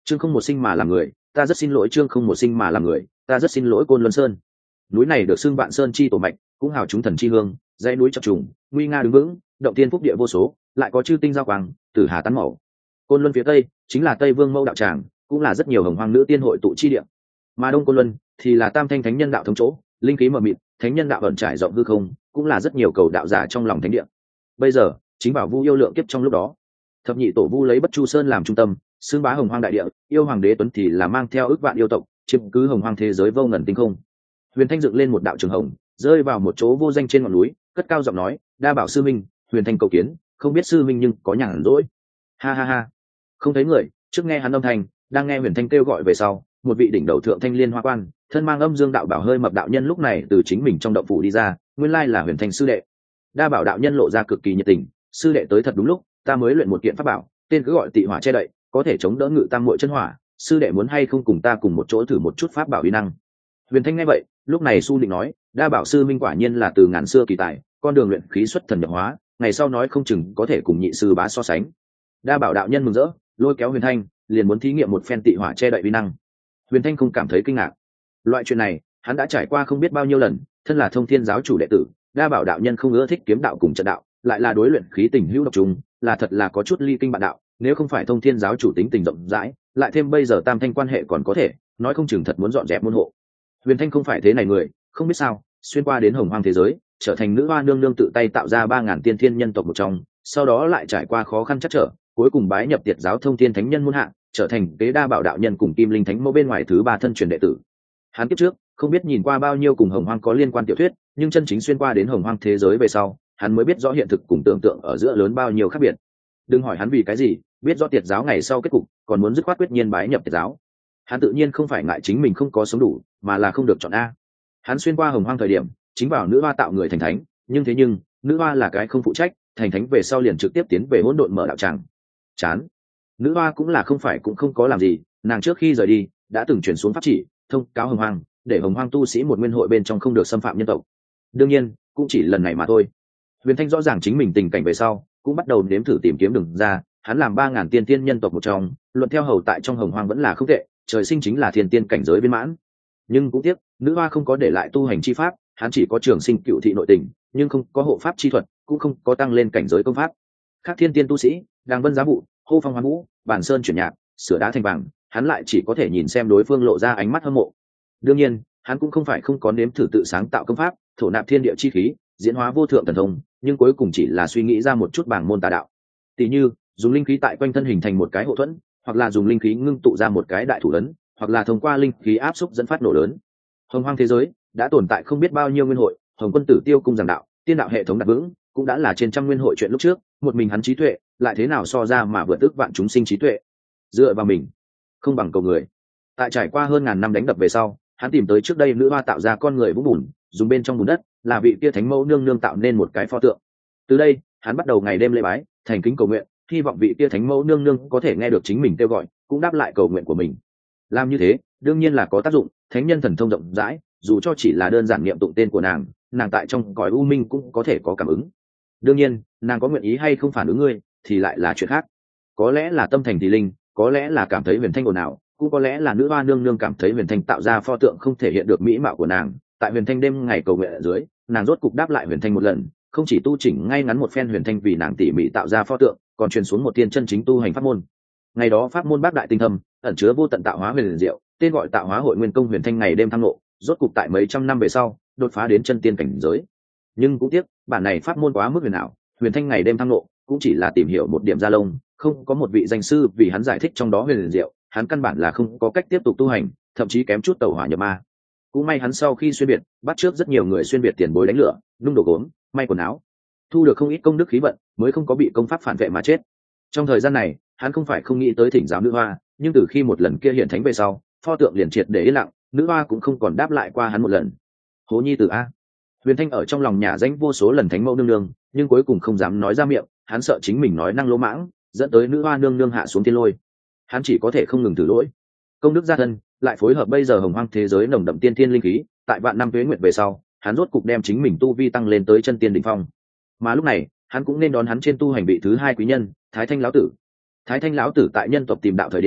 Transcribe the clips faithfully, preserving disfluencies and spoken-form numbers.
Chương không một sinh mà làm người, ta rất xin lỗi. Chương không một sinh mà làm người, ta rất xin lỗi. Côn Luân Sơn, núi này được xưng vạn sơn chi tổ mạch, cũng hào chúng thần chi hương, dãy núi chập trùng, nguy nga đứng vững, động thiên phúc địa vô số, lại có chư tinh giao quang, tử hà tán màu. Côn Luân phía tây chính là Tây Vương Mâu đạo tràng, cũng là rất nhiều hồng hoang nữ tiên hội tụ chi địa. Mà đông Côn Luân thì là Tam Thanh Thánh Nhân đạo thống chỗ, linh khí mờ mịt, thánh nhân đạo ẩn trải rộng hư không, cũng là rất nhiều cầu đạo giả trong lòng thánh địa. Bây giờ chính vào Vu Yêu lượng kiếp trong lúc đó, thập nhị tổ Vu lấy Bất Chu Sơn làm trung tâm, xưng bá hồng hoang đại địa, yêu hoàng đế tuấn thì là mang theo ước vạn yêu tộc, chiếm cứ hồng hoang thế giới vô ngần tinh không. Huyền Thanh dựng lên một đạo trường hồng, rơi vào một chỗ vô danh trên ngọn núi, cất cao giọng nói: đa bảo sư minh, Huyền Thanh cầu kiến, không biết sư minh nhưng có nhàn rỗi. Ha ha ha, không thấy người. Trước nghe hắn âm thanh, đang nghe Huyền Thanh kêu gọi về sau, một vị đỉnh đầu thượng thanh liên hoa quan, thân mang âm dương đạo bảo hơi mập đạo nhân lúc này từ chính mình trong động phủ đi ra, nguyên lai là Huyền Thanh sư đệ. Đa bảo đạo nhân lộ ra cực kỳ nhiệt tình: sư đệ tới thật đúng lúc, ta mới luyện một kiện pháp bảo, tên cứ gọi Tị Hỏa che đậy, có thể chống đỡ ngự tam muội chân hỏa, sư đệ muốn hay không cùng ta cùng một chỗ thử một chút pháp bảo uy năng. Huyền Thanh nghe vậy, lúc này su định nói: đa bảo sư minh quả nhiên là từ ngàn xưa kỳ tài, con đường luyện khí xuất thần nhập hóa, ngày sau nói không chừng có thể cùng nhị sư bá so sánh. Đa bảo đạo nhân mừng rỡ, lôi kéo Huyền Thanh liền muốn thí nghiệm một phen Tị Hỏa che đậy uy năng. Huyền Thanh không cảm thấy kinh ngạc, loại chuyện này hắn đã trải qua không biết bao nhiêu lần, thân là Thông Thiên giáo chủ đệ tử, đa bảo đạo nhân không ưa thích kiếm đạo cùng trận đạo, lại là đối luyện khí tình hữu độc trùng, là thật là có chút ly kinh bạn đạo. Nếu không phải Thông Thiên giáo chủ tính tình rộng rãi, lại thêm bây giờ Tam Thanh quan hệ còn có thể, nói không chừng thật muốn dọn dẹp môn hộ. Huyền Thanh không phải thế này người, không biết sao xuyên qua đến hồng hoang thế giới, trở thành nữ hoa nương nương tự tay tạo ra ba ngàn tiên thiên nhân tộc một trong, sau đó lại trải qua khó khăn chắc trở, cuối cùng bái nhập Tiệt giáo Thông Thiên thánh nhân muôn hạng, trở thành kế đa bảo đạo nhân cùng Kim Linh thánh mẫu bên ngoài thứ ba thân truyền đệ tử. Hắn kiếp trước không biết nhìn qua bao nhiêu cùng hồng hoang có liên quan tiểu thuyết, nhưng chân chính xuyên qua đến hồng hoang thế giới về sau, hắn mới biết rõ hiện thực cùng tưởng tượng ở giữa lớn bao nhiêu khác biệt. Đừng hỏi hắn vì cái gì biết rõ Tiệt giáo ngày sau kết cục, còn muốn dứt khoát quyết nhiên bái nhập Tiệt giáo. Hắn tự nhiên không phải ngại chính mình không có sống đủ, mà là không được chọn a. Hắn xuyên qua hồng hoang thời điểm chính vào nữ hoa tạo người thành thánh, nhưng thế nhưng nữ hoa là cái không phụ trách, thành thánh về sau liền trực tiếp tiến về hỗn độn mở đạo tràng. Chán. Nữ hoa cũng là không phải cũng không có làm gì, nàng trước khi rời đi đã từng chuyển xuống pháp chỉ, thông cáo hồng hoang, để hồng hoang tu sĩ một nguyên hội bên trong không được xâm phạm nhân tộc. Đương nhiên cũng chỉ lần này mà thôi. Huyền Thanh rõ ràng chính mình tình cảnh về sau, cũng bắt đầu nếm thử tìm kiếm đường ra. Hắn làm ba ngàn tiên tiên nhân tộc một trong, luận theo hầu tại trong hồng hoang vẫn là không tệ, trời sinh chính là thiên tiên cảnh giới viên mãn. Nhưng cũng tiếc nữ hoa không có để lại tu hành chi pháp, hắn chỉ có trường sinh cựu thị nội tình, nhưng không có hộ pháp chi thuật, cũng không có tăng lên cảnh giới công pháp. Các thiên tiên tu sĩ đang vân giá vụ, hô phong hoán vũ, bản sơn chuyển nhạc, sửa đá thành vàng, hắn lại chỉ có thể nhìn xem đối phương lộ ra ánh mắt hâm mộ. Đương nhiên hắn cũng không phải không có nếm thử tự sáng tạo công pháp, thổ nạp thiên địa chi khí, diễn hóa vô thượng thần thông, nhưng cuối cùng chỉ là suy nghĩ ra một chút bảng môn tà đạo. Tỷ như dùng linh khí tại quanh thân hình thành một cái hộ thuẫn, hoặc là dùng linh khí ngưng tụ ra một cái đại thủ lớn, hoặc là thông qua linh khí áp xúc dẫn phát nổ lớn. Hồng hoang thế giới đã tồn tại không biết bao nhiêu nguyên hội, Hồng Quân Tử Tiêu cung giảng đạo, tiên đạo hệ thống đặt vững, cũng đã là trên trăm nguyên hội chuyện lúc trước, một mình hắn trí tuệ lại thế nào so ra mà vượt ức vạn chúng sinh trí tuệ. Dựa vào mình không bằng cầu người. Tại trải qua hơn ngàn năm đánh đập về sau, hắn tìm tới trước đây nữ hoa tạo ra con người vũng bùn, dùng bên trong bùn đất là vị kia thánh mẫu nương nương tạo nên một cái pho tượng. Từ đây hắn bắt đầu ngày đêm lễ bái, thành kính cầu nguyện, hy vọng vị kia thánh mẫu nương nương có thể nghe được chính mình kêu gọi, cũng đáp lại cầu nguyện của mình. Làm như thế đương nhiên là có tác dụng, thánh nhân thần thông rộng rãi, dù cho chỉ là đơn giản niệm tụng tên của nàng, nàng tại trong cõi u minh cũng có thể có cảm ứng. Đương nhiên nàng có nguyện ý hay không phản ứng ngươi thì lại là chuyện khác, có lẽ là tâm thành thì linh, có lẽ là cảm thấy Huyền Thanh ồn ào, cũng có lẽ là nữ hoa nương nương cảm thấy Huyền Thanh tạo ra pho tượng không thể hiện được mỹ mạo của nàng. Tại Huyền Thanh đêm ngày cầu nguyện ở dưới, nàng rốt cục đáp lại Huyền Thanh một lần, không chỉ tu chỉnh ngay ngắn một phen Huyền Thanh vì nàng tỉ mỉ tạo ra pho tượng, còn truyền xuống một tiên chân chính tu hành pháp môn. Ngày đó pháp môn bác đại tinh thâm, ẩn chứa vô tận tạo hóa huyền diệu, tên gọi tạo hóa hội nguyên công. Huyền Thanh ngày đêm thăng lộ, rốt cục tại mấy trăm năm về sau đột phá đến chân tiên cảnh giới. Nhưng cũng tiếc bản này pháp môn quá mức huyền ảo, Huyền Thanh ngày đêm thăng lộ cũng chỉ là tìm hiểu một điểm da lông, không có một vị danh sư vì hắn giải thích trong đó huyền diệu, hắn căn bản là không có cách tiếp tục tu hành, thậm chí kém chút tẩu hỏa nhập ma. Cũng may hắn sau khi xuyên biệt, bắt trước rất nhiều người xuyên biệt tiền bối đánh lửa, nung đồ gốm, may quần áo, thu được không ít công đức khí vận, mới không có bị công pháp phản vệ mà chết. Trong thời gian này hắn không phải không nghĩ tới thỉnh giáo nữ hoa, nhưng từ khi một lần kia hiện thánh về sau, pho tượng liền triệt để yên lặng, nữ hoa cũng không còn đáp lại qua hắn một lần. Hố nhi tử a. Huyền Thanh ở trong lòng nhà danh vô số lần thánh mẫu nương nương, nhưng cuối cùng không dám nói ra miệng, hắn sợ chính mình nói năng lỗ mãng, dẫn tới nữ hoa nương nương hạ xuống thiên lôi. Hắn chỉ có thể không ngừng thử lỗi. Công đức gia thân, lại phối hợp bây giờ hồng hoang thế giới nồng đậm tiên thiên linh khí, tại vạn năm tuế nguyệt về sau, hắn rốt cục đem chính mình tu vi tăng lên tới chân tiên đỉnh phong. Mà lúc này hắn cũng nên đón hắn trên tu hành vị thứ hai quý nhân, Thái Thanh lão tử. Thái Thanh lão tử tại nhân tộc tìm đạo thời điểm,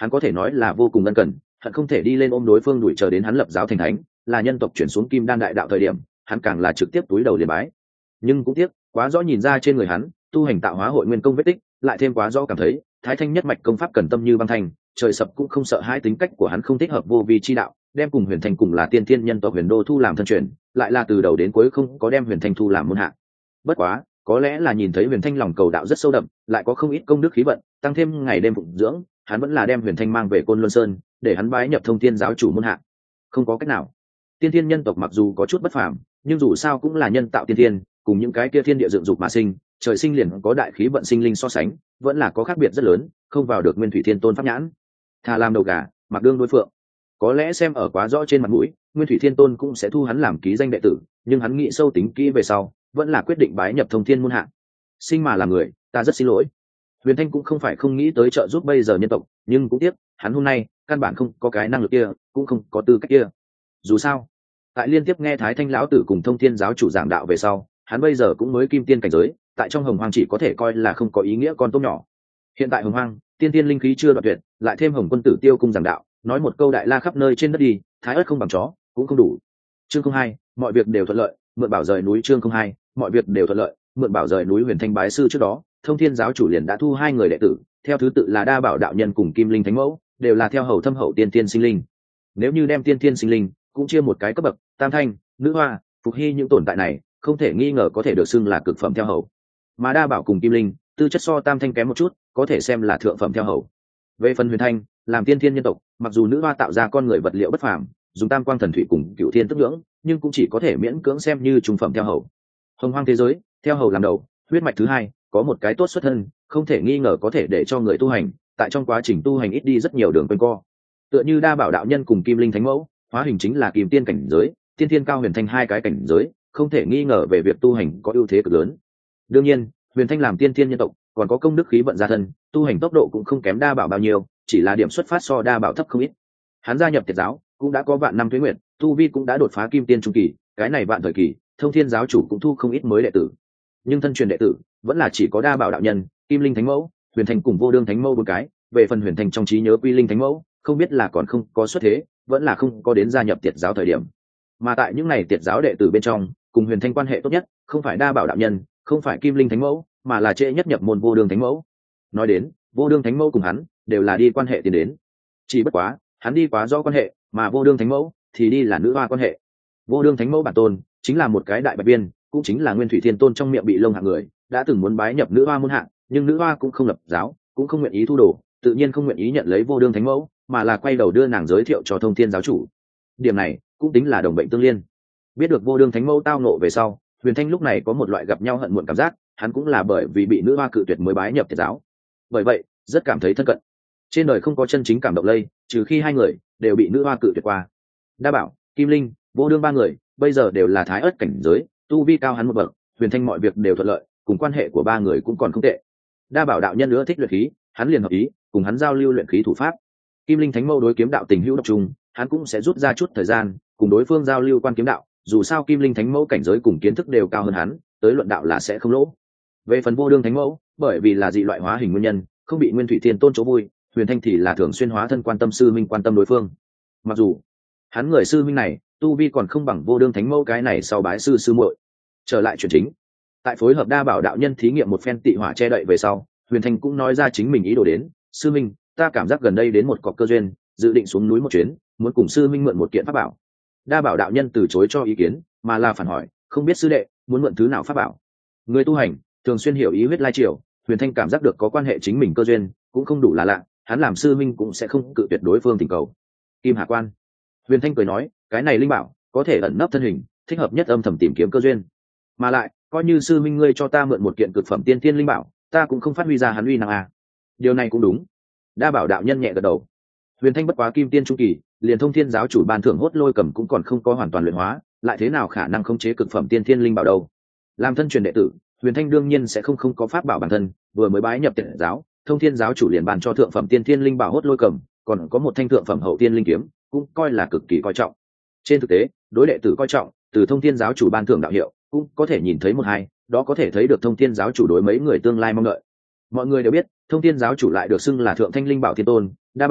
hắn có thể nói là vô cùng ân cần, hận không thể đi lên ôm đối phương đuổi chờ đến hắn lập giáo thành thánh, là nhân tộc chuyển xuống kim đan đại đạo thời điểm, hắn càng là trực tiếp túi đầu liền bái. Nhưng cũng tiếc, quá rõ nhìn ra trên người hắn tu hành tạo hóa hội nguyên công vết tích, lại thêm quá rõ cảm thấy thái thanh nhất mạch công pháp cần tâm như băng thành, trời sập cũng không sợ hai tính cách của hắn không thích hợp vô vi chi đạo, đem cùng huyền thanh cùng là tiên thiên nhân tộc huyền đô thu làm thân truyền, lại là từ đầu đến cuối không có đem huyền thanh thu làm môn hạ. Bất quá có lẽ là nhìn thấy huyền thanh lòng cầu đạo rất sâu đậm, lại có không ít công đức khí vận, tăng thêm ngày đêm phụng dưỡng, hắn vẫn là đem huyền thanh mang về côn luân sơn để hắn bái nhập thông thiên giáo chủ môn hạ. Không có cách nào, tiên thiên nhân tộc mặc dù có chút bất phàm, nhưng dù sao cũng là nhân tạo tiên thiên, cùng những cái kia thiên địa dựng dục mà sinh, trời sinh liền có đại khí vận sinh linh so sánh, vẫn là có khác biệt rất lớn, không vào được nguyên thủy thiên tôn pháp nhãn. Thà làm đầu gà mặc đương đối phượng, có lẽ xem ở quá rõ trên mặt mũi, nguyên thủy thiên tôn cũng sẽ thu hắn làm ký danh đệ tử, nhưng hắn nghĩ sâu tính kỹ về sau, vẫn là quyết định bái nhập thông thiên môn hạ. Sinh mà làm người, ta rất xin lỗi. Huyền thanh cũng không phải không nghĩ tới trợ giúp bây giờ nhân tộc, nhưng cũng tiếc hắn hôm nay căn bản không có cái năng lực kia, cũng không có tư cách kia. Dù sao tại liên tiếp nghe thái thanh lão tử cùng thông thiên giáo chủ giảng đạo về sau, hắn bây giờ cũng mới kim tiên cảnh giới, tại trong hồng hoang chỉ có thể coi là không có ý nghĩa con tốt nhỏ. Hiện tại hồng hoang tiên tiên linh khí chưa đoạn tuyệt, lại thêm hồng quân tử tiêu cung giảng đạo, nói một câu đại la khắp nơi trên đất đi, thái ớt không bằng chó cũng không đủ. Chương không hai, mọi việc đều thuận lợi, mượn bảo rời núi. Chương không hai, mọi việc đều thuận lợi, mượn bảo rời núi. Huyền thanh bái sư trước đó, thông thiên giáo chủ liền đã thu hai người đệ tử, theo thứ tự là đa bảo đạo nhân cùng kim linh thánh mẫu, đều là theo hầu thâm hậu tiên tiên sinh linh. Nếu như đem tiên tiên sinh linh cũng chia một cái cấp bậc, tam thanh, nữ hoa, phục hy những tồn tại này không thể nghi ngờ có thể được xưng là cực phẩm theo hầu, mà đa bảo cùng kim linh tư chất so tam thanh kém một chút, có thể xem là thượng phẩm theo hầu. Về phần huyền thanh, làm tiên thiên nhân tộc, mặc dù nữ hoa tạo ra con người vật liệu bất phàm, dùng tam quang thần thủy cùng cựu thiên tức ngưỡng, nhưng cũng chỉ có thể miễn cưỡng xem như trung phẩm theo hầu. Hồng hoang thế giới, theo hầu làm đầu, huyết mạch thứ hai, có một cái tốt xuất thân, không thể nghi ngờ có thể để cho người tu hành tại trong quá trình tu hành ít đi rất nhiều đường quanh co. Tựa như đa bảo đạo nhân cùng kim linh thánh mẫu, hóa hình chính là kim tiên cảnh giới, tiên thiên cao huyền thanh hai cái cảnh giới, không thể nghi ngờ về việc tu hành có ưu thế cực lớn. Đương nhiên huyền thanh làm tiên thiên nhân tộc còn có công đức khí vận gia thân, tu hành tốc độ cũng không kém đa bảo bao nhiêu, chỉ là điểm xuất phát so đa bảo thấp không ít. Hắn gia nhập tiệt giáo cũng đã có vạn năm tuế nguyện, tu vi cũng đã đột phá kim tiên trung kỳ, cái này vạn thời kỳ thông thiên giáo chủ cũng thu không ít mới đệ tử, nhưng thân truyền đệ tử vẫn là chỉ có đa bảo đạo nhân, kim linh thánh mẫu, huyền thanh cùng vô đương thánh mẫu một cái. Về phần huyền thanh trong trí nhớ quy linh thánh mẫu, không biết là còn không có xuất thế, vẫn là không có đến gia nhập tiệt giáo thời điểm. Mà tại những này tiệt giáo đệ tử bên trong, cùng huyền thanh quan hệ tốt nhất không phải đa bảo đạo nhân, không phải kim linh thánh mẫu, mà là trễ nhất nhập môn vô đương thánh mẫu. Nói đến vô đương thánh mẫu cùng hắn đều là đi quan hệ tiến đến, chỉ bất quá hắn đi quá rõ quan hệ, mà vô đương thánh mẫu thì đi là nữ hoa quan hệ. Vô đương thánh mẫu bản tôn chính là một cái đại bạch viên, cũng chính là nguyên thủy thiên tôn trong miệng bị lông hạng người, đã từng muốn bái nhập nữ hoa môn hạng, nhưng nữ hoa cũng không lập giáo, cũng không nguyện ý thu đồ, tự nhiên không nguyện ý nhận lấy vô đương thánh mẫu, mà là quay đầu đưa nàng giới thiệu cho thông thiên giáo chủ. Điểm này cũng tính là đồng bệnh tương liên. Biết được vô đương thánh mẫu tao nộ về sau, huyền thanh lúc này có một loại gặp nhau hận muộn cảm giác, hắn cũng là bởi vì bị nữ hoa cự tuyệt mới bái nhập tiệt giáo, bởi vậy rất cảm thấy thân cận. Trên đời không có chân chính cảm động lây, trừ khi hai người đều bị nữ hoa cự tuyệt qua. Đa bảo, kim linh, vô đương ba người bây giờ đều là thái ớt cảnh giới, tu vi cao hắn một bậc, huyền thanh mọi việc đều thuận lợi, cùng quan hệ của ba người cũng còn không tệ. Đa bảo đạo nhân nữa thích luyện khí, hắn liền hợp ý cùng hắn giao lưu luyện khí thủ pháp. Kim linh thánh mẫu đối kiếm đạo tình hữu độc trùng, hắn cũng sẽ rút ra chút thời gian cùng đối phương giao lưu quan kiếm đạo, dù sao kim linh thánh mẫu cảnh giới cùng kiến thức đều cao hơn hắn, tới luận đạo là sẽ không lỗ. Về phần vô đương thánh mẫu, bởi vì là dị loại hóa hình nguyên nhân, không bị nguyên thủy thiên tôn chỗ vui, huyền thanh thì là thường xuyên hóa thân quan tâm sư minh quan tâm đối phương. Mặc dù hắn người sư minh này tu vi còn không bằng vô đương thánh mẫu cái này sau bái sư sư muội. Trở lại chuyện chính, tại phối hợp đa bảo đạo nhân thí nghiệm một phen tị hỏa che đậy về sau, huyền thanh cũng nói ra chính mình ý đồ đến. Sư minh, ta cảm giác gần đây đến một cọc cơ duyên, dự định xuống núi một chuyến, muốn cùng sư minh mượn một kiện pháp bảo. Đa bảo đạo nhân từ chối cho ý kiến, mà là phản hỏi, không biết sư đệ muốn mượn thứ nào pháp bảo? Người tu hành thường xuyên hiểu ý huyết lai triều, huyền thanh cảm giác được có quan hệ chính mình cơ duyên cũng không đủ là lạ, hắn làm sư minh cũng sẽ không cự tuyệt đối phương thỉnh cầu. Kim Hà Quan. Huyền thanh cười nói, cái này linh bảo có thể ẩn nấp thân hình, thích hợp nhất âm thầm tìm kiếm cơ duyên, mà lại coi như sư minh ngươi cho ta mượn một kiện cực phẩm tiên tiên linh bảo, ta cũng không phát huy ra hắn uy năng à. Điều này cũng đúng. Đa bảo đạo nhân nhẹ gật đầu. Huyền thanh bất quá kim tiên trung kỳ, liền thông thiên giáo chủ ban thưởng hốt lôi cầm cũng còn không có hoàn toàn luyện hóa, lại thế nào khả năng khống chế cực phẩm tiên thiên linh bảo đâu? Làm thân truyền đệ tử, huyền thanh đương nhiên sẽ không không có pháp bảo bản thân, vừa mới bái nhập tiệt giáo, thông thiên giáo chủ liền bàn cho thượng phẩm tiên thiên linh bảo hốt lôi cầm, còn có một thanh thượng phẩm hậu tiên linh kiếm, cũng coi là cực kỳ coi trọng. Trên thực tế, đối đệ tử coi trọng, từ thông thiên giáo chủ ban thưởng đạo hiệu cũng có thể nhìn thấy một hai, đó có thể thấy được thông thiên giáo chủ đối mấy người tương lai mong đợi. Mọi người đều biết, thông thiên giáo chủ lại được xưng là thượng thanh linh bảo thiên tôn, đa bảo,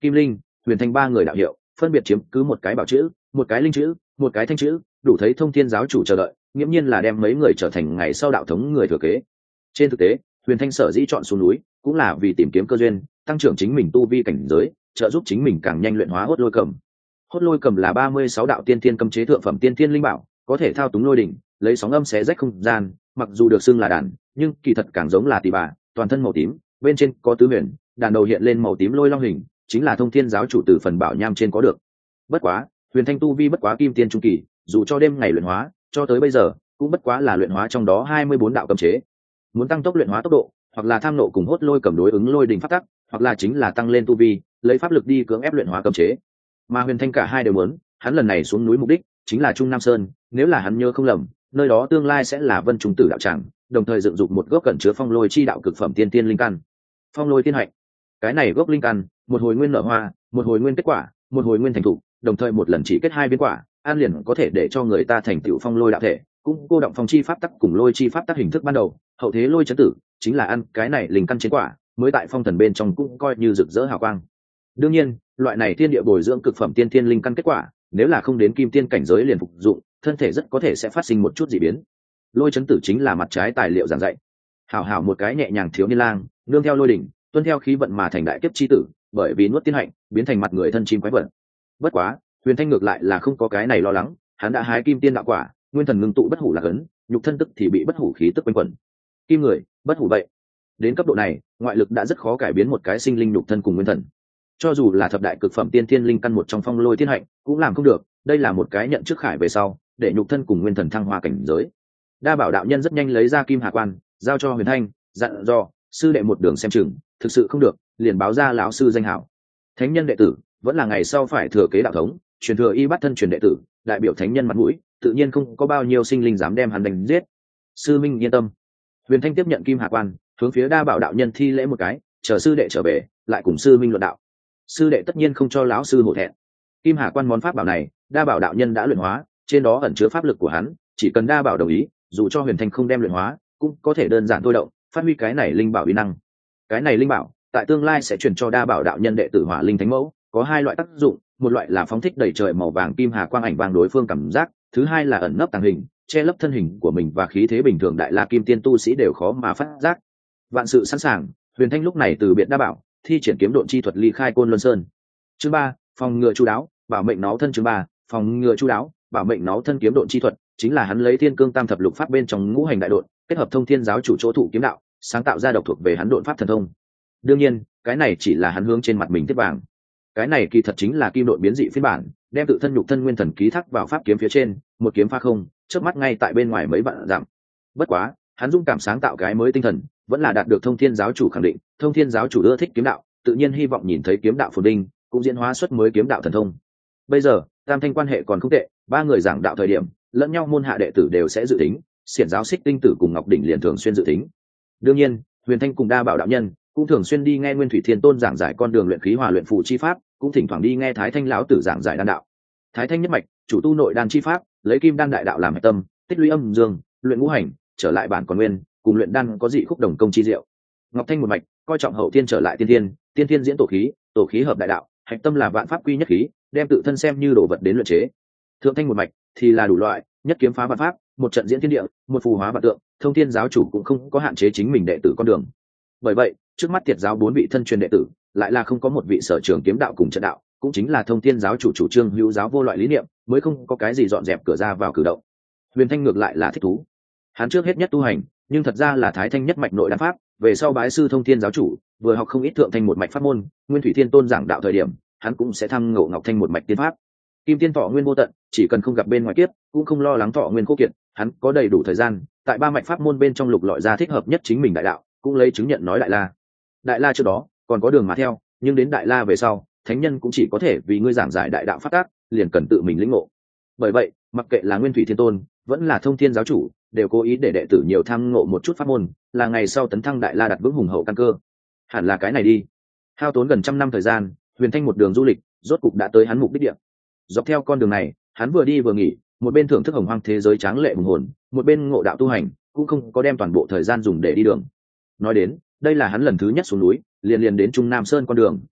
Kim Linh, Huyền Thanh ba người đạo hiệu phân biệt chiếm cứ một cái bảo chữ, một cái linh chữ, một cái thanh chữ, đủ thấy thông thiên giáo chủ chờ đợi nghiễm nhiên là đem mấy người trở thành ngày sau đạo thống người thừa kế. Trên thực tế, Huyền Thanh sở dĩ chọn xuống núi cũng là vì tìm kiếm cơ duyên, tăng trưởng chính mình tu vi cảnh giới, trợ giúp chính mình càng nhanh luyện hóa hốt lôi cầm. Hốt lôi cầm là ba mươi sáu đạo tiên thiên cấm chế thượng phẩm tiên thiên linh bảo, có thể thao túng lôi đỉnh, lấy sóng âm xé rách không gian, mặc dù được xưng là đàn, nhưng kỳ thật càng giống là tỷ bà, toàn thân màu tím, bên trên có tứ huyền, đàn đầu hiện lên màu tím lôi long hình, chính là thông thiên giáo chủ từ phần bảo nham trên có được. Bất quá, Huyền Thanh tu vi bất quá kim tiên trung kỳ, dù cho đêm ngày luyện hóa, cho tới bây giờ cũng bất quá là luyện hóa trong đó hai mươi bốn đạo cấm chế. Muốn tăng tốc luyện hóa tốc độ, hoặc là tham nộ cùng hốt lôi cầm đối ứng lôi đình pháp tắc, hoặc là chính là tăng lên tu vi, lấy pháp lực đi cưỡng ép luyện hóa cấm chế. Mà Huyền Thanh cả hai đều muốn, hắn lần này xuống núi mục đích chính là Trung Nam Sơn, nếu là hắn nhớ không lầm, nơi đó tương lai sẽ là Vân Trung Tử đạo tràng, đồng thời dựng dục một gốc cẩn chứa phong lôi chi đạo cực phẩm tiên tiên linh căn. Phong lôi tiên hạnh. Cái này gốc linh căn, một hồi nguyên nở hoa, một hồi nguyên kết quả, một hồi nguyên thành thủ, đồng thời một lần chỉ kết hai viên quả, an liền có thể để cho người ta thành tựu phong lôi đạo thể, cũng cô động phong chi pháp tắc cùng lôi chi pháp tắc hình thức ban đầu, hậu thế lôi chấn tử chính là ăn cái này linh căn chiến quả, mới tại phong thần bên trong cũng coi như rực rỡ hào quang. Đương nhiên, loại này thiên địa bồi dưỡng cực phẩm tiên tiên linh căn kết quả, nếu là không đến kim tiên cảnh giới liền phục dụng, thân thể rất có thể sẽ phát sinh một chút dị biến. Lôi chấn tử chính là mặt trái tài liệu giảng dạy. Hảo hảo một cái nhẹ nhàng thiếu niên lang, nương theo lôi đỉnh, tuân theo khí vận mà thành đại kiếp chi tử, bởi vì nuốt tiên hạnh, biến thành mặt người thân chim quái vật. Bất quá, Huyền Thanh ngược lại là không có cái này lo lắng, hắn đã hái kim tiên đạo quả, nguyên thần ngưng tụ bất hủ là cấn, nhục thân tức thì bị bất hủ khí tức quanh quẩn. Kim người, bất hủ vậy. Đến cấp độ này, ngoại lực đã rất khó cải biến một cái sinh linh nhục thân cùng nguyên thần. Cho dù là thập đại cực phẩm tiên thiên linh căn một trong phong lôi thiên hạnh, cũng làm không được, đây là một cái nhận trước khải về sau, để nhục thân cùng nguyên thần thăng hoa cảnh giới. Đa Bảo đạo nhân rất nhanh lấy ra kim hà quan, giao cho Huyền Thanh, dặn dò, sư đệ một đường xem chừng, thực sự không được, liền báo ra lão sư danh hảo. Thánh nhân đệ tử, vẫn là ngày sau phải thừa kế đạo thống, truyền thừa y bát thân truyền đệ tử, đại biểu thánh nhân mặt mũi, tự nhiên không có bao nhiêu sinh linh dám đem hắn đánh giết. Sư minh yên tâm. Huyền Thanh tiếp nhận kim hà quan, hướng phía Đa Bảo đạo nhân thi lễ một cái, chờ sư đệ trở về, lại cùng sư minh luận đạo. Sư đệ tất nhiên không cho lão sư hổ thẹn. Kim hà quan món pháp bảo này, Đa Bảo đạo nhân đã luyện hóa, trên đó ẩn chứa pháp lực của hắn, chỉ cần Đa Bảo đồng ý, dù cho Huyền Thanh không đem luyện hóa, cũng có thể đơn giản thôi động, phát huy cái này linh bảo uy năng. Cái này linh bảo, tại tương lai sẽ truyền cho Đa Bảo đạo nhân đệ tử Hỏa Linh Thánh Mẫu, có hai loại tác dụng, một loại là phóng thích đầy trời màu vàng kim hà quang ảnh vàng đối phương cảm giác, thứ hai là ẩn nấp tàng hình, che lấp thân hình của mình và khí thế bình thường đại la kim tiên tu sĩ đều khó mà phát giác. Vạn sự sẵn sàng, Huyền Thanh lúc này từ biệt Đa Bảo, thi triển kiếm độn chi thuật ly khai Côn Luân Sơn. Chương ba, phòng ngừa chu đáo, bảo mệnh nó thân. Chương ba, phòng ngừa chu đáo, bảo mệnh nó thân. Kiếm độn chi thuật chính là hắn lấy Thiên Cương Tam Thập Lục Pháp bên trong ngũ hành đại độn, kết hợp thông thiên giáo chủ chỗ thụ kiếm đạo, sáng tạo ra độc thuộc về hắn độn pháp thần thông. Đương nhiên, cái này chỉ là hắn hướng trên mặt mình tiếp vàng. Cái này kỳ thật chính là kim độn biến dị phiên bản, đem tự thân nhục thân nguyên thần ký thác vào pháp kiếm phía trên, một kiếm phá không, chớp mắt ngay tại bên ngoài mấy vạn dặm. Bất quá, hắn dung cảm sáng tạo cái mới tinh thần, vẫn là đạt được thông thiên giáo chủ khẳng định, thông thiên giáo chủ ưa thích kiếm đạo, tự nhiên hy vọng nhìn thấy kiếm đạo phồn vinh, cũng diễn hóa xuất mới kiếm đạo thần thông. Bây giờ, tam thanh quan hệ còn không tệ, ba người giảng đạo thời điểm, lẫn nhau môn hạ đệ tử đều sẽ dự tính, xiển giáo Xích Tinh Tử cùng Ngọc Đỉnh liền thường xuyên dự tính. Đương nhiên, Huyền Thanh cùng Đa Bảo đạo nhân cũng thường xuyên đi nghe Nguyên Thủy Thiên Tôn giảng giải con đường luyện khí hòa luyện phù chi pháp, cũng thỉnh thoảng đi nghe Thái Thanh lão tử giảng giải đan đạo. Thái Thanh nhất mạch, chủ tu nội đan chi pháp, lấy kim đan đại đạo làm hạch tâm, tích lũy âm dương, luyện ngũ hành, trở lại bản còn nguyên, cùng luyện đan có dị khúc đồng công chi diệu. Ngọc Thanh một mạch, coi trọng hậu thiên trở lại tiên thiên, tiên thiên diễn tổ khí, tổ khí hợp đại đạo, hạch tâm là vạn pháp quy nhất khí, đem tự thân xem như đồ vật đến luyện chế. Thượng Thanh một mạch thì là đủ loại, nhất kiếm phá vạn pháp, một trận diễn thiên địa, một phù hóa vạn tượng, thông thiên giáo chủ cũng không có hạn chế chính mình đệ tử con đường. Bởi vậy, trước mắt Tiệt giáo bốn vị thân truyền đệ tử, lại là không có một vị sở trường kiếm đạo cùng trận đạo, cũng chính là thông thiên giáo chủ chủ trương hữu giáo vô loại lý niệm, mới không có cái gì dọn dẹp cửa ra vào cử động. Huyền Thanh ngược lại là thích thú. Hắn trước hết nhất tu hành, nhưng thật ra là Thái Thanh nhất mạch nội đan pháp, về sau bái sư thông thiên giáo chủ, vừa học không ít thượng thanh một mạch pháp môn, Nguyên Thủy Thiên Tôn giảng đạo thời điểm, hắn cũng sẽ thăm ngộ Ngọc Thanh một mạch tiên pháp. Kim tiên thọ nguyên vô tận, chỉ cần không gặp bên ngoài kiếp, cũng không lo lắng thọ nguyên khô kiệt, hắn có đầy đủ thời gian, tại ba mạch pháp môn bên trong lục lọi ra thích hợp nhất chính mình đại đạo, cũng lấy chứng nhận nói đại la. Đại la trước đó còn có đường mà theo, nhưng đến đại la về sau, thánh nhân cũng chỉ có thể vì ngươi giảng giải đại đạo pháp tác, liền cần tự mình lĩnh ngộ. Bởi vậy, mặc kệ là Nguyên Thủy Thiên Tôn, vẫn là thông thiên giáo chủ, đều cố ý để đệ tử nhiều tham ngộ một chút pháp môn, là ngày sau tấn thăng đại la đặt vững hùng hậu căn cơ. Hẳn là cái này đi. Hao tốn gần trăm năm thời gian, Huyền Thanh một đường du lịch, rốt cục đã tới hắn mục đích địa. Dọc theo con đường này, hắn vừa đi vừa nghỉ, một bên thưởng thức hồng hoang thế giới tráng lệ hùng hồn, một bên ngộ đạo tu hành, cũng không có đem toàn bộ thời gian dùng để đi đường. Nói đến, đây là hắn lần thứ nhất xuống núi, liền liền đến Trung Nam Sơn con đường,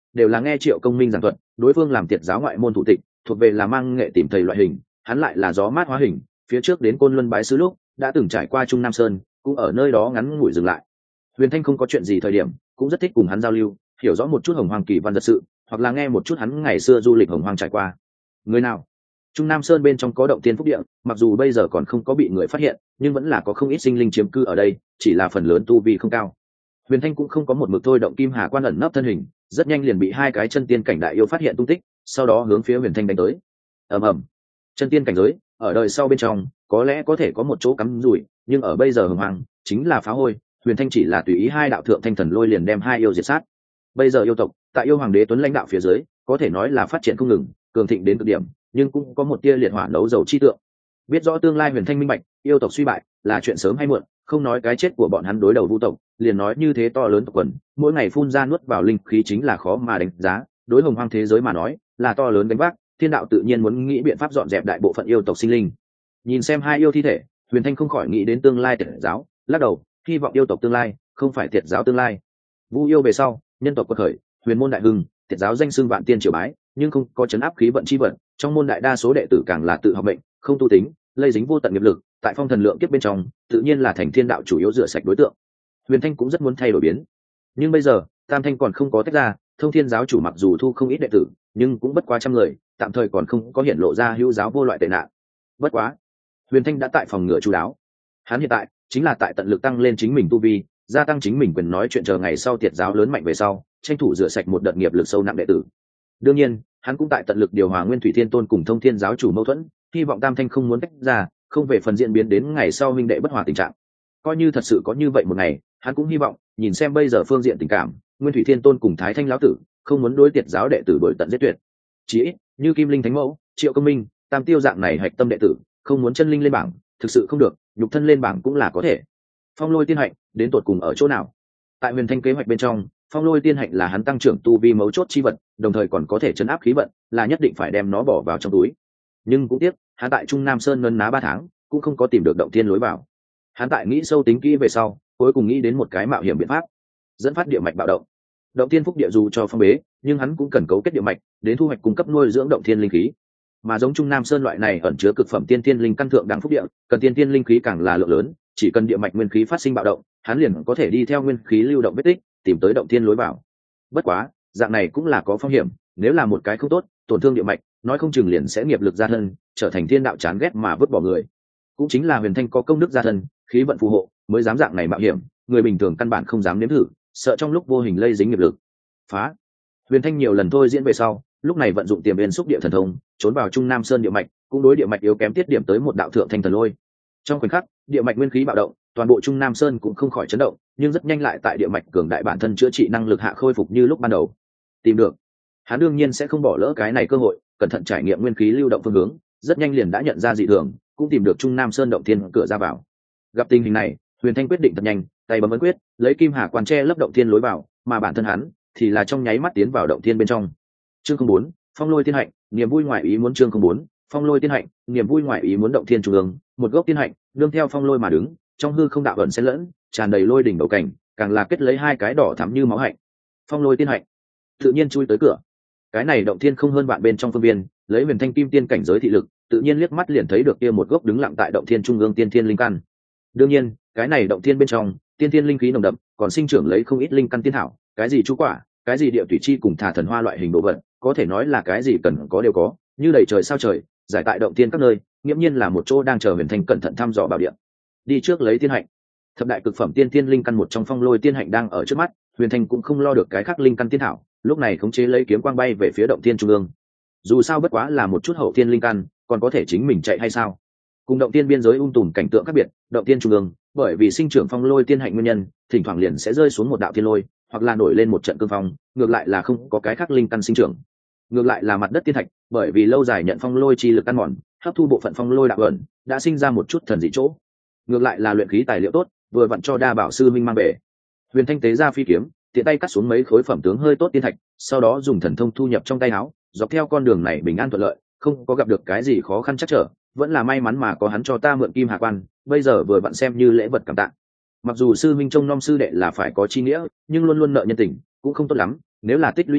đều là nghe Triệu Công Minh giảng thuật, đối phương làm tiệt giáo ngoại môn thủ tịch, thuộc về là mang nghệ tìm thầy loại hình, hắn lại là gió mát hóa hình, phía trước đến Côn Luân bái sứ lúc đã từng trải qua Trung Nam Sơn, cũng ở nơi đó ngắn ngủi dừng lại. Huyền Thanh không có chuyện gì thời điểm, cũng rất thích cùng hắn giao lưu, hiểu rõ một chút Hồng Hoang kỳ văn giật sự, hoặc là nghe một chút hắn ngày xưa du lịch Hồng Hoang trải qua. Người nào? Trung Nam Sơn bên trong có động tiên phúc địa, mặc dù bây giờ còn không có bị người phát hiện, nhưng vẫn là có không ít sinh linh chiếm cư ở đây, chỉ là phần lớn tu vi không cao. Huyền Thanh cũng không có một mực thôi động Kim Hà Quan ẩn nấp thân hình, rất nhanh liền bị hai cái chân tiên cảnh đại yêu phát hiện tung tích, sau đó hướng phía Huyền Thanh đánh tới. Ầm ầm. Chân tiên cảnh giới, ở đời sau bên trong, có lẽ có thể có một chỗ cắm rủi, nhưng ở bây giờ Hồng Hoang, chính là phá hôi, Huyền Thanh chỉ là tùy ý hai đạo thượng thanh thần lôi liền đem hai yêu diệt sát. Bây giờ yêu tộc, tại yêu hoàng đế Tuấn lãnh đạo phía dưới, có thể nói là phát triển không ngừng, cường thịnh đến cực điểm, nhưng cũng có một tia liệt hỏa nấu dầu chi tượng. Biết rõ tương lai Huyền Thanh minh bạch, yêu tộc suy bại là chuyện sớm hay muộn, không nói cái chết của bọn hắn đối đầu vu tộc, liền nói như thế to lớn tộc quần, mỗi ngày phun ra nuốt vào linh khí chính là khó mà đánh giá, đối Hồng Hoang thế giới mà nói, là to lớn gánh vác, thiên đạo tự nhiên muốn nghĩ biện pháp dọn dẹp đại bộ phận yêu tộc sinh linh. Nhìn xem hai yêu thi thể, Huyền Thanh không khỏi nghĩ đến tương lai tiệt giáo, lắc đầu, hy vọng yêu tộc tương lai không phải tiệt giáo tương lai. Vu yêu về sau, nhân tộc quật khởi, huyền môn đại hưng, tiệt giáo danh xưng vạn tiên triều bái, nhưng không có chấn áp khí vận chi vận, trong môn đại đa số đệ tử càng là tự học mệnh, không tu tính, lây dính vô tận nghiệp lực, tại phong thần lượng kiếp bên trong, tự nhiên là thành thiên đạo chủ yếu rửa sạch đối tượng. Huyền Thanh cũng rất muốn thay đổi biến, nhưng bây giờ Tam Thanh còn không có tách ra, Thông Thiên giáo chủ mặc dù thu không ít đệ tử, nhưng cũng bất quá trăm người, tạm thời còn không có hiện lộ ra hữu giáo vô loại tệ nạn. Bất quá, Huyền Thanh đã tại phòng ngừa chú đáo, hắn hiện tại chính là tại tận lực tăng lên chính mình tu vi, gia tăng chính mình quyền nói chuyện, chờ ngày sau tiệt giáo lớn mạnh về sau, tranh thủ rửa sạch một đợt nghiệp lực sâu nặng đệ tử. Đương nhiên, hắn cũng tại tận lực điều hòa Nguyên Thủy Thiên Tôn cùng Thông Thiên giáo chủ mâu thuẫn, hy vọng Tam Thanh không muốn tách ra, không về phần diễn biến đến ngày sau huynh đệ bất hòa tình trạng. Coi như thật sự có như vậy một ngày, hắn cũng hy vọng nhìn xem bây giờ phương diện tình cảm, Nguyên Thủy Thiên Tôn cùng Thái Thanh lão tử không muốn đối tiệt giáo đệ tử đổi tận giết tuyệt. Chỉ ít, như Kim Linh Thánh Mẫu, Triệu Công Minh, Tam Tiêu dạng này hạch tâm đệ tử, không muốn chân linh lên bảng, thực sự không được, nhục thân lên bảng cũng là có thể. Phong Lôi Tiên Hạnh đến tột cùng ở chỗ nào? Tại Huyền Thanh kế hoạch bên trong, Phong Lôi Tiên Hạnh là hắn tăng trưởng tu vi mấu chốt chi vật, đồng thời còn có thể chấn áp khí vận, là nhất định phải đem nó bỏ vào trong túi. Nhưng cũng tiếc, hắn tại Trung Nam Sơn ngân ná ba tháng, cũng không có tìm được động thiên lối vào. Hắn tại nghĩ sâu tính kỹ về sau, cuối cùng nghĩ đến một cái mạo hiểm biện pháp, dẫn phát địa mạch bạo động. Động thiên phúc địa dù cho phong bế, nhưng hắn cũng cần cấu kết địa mạch, đến thu hoạch cung cấp nuôi dưỡng động thiên linh khí. Mà giống Trung Nam Sơn loại này ẩn chứa cực phẩm tiên thiên linh căn thượng đẳng phúc địa, cần tiên thiên linh khí càng là lượng lớn, chỉ cần địa mạch nguyên khí phát sinh bạo động, hắn liền có thể đi theo nguyên khí lưu động vết tích, tìm tới động thiên lối vào. Bất quá, dạng này cũng là có phong hiểm, nếu là một cái không tốt, tổn thương địa mạch, nói không chừng liền sẽ nghiệp lực gia thân, trở thành thiên đạo chán ghét mà vứt bỏ người. Cũng chính là Huyền Thanh có công đức gia thân, khí vận phù hộ, mới dám dạng này mạo hiểm, người bình thường căn bản không dám nếm thử, sợ trong lúc vô hình lây dính nghiệp lực. Phá. Huyền Thanh nhiều lần thôi diễn về sau, lúc này vận dụng tiềm biên xúc địa thần thông, trốn vào Trung Nam Sơn địa mạch, cũng đối địa mạch yếu kém tiết điểm tới một đạo thượng thanh thần lôi. Trong khoảnh khắc, địa mạch nguyên khí bạo động, toàn bộ Trung Nam Sơn cũng không khỏi chấn động, nhưng rất nhanh lại tại địa mạch cường đại bản thân chữa trị năng lực hạ khôi phục như lúc ban đầu. Tìm được, hắn đương nhiên sẽ không bỏ lỡ cái này cơ hội, cẩn thận trải nghiệm nguyên khí lưu động phương hướng, rất nhanh liền đã nhận ra dị thường, cũng tìm được Trung Nam Sơn động thiên cửa ra vào. Gặp tình hình này, Huyền Thanh quyết định thật nhanh, tay bấm ấn quyết, lấy Kim Hà Quan che lấp động thiên lối vào, mà bản thân hắn thì là trong nháy mắt tiến vào động thiên bên trong. Chương không bốn, Phong Lôi Tiên Hạnh, niềm vui ngoại ý muốn. Chương không bốn, Phong Lôi Tiên Hạnh, niềm vui ngoại ý muốn. Động thiên trung ương, một gốc tiên hạnh, nương theo phong lôi mà đứng, trong hư không đạo ẩn xen lẫn, tràn đầy lôi đỉnh đầu cảnh, càng là kết lấy hai cái đỏ thắm như máu hạnh. Phong Lôi Tiên Hạnh tự nhiên chui tới cửa. Cái này động thiên không hơn bạn bên trong phương viên, lấy Huyền Thanh kim tiên cảnh giới thị lực, tự nhiên liếc mắt liền thấy được kia một gốc đứng lặng tại động thiên trung ương tiên thiên linh căn. Đương nhiên, cái này động thiên bên trong, tiên thiên linh khí nồng đậm, còn sinh trưởng lấy không ít linh căn tiên thảo, cái gì chú quả, cái gì địa thủy chi cùng thả thần hoa loại hình đồ vật, có thể nói là cái gì cần có đều có, như đầy trời sao trời, giải tại động thiên các nơi, nghiễm nhiên là một chỗ đang chờ Huyền Thanh cẩn thận thăm dò bảo địa. Đi trước lấy tiên hạnh. Thập đại cực phẩm tiên thiên linh căn một trong Phong Lôi Tiên Hạnh đang ở trước mắt, Huyền Thanh cũng không lo được cái khác linh căn tiên thảo, lúc này khống chế lấy kiếm quang bay về phía động thiên trung ương. Dù sao bất quá là một chút hậu thiên linh căn, còn có thể chính mình chạy hay sao? Cùng động thiên biên giới ung tùm cảnh tượng khác biệt, động thiên trung ương, bởi vì sinh trưởng Phong Lôi Tiên Hạnh nguyên nhân, thỉnh thoảng liền sẽ rơi xuống một đạo thiên lôi, hoặc là nổi lên một trận cương phong, ngược lại là không có cái khác linh căn sinh trưởng. Ngược lại là mặt đất tiên thạch, bởi vì lâu dài nhận phong lôi chi lực ăn mòn, hấp thu bộ phận phong lôi đạo ẩn, đã sinh ra một chút thần dị chỗ. Ngược lại là luyện khí tài liệu tốt, vừa vặn cho Đa Bảo sư minh mang về. Huyền Thanh tế ra phi kiếm, tiện tay cắt xuống mấy khối phẩm tướng hơi tốt tiên thạch, sau đó dùng thần thông thu nhập trong tay áo, dọc theo con đường này bình an thuận lợi, không có gặp được cái gì khó khăn chắc trở, vẫn là may mắn mà có hắn cho ta mượn Kim Hà Quan, bây giờ vừa vặn xem như lễ vật cảm tạ. Mặc dù sư minh trông nom sư đệ là phải có chi nghĩa, nhưng luôn luôn nợ nhân tình, cũng không tốt lắm, nếu là tích lũy nhiều,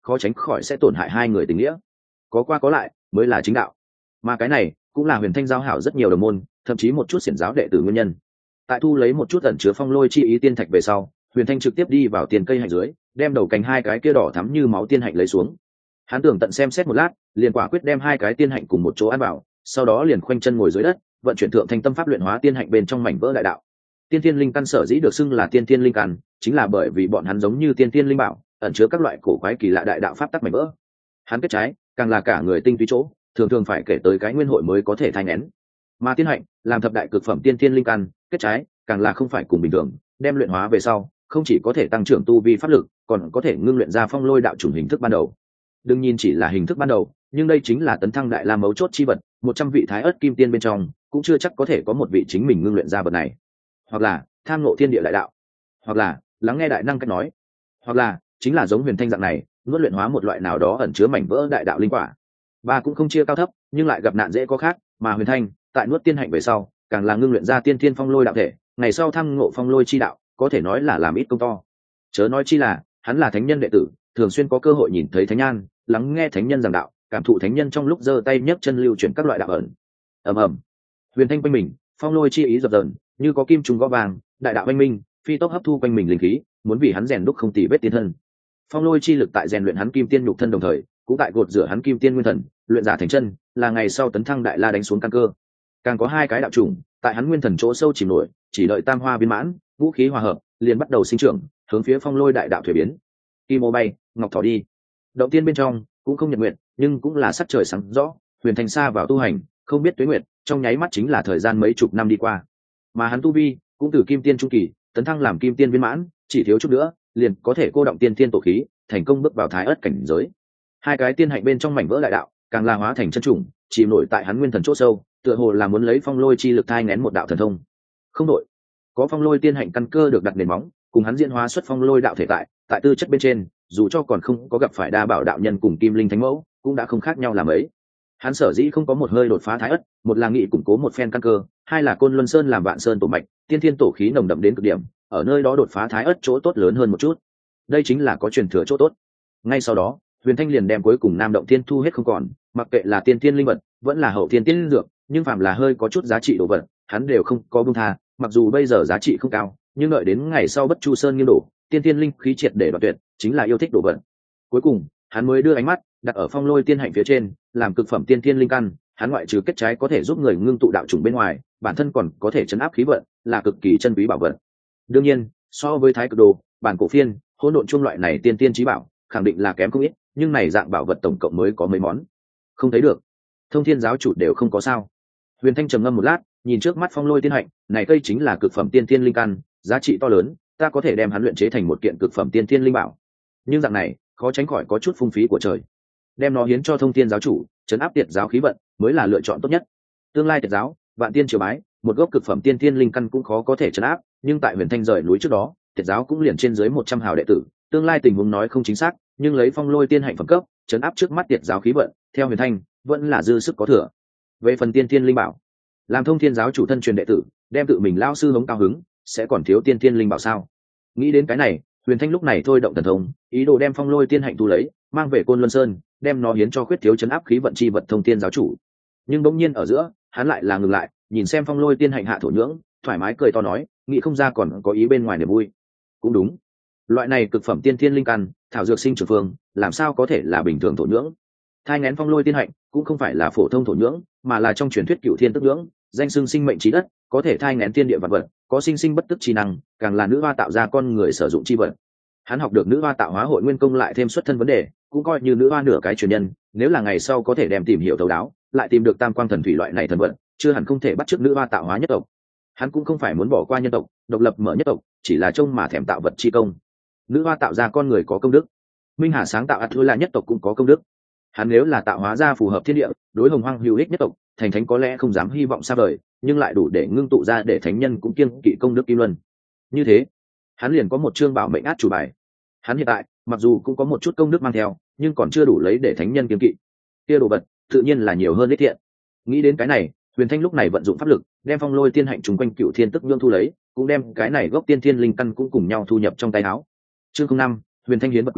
khó tránh khỏi sẽ tổn hại hai người tình nghĩa. Có qua có lại mới là chính đạo, mà cái này cũng là Huyền Thanh giao hảo rất nhiều đồng môn, thậm chí một chút xiển giáo đệ tử nguyên nhân. Tại thu lấy một chút ẩn chứa phong lôi chi ý tiên thạch về sau, Huyền Thanh trực tiếp đi vào tiền cây hạnh dưới, đem đầu cành hai cái kia đỏ thắm như máu tiên hạnh lấy xuống. Hắn tưởng tận xem xét một lát, liền quả quyết đem hai cái tiên hạnh cùng một chỗ ăn vào, sau đó liền khoanh chân ngồi dưới đất, vận chuyển thượng thanh tâm pháp luyện hóa tiên hạnh bên trong mảnh vỡ đại đạo. Tiên thiên linh căn sở dĩ được xưng là tiên thiên linh căn, chính là bởi vì bọn hắn giống như tiên thiên linh bảo, ẩn chứa các loại cổ quái kỳ lạ đại đạo pháp tắc mảnh vỡ. Hắn kết trái, càng là cả người tinh túy chỗ, thường thường phải kể tới cái nguyên hội mới có thể thai nghén. Mà tiên hạnh, làm thập đại cực phẩm tiên thiên linh căn, kết trái, càng là không phải cùng bình thường, đem luyện hóa về sau, không chỉ có thể tăng trưởng tu vi pháp lực, còn có thể ngưng luyện ra phong lôi đạo chủng hình thức ban đầu. Đương nhiên chỉ là hình thức ban đầu, nhưng đây chính là tấn thăng đại la mấu chốt chi vật, một trăm vị thái ớt kim tiên bên trong, cũng chưa chắc có thể có một vị chính mình ngưng luyện ra vật này. Hoặc là tham ngộ thiên địa đại đạo, hoặc là lắng nghe đại năng cách nói, hoặc là chính là giống Huyền Thanh dạng này, nuốt luyện hóa một loại nào đó ẩn chứa mảnh vỡ đại đạo linh quả. Ba cũng không chia cao thấp, nhưng lại gặp nạn dễ có khác, mà Huyền Thanh tại nuốt tiên hạnh về sau, càng là ngưng luyện ra tiên thiên phong lôi đạo thể, ngày sau tham ngộ phong lôi chi đạo, có thể nói là làm ít công to. Chớ nói chi là, hắn là thánh nhân đệ tử, thường xuyên có cơ hội nhìn thấy thánh an, lắng nghe thánh nhân giảng đạo, cảm thụ thánh nhân trong lúc giơ tay nhấc chân lưu chuyển các loại đạo ẩn. Ầm ầm, Huyền Thanh quanh mình, phong lôi chi ý dập dờn, như có kim trùng gõ vàng, đại đạo anh minh, phi tốc hấp thu quanh mình linh khí, muốn vì hắn rèn đúc không tì vết tiên thân. Phong lôi chi lực tại rèn luyện hắn kim tiên nhục thân đồng thời, cũng tại gột rửa hắn kim tiên nguyên thần, luyện giả thành chân, là ngày sau tấn thăng đại la đánh xuống căn cơ. Càng có hai cái đạo chủng, tại hắn nguyên thần chỗ sâu chìm nổi, chỉ đợi tam hoa viên mãn, vũ khí hòa hợp, liền bắt đầu sinh trưởng, hướng phía phong lôi đại đạo thuế biến. Kim ô bay, ngọc thỏ đi. Động tiên bên trong cũng không nhật nguyện, nhưng cũng là sắc trời sáng rõ. Huyền Thanh xa vào tu hành, không biết tuế nguyệt, trong nháy mắt chính là thời gian mấy chục năm đi qua. Mà hắn tu vi cũng từ kim tiên trung kỳ tấn thăng làm kim tiên viên mãn, chỉ thiếu chút nữa liền có thể cô động tiên tiên tổ khí, thành công bước vào thái ớt cảnh giới. Hai cái tiên hạnh bên trong mảnh vỡ đại đạo, càng là hóa thành chân trùng, chìm nổi tại hắn nguyên thần chỗ sâu, tựa hồ là muốn lấy phong lôi chi lực thai nghén một đạo thần thông. Không đổi, có phong lôi tiên hạnh căn cơ được đặt nền móng, cùng hắn diễn hóa xuất phong lôi đạo thể tại, tại tư chất bên trên, dù cho còn không có gặp phải đa bảo đạo nhân cùng kim linh thánh mẫu, cũng đã không khác nhau làm ấy. Hắn sở dĩ không có một hơi đột phá thái ất, một là nghị củng cố một phen căn cơ, hai là côn luân sơn làm vạn sơn tổ mạch, tiên thiên tổ khí nồng đậm đến cực điểm, ở nơi đó đột phá thái ất chỗ tốt lớn hơn một chút. Đây chính là có truyền thừa chỗ tốt. Ngay sau đó, Huyền Thanh liền đem cuối cùng nam động tiên thu hết không còn, mặc kệ là tiên thiên linh vật, vẫn là hậu thiên tiên dược, nhưng phàm là hơi có chút giá trị đồ vật, hắn đều không có buông tha. Mặc dù bây giờ giá trị không cao, nhưng đợi đến ngày sau Bất Chu Sơn nghiêng đổ, tiên thiên linh khí triệt để đoạt tuyệt, chính là yêu thích đồ vật. Cuối cùng, hắn mới đưa ánh mắt đặt ở phong lôi tiên hạnh phía trên, làm cực phẩm tiên thiên linh căn, hắn ngoại trừ kết trái có thể giúp người ngưng tụ đạo chủng bên ngoài, bản thân còn có thể chấn áp khí vận, là cực kỳ chân quý bảo vật. Đương nhiên, so với thái cực đồ, bản cổ phiên, hỗn độn chung loại này tiên tiên chí bảo, khẳng định là kém không ít, nhưng này dạng bảo vật tổng cộng mới có mấy món. Không thấy được. Thông Thiên giáo chủ đều không có sao. Huyền Thanh trầm ngâm một lát, nhìn trước mắt phong lôi tiên hạnh, này cây chính là cực phẩm tiên thiên linh căn, giá trị to lớn, ta có thể đem hắn luyện chế thành một kiện cực phẩm tiên thiên linh bảo. Nhưng dạng này, khó tránh khỏi có chút phung phí của trời. Đem nó hiến cho Thông Thiên giáo chủ, trấn áp tiệt giáo khí vận, mới là lựa chọn tốt nhất. Tương lai tiệt giáo, vạn tiên triều bái, một gốc cực phẩm tiên thiên linh căn cũng khó có thể trấn áp, nhưng tại Huyền Thanh rời núi trước đó, tiệt giáo cũng liền trên dưới một trăm hào đệ tử, tương lai tình huống nói không chính xác, nhưng lấy phong lôi tiên hạnh phẩm cấp, trấn áp trước mắt tiệt giáo khí vận, theo Huyền Thanh, vẫn là dư sức có thừa. Về phần tiên thiên linh bảo, làm Thông Thiên giáo chủ thân truyền đệ tử, đem tự mình lao sư hống cao hứng, sẽ còn thiếu tiên thiên linh bảo sao? Nghĩ đến cái này, Huyền Thanh lúc này thôi động thần thông, ý đồ đem phong lôi tiên hạnh thu lấy, mang về Côn Luân Sơn, đem nó hiến cho khuyết thiếu chấn áp khí vận chi vật Thông Thiên giáo chủ. Nhưng bỗng nhiên ở giữa, hắn lại là ngừng lại, nhìn xem phong lôi tiên hạnh hạ thổ nhưỡng, thoải mái cười to nói, nghĩ không ra còn có ý bên ngoài niềm vui. Cũng đúng, loại này cực phẩm tiên thiên linh căn, thảo dược sinh trưởng phương, làm sao có thể là bình thường thổ nhưỡng? Thai nghén phong lôi tiên hạnh cũng không phải là phổ thông thổ nhưỡng, mà là trong truyền thuyết cửu thiên tức nhưỡng, danh xưng sinh mệnh trí đất, có thể thai nghén thiên địa vật vật, có sinh sinh bất tức chi năng, càng là nữ hoa tạo ra con người sử dụng chi vật. Hắn học được nữ hoa tạo hóa hội nguyên công lại thêm xuất thân vấn đề, cũng coi như nữ hoa nửa cái truyền nhân, nếu là ngày sau có thể đem tìm hiểu thấu đáo, lại tìm được tam quang thần thủy loại này thần vật, chưa hẳn không thể bắt chước nữ hoa tạo hóa nhất tộc. Hắn cũng không phải muốn bỏ qua nhân tộc, độc lập mở nhất tộc, chỉ là trông mà thèm tạo vật chi công. Nữ hoa tạo ra con người có công đức, Minh Hà sáng tạo Atula nhất tộc cũng có công đức. Hắn nếu là tạo hóa ra phù hợp thiên địa, đối hồng hoang hữu ích nhất tộc, thành thánh có lẽ không dám hy vọng xa vời, nhưng lại đủ để ngưng tụ ra để thánh nhân cũng kiêng kỵ công đức kim luân. Như thế, hắn liền có một chương bảo mệnh át chủ bài. Hắn hiện tại mặc dù cũng có một chút công đức mang theo, nhưng còn chưa đủ lấy để thánh nhân kiêng kỵ. Kia đồ vật tự nhiên là nhiều hơn ích thiện. Nghĩ đến cái này, Huyền Thanh lúc này vận dụng pháp lực, đem phong lôi tiên hạnh trùng quanh cựu thiên tức nhưỡng thu lấy, cũng đem cái này gốc tiên thiên linh căn cũng cùng nhau thu nhập trong tay áo. Chương không năm, Huyền Thanh hiến vật quý,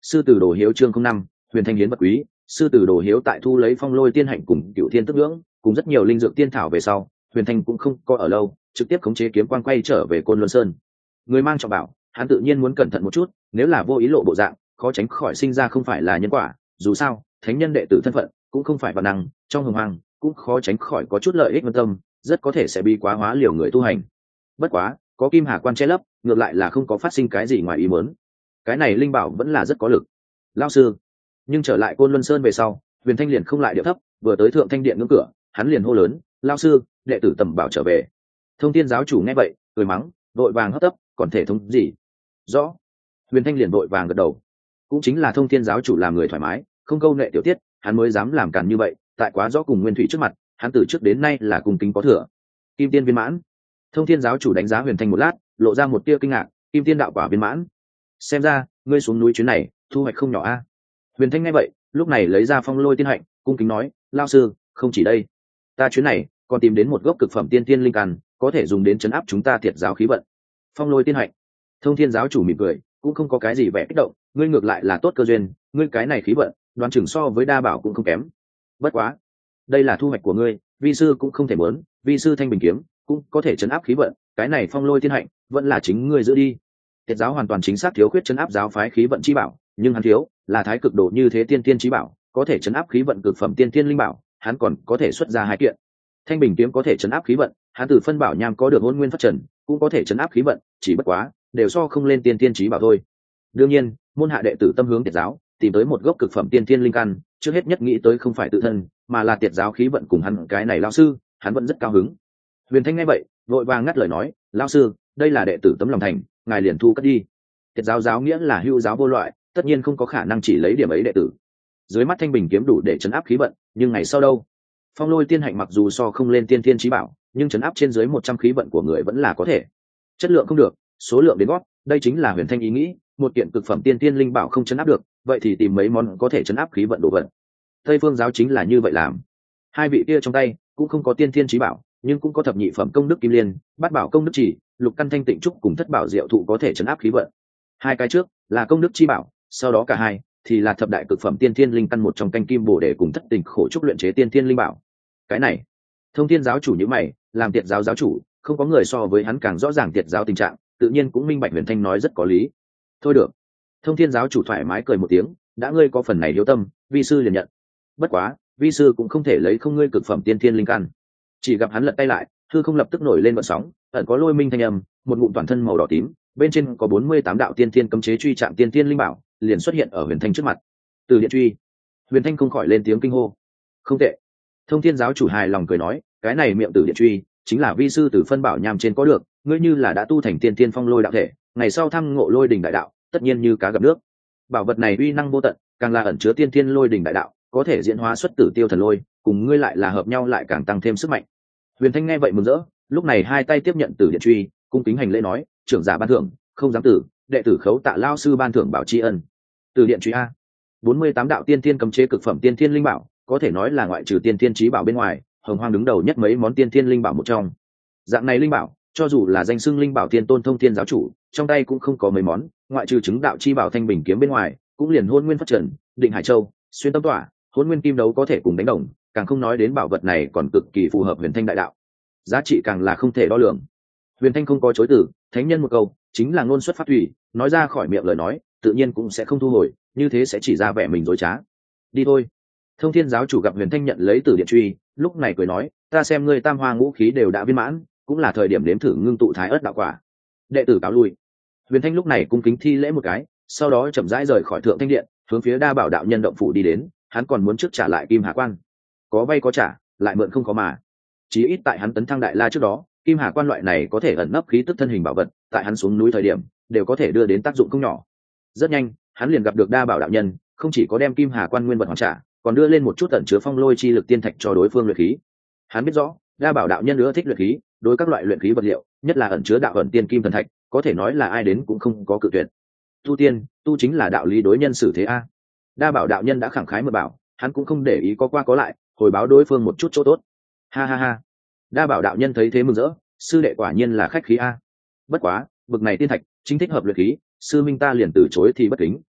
Sư tử đồ hiếu chương không năm, huyền thanh hiến vật quý. Sư tử đồ hiếu tại thu lấy phong lôi tiên hạnh cùng cựu thiên tức ngưỡng cùng rất nhiều linh dược tiên thảo về sau, huyền thanh cũng không có ở lâu, trực tiếp khống chế kiếm quang quay trở về côn luân sơn. Người mang trọng bảo, hắn tự nhiên muốn cẩn thận một chút, nếu là vô ý lộ bộ dạng, khó tránh khỏi sinh ra không phải là nhân quả. Dù sao thánh nhân đệ tử thân phận cũng không phải văn năng, trong hồng hoang cũng khó tránh khỏi có chút lợi ích vân tâm, rất có thể sẽ bị quá hóa liều người tu hành. Bất quá có kim hà quan che lấp, ngược lại là không có phát sinh cái gì ngoài ý muốn. Cái này linh bảo vẫn là rất có lực. Lão sư. Nhưng trở lại côn luân sơn về sau, huyền thanh liền không lại điệu thấp, vừa tới thượng thanh điện ngưỡng cửa, hắn liền hô lớn: Lão sư, đệ tử tầm bảo trở về. Thông thiên giáo chủ nghe vậy cười mắng, vội vàng hấp tấp, còn thể thống gì? Rõ. Huyền thanh liền vội vàng gật đầu. Cũng chính là thông thiên giáo chủ làm người thoải mái, không câu nệ tiểu tiết, hắn mới dám làm càn như vậy. Tại quá rõ cùng nguyên thủy trước mặt, hắn từ trước đến nay là cùng kính có thừa. Kim tiên viên mãn. Thông thiên giáo chủ đánh giá huyền thanh một lát, lộ ra một tia kinh ngạc. Kim tiên đạo quả viên mãn, xem ra ngươi xuống núi chuyến này thu hoạch không nhỏ a. Huyền thanh nghe vậy lúc này lấy ra phong lôi tiên hạnh, cung kính nói: Lao sư, không chỉ đây, ta chuyến này còn tìm đến một gốc cực phẩm tiên tiên linh căn, có thể dùng đến chấn áp chúng ta thiệt giáo khí vận. Phong lôi tiên hạnh. Thông thiên giáo chủ mỉm cười, cũng không có cái gì vẻ kích động, ngươi ngược lại là tốt cơ duyên, ngươi cái này khí vận đoán chừng so với đa bảo cũng không kém. Bất quá đây là thu hoạch của ngươi, vi sư cũng không thể muốn, vi sư thanh bình kiếm cũng có thể chấn áp khí vận, cái này phong lôi tiên hạnh vẫn là chính ngươi giữ đi. Tiệt giáo hoàn toàn chính xác thiếu khuyết chấn áp giáo phái khí vận chi bảo, nhưng hắn thiếu là thái cực độ như thế tiên tiên chí bảo, có thể chấn áp khí vận cực phẩm tiên tiên linh bảo, hắn còn có thể xuất ra hai kiện. Thanh bình kiếm có thể chấn áp khí vận, hắn từ phân bảo nham có được hôn nguyên phát trần, cũng có thể chấn áp khí vận, chỉ bất quá đều so không lên tiên tiên chí bảo thôi. Đương nhiên, môn hạ đệ tử tâm hướng tiệt giáo, tìm tới một gốc cực phẩm tiên tiên linh căn, trước hết nhất nghĩ tới không phải tự thân, mà là tiệt giáo khí vận cùng hắn cái này lão sư, hắn vẫn rất cao hứng. Huyền Thanh nghe vậy, vội vàng ngắt lời nói: "Lão sư, đây là đệ tử tấm lòng thành, ngài liền thu cất đi." Tiệt giáo giáo nghĩa là hữu giáo vô loại, tất nhiên không có khả năng chỉ lấy điểm ấy đệ tử. Dưới mắt thanh bình kiếm đủ để chấn áp khí vận, nhưng ngày sau đâu? Phong lôi tiên hạnh mặc dù so không lên tiên thiên chí bảo, nhưng chấn áp trên dưới một trăm khí vận của người vẫn là có thể. Chất lượng không được, số lượng đến gót, đây chính là Huyền Thanh ý nghĩ, một kiện cực phẩm tiên thiên linh bảo không chấn áp được, vậy thì tìm mấy món có thể chấn áp khí vận đồ vật. Tây Phương giáo chính là như vậy làm. Hai vị kia trong tay cũng không có tiên thiên chí bảo, nhưng cũng có thập nhị phẩm công đức kim liên, bát bảo công đức chỉ, lục căn thanh tịnh trúc cùng thất bảo diệu thụ có thể chấn áp khí vận. Hai cái trước là công đức chi bảo, sau đó cả hai thì là thập đại cực phẩm tiên thiên linh căn một trong canh kim bổ để cùng thất tình khổ trúc luyện chế tiên thiên linh bảo. Cái này, Thông Thiên giáo chủ như mày, làm tiệt giáo giáo chủ, không có người so với hắn càng rõ ràng tiệt giáo tình trạng, tự nhiên cũng minh bạch Huyền Thanh nói rất có lý. Thôi được. Thông Thiên giáo chủ thoải mái cười một tiếng, đã ngươi có phần này hiếu tâm, vi sư liền nhận. Bất quá, vi sư cũng không thể lấy không ngươi cực phẩm tiên thiên linh căn. Chỉ gặp hắn lật tay lại, thư không lập tức nổi lên vận sóng, ẩn có lôi minh thanh âm, một ngụm toàn thân màu đỏ tím, bên trên có bốn mươi tám đạo tiên thiên cấm chế truy trạng tiên thiên linh bảo, liền xuất hiện ở Huyền Thanh trước mặt. Từ điện truy. Huyền Thanh không khỏi lên tiếng kinh hô. Không tệ. Thông Thiên giáo chủ hài lòng cười nói, cái này miệng tử điện truy chính là vi sư từ phân bảo nham trên có được, ngươi như là đã tu thành tiên thiên phong lôi đạo thể, ngày sau thăng ngộ lôi đỉnh đại đạo, tất nhiên như cá gặp nước. Bảo vật này uy năng vô tận, càng là ẩn chứa tiên thiên lôi đỉnh đại đạo, có thể diễn hóa xuất tử tiêu thần lôi, cùng ngươi lại là hợp nhau lại càng tăng thêm sức mạnh. Huyền Thanh nghe vậy mừng rỡ, lúc này hai tay tiếp nhận tử điện truy, cung kính hành lễ nói, trưởng giả ban thưởng, không dám tử, đệ tử khấu tạ lao sư ban thưởng bảo tri ân. Tử điện truy a, bốn mươi tám đạo tiên thiên cấm chế cực phẩm tiên thiên linh bảo, có thể nói là ngoại trừ tiên thiên chí bảo bên ngoài, hồng hoang đứng đầu nhất mấy món tiên thiên linh bảo một trong. Dạng này linh bảo, cho dù là danh xưng linh bảo tiên tôn Thông Thiên giáo chủ, trong tay cũng không có mấy món, ngoại trừ chứng đạo chi bảo thanh bình kiếm bên ngoài, cũng liền hôn nguyên phát trần, định hải châu, xuyên tâm tỏa, hôn nguyên kim đấu có thể cùng đánh đồng, càng không nói đến bảo vật này còn cực kỳ phù hợp Huyền Thanh đại đạo, giá trị càng là không thể đo lường. Huyền Thanh không có chối từ, thánh nhân một câu chính là ngôn xuất phát thủy, nói ra khỏi miệng lời nói tự nhiên cũng sẽ không thu hồi, như thế sẽ chỉ ra vẻ mình dối trá. Đi thôi. Thông Thiên giáo chủ gặp Huyền Thanh nhận lấy Tử điện truy, lúc này cười nói, ta xem ngươi tam hoa ngũ khí đều đã viên mãn, cũng là thời điểm nếm thử ngưng tụ thái ớt đạo quả. Đệ tử cáo lui. Huyền Thanh lúc này cung kính thi lễ một cái, sau đó chậm rãi rời khỏi thượng thanh điện, hướng phía đa bảo đạo nhân động phủ đi đến. Hắn còn muốn trước trả lại kim hà quan, có vay có trả, lại mượn không có mà. Chí ít tại hắn tấn thăng đại la trước đó, kim hà quan loại này có thể ẩn nấp khí tức thân hình bảo vật, tại hắn xuống núi thời điểm đều có thể đưa đến tác dụng không nhỏ. Rất nhanh hắn liền gặp được đa bảo đạo nhân, không chỉ có đem kim hà quan nguyên vật hoàn trả, còn đưa lên một chút ẩn chứa phong lôi chi lực tiên thạch cho đối phương luyện khí. Hắn biết rõ đa bảo đạo nhân ưa thích luyện khí, đối các loại luyện khí vật liệu, nhất là ẩn chứa đạo ẩn tiên kim thần thạch, có thể nói là ai đến cũng không có cự tuyệt. Tu tiên, tu chính là đạo lý đối nhân xử thế a. Đa bảo đạo nhân đã khẳng khái mà bảo, hắn cũng không để ý có qua có lại, hồi báo đối phương một chút chỗ tốt. Ha ha ha. Đa bảo đạo nhân thấy thế mừng rỡ, sư đệ quả nhiên là khách khí a. Bất quá, bực này tiên thạch chính thích hợp luyện khí, sư minh ta liền từ chối thì bất kính.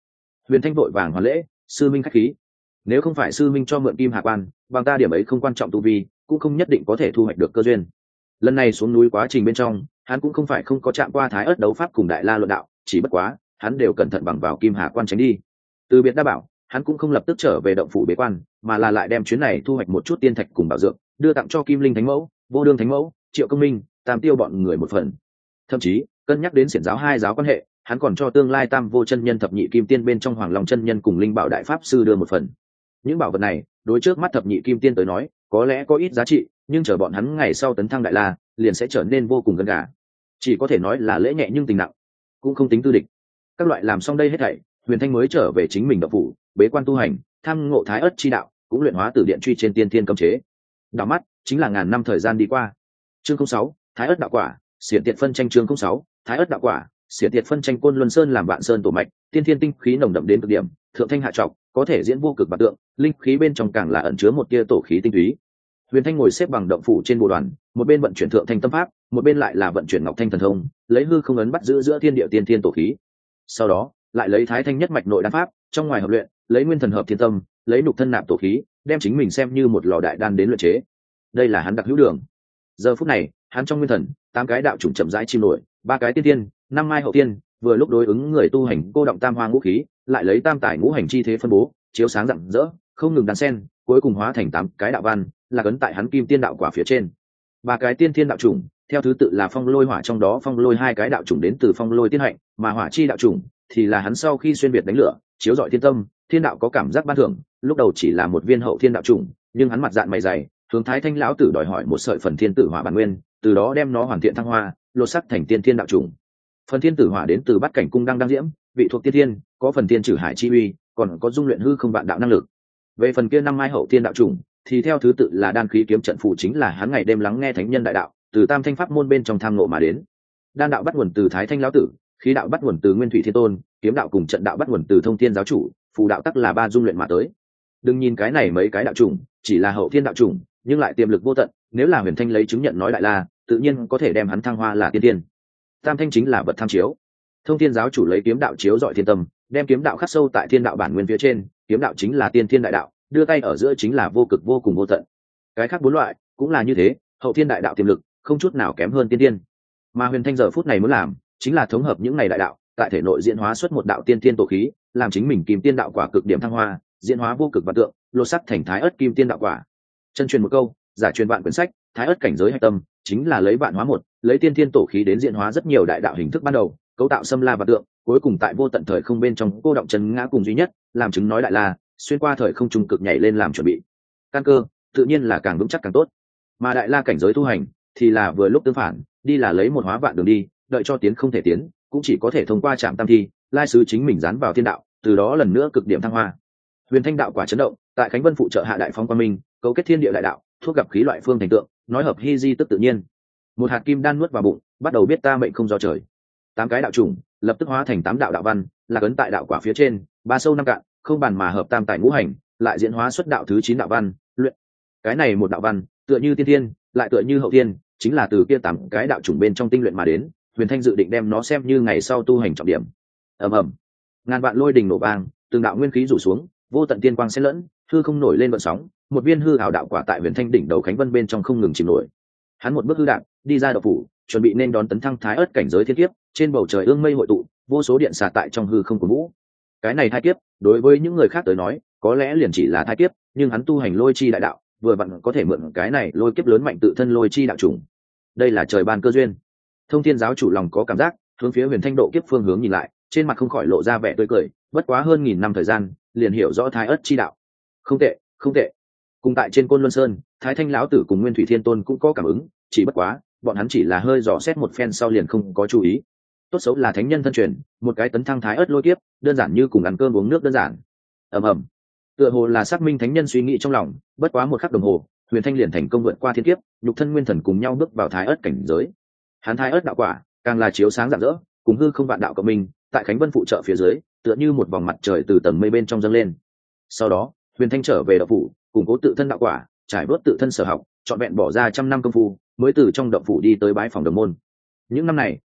Huyền Thanh vội vàng hoàn lễ, sư minh khách khí. Nếu không phải sư minh cho mượn kim hà quan, bằng ta điểm ấy không quan trọng tu vi, cũng không nhất định có thể thu hoạch được cơ duyên. Lần này xuống núi quá trình bên trong, hắn cũng không phải không có chạm qua Thái Ức đấu pháp cùng Đại La luận đạo, chỉ bất quá hắn đều cẩn thận bằng vào kim hà quan tránh đi. Từ biệt đa bảo, hắn cũng không lập tức trở về động phủ bế quan, mà là lại đem chuyến này thu hoạch một chút tiên thạch cùng bảo dược, đưa tặng cho Kim Linh Thánh Mẫu, Vô Đương Thánh Mẫu, Triệu Công Minh, Tam Tiêu bọn người một phần. Thậm chí cân nhắc đến xiển giáo hai giáo quan hệ, hắn còn cho tương lai Tam Vô chân nhân thập nhị kim tiên bên trong Hoàng Long chân nhân cùng Linh Bảo đại pháp sư đưa một phần. Những bảo vật này, đối trước mắt thập nhị kim tiên tới nói, có lẽ có ít giá trị, nhưng chờ bọn hắn ngày sau tấn thăng đại la, liền sẽ trở nên vô cùng gần gà. Chỉ có thể nói là lễ nhẹ nhưng tình nặng, cũng không tính tư địch. Các loại làm xong đây hết thảy, Huyền Thanh mới trở về chính mình động phủ, bế quan tu hành, tham ngộ Thái Ức chi đạo, cũng luyện hóa từ điện truy trên tiên thiên cấm chế. Đảo mắt chính là ngàn năm thời gian đi qua. Chương không sáu, Thái Ức đạo quả, xiển tiệt phân tranh. Chương không sáu, Thái Ức đạo quả, xiển tiệt phân tranh. Côn Luân Sơn làm vạn sơn tổ mạch, tiên thiên tinh khí nồng đậm đến cực điểm, thượng thanh hạ trọng, có thể diễn vô cực bát tượng, linh khí bên trong càng là ẩn chứa một tia tổ khí tinh túy. Huyền Thanh ngồi xếp bằng động phủ trên bồ đoàn, một bên vận chuyển thượng thanh tâm pháp, một bên lại là vận chuyển ngọc thanh thần thông, lấy hư không ấn bắt giữ giữa thiên địa tiên thiên tổ khí. Sau đó, lại lấy thái thanh nhất mạch nội đan pháp, trong ngoài hợp luyện, lấy nguyên thần hợp thiên tâm, lấy nục thân nạp tổ khí, đem chính mình xem như một lò đại đan đến luyện chế. Đây là hắn đặc hữu đường. Giờ phút này, hắn trong nguyên thần, tám cái đạo chủng chậm rãi chìm nổi, ba cái tiên tiên, năm mai hậu tiên, vừa lúc đối ứng người tu hành cô động tam hoa ngũ khí, lại lấy tam tải ngũ hành chi thế phân bố, chiếu sáng rạng rỡ, không ngừng đan sen, cuối cùng hóa thành tám cái đạo văn, là cấn tại hắn kim tiên đạo quả phía trên. Ba cái tiên thiên đạo chủng, theo thứ tự là phong lôi hỏa, trong đó phong lôi hai cái đạo chủng đến từ phong lôi tiên hạnh, mà hỏa chi đạo chủng thì là hắn sau khi xuyên việt đánh lửa, chiếu rọi thiên tâm, thiên đạo có cảm giác ban thưởng, lúc đầu chỉ là một viên hậu thiên đạo chủng, nhưng hắn mặt dạng mày dày, hướng Thái Thanh lão tử đòi hỏi một sợi phần thiên tử hỏa bản nguyên, từ đó đem nó hoàn thiện thăng hoa, lột sắc thành tiên thiên đạo chủng. Phần thiên tử hỏa đến từ bát cảnh cung đăng đăng diễm, vị thuộc tiên thiên, có phần thiên trừ hải chi uy, còn có dung luyện hư không vạn đạo năng lực. Về phần kia năm mai hậu thiên đạo chủng, thì theo thứ tự là đan khí kiếm trận phù, chính là hắn ngày đêm lắng nghe thánh nhân đại đạo, từ tam thanh pháp môn bên trong tham ngộ mà đến. Đan đạo bắt nguồn từ Thái Thanh lão tử, khí đạo bắt nguồn từ Nguyên Thủy Thiên Tôn, kiếm đạo cùng trận đạo bắt nguồn từ Thông Thiên giáo chủ, phù đạo tắc là ba dung luyện mà tới. Đừng nhìn cái này mấy cái đạo chủng chỉ là hậu thiên đạo chủng, nhưng lại tiềm lực vô tận, nếu là Huyền Thanh lấy chứng nhận nói đại la, tự nhiên có thể đem hắn thăng hoa là tiên tiên. Tam thanh chính là vật tham chiếu. Thông Thiên giáo chủ lấy kiếm đạo chiếu dọi thiên tâm, đem kiếm đạo khắc sâu tại thiên đạo bản nguyên phía trên, kiếm đạo chính là tiên thiên đại đạo, đưa tay ở giữa chính là vô cực vô cùng vô tận. Cái khác bốn loại cũng là như thế, hậu thiên đại đạo tiềm lực không chút nào kém hơn tiên thiên. Mà Huyền Thanh giờ phút này muốn làm chính là thống hợp những này đại đạo, tại thể nội diễn hóa xuất một đạo tiên thiên tổ khí, làm chính mình kim tiên đạo quả cực điểm thăng hoa, diễn hóa vô cực vạn tượng, lột sắc thành Thái Ức kim tiên đạo quả. Chân truyền một câu, giả truyền vạn quyển sách, Thái Ức cảnh giới hạch tâm chính là lấy vạn hóa một, lấy tiên thiên tổ khí đến diễn hóa rất nhiều đại đạo hình thức ban đầu, cấu tạo xâm la vạn tượng, cuối cùng tại vô tận thời không bên trong cô động chân ngã cùng duy nhất, làm chứng nói đại la, xuyên qua thời không trung cực nhảy lên làm chuẩn bị. Căn cơ tự nhiên là càng vững chắc càng tốt. Mà đại la cảnh giới tu hành thì là vừa lúc tương phản, đi là lấy một hóa vạn đường đi, đợi cho tiến không thể tiến, cũng chỉ có thể thông qua trạm tam thi, lai sứ chính mình dán vào thiên đạo, từ đó lần nữa cực điểm thăng hoa. Huyền Thanh đạo quả chấn động, tại Khánh Vân phụ trợ hạ đại phong quan minh, cấu kết thiên địa đại đạo, thuốc gặp khí loại phương thành tượng, nói hợp hy di tức tự nhiên. Một hạt kim đan nuốt vào bụng, bắt đầu biết ta mệnh không do trời. Tám cái đạo chủng lập tức hóa thành tám đạo đạo văn, là cấn tại đạo quả phía trên, ba sâu năm cạn, không bàn mà hợp tam tại ngũ hành, lại diễn hóa xuất đạo thứ chín đạo văn, luyện. Cái này một đạo văn, tựa như tiên thiên, lại tựa như hậu thiên, chính là từ kia tám cái đạo chủng bên trong tinh luyện mà đến. Huyền Thanh dự định đem nó xem như ngày sau tu hành trọng điểm. Ầm ầm, ngàn vạn lôi đình nổ vang, từng đạo nguyên khí rủ xuống, vô tận tiên quang xen lẫn, hư không nổi lên vận sóng, một viên hư ảo đạo quả tại Huyền Thanh đỉnh đầu Khánh Vân bên trong không ngừng chìm nổi. Hắn một bước hư đạn, đi ra đạo phủ, chuẩn bị nên đón tấn thăng Thái Ức cảnh giới thiên kiếp, trên bầu trời ương mây hội tụ, vô số điện xà tại trong hư không của vũ. Cái này thai kiếp, đối với những người khác tới nói, có lẽ liền chỉ là thai kiếp, nhưng hắn tu hành lôi chi đại đạo, vừa vặn có thể mượn cái này lôi kiếp lớn mạnh tự thân lôi chi đạo chủng. Đây là trời ban cơ duyên. Thông Thiên giáo chủ lòng có cảm giác, hướng phía Huyền Thanh độ kiếp phương hướng nhìn lại, trên mặt không khỏi lộ ra vẻ tươi cười, bất quá hơn nghìn năm thời gian, liền hiểu rõ Thái Ức chi đạo. Không tệ, không tệ. Cùng tại trên Côn Luân Sơn, Thái Thanh lão tử cùng Nguyên Thủy Thiên Tôn cũng có cảm ứng, chỉ bất quá, bọn hắn chỉ là hơi dò xét một phen sau liền không có chú ý. Tốt xấu là thánh nhân thân truyền, một cái tấn thăng Thái Ức lôi kiếp, đơn giản như cùng ăn cơm uống nước đơn giản. Ầm ầm. Tựa hồ là xác minh thánh nhân suy nghĩ trong lòng, bất quá một khắc đồng hồ, Huyền Thanh liền thành công vượt qua thiên kiếp, nhục thân nguyên thần cùng nhau bước vào Thái Ức cảnh giới. Hắn Thái Ức đạo quả, càng là chiếu sáng rạng rỡ, cùng hư không vạn đạo cộng minh, tại Khánh Vân phụ trợ phía dưới, tựa như một vòng mặt trời từ tầng mây bên trong dâng lên. Sau đó, Huyền Thanh trở về đạo phủ, củng cố tự thân đạo quả, trải bớt tự thân sở học, chọn vẹn bỏ ra trăm năm công phu, mới từ trong động phủ đi tới bái phòng đồng môn. Những năm này,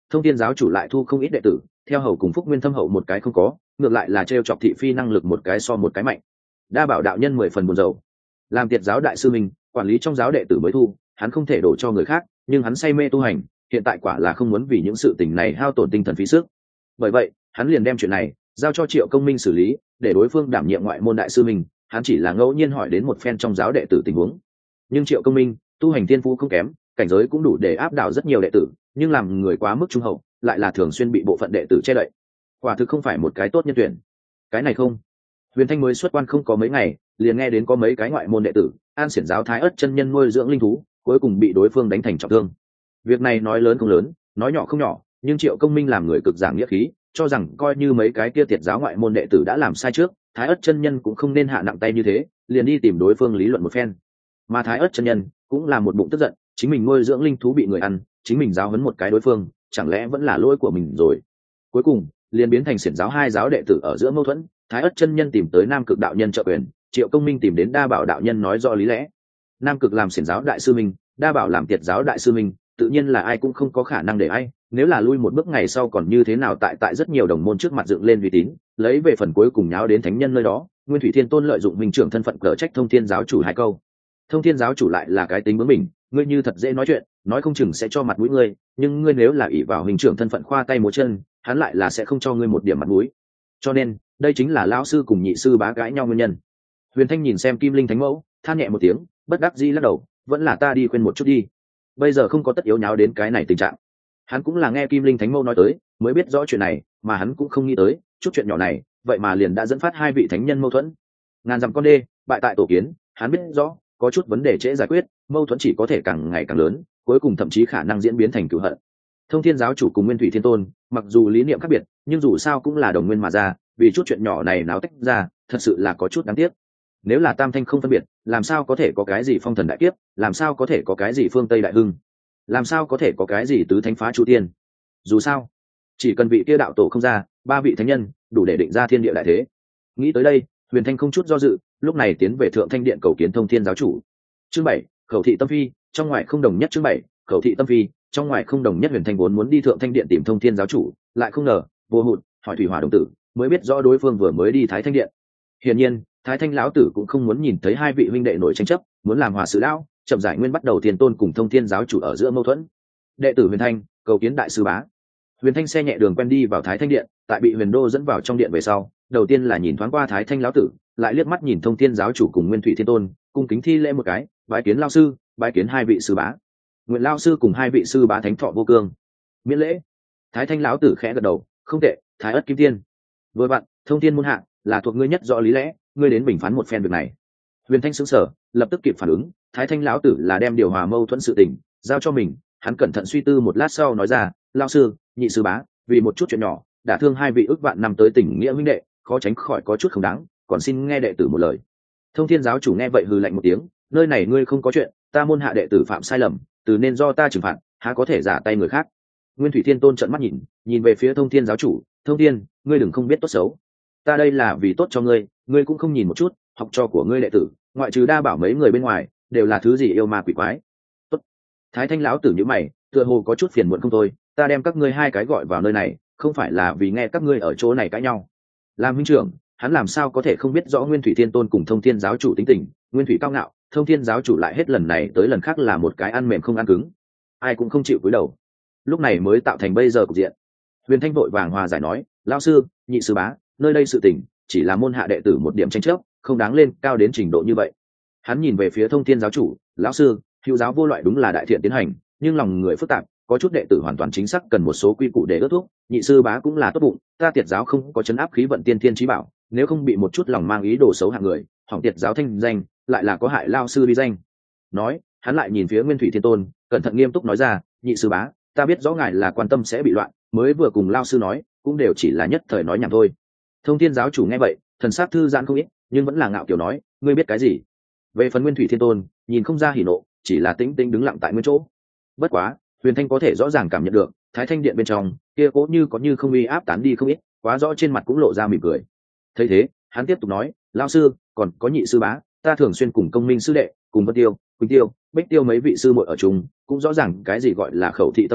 thông thiên giáo chủ lại thu không ít đệ tử, theo hầu cùng phúc nguyên thâm hậu một cái không có, ngược lại là trêu chọc thị phi năng lực một cái so một cái mạnh. Đa bảo đạo nhân mười phần buồn rầu, làm tiệt giáo đại sư mình quản lý trong giáo đệ tử mới thu, hắn không thể đổ cho người khác, nhưng hắn say mê tu hành, hiện tại quả là không muốn vì những sự tình này hao tổn tinh thần phí sức. Bởi vậy hắn liền đem chuyện này giao cho Triệu Công Minh xử lý, để đối phương đảm nhiệm ngoại môn đại sư mình. Hắn chỉ là ngẫu nhiên hỏi đến một phen trong giáo đệ tử tình huống, nhưng Triệu Công Minh tu hành tiên phú không kém, cảnh giới cũng đủ để áp đảo rất nhiều đệ tử, nhưng làm người quá mức trung hậu, lại là thường xuyên bị bộ phận đệ tử che đậy, quả thực không phải một cái tốt nhân tuyển. Cái này không, Huyền Thanh mới xuất quan không có mấy ngày, liền nghe đến có mấy cái ngoại môn đệ tử an xiển giáo Thái Ất chân nhân nuôi dưỡng linh thú, cuối cùng bị đối phương đánh thành trọng thương. Việc này nói lớn không lớn, nói nhỏ không nhỏ, nhưng Triệu Công Minh làm người cực giảng nghĩa khí, cho rằng coi như mấy cái kia tiệt giáo ngoại môn đệ tử đã làm sai trước, Thái Ất chân nhân cũng không nên hạ nặng tay như thế, liền đi tìm đối phương lý luận một phen. Mà Thái Ất chân nhân cũng là một bụng tức giận, chính mình nuôi dưỡng linh thú bị người ăn, chính mình giáo huấn một cái đối phương, chẳng lẽ vẫn là lỗi của mình rồi. Cuối cùng liền biến thành xiển giáo hai giáo đệ tử ở giữa mâu thuẫn, Thái Ất chân nhân tìm tới Nam Cực đạo nhân trợ quyền, Triệu Công Minh tìm đến Đa Bảo đạo nhân nói rõ lý lẽ. Nam Cực làm xiển giáo đại sư minh, Đa Bảo làm tiệt giáo đại sư minh, tự nhiên là ai cũng không có khả năng để ai, nếu là lui một bước ngày sau còn như thế nào tại tại rất nhiều đồng môn trước mặt dựng lên uy tín, lấy về phần cuối cùng nháo đến thánh nhân nơi đó. Nguyên Thủy Thiên Tôn lợi dụng minh trưởng thân phận cở trách Thông Thiên giáo chủ hai câu. Thông Thiên giáo chủ lại là cái tính bướng mình, ngươi như thật dễ nói chuyện, nói không chừng sẽ cho mặt mũi ngươi, nhưng ngươi nếu là ỷ vào minh trưởng thân phận khoa tay múa chân, hắn lại là sẽ không cho ngươi một điểm mặt mũi. Cho nên đây chính là lão sư cùng nhị sư bá cãi nhau nguyên nhân. Huyền Thanh nhìn xem Kim Linh Thánh Mẫu, than nhẹ một tiếng, bất đắc dĩ lắc đầu, vẫn là ta đi khuyên một chút đi, bây giờ không có tất yếu nháo đến cái này tình trạng. Hắn cũng là nghe Kim Linh Thánh Mẫu nói tới mới biết rõ chuyện này, mà hắn cũng không nghĩ tới chút chuyện nhỏ này vậy mà liền đã dẫn phát hai vị thánh nhân mâu thuẫn. Ngàn dặm con đê bại tại tổ kiến, hắn biết rõ có chút vấn đề trễ giải quyết, mâu thuẫn chỉ có thể càng ngày càng lớn, cuối cùng thậm chí khả năng diễn biến thành cửu hận. Thông Thiên giáo chủ cùng Nguyên Thủy Thiên Tôn mặc dù lý niệm khác biệt, nhưng dù sao cũng là đồng nguyên mà ra, vì chút chuyện nhỏ này náo tách ra, thật sự là có chút đáng tiếc. Nếu là tam thanh không phân biệt, làm sao có thể có cái gì phong thần đại kiếp, làm sao có thể có cái gì phương Tây đại hưng, làm sao có thể có cái gì tứ thánh phá chu tiên. Dù sao chỉ cần vị kia đạo tổ không ra, ba vị thánh nhân đủ để định ra thiên địa đại thế. Nghĩ tới đây, Huyền Thanh không chút do dự, lúc này tiến về Thượng Thanh điện cầu kiến Thông Thiên giáo chủ. Chương bảy, khẩu thị tâm phi, trong ngoài không đồng nhất. Chương bảy, khẩu thị tâm phi, trong ngoài không đồng nhất. Huyền Thanh vốn muốn đi Thượng Thanh điện tìm Thông Thiên giáo chủ, lại không ngờ vô hụt hỏi thủy hỏa đồng tử, mới biết rõ đối phương vừa mới đi Thái Thanh điện. Hiển nhiên Thái Thanh lão tử cũng không muốn nhìn thấy hai vị huynh đệ nổi tranh chấp, muốn làm hòa sự lão, chậm giải nguyên bắt đầu Thiên Tôn cùng Thông Thiên giáo chủ ở giữa mâu thuẫn. Đệ tử Huyền Thanh cầu kiến đại sư bá. Huyền Thanh xe nhẹ đường quen đi vào Thái Thanh điện, tại bị Huyền Đô dẫn vào trong điện về sau, đầu tiên là nhìn thoáng qua Thái Thanh lão tử, lại liếc mắt nhìn Thông Thiên giáo chủ cùng Nguyên Thủy Thiên Tôn, cung kính thi lễ một cái, bái kiến lão sư, bái kiến hai vị sư bá. Nguyện lão sư cùng hai vị sư bá thánh thọ vô cương. Miễn lễ. Thái Thanh lão tử khẽ gật đầu, không tệ, Thái Ất Kim Tiên. Vừa vặn, Thông Thiên môn hạ là thuộc ngươi nhất rõ lý lẽ, ngươi đến bình phán một phen việc này. Huyền Thanh sững sờ, lập tức kịp phản ứng, Thái Thanh lão tử là đem điều hòa mâu thuẫn sự tình giao cho mình. Hắn cẩn thận suy tư một lát sau nói ra, lão sư, nhị sư bá, vì một chút chuyện nhỏ đả thương hai vị ước vạn năm tới tình nghĩa huynh đệ, khó tránh khỏi có chút không đáng, còn xin nghe đệ tử một lời. Thông Thiên giáo chủ nghe vậy hừ lạnh một tiếng, nơi này ngươi không có chuyện, ta môn hạ đệ tử phạm sai lầm, từ nên do ta trừng phạt, há có thể giả tay người khác. Nguyên Thủy Thiên Tôn trợn mắt nhìn, nhìn về phía Thông Thiên giáo chủ, Thông Thiên, ngươi đừng không biết tốt xấu, ta đây là vì tốt cho ngươi, ngươi cũng không nhìn một chút, học trò của ngươi đệ tử, ngoại trừ Đa Bảo mấy người bên ngoài, đều là thứ gì yêu ma quỷ quái. Tốt. Thái Thanh lão tử nhíu mày, tựa hồ có chút phiền muộn không thôi, ta đem các ngươi hai cái gọi vào nơi này, không phải là vì nghe các ngươi ở chỗ này cãi nhau. Làm huynh trưởng, hắn làm sao có thể không biết rõ Nguyên Thủy Thiên Tôn cùng Thông Thiên giáo chủ tính tình, Nguyên Thủy cao ngạo, Thông Thiên giáo chủ lại hết lần này tới lần khác là một cái ăn mềm không ăn cứng, ai cũng không chịu cúi đầu. Lúc này mới tạo thành bây giờ cục diện. Huyền Thanh vội vàng hòa giải nói, lão sư, nhị sư bá, nơi đây sự tình chỉ là môn hạ đệ tử một điểm tranh chấp, không đáng lên cao đến trình độ như vậy. Hắn nhìn về phía Thông Thiên giáo chủ, lão sư, hữu giáo vô loại đúng là đại thiện tiến hành, nhưng lòng người phức tạp, có chút đệ tử hoàn toàn chính xác cần một số quy củ để ước thúc. Nhị sư bá cũng là tốt bụng, ta tiệt giáo không có chấn áp khí vận tiên thiên trí bảo, nếu không bị một chút lòng mang ý đồ xấu hạng người hỏng tiệt giáo thanh danh, lại là có hại lao sư uy danh. Nói, hắn lại nhìn phía Nguyên Thủy Thiên Tôn, cẩn thận nghiêm túc nói ra, nhị sư bá, ta biết rõ ngài là quan tâm sẽ bị loạn, mới vừa cùng lao sư nói cũng đều chỉ là nhất thời nói nhảm thôi. Thông Thiên giáo chủ nghe vậy, thần sắc thư giãn không ít, nhưng vẫn là ngạo kiểu nói, ngươi biết cái gì? Về phần Nguyên Thủy Thiên Tôn, nhìn không ra hỉ nộ, chỉ là tĩnh tĩnh đứng lặng tại nguyên chỗ. Bất quá, Huyền Thanh có thể rõ ràng cảm nhận được, Thái Thanh điện bên trong kia cố như có như không uy áp tán đi không ít, quá rõ trên mặt cũng lộ ra mỉm cười. Thấy thế, hắn tiếp tục nói, lão sư, còn có nhị sư bá, ta thường xuyên cùng Công Minh sư đệ, cùng Vân Tiêu, Quỳnh Tiêu, Bích Tiêu mấy vị sư muội ở chung, cũng rõ ràng cái gì gọi là khẩu thị tâm phi,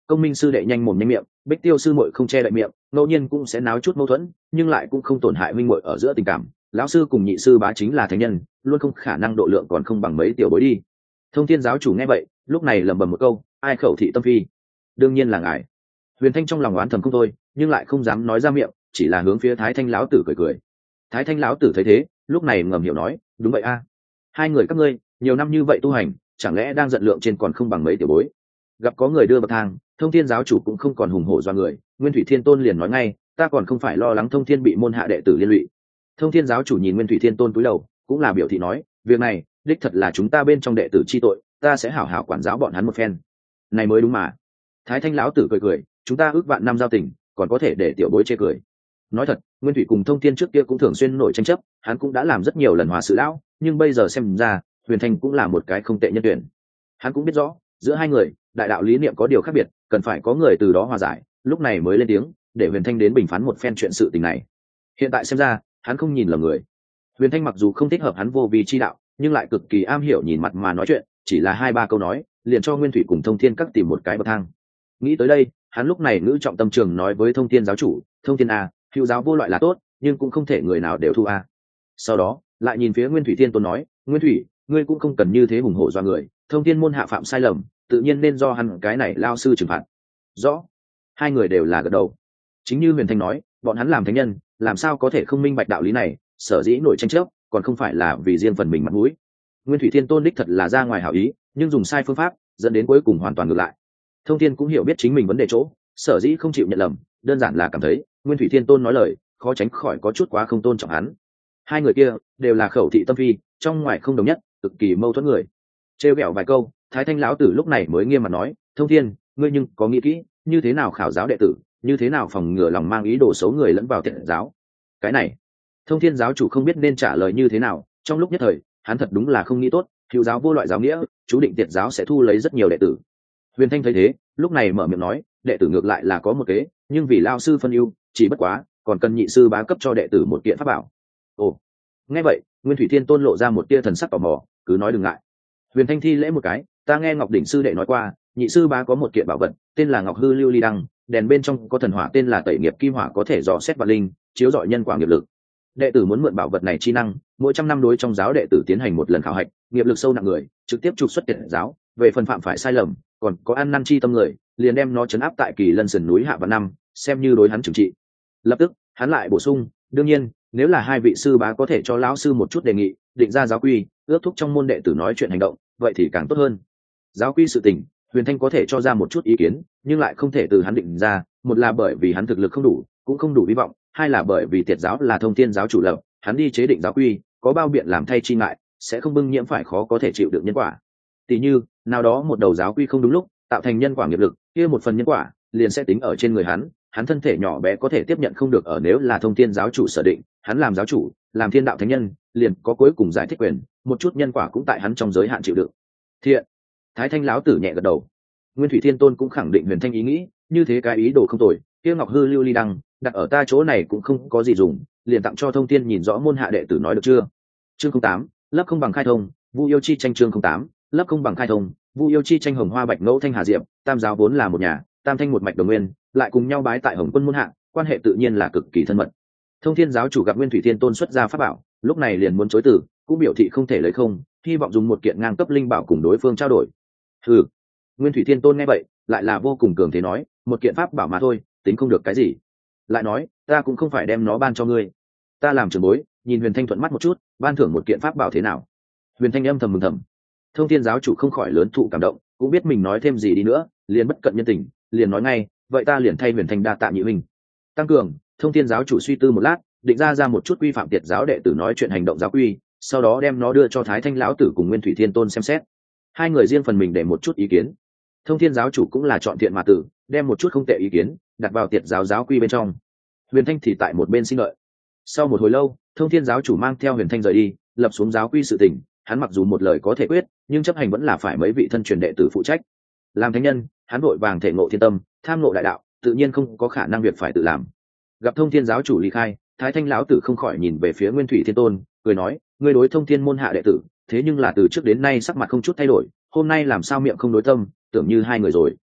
công minh sư đệ nhanh mồm nhanh miệng, bích tiêu sư muội không che đậy miệng, ngẫu nhiên cũng sẽ náo chút mâu thuẫn, nhưng lại cũng không tổn hại minh muội ở giữa tình cảm. Lão sư cùng nhị sư bá chính là thánh nhân, luôn không khả năng độ lượng còn không bằng mấy tiểu bối đi. Thông thiên giáo chủ nghe vậy, lúc này lẩm bẩm một câu, ai khẩu thị tâm phi? Đương nhiên là ngài. Huyền Thanh trong lòng oán thầm không thôi, nhưng lại không dám nói ra miệng, chỉ là hướng phía Thái Thanh lão tử cười cười. Thái Thanh lão tử thấy thế, lúc này ngầm hiểu nói, đúng vậy a, hai người các ngươi nhiều năm như vậy tu hành, chẳng lẽ đang giận lượng trên còn không bằng mấy tiểu bối? Gặp có người đưa bậc thang, Thông thiên giáo chủ cũng không còn hùng hổ do người, Nguyên Thủy Thiên Tôn liền nói ngay, ta còn không phải lo lắng Thông thiên bị môn hạ đệ tử liên lụy. Thông thiên giáo chủ nhìn Nguyên Thủy Thiên Tôn cúi đầu, cũng là biểu thị nói, việc này đích thật là chúng ta bên trong đệ tử chi tội, ta sẽ hảo hảo quản giáo bọn hắn một phen. Này mới đúng mà. Thái Thanh lão tử cười cười, chúng ta ước vạn năm giao tình, còn có thể để tiểu bối chê cười. Nói thật, Nguyên Thủy cùng Thông thiên trước kia cũng thường xuyên nổi tranh chấp, hắn cũng đã làm rất nhiều lần hòa sự lão, nhưng bây giờ xem ra, Huyền Thanh cũng là một cái không tệ nhân tuyển. Hắn cũng biết rõ, giữa hai người, đại đạo lý niệm có điều khác biệt, cần phải có người từ đó hòa giải, lúc này mới lên tiếng, để Huyền Thanh đến bình phán một phen chuyện sự tình này. Hiện tại xem ra, hắn không nhìn lầm người. Huyền Thanh mặc dù không thích hợp hắn vô vi chi đạo, nhưng lại cực kỳ am hiểu nhìn mặt mà nói chuyện, chỉ là hai ba câu nói, liền cho Nguyên Thủy cùng Thông thiên các tìm một cái bậc thang. Nghĩ tới đây, hắn lúc này ngữ trọng tâm trường nói với Thông thiên giáo chủ, Thông thiên a, hữu giáo vô loại là tốt, nhưng cũng không thể người nào đều thu a. Sau đó, lại nhìn phía Nguyên Thủy Thiên Tôn nói, Nguyên Thủy, ngươi cũng không cần như thế hùng hổ do người, Thông thiên môn hạ phạm sai lầm, tự nhiên nên do hắn cái này lao sư trừng phạt. Rõ. Hai người đều là gật đầu. Chính như Huyền Thanh nói, bọn hắn làm thánh nhân, làm sao có thể không minh bạch đạo lý này, sở dĩ nổi tranh chấp, còn không phải là vì riêng phần mình mặt mũi. Nguyên Thủy Thiên Tôn đích thật là ra ngoài hảo ý, nhưng dùng sai phương pháp, dẫn đến cuối cùng hoàn toàn ngược lại. Thông thiên cũng hiểu biết chính mình vấn đề chỗ, sở dĩ không chịu nhận lầm, đơn giản là cảm thấy Nguyên Thủy Thiên Tôn nói lời, khó tránh khỏi có chút quá không tôn trọng hắn. Hai người kia đều là khẩu thị tâm phi, trong ngoài không đồng nhất, cực kỳ mâu thuẫn người. Trêu ghẹo vài câu, Thái Thanh lão tử lúc này mới nghiêm mặt nói, Thông thiên, ngươi nhưng có nghĩ kỹ, như thế nào khảo giáo đệ tử, như thế nào phòng ngừa lòng mang ý đồ xấu người lẫn vào thiện giáo? Cái này, Thông thiên giáo chủ không biết nên trả lời như thế nào, trong lúc nhất thời, hắn thật đúng là không nghĩ tốt, hữu giáo vô loại giáo nghĩa, chú định tiệt giáo sẽ thu lấy rất nhiều đệ tử. Huyền Thanh thấy thế, lúc này mở miệng nói, đệ tử ngược lại là có một kế, nhưng vì lao sư phân ưu, chỉ bất quá, còn cần nhị sư bá cấp cho đệ tử một kiện pháp bảo. Ồ, nghe vậy, Nguyên Thủy Thiên Tôn lộ ra một tia thần sắc tò mò, cứ nói đừng ngại. Huyền Thanh thi lễ một cái, ta nghe Ngọc đỉnh sư đệ nói qua, nhị sư bá có một kiện bảo vật, tên là Ngọc hư lưu ly đăng, đèn bên trong có thần hỏa tên là tẩy nghiệp kim hỏa, có thể dò xét vạn linh, chiếu rọi nhân quả nghiệp lực. Đệ tử muốn mượn bảo vật này chi năng, mỗi trăm năm đối trong giáo đệ tử tiến hành một lần khảo hạch, nghiệp lực sâu nặng người trực tiếp trục xuất tiệt giáo, về phần phạm phải sai lầm, còn có ăn năn chi tâm người, liền đem nó trấn áp tại Kỳ Lân sườn núi hạ vạn năm, xem như đối hắn trừng trị. Lập tức, hắn lại bổ sung, đương nhiên, nếu là hai vị sư bá có thể cho lão sư một chút đề nghị, định ra giáo quy, ước thúc trong môn đệ tử nói chuyện hành động, vậy thì càng tốt hơn. Giáo quy sự tình, Huyền Thanh có thể cho ra một chút ý kiến, nhưng lại không thể từ hắn định ra, một là bởi vì hắn thực lực không đủ, cũng không đủ hy vọng, hai là bởi vì tiệt giáo là Thông thiên giáo chủ lập, hắn đi chế định giáo quy, có bao biện làm thay chi ngại, sẽ không bưng nhiễm phải khó có thể chịu được nhân quả. Tỷ như, nào đó một đầu giáo quy không đúng lúc, tạo thành nhân quả nghiệp lực, kia một phần nhân quả liền sẽ tính ở trên người hắn, hắn thân thể nhỏ bé có thể tiếp nhận không được, ở nếu là Thông thiên giáo chủ sở định, hắn làm giáo chủ, làm thiên đạo thánh nhân, liền có cuối cùng giải thích quyền, một chút nhân quả cũng tại hắn trong giới hạn chịu đựng. Thiện. Thái Thanh lão tử nhẹ gật đầu. Nguyên Thủy Thiên Tôn cũng khẳng định Huyền Thanh ý nghĩ, như thế cái ý đồ không tồi, kia Ngọc hư lưu ly đăng đặt ở ta chỗ này cũng không có gì dùng, liền tặng cho Thông thiên nhìn rõ môn hạ đệ tử nói được chưa? Chương không tám, lấp không bằng khai thông, Vu yêu chi tranh chương không tám, lấp không bằng khai thông, Vu yêu chi tranh hồng hoa bạch ngẫu thanh hà diệp, tam giáo vốn là một nhà, tam thanh một mạch đồng nguyên, lại cùng nhau bái tại Hồng Quân môn hạ, quan hệ tự nhiên là cực kỳ thân mật. Thông thiên giáo chủ gặp Nguyên Thủy Thiên Tôn xuất ra pháp bảo, lúc này liền muốn chối từ, cũng biểu thị không thể lấy không, hy vọng dùng một kiện ngang cấp linh bảo cùng đối phương trao đổi. Ừ. Nguyên Thủy Thiên Tôn nghe vậy, lại là vô cùng cường thế nói, một kiện pháp bảo mà thôi, tính không được cái gì. Lại nói, ta cũng không phải đem nó ban cho ngươi. Ta làm trưởng bối, nhìn Huyền Thanh thuận mắt một chút, ban thưởng một kiện pháp bảo thế nào? Huyền Thanh âm thầm mừng thầm. Thông thiên giáo chủ không khỏi lớn thụ cảm động, cũng biết mình nói thêm gì đi nữa, liền bất cận nhân tình, liền nói ngay, vậy ta liền thay Huyền Thanh đa tạ nhị huynh. Tăng cường, Thông thiên giáo chủ suy tư một lát, định ra ra một chút quy phạm tiệt giáo đệ tử nói chuyện hành động giáo quy, sau đó đem nó đưa cho Thái Thanh lão tử cùng Nguyên Thủy Thiên Tôn xem xét. Hai người riêng phần mình để một chút ý kiến. Thông thiên giáo chủ cũng là chọn thiện mà tử, đem một chút không tệ ý kiến đặt vào tiệt giáo giáo quy bên trong. Huyền Thanh thì tại một bên sinh lợi. Sau một hồi lâu, Thông thiên giáo chủ mang theo Huyền Thanh rời đi, lập xuống giáo quy sự tình. Hắn mặc dù một lời có thể quyết, nhưng chấp hành vẫn là phải mấy vị thân truyền đệ tử phụ trách. Làm thánh nhân, hắn vội vàng thể ngộ thiên tâm, tham ngộ đại đạo, tự nhiên không có khả năng việc phải tự làm. Gặp Thông thiên giáo chủ ly khai, Thái Thanh lão tử không khỏi nhìn về phía Nguyên Thủy Thiên Tôn, cười nói, ngươi đối Thông thiên môn hạ đệ tử, thế nhưng là từ trước đến nay sắc mặt không chút thay đổi, hôm nay làm sao miệng không đối tâm, tưởng như hai người rồi.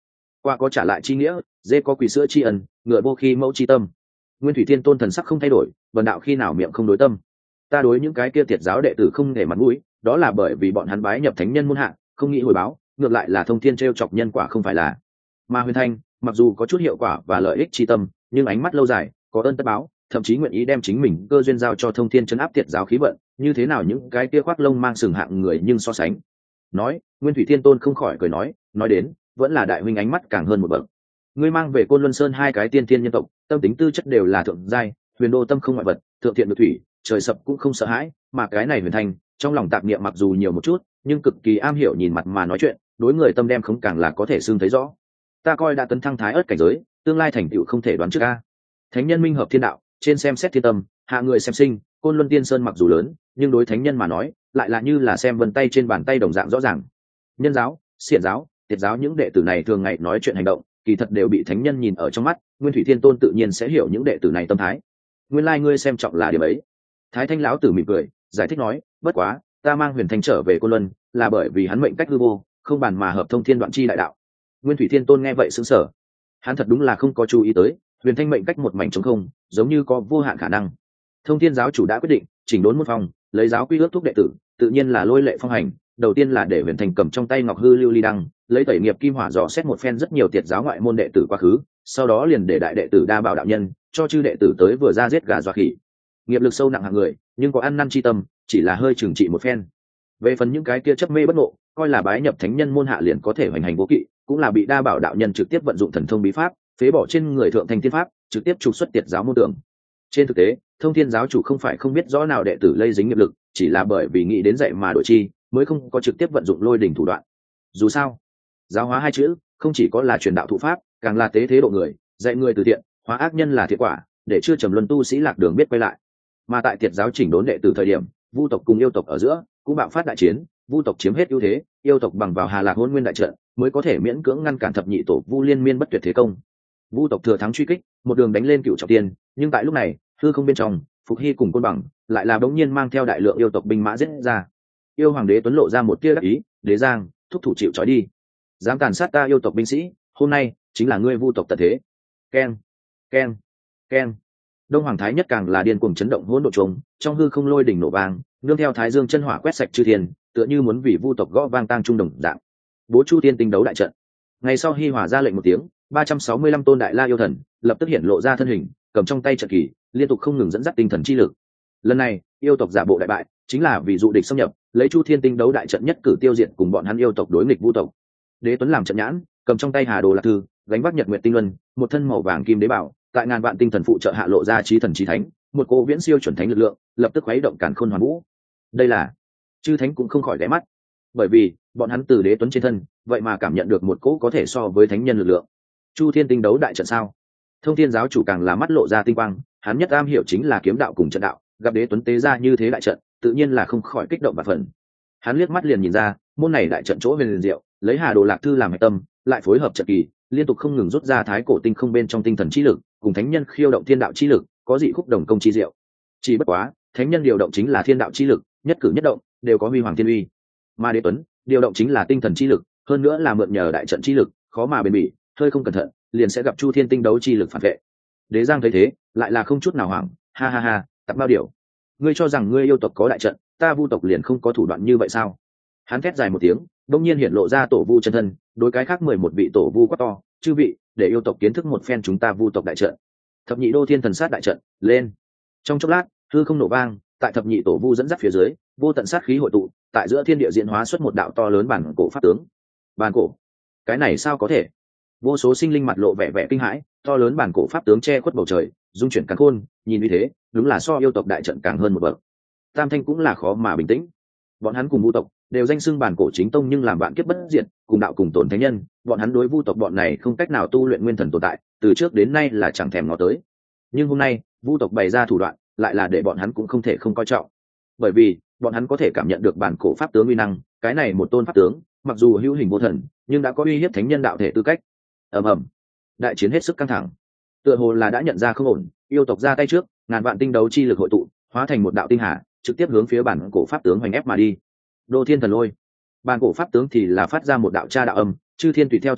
Qua có trả lại chi nghĩa, dê có quỳ sữa tri ân, ngựa vô khi mẫu tri tâm. Nguyên Thủy Thiên Tôn thần sắc không thay đổi, vần đạo khi nào miệng không đối tâm. Ta đối những cái kia tiệt giáo đệ tử không để mặt mũi, đó là bởi vì bọn hắn bái nhập thánh nhân môn hạ, không nghĩ hồi báo, ngược lại là thông thiên trêu chọc nhân quả không phải là. Mà Huyền Thanh, mặc dù có chút hiệu quả và lợi ích tri tâm, nhưng ánh mắt lâu dài, có ơn tất báo, thậm chí nguyện ý đem chính mình cơ duyên giao cho thông thiên trấn áp tiệt giáo khí vận, như thế nào những cái kia khoác lông mang sừng hạng người nhưng so sánh. Nói, Nguyên Thủy Thiên Tôn không khỏi cười nói, nói đến, vẫn là đại huynh ánh mắt càng hơn một bậc. Ngươi mang về Côn Luân Sơn hai cái tiên thiên nhân tộc, tâm tính tư chất đều là thượng giai, huyền đô tâm không ngoại vật, thượng thiện được thủy, trời sập cũng không sợ hãi, mà cái này Huyền Thanh, trong lòng tạp niệm mặc dù nhiều một chút, nhưng cực kỳ am hiểu nhìn mặt mà nói chuyện, đối người tâm đem không càng là có thể xương thấy rõ. Ta coi đã tấn thăng thái ớt cảnh giới, tương lai thành tựu không thể đoán trước a. Thánh nhân minh hợp thiên đạo, trên xem xét thiên tâm, hạ người xem sinh, Côn Luân Tiên Sơn mặc dù lớn, nhưng đối thánh nhân mà nói, lại là như là xem vân tay trên bàn tay đồng dạng rõ ràng. Nhân giáo, xiển giáo, tiệt giáo những đệ tử này thường ngày nói chuyện hành động, kỳ thật đều bị thánh nhân nhìn ở trong mắt, Nguyên Thủy Thiên Tôn tự nhiên sẽ hiểu những đệ tử này tâm thái. Nguyên lai ngươi xem trọng là điểm ấy. Thái Thanh lão tử mỉm cười, giải thích nói, bất quá, ta mang Huyền Thanh trở về Côn Luân, là bởi vì hắn mệnh cách hư vô, không bàn mà hợp thông thiên đoạn chi đại đạo. Nguyên Thủy Thiên Tôn nghe vậy sững sờ. Hắn thật đúng là không có chú ý tới, Huyền Thanh mệnh cách một mảnh trống không, giống như có vô hạn khả năng. Thông Thiên giáo chủ đã quyết định, chỉnh đốn một phòng, lấy giáo quy ước thúc đệ tử, tự nhiên là lôi lệ phong hành, đầu tiên là để Huyền Thanh cầm trong tay ngọc hư lưu ly đăng, lấy tẩy nghiệp kim hỏa dò xét một phen rất nhiều tiệt giáo ngoại môn đệ tử quá khứ, sau đó liền để đại đệ tử đa bảo đạo nhân, cho chư đệ tử tới vừa ra giết gà dọa khỉ. Nghiệp lực sâu nặng hạng người, nhưng có ăn năn chi tâm, chỉ là hơi trừng trị một phen. Về phần những cái kia chấp mê bất ngộ, coi là bái nhập thánh nhân môn hạ liền có thể hoành hành vô kỵ, cũng là bị đa bảo đạo nhân trực tiếp vận dụng thần thông bí pháp, phế bỏ trên người thượng thanh thiên pháp, trực tiếp trục xuất tiệt giáo môn tưởng. Trên thực tế, thông thiên giáo chủ không phải không biết rõ nào đệ tử lây dính nghiệp lực, chỉ là bởi vì nghĩ đến dạy mà đổi chi, mới không có trực tiếp vận dụng lôi đỉnh thủ đoạn. Dù sao, giáo hóa hai chữ không chỉ có là truyền đạo thụ pháp, càng là tế thế độ người, dạy người từ thiện, hóa ác nhân là thiện quả, để chưa trầm luân tu sĩ lạc đường biết quay lại. Mà tại tiệt giáo chỉnh đốn đệ tử thời điểm, vu tộc cùng yêu tộc ở giữa cũng bạo phát đại chiến, vu tộc chiếm hết ưu thế, yêu tộc bằng vào Hà Lạc Hôn Nguyên đại trận mới có thể miễn cưỡng ngăn cản thập nhị tổ vu liên miên bất tuyệt thế công. Vu tộc thừa thắng truy kích, một đường đánh lên Cựu Trọng Tiên, nhưng tại lúc này, hư không bên trong, Phục Hy cùng Côn Bằng lại là bỗng nhiên mang theo đại lượng yêu tộc binh mã giết ra. Yêu hoàng đế tuấn lộ ra một tia đắc ý, đế giang, thúc thủ chịu trói đi. Dám tàn sát ta yêu tộc binh sĩ, hôm nay chính là ngươi vu tộc tận thế. Keng, keng, keng. Đông Hoàng Thái Nhất càng là điên cuồng chấn động hỗn độn trùng, trong hư không lôi đỉnh nổ vang, nương theo Thái Dương chân hỏa quét sạch chư thiên, tựa như muốn vì vu tộc gõ vang tang trung đồng dạng. Bố Chu Tiên tinh đấu đại trận. Ngày sau Hi Hòa ra lệnh một tiếng, ba trăm sáu mươi lăm tôn đại la yêu thần lập tức hiện lộ ra thân hình, cầm trong tay trận kỳ, liên tục không ngừng dẫn dắt tinh thần chi lực. Lần này, yêu tộc giả bộ đại bại, chính là vì dụ địch xâm nhập, lấy Chu Thiên tinh đấu đại trận nhất cử tiêu diệt cùng bọn hắn yêu tộc đối nghịch vu tộc. Đế Tuấn làm trận nhãn, cầm trong tay Hà Đồ Lạc Thư, gánh vác Nhật Nguyệt Tinh Luân, một thân màu vàng kim đế bảo, tại ngàn vạn tinh thần phụ trợ hạ lộ ra chí thần chí thánh, một cô viễn siêu chuẩn thánh lực lượng, lập tức khuấy động càn khôn hoàn vũ. Đây là chư thánh cũng không khỏi ghé mắt, bởi vì bọn hắn từ Đế Tuấn trên thân, vậy mà cảm nhận được một cỗ có thể so với thánh nhân lực lượng. Chu Thiên tinh đấu đại trận sao? Thông Thiên giáo chủ càng là mắt lộ ra tinh quang, hắn nhất am hiểu chính là kiếm đạo cùng trận đạo, gặp Đế Tuấn tế ra như thế đại trận, tự nhiên là không khỏi kích động và phần. Hắn liếc mắt liền nhìn ra, môn này đại trận chỗ huyền liền diệu, lấy Hà Đồ Lạc Thư làm hệ tâm, lại phối hợp trận kỳ, liên tục không ngừng rút ra thái cổ tinh không bên trong tinh thần chi lực, cùng thánh nhân khiêu động thiên đạo chi lực, có dị khúc đồng công chi diệu. Chỉ bất quá, thánh nhân điều động chính là thiên đạo chi lực, nhất cử nhất động đều có huy hoàng thiên uy, mà Đế Tuấn điều động chính là tinh thần chi lực, hơn nữa là mượn nhờ đại trận chi lực, khó mà bền bỉ, hơi không cẩn thận, liền sẽ gặp Chu Thiên tinh đấu chi lực phản vệ. Đế Giang thấy thế, lại là không chút nào hoảng, ha ha ha, tặc bao điều, ngươi cho rằng ngươi yêu tộc có đại trận, ta vu tộc liền không có thủ đoạn như vậy sao? Hắn thét dài một tiếng, đông nhiên hiện lộ ra tổ vu chân thân, đối cái khác mười một vị tổ vu quá to, chư vị, để yêu tộc kiến thức một phen chúng ta vu tộc đại trận. Thập nhị đô thiên thần sát đại trận, lên. Trong chốc lát, hư không nổ vang, tại thập nhị tổ vu dẫn dắt phía dưới, vô tận sát khí hội tụ, tại giữa thiên địa diễn hóa xuất một đạo to lớn bản cổ pháp tướng. Bản cổ? Cái này sao có thể? Vô số sinh linh mặt lộ vẻ vẻ kinh hãi, to lớn bản cổ pháp tướng che khuất bầu trời, dung chuyển càn khôn, nhìn như thế, đúng là so yêu tộc đại trận càng hơn một bậc. Tam Thanh cũng là khó mà bình tĩnh. Bọn hắn cùng vu tộc đều danh xưng bản cổ chính tông, nhưng làm vạn kiếp bất diệt, cùng đạo cùng tồn thánh nhân, bọn hắn đối vu tộc bọn này không cách nào tu luyện nguyên thần tồn tại, từ trước đến nay là chẳng thèm ngó tới. Nhưng hôm nay, vu tộc bày ra thủ đoạn, lại là để bọn hắn cũng không thể không coi trọng. Bởi vì, bọn hắn có thể cảm nhận được bản cổ pháp tướng uy năng, cái này một tôn pháp tướng, mặc dù hữu hình vô thần, nhưng đã có uy hiếp thánh nhân đạo thể tư cách. Ầm ầm, đại chiến hết sức căng thẳng. Tựa hồ là đã nhận ra không ổn, yêu tộc ra tay trước, ngàn vạn tinh đấu chi lực hội tụ, hóa thành một đạo tinh hà, trực tiếp hướng phía bản cổ pháp tướng hoành ép mà đi. Đô thiên thần lôi, bản cổ pháp tướng thì là phát ra một đạo tra đạo âm, chư thiên tùy theo chấn động,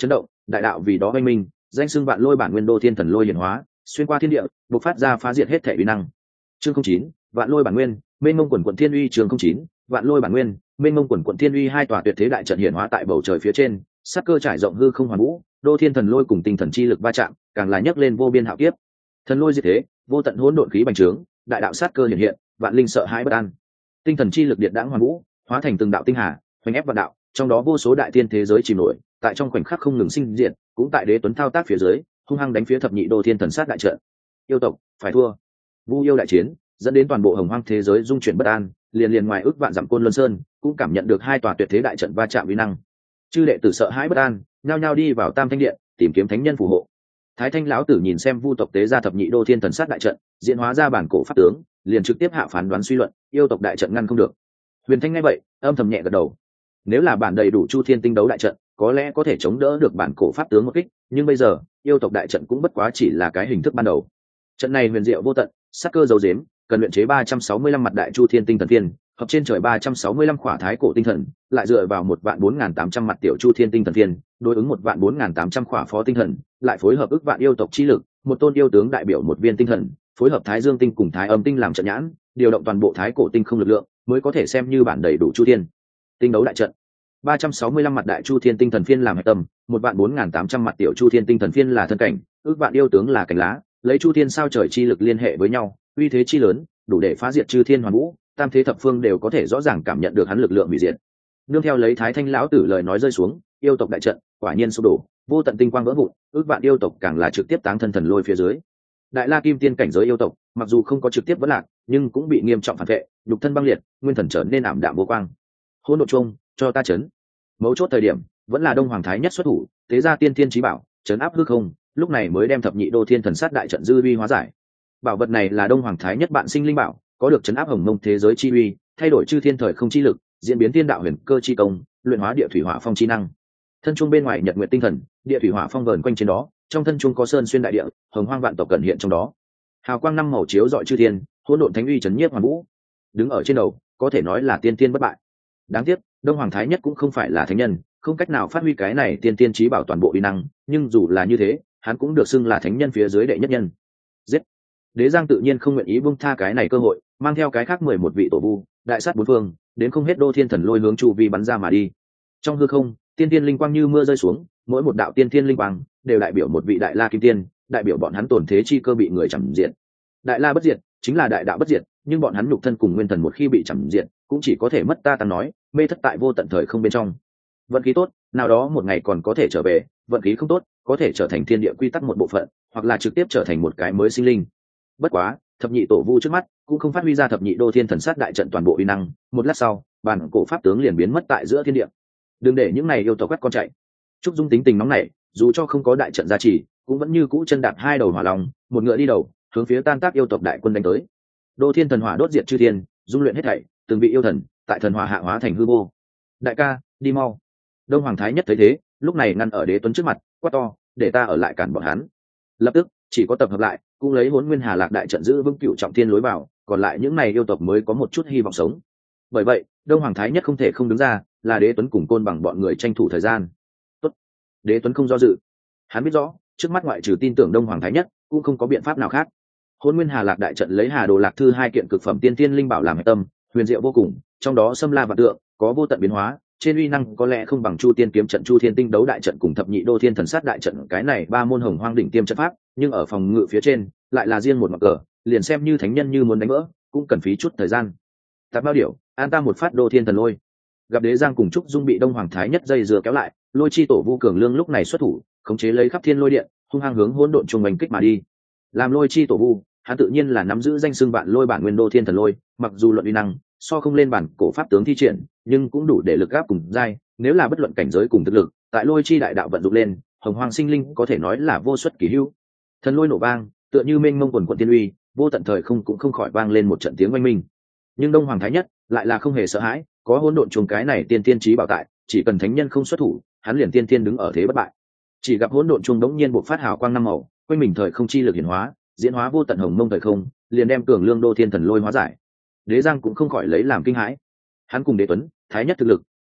đại đạo vì đó oanh minh, danh xưng vạn lôi bản nguyên đô thiên thần lôi hiển hóa, xuyên qua thiên địa, bộc phát ra phá diệt hết thể uy năng. Chương không chín, vạn lôi bản nguyên, mênh mông quần quận thiên uy. Chương không chín, vạn lôi bản nguyên, mênh mông quần quận thiên uy. Hai tòa tuyệt thế đại trận hiển hóa tại bầu trời phía trên, sắc cơ trải rộng hư không hoàn vũ, đô thiên thần lôi cùng tinh thần chi lực va chạm, càng là nhấc lên vô biên hạo kiếp. Thần lôi diệt thế, vô tận hỗn độn khí bành trướng, đại đạo sát cơ hiện hiện, vạn linh sợ hãi bất an. Tinh thần chi lực điện đãng hoàn vũ, hóa thành từng đạo tinh hà, hoành ép vạn đạo, trong đó vô số đại thiên thế giới chìm nổi, tại trong khoảnh khắc không ngừng sinh diệt, cũng tại đế tuấn thao tác phía dưới, hung hăng đánh phía thập nhị đô thiên thần sát đại trận. Yêu tộc phải thua. Vu yêu đại chiến, dẫn đến toàn bộ hồng hoang thế giới dung chuyển bất an, liền liền ngoài ước vạn dặm côn luân sơn cũng cảm nhận được hai tòa tuyệt thế đại trận va chạm uy năng. Chư đệ tử sợ hãi bất an, nhao nhao đi vào tam thanh điện tìm kiếm thánh nhân phù hộ. Thái thanh lão tử nhìn xem vu tộc tế ra thập nhị đô thiên thần sát đại trận, diễn hóa ra bản cổ pháp tướng, liền trực tiếp hạ phán đoán suy luận, yêu tộc đại trận ngăn không được. Huyền thanh nghe vậy, âm thầm nhẹ gật đầu. Nếu là bản đầy đủ chu thiên tinh đấu đại trận, có lẽ có thể chống đỡ được bản cổ pháp tướng một kích, nhưng bây giờ yêu tộc đại trận cũng bất quá chỉ là cái hình thức ban đầu. Trận này huyền diệu vô tận, sắc cơ dấu dếm, cần luyện chế ba trăm sáu mươi lăm mặt đại chu thiên tinh thần phiên, hợp trên trời ba trăm sáu mươi lăm khỏa thái cổ tinh thần, lại dựa vào một vạn bốn nghìn tám trăm mặt tiểu chu thiên tinh thần phiên, đối ứng một vạn bốn nghìn tám trăm khỏa phó tinh thần, lại phối hợp ức vạn yêu tộc chi lực, một tôn yêu tướng đại biểu một viên tinh thần, phối hợp thái dương tinh cùng thái âm tinh làm trận nhãn, điều động toàn bộ thái cổ tinh không lực lượng, mới có thể xem như bản đầy đủ chu thiên tinh đấu đại trận. ba trăm sáu mươi lăm mặt đại chu thiên tinh thần phiên làm hạch tâm, một vạn bốn nghìn tám trăm mặt tiểu chu thiên tinh thần phiên là thân cảnh, ước vạn yêu tướng là cánh lá, lấy chu thiên sao trời chi lực liên hệ với nhau, uy thế chi lớn, đủ để phá diệt chư thiên hoàn vũ, tam thế thập phương đều có thể rõ ràng cảm nhận được hắn lực lượng hủy diệt. Nương theo lấy thái thanh lão tử lời nói rơi xuống, yêu tộc đại trận quả nhiên sụp đổ, vô tận tinh quang vỡ vụn, ước vạn yêu tộc càng là trực tiếp táng thân thần lôi phía dưới. Đại la kim tiên cảnh giới yêu tộc, mặc dù không có trực tiếp vỡ lạc, nhưng cũng bị nghiêm trọng phản vệ, nhục thân băng liệt, nguyên thần trở nên ảm đạm vô quang. Hỗn độn chung, cho ta chấn. Mấu chốt thời điểm, vẫn là Đông Hoàng Thái Nhất xuất thủ, tế ra tiên thiên chí bảo, chấn áp hư không, lúc này mới đem thập nhị đô thiên thần sát đại trận dư uy hóa giải. Bảo vật này là Đông Hoàng Thái Nhất bạn sinh linh bảo, có được chấn áp hồng mông thế giới chi uy, thay đổi chư thiên thời không chi lực, diễn biến thiên đạo huyền cơ chi công, luyện hóa địa thủy hỏa phong chi năng. Thân trung bên ngoài nhật nguyệt tinh thần, địa thủy hỏa phong vờn quanh trên đó, trong thân trung có sơn xuyên đại địa, hồng hoang vạn tộc cẩn hiện trong đó. Hào quang năm màu chiếu rọi chư thiên, hỗn độn thánh uy chấn nhiếp hoàn vũ. Đứng ở trên đầu, có thể nói là tiên tiên bất bại. Đáng tiếc, Đông Hoàng Thái Nhất cũng không phải là thánh nhân, không cách nào phát huy cái này tiên tiên chí bảo toàn bộ uy năng, nhưng dù là như thế, hắn cũng được xưng là thánh nhân phía dưới đệ nhất nhân. Giết! Đế Giang tự nhiên không nguyện ý buông tha cái này cơ hội, mang theo cái khác mười một vị tổ vu, đại sát bốn phương, đến không hết đô thiên thần lôi hướng chu vi bắn ra mà đi. Trong hư không, tiên tiên linh quang như mưa rơi xuống, mỗi một đạo tiên tiên linh quang đều đại biểu một vị đại la kim tiên, đại biểu bọn hắn tổn thế chi cơ bị người chằm diện. Đại la bất diệt, chính là đại đạo bất diệt, nhưng bọn hắn nhục thân cùng nguyên thần một khi bị chằm diện, cũng chỉ có thể mất ta tăng nói, mê thất tại vô tận thời không bên trong. Vận khí tốt, nào đó một ngày còn có thể trở về, vận khí không tốt, có thể trở thành thiên địa quy tắc một bộ phận, hoặc là trực tiếp trở thành một cái mới sinh linh. Bất quá, thập nhị tổ vu trước mắt cũng không phát huy ra thập nhị đô thiên thần sát đại trận toàn bộ uy năng, một lát sau, bản cổ pháp tướng liền biến mất tại giữa thiên địa. Đừng để những này yêu tộc quét con chạy. Trúc Dung tính tình nóng nảy, dù cho không có đại trận gia trì, cũng vẫn như cũ chân đạp hai đầu hỏa long, một ngựa đi đầu, hướng phía tan tác yêu tộc đại quân đánh tới. Đô thiên thần hỏa đốt diệt chư thiên, dung luyện hết thảy, từng vị yêu thần tại thần hỏa hạ hóa thành hư vô. Đại ca, đi mau. Đông Hoàng Thái Nhất thấy thế, lúc này ngăn ở Đế Tuấn trước mặt, quát to, để ta ở lại cản bọn hắn. Lập tức, chỉ có tập hợp lại, cũng lấy Hỗn Nguyên Hà Lạc đại trận giữ vững cửu trọng thiên lối vào, còn lại những này yêu tộc mới có một chút hy vọng sống. Bởi vậy, Đông Hoàng Thái Nhất không thể không đứng ra, là Đế Tuấn cùng Côn Bằng bọn người tranh thủ thời gian. Tốt. Đế Tuấn không do dự. Hắn biết rõ, trước mắt ngoại trừ tin tưởng Đông Hoàng Thái Nhất, cũng không có biện pháp nào khác. Hỗn Nguyên Hà Lạc đại trận lấy Hà Đồ Lạc Thư hai kiện cực phẩm tiên tiên linh bảo làm hệ tâm, huyền diệu vô cùng, trong đó xâm la vạn tượng, có vô tận biến hóa, trên uy năng có lẽ không bằng Chu Tiên kiếm trận, Chu Thiên tinh đấu đại trận cùng thập nhị đô thiên thần sát đại trận cái này ba môn hồng hoang đỉnh tiêm trận pháp, nhưng ở phòng ngự phía trên lại là riêng một mặt cờ, liền xem như thánh nhân như muốn đánh vỡ, cũng cần phí chút thời gian. Tạp Bao Điểu, an ta một phát đô thiên thần lôi. Gặp Đế Giang cùng Trúc Dung bị Đông Hoàng Thái Nhất dây dừa kéo lại, Lôi Chi tổ Vu Cường Lương lúc này xuất thủ, khống chế lấy khắp thiên lôi điện, hung hăng hướng hỗn độn trung hành kích mà đi. Làm Lôi Chi tổ Vu, hắn tự nhiên là nắm giữ danh xưng vạn lôi bản nguyên đô thiên thần lôi, mặc dù luận uy năng so không lên bản cổ pháp tướng thi triển, nhưng cũng đủ để lực gáp cùng giai, nếu là bất luận cảnh giới cùng thực lực, tại Lôi Chi đại đạo vận dụng lên, hồng hoàng sinh linh có thể nói là vô xuất kỳ hữu. Thần lôi nổ vang, tựa như mênh mông quần quần tiên uy, vô tận thời không cũng không khỏi vang lên một trận tiếng oanh minh. Nhưng Đông Hoàng Thái Nhất lại là không hề sợ hãi, có hỗn độn chuông cái này tiên tiên chí bảo tại, chỉ cần thánh nhân không xuất thủ, hắn liền tiên tiên đứng ở thế bất bại. Chỉ gặp hỗn độn chuông đống nhiên bộc phát hào quang năm màu, quanh mình thời không chi lực hiển hóa, diễn hóa vô tận hồng mông thời không, liền đem cường lương đô thiên thần lôi hóa giải. Đế Giang cũng không khỏi lấy làm kinh hãi. Hắn cùng Đế Tuấn, Thái Nhất thực lực,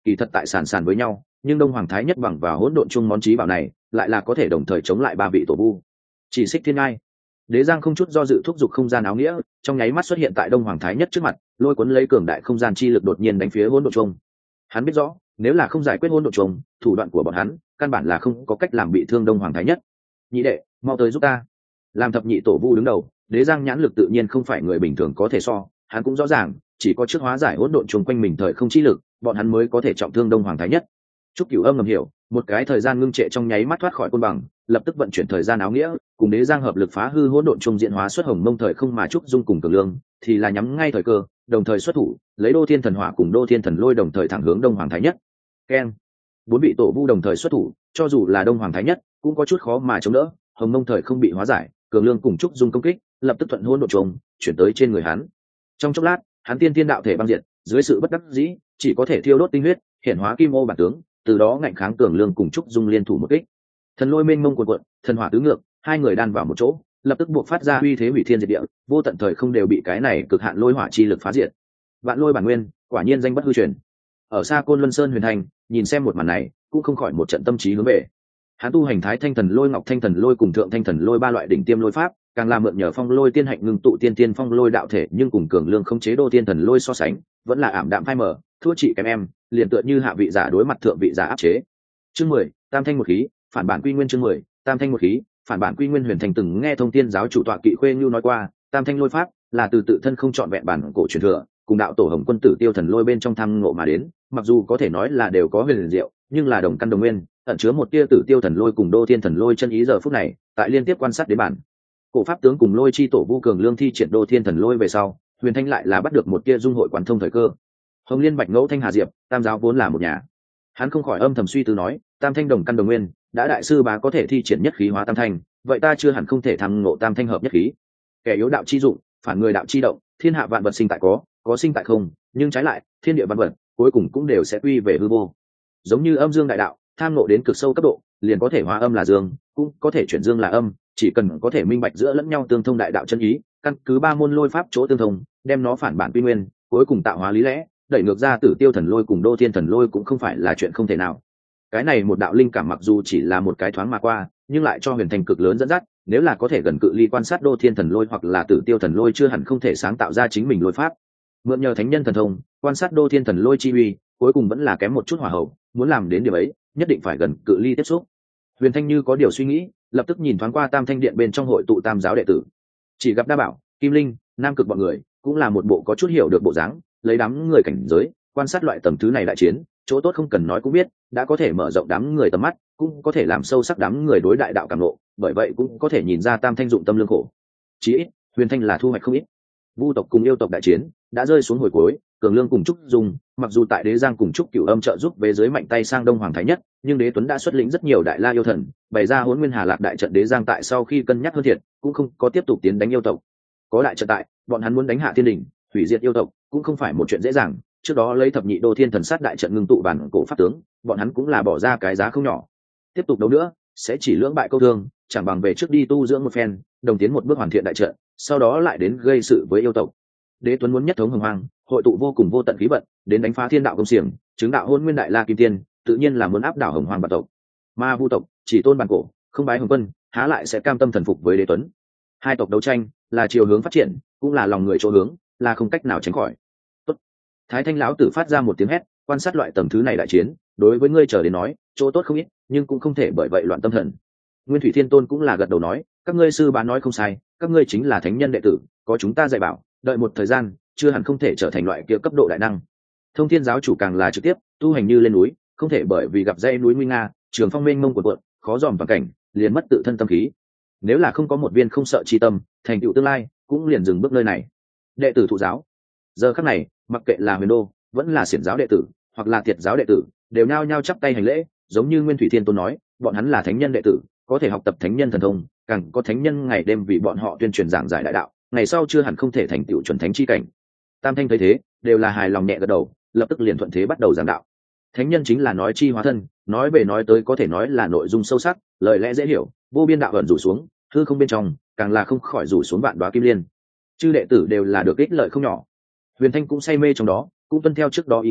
kỳ thật tại sàn sàn với nhau, nhưng đông hoàng thái nhất bằng vào hỗn độn chung món trí bảo này lại là có thể đồng thời chống lại ba vị tổ vu. Chỉ xích thiên ngai, đế giang không chút do dự thúc giục không gian áo nghĩa, trong nháy mắt xuất hiện tại đông hoàng thái nhất trước mặt, lôi cuốn lấy cường đại không gian chi lực đột nhiên đánh phía hỗn độn chung. Hắn biết rõ, nếu là không giải quyết hỗn độn chung, thủ đoạn của bọn hắn căn bản là không có cách làm bị thương đông hoàng thái nhất. Nhị đệ, mau tới giúp ta. Làm thập nhị tổ vu đứng đầu, đế giang nhãn lực tự nhiên không phải người bình thường có thể so, hắn cũng rõ ràng, chỉ có trước hóa giải hỗn độn chung quanh mình thời không chi lực, bọn hắn mới có thể trọng thương đông hoàng thái nhất. Trúc Cửu Âm ngầm hiểu, một cái thời gian ngưng trệ trong nháy mắt thoát khỏi côn bằng, lập tức vận chuyển thời gian áo nghĩa, cùng đế giang hợp lực phá hư hỗn độn chung diện hóa xuất hồng mông thời không mà Trúc Dung cùng Cường Lương, thì là nhắm ngay thời cơ, đồng thời xuất thủ, lấy Đô Thiên Thần Hỏa cùng Đô Thiên Thần Lôi đồng thời thẳng hướng Đông Hoàng Thái Nhất. Keng! Bốn vị tổ vu đồng thời xuất thủ, cho dù là Đông Hoàng Thái Nhất, cũng có chút khó mà chống đỡ, hồng mông thời không bị hóa giải, Cường Lương cùng Trúc Dung công kích, lập tức thuận hỗn độn chung, chuyển tới trên người hắn. Trong chốc lát, hắn tiên tiên đạo thể băng diệt, dưới sự bất đắc dĩ, chỉ có thể thiêu đốt tinh huyết, hiển hóa kim ô bản tướng, từ đó ngạnh kháng Cường Lương cùng Trúc Dung liên thủ một kích. Thần lôi mênh mông cuồn cuộn, thần hỏa tứ ngược, hai người đan vào một chỗ, lập tức buộc phát ra uy thế hủy thiên diệt địa, vô tận thời không đều bị cái này cực hạn lôi hỏa chi lực phá diệt. Vạn lôi bản nguyên, quả nhiên danh bất hư truyền. Ở xa Côn Luân Sơn Huyền Thành, nhìn xem một màn này, cũng không khỏi một trận tâm trí hướng về. Hắn tu hành Thái Thanh Thần Lôi, Ngọc Thanh Thần Lôi cùng Thượng Thanh Thần Lôi ba loại đỉnh tiêm lôi pháp, càng làm mượn nhờ phong lôi tiên hạnh ngưng tụ tiên tiên phong lôi đạo thể, nhưng cùng Cường Lương không chế Đô Tiên Thần Lôi so sánh, vẫn là ảm đạm phai mờ, thua chị kém em, liền tựa như hạ vị giả đối mặt thượng vị giả áp chế. Chương mười, Tam Thanh một khí, phản bản quy nguyên. Chương mười, Tam Thanh một khí, phản bản quy nguyên. Huyền Thành từng nghe Thông Thiên giáo chủ tọa kỵ Khuê Nhu nói qua, Tam Thanh lôi pháp là từ tự thân không chọn vẹn bản cổ truyền thừa, cùng đạo tổ Hồng Quân Tử Tiêu Thần Lôi bên trong tham ngộ mà đến, mặc dù có thể nói là đều có huyền diệu, nhưng là đồng căn đồng nguyên, ẩn chứa một tia Tử Tiêu Thần Lôi cùng Đô Thiên Thần Lôi chân ý. Giờ phút này, tại liên tiếp quan sát đến bản cổ pháp tướng cùng lôi chi tổ vu Cường Lương thi triển Đô Thiên Thần Lôi về sau, Huyền Thanh lại là bắt được một tia dung hội quán thông thời cơ. Hồng Liên, Bạch Ngẫu, Thanh Hà Diệp, tam giáo vốn là một nhà. Hắn không khỏi âm thầm suy tư nói, Tam Thanh đồng căn đồng nguyên, đã đại sư bá có thể thi triển nhất khí hóa tam thanh, vậy ta chưa hẳn không thể tham ngộ tam thanh hợp nhất khí. Kẻ yếu đạo chi dụng, phản người đạo chi động, thiên hạ vạn vật sinh tại có, có sinh tại không, nhưng trái lại, thiên địa vạn vật cuối cùng cũng đều sẽ quy về hư vô. Giống như âm dương đại đạo, tham ngộ đến cực sâu cấp độ, liền có thể hóa âm là dương, cũng có thể chuyển dương là âm, chỉ cần có thể minh bạch giữa lẫn nhau tương thông đại đạo chân ý, căn cứ ba môn lôi pháp chỗ tương thông, đem nó phản bản quy nguyên, cuối cùng tạo hóa lý lẽ, đẩy ngược ra Tử Tiêu Thần Lôi cùng Đô Thiên Thần Lôi cũng không phải là chuyện không thể nào. Cái này một đạo linh cảm mặc dù chỉ là một cái thoáng mà qua, nhưng lại cho Huyền Thành cực lớn dẫn dắt, nếu là có thể gần cự ly quan sát Đô Thiên Thần Lôi hoặc là Tử Tiêu Thần Lôi, chưa hẳn không thể sáng tạo ra chính mình lôi pháp. Mượn nhờ thánh nhân thần thông, quan sát Đô Thiên Thần Lôi chi uy, cuối cùng vẫn là kém một chút hỏa hậu, muốn làm đến điểm ấy, nhất định phải gần cự ly tiếp xúc. Huyền Thanh như có điều suy nghĩ, lập tức nhìn thoáng qua Tam Thanh điện bên trong hội tụ tam giáo đệ tử, chỉ gặp Đa Bảo, Kim Linh, Nam Cực bọn người, cũng là một bộ có chút hiểu được bộ dáng, lấy đám người cảnh giới quan sát loại tầm thứ này đại chiến, chỗ tốt không cần nói cũng biết, đã có thể mở rộng đám người tầm mắt, cũng có thể làm sâu sắc đám người đối đại đạo cảm ngộ, bởi vậy cũng có thể nhìn ra Tam Thanh dụng tâm lương khổ. Chỉ ít, Huyền Thanh là thu hoạch không ít. Vu tộc cùng yêu tộc đại chiến đã rơi xuống hồi cuối, Cường Lương cùng Trúc Dung, mặc dù tại Đế Giang cùng Trúc Cửu Âm trợ giúp về dưới mạnh tay sang Đông Hoàng Thái Nhất, nhưng Đế Tuấn đã xuất lĩnh rất nhiều đại la yêu thần, bày ra Hỗn Nguyên Hà Lạc đại trận. Đế Giang tại sau khi cân nhắc hơn thiệt, cũng không có tiếp tục tiến đánh yêu tộc. Có đại trận tại, bọn hắn muốn đánh hạ thiên đỉnh, hủy diệt yêu tộc, cũng không phải một chuyện dễ dàng. Trước đó lấy thập nhị Đô Thiên Thần Sát đại trận ngưng tụ bản cổ pháp tướng, bọn hắn cũng là bỏ ra cái giá không nhỏ. Tiếp tục đấu nữa, sẽ chỉ lưỡng bại câu thương, chẳng bằng về trước đi tu dưỡng một phen, đồng tiến một bước hoàn thiện đại trận, sau đó lại đến gây sự với yêu tộc. Đế Tuấn muốn nhất thống hồng hoang, hội tụ vô cùng vô tận khí vận, đến đánh phá thiên đạo công xiềng, chứng đạo Hôn Nguyên Đại La Kim Tiên, tự nhiên là muốn áp đảo hồng hoang bản tộc. Ma Vu tộc chỉ tôn bản cổ, không bái Hồng Quân, há lại sẽ cam tâm thần phục với Đế Tuấn. Hai tộc đấu tranh là chiều hướng phát triển, cũng là lòng người chỗ hướng, là không cách nào tránh khỏi. Tốt. Thái Thanh lão tử phát ra một tiếng hét, quan sát loại tầm thứ này đại chiến, đối với ngươi chờ đến nói, chỗ tốt không ít, nhưng cũng không thể bởi vậy loạn tâm thần. Nguyên Thủy Thiên Tôn cũng là gật đầu nói, các ngươi sư bá nói không sai, các ngươi chính là thánh nhân đệ tử, có chúng ta dạy bảo, đợi một thời gian, chưa hẳn không thể trở thành loại kia cấp độ đại năng. Thông Thiên giáo chủ càng là trực tiếp tu hành như lên núi, không thể bởi vì gặp dãy núi nguy nga, trường phong mênh mông cuộn cuộn, khó dòm toàn cảnh, liền mất tự thân tâm khí. Nếu là không có một viên không sợ chi tâm, thành tựu tương lai cũng liền dừng bước nơi này. Đệ tử thụ giáo, giờ khắc này, mặc kệ là Huyền Đô, vẫn là Xiển giáo đệ tử, hoặc là Tiệt giáo đệ tử, đều nhao nhao chắp tay hành lễ, giống như Nguyên Thủy Thiên Tôn nói, bọn hắn là thánh nhân đệ tử, có thể học tập thánh nhân thần thông, càng có thánh nhân ngày đêm vì bọn họ tuyên truyền giảng giải đại đạo, ngày sau chưa hẳn không thể thành tựu chuẩn thánh chi cảnh. Tam Thanh thấy thế, đều là hài lòng nhẹ gật đầu, lập tức liền thuận thế bắt đầu giảng đạo. Thánh nhân chính là nói chi hóa thân, nói về nói tới có thể nói là nội dung sâu sắc, lời lẽ dễ hiểu, vô biên đạo ẩn rủ xuống, hư không bên trong, càng là không khỏi rủ xuống vạn đóa kim liên. Chư đệ tử đều là được ích lợi không nhỏ. Huyền Thanh cũng say mê trong đó, cũng tuân theo trước đó ý nghĩ,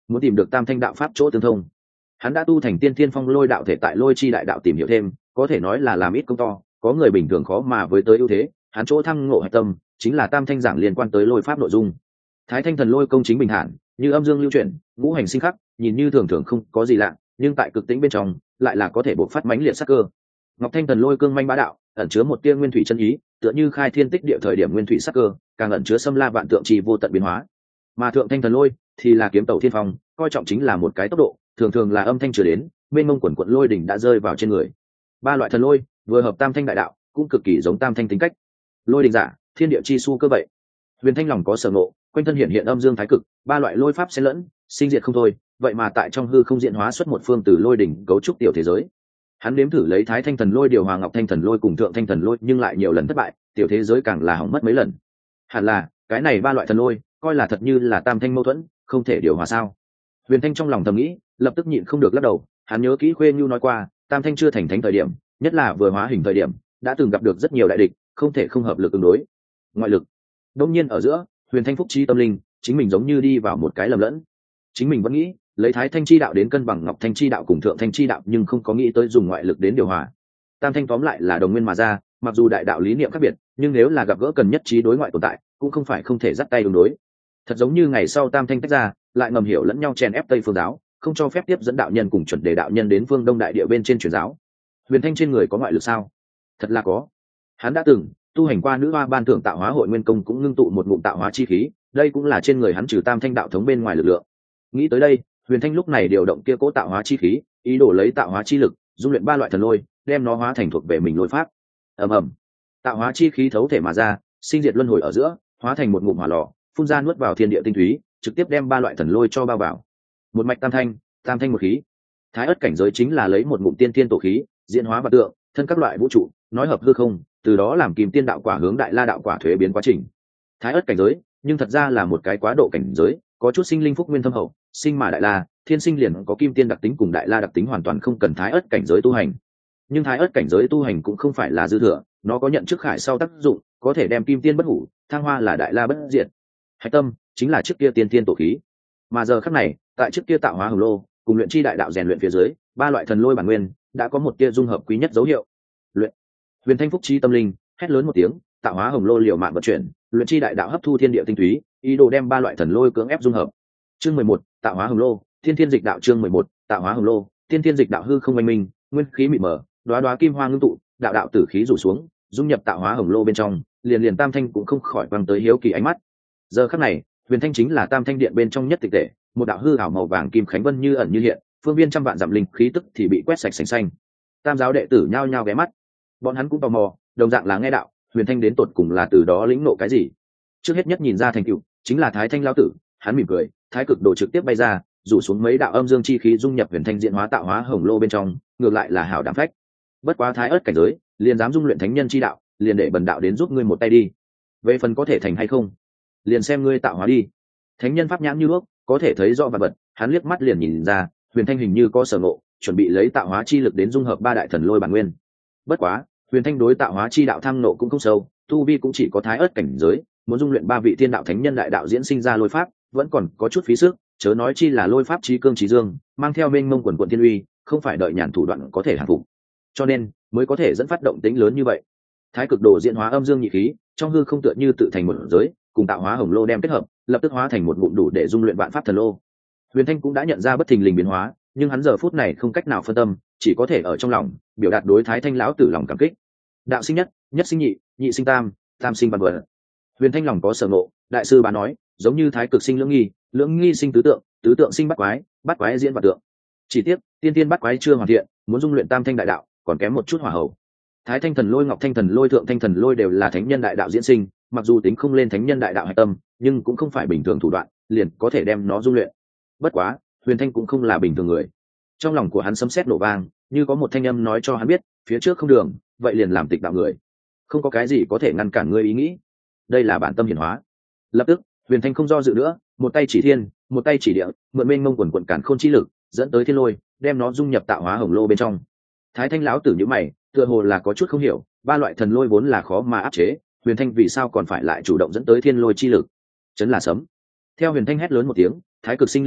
muốn tìm được tam thanh đạo pháp chỗ tương thông. Hắn đã tu thành tiên thiên phong lôi đạo thể, tại lôi chi đại đạo tìm hiểu thêm, có thể nói là làm ít công to, có người bình thường khó mà với tới ưu thế. Hắn chỗ thăng ngộ hạch tâm chính là tam thanh giảng liên quan tới lôi pháp nội dung. Thái thanh thần lôi công chính bình thản, như âm dương lưu chuyển, ngũ hành sinh khắc, nhìn như thường thường không có gì lạ, nhưng tại cực tĩnh bên trong lại là có thể bộc phát mãnh liệt sắc cơ. Ngọc thanh thần lôi cương manh bá đạo, ẩn chứa một tia nguyên thủy chân ý, tựa như khai thiên tích địa thời điểm nguyên thủy sắc cơ, càng ẩn chứa xâm la vạn tượng trì vô tận biến hóa. Mà thượng thanh thần lôi thì là kiếm tẩu thiên phong, coi trọng chính là một cái tốc độ, thường thường là âm thanh chưa đến, mênh mông quần quận lôi đỉnh đã rơi vào trên người. Ba loại thần lôi vừa hợp tam thanh đại đạo, cũng cực kỳ giống tam thanh tính cách. Lôi đỉnh giả, thiên địa chi su cơ vậy. Huyền thanh lòng có sở ngộ, quanh thân hiện hiện âm dương thái cực, ba loại lôi pháp xen lẫn, sinh diệt không thôi, vậy mà tại trong hư không diễn hóa xuất một phương từ lôi đỉnh cấu trúc tiểu thế giới. Hắn nếm thử lấy thái thanh thần lôi điều hòa ngọc thanh thần lôi cùng thượng thanh thần lôi, nhưng lại nhiều lần thất bại, tiểu thế giới càng là hỏng mất mấy lần. Hẳn là cái này ba loại thần lôi coi là thật như là tam thanh mâu thuẫn, không thể điều hòa sao? Huyền thanh trong lòng thầm nghĩ, lập tức nhịn không được lắc đầu. Hắn nhớ kỹ Khuê Nhu nói qua, tam thanh chưa thành thánh thời điểm, nhất là vừa hóa hình thời điểm, đã từng gặp được rất nhiều đại địch, không thể không hợp lực ứng đối. Ngoại lực. Đông nhiên ở giữa, Huyền thanh phúc trí tâm linh, chính mình giống như đi vào một cái lầm lẫn. Chính mình vẫn nghĩ lấy thái thanh chi đạo đến cân bằng ngọc thanh chi đạo cùng thượng thanh chi đạo, nhưng không có nghĩ tới dùng ngoại lực đến điều hòa. Tam thanh tóm lại là đồng nguyên mà ra, mặc dù đại đạo lý niệm khác biệt, nhưng nếu là gặp gỡ cần nhất trí đối ngoại tồn tại, cũng không phải không thể dắt tay ứng đối. Thật giống như ngày sau tam thanh tách ra, lại ngầm hiểu lẫn nhau chèn ép tây phương giáo, không cho phép tiếp dẫn đạo nhân cùng chuẩn đề đạo nhân đến phương đông đại địa bên trên truyền giáo. Huyền thanh trên người có ngoại lực sao? Thật là có. Hắn đã từng tu hành qua nữ hoa ban thưởng tạo hóa hội nguyên công, cũng ngưng tụ một ngụm tạo hóa chi khí, đây cũng là trên người hắn trừ tam thanh đạo thống bên ngoài lực lượng. Nghĩ tới đây, Huyền thanh lúc này điều động kia cố tạo hóa chi khí, ý đồ lấy tạo hóa chi lực dung luyện ba loại thần lôi, đem nó hóa thành thuộc về mình lôi pháp. Ầm ầm, tạo hóa chi khí thấu thể mà ra, sinh diệt luân hồi ở giữa, hóa thành một ngụm hỏa lò, phun ra nuốt vào thiên địa tinh túy, trực tiếp đem ba loại thần lôi cho bao vào. Một mạch tam thanh, tam thanh một khí. Thái ất cảnh giới chính là lấy một ngụm tiên thiên tổ khí diễn hóa và tượng thân các loại vũ trụ, nói hợp hư không, từ đó làm kim tiên đạo quả hướng đại la đạo quả thuế biến quá trình. Thái ất cảnh giới nhưng thật ra là một cái quá độ cảnh giới, có chút sinh linh phúc nguyên thâm hậu, sinh mà đại la thiên sinh liền có kim tiên đặc tính cùng đại la đặc tính, hoàn toàn không cần thái ất cảnh giới tu hành. Nhưng thái ất cảnh giới tu hành cũng không phải là dư thừa, nó có nhận trước khải sau tác dụng, có thể đem kim tiên bất hủ, thăng hoa là đại la bất diệt. Hạch tâm chính là trước kia tiên tiên tổ khí, mà giờ khắc này tại trước kia tạo hóa hồng lô cùng luyện chi đại đạo rèn luyện phía dưới, ba loại thần lôi bản nguyên đã có một tia dung hợp quý nhất dấu hiệu. Luyện. Huyền thanh phúc chi tâm linh hét lớn một tiếng, tạo hóa hồng lô liều mạng vận chuyển, luyện chi đại đạo hấp thu thiên địa tinh túy, ý đồ đem ba loại thần lôi cưỡng ép dung hợp. Chương mười một, tạo hóa hồng lô, thiên thiên dịch đạo. Chương mười một, tạo hóa hồng lô, thiên thiên dịch đạo. Hư không oanh minh, nguyên khí mịt mờ, đóa đóa kim hoa ngưng tụ, đạo đạo tử khí rủ xuống, dung nhập tạo hóa hồng lô bên trong, liền liền tam thanh cũng không khỏi văng tới hiếu kỳ ánh mắt. Giờ khắc này, Huyền thanh chính là tam thanh điện bên trong nhất tịch tệ, một đạo hư ảo màu vàng kim khánh vân như ẩn như hiện, phương viên trăm vạn dặm linh khí tức thì bị quét sạch sành xanh. Tam giáo đệ tử nhao nhao ghé mắt, bọn hắn cũng tò mò, đồng dạng là nghe đạo, Huyền thanh đến tột cùng là từ đó lĩnh ngộ cái gì. Trước hết nhất nhìn ra thành tựu chính là thái thanh lão tử, hắn mỉm cười, thái cực đồ trực tiếp bay ra, rủ xuống mấy đạo âm dương chi khí dung nhập Huyền thanh diễn hóa tạo hóa hồng lô bên trong, ngược lại là hảo đảm phách. Bất quá thái ớt cảnh giới, liền dám dung luyện thánh nhân chi đạo, liền để bần đạo đến giúp ngươi một tay đi. Về phần có thể thành hay không, liền xem ngươi tạo hóa đi. Thánh nhân pháp nhãn như đuốc, có thể thấy rõ vật vật, hắn liếc mắt liền nhìn ra, Huyền thanh hình như có sở ngộ, chuẩn bị lấy tạo hóa chi lực đến dung hợp ba đại thần lôi bản nguyên. Bất quá, Huyền thanh đối tạo hóa chi đạo tham nộ cũng không sâu, tu vi cũng chỉ có thái ớt cảnh giới, muốn dung luyện ba vị thiên đạo thánh nhân đại đạo diễn sinh ra lôi pháp, vẫn còn có chút phí sức, chớ nói chi là lôi pháp chí cương chí dương, mang theo mênh mông quần quần thiên uy, không phải đợi nhàn thủ đoạn có thể hàng phục. Cho nên, mới có thể dẫn phát động tĩnh lớn như vậy. Thái cực đồ diễn hóa âm dương nhị khí, trong hư không tựa như tự thành một giới, cùng tạo hóa hồng lô đem kết hợp, lập tức hóa thành một ngụm đủ để dung luyện vạn pháp thần lô. Huyền thanh cũng đã nhận ra bất thình lình biến hóa, nhưng hắn giờ phút này không cách nào phân tâm, chỉ có thể ở trong lòng biểu đạt đối thái thanh lão tử lòng cảm kích. Đạo sinh nhất, nhất sinh nhị, nhị sinh tam, tam sinh vạn vật. Huyền thanh lòng có sở ngộ, đại sư bá nói, giống như thái cực sinh lưỡng nghi, lưỡng nghi sinh tứ tượng, tứ tượng sinh bát quái, bát quái diễn vạn tượng. Chỉ tiếc tiên tiên bát quái chưa hoàn thiện, muốn dung luyện tam thanh đại đạo còn kém một chút hỏa hậu. Thái thanh thần lôi, ngọc thanh thần lôi, thượng thanh thần lôi đều là thánh nhân đại đạo diễn sinh, mặc dù tính không lên thánh nhân đại đạo hạch tâm, nhưng cũng không phải bình thường thủ đoạn liền có thể đem nó dung luyện. Bất quá Huyền thanh cũng không là bình thường người, trong lòng của hắn sấm sét nổ vang, như có một thanh âm nói cho hắn biết phía trước không đường, vậy liền làm tịch đạo người, không có cái gì có thể ngăn cản ngươi ý nghĩ. Đây là bản tâm hiển hóa. Lập tức Huyền thanh không do dự nữa, một tay chỉ thiên, một tay chỉ địa, mượn mênh mông quần quần cản khôn chi lực dẫn tới thiên lôi, đem nó dung nhập tạo hóa hồng lô bên trong. Thái thanh lão tử nhíu mày, tựa hồ là có chút không hiểu, ba loại thần lôi vốn là khó mà áp chế, Huyền thanh vì sao còn phải lại chủ động dẫn tới thiên lôi chi lực? Chấn là sấm. Theo Huyền thanh hét lớn một tiếng, thái cực sinh lưỡng nghi,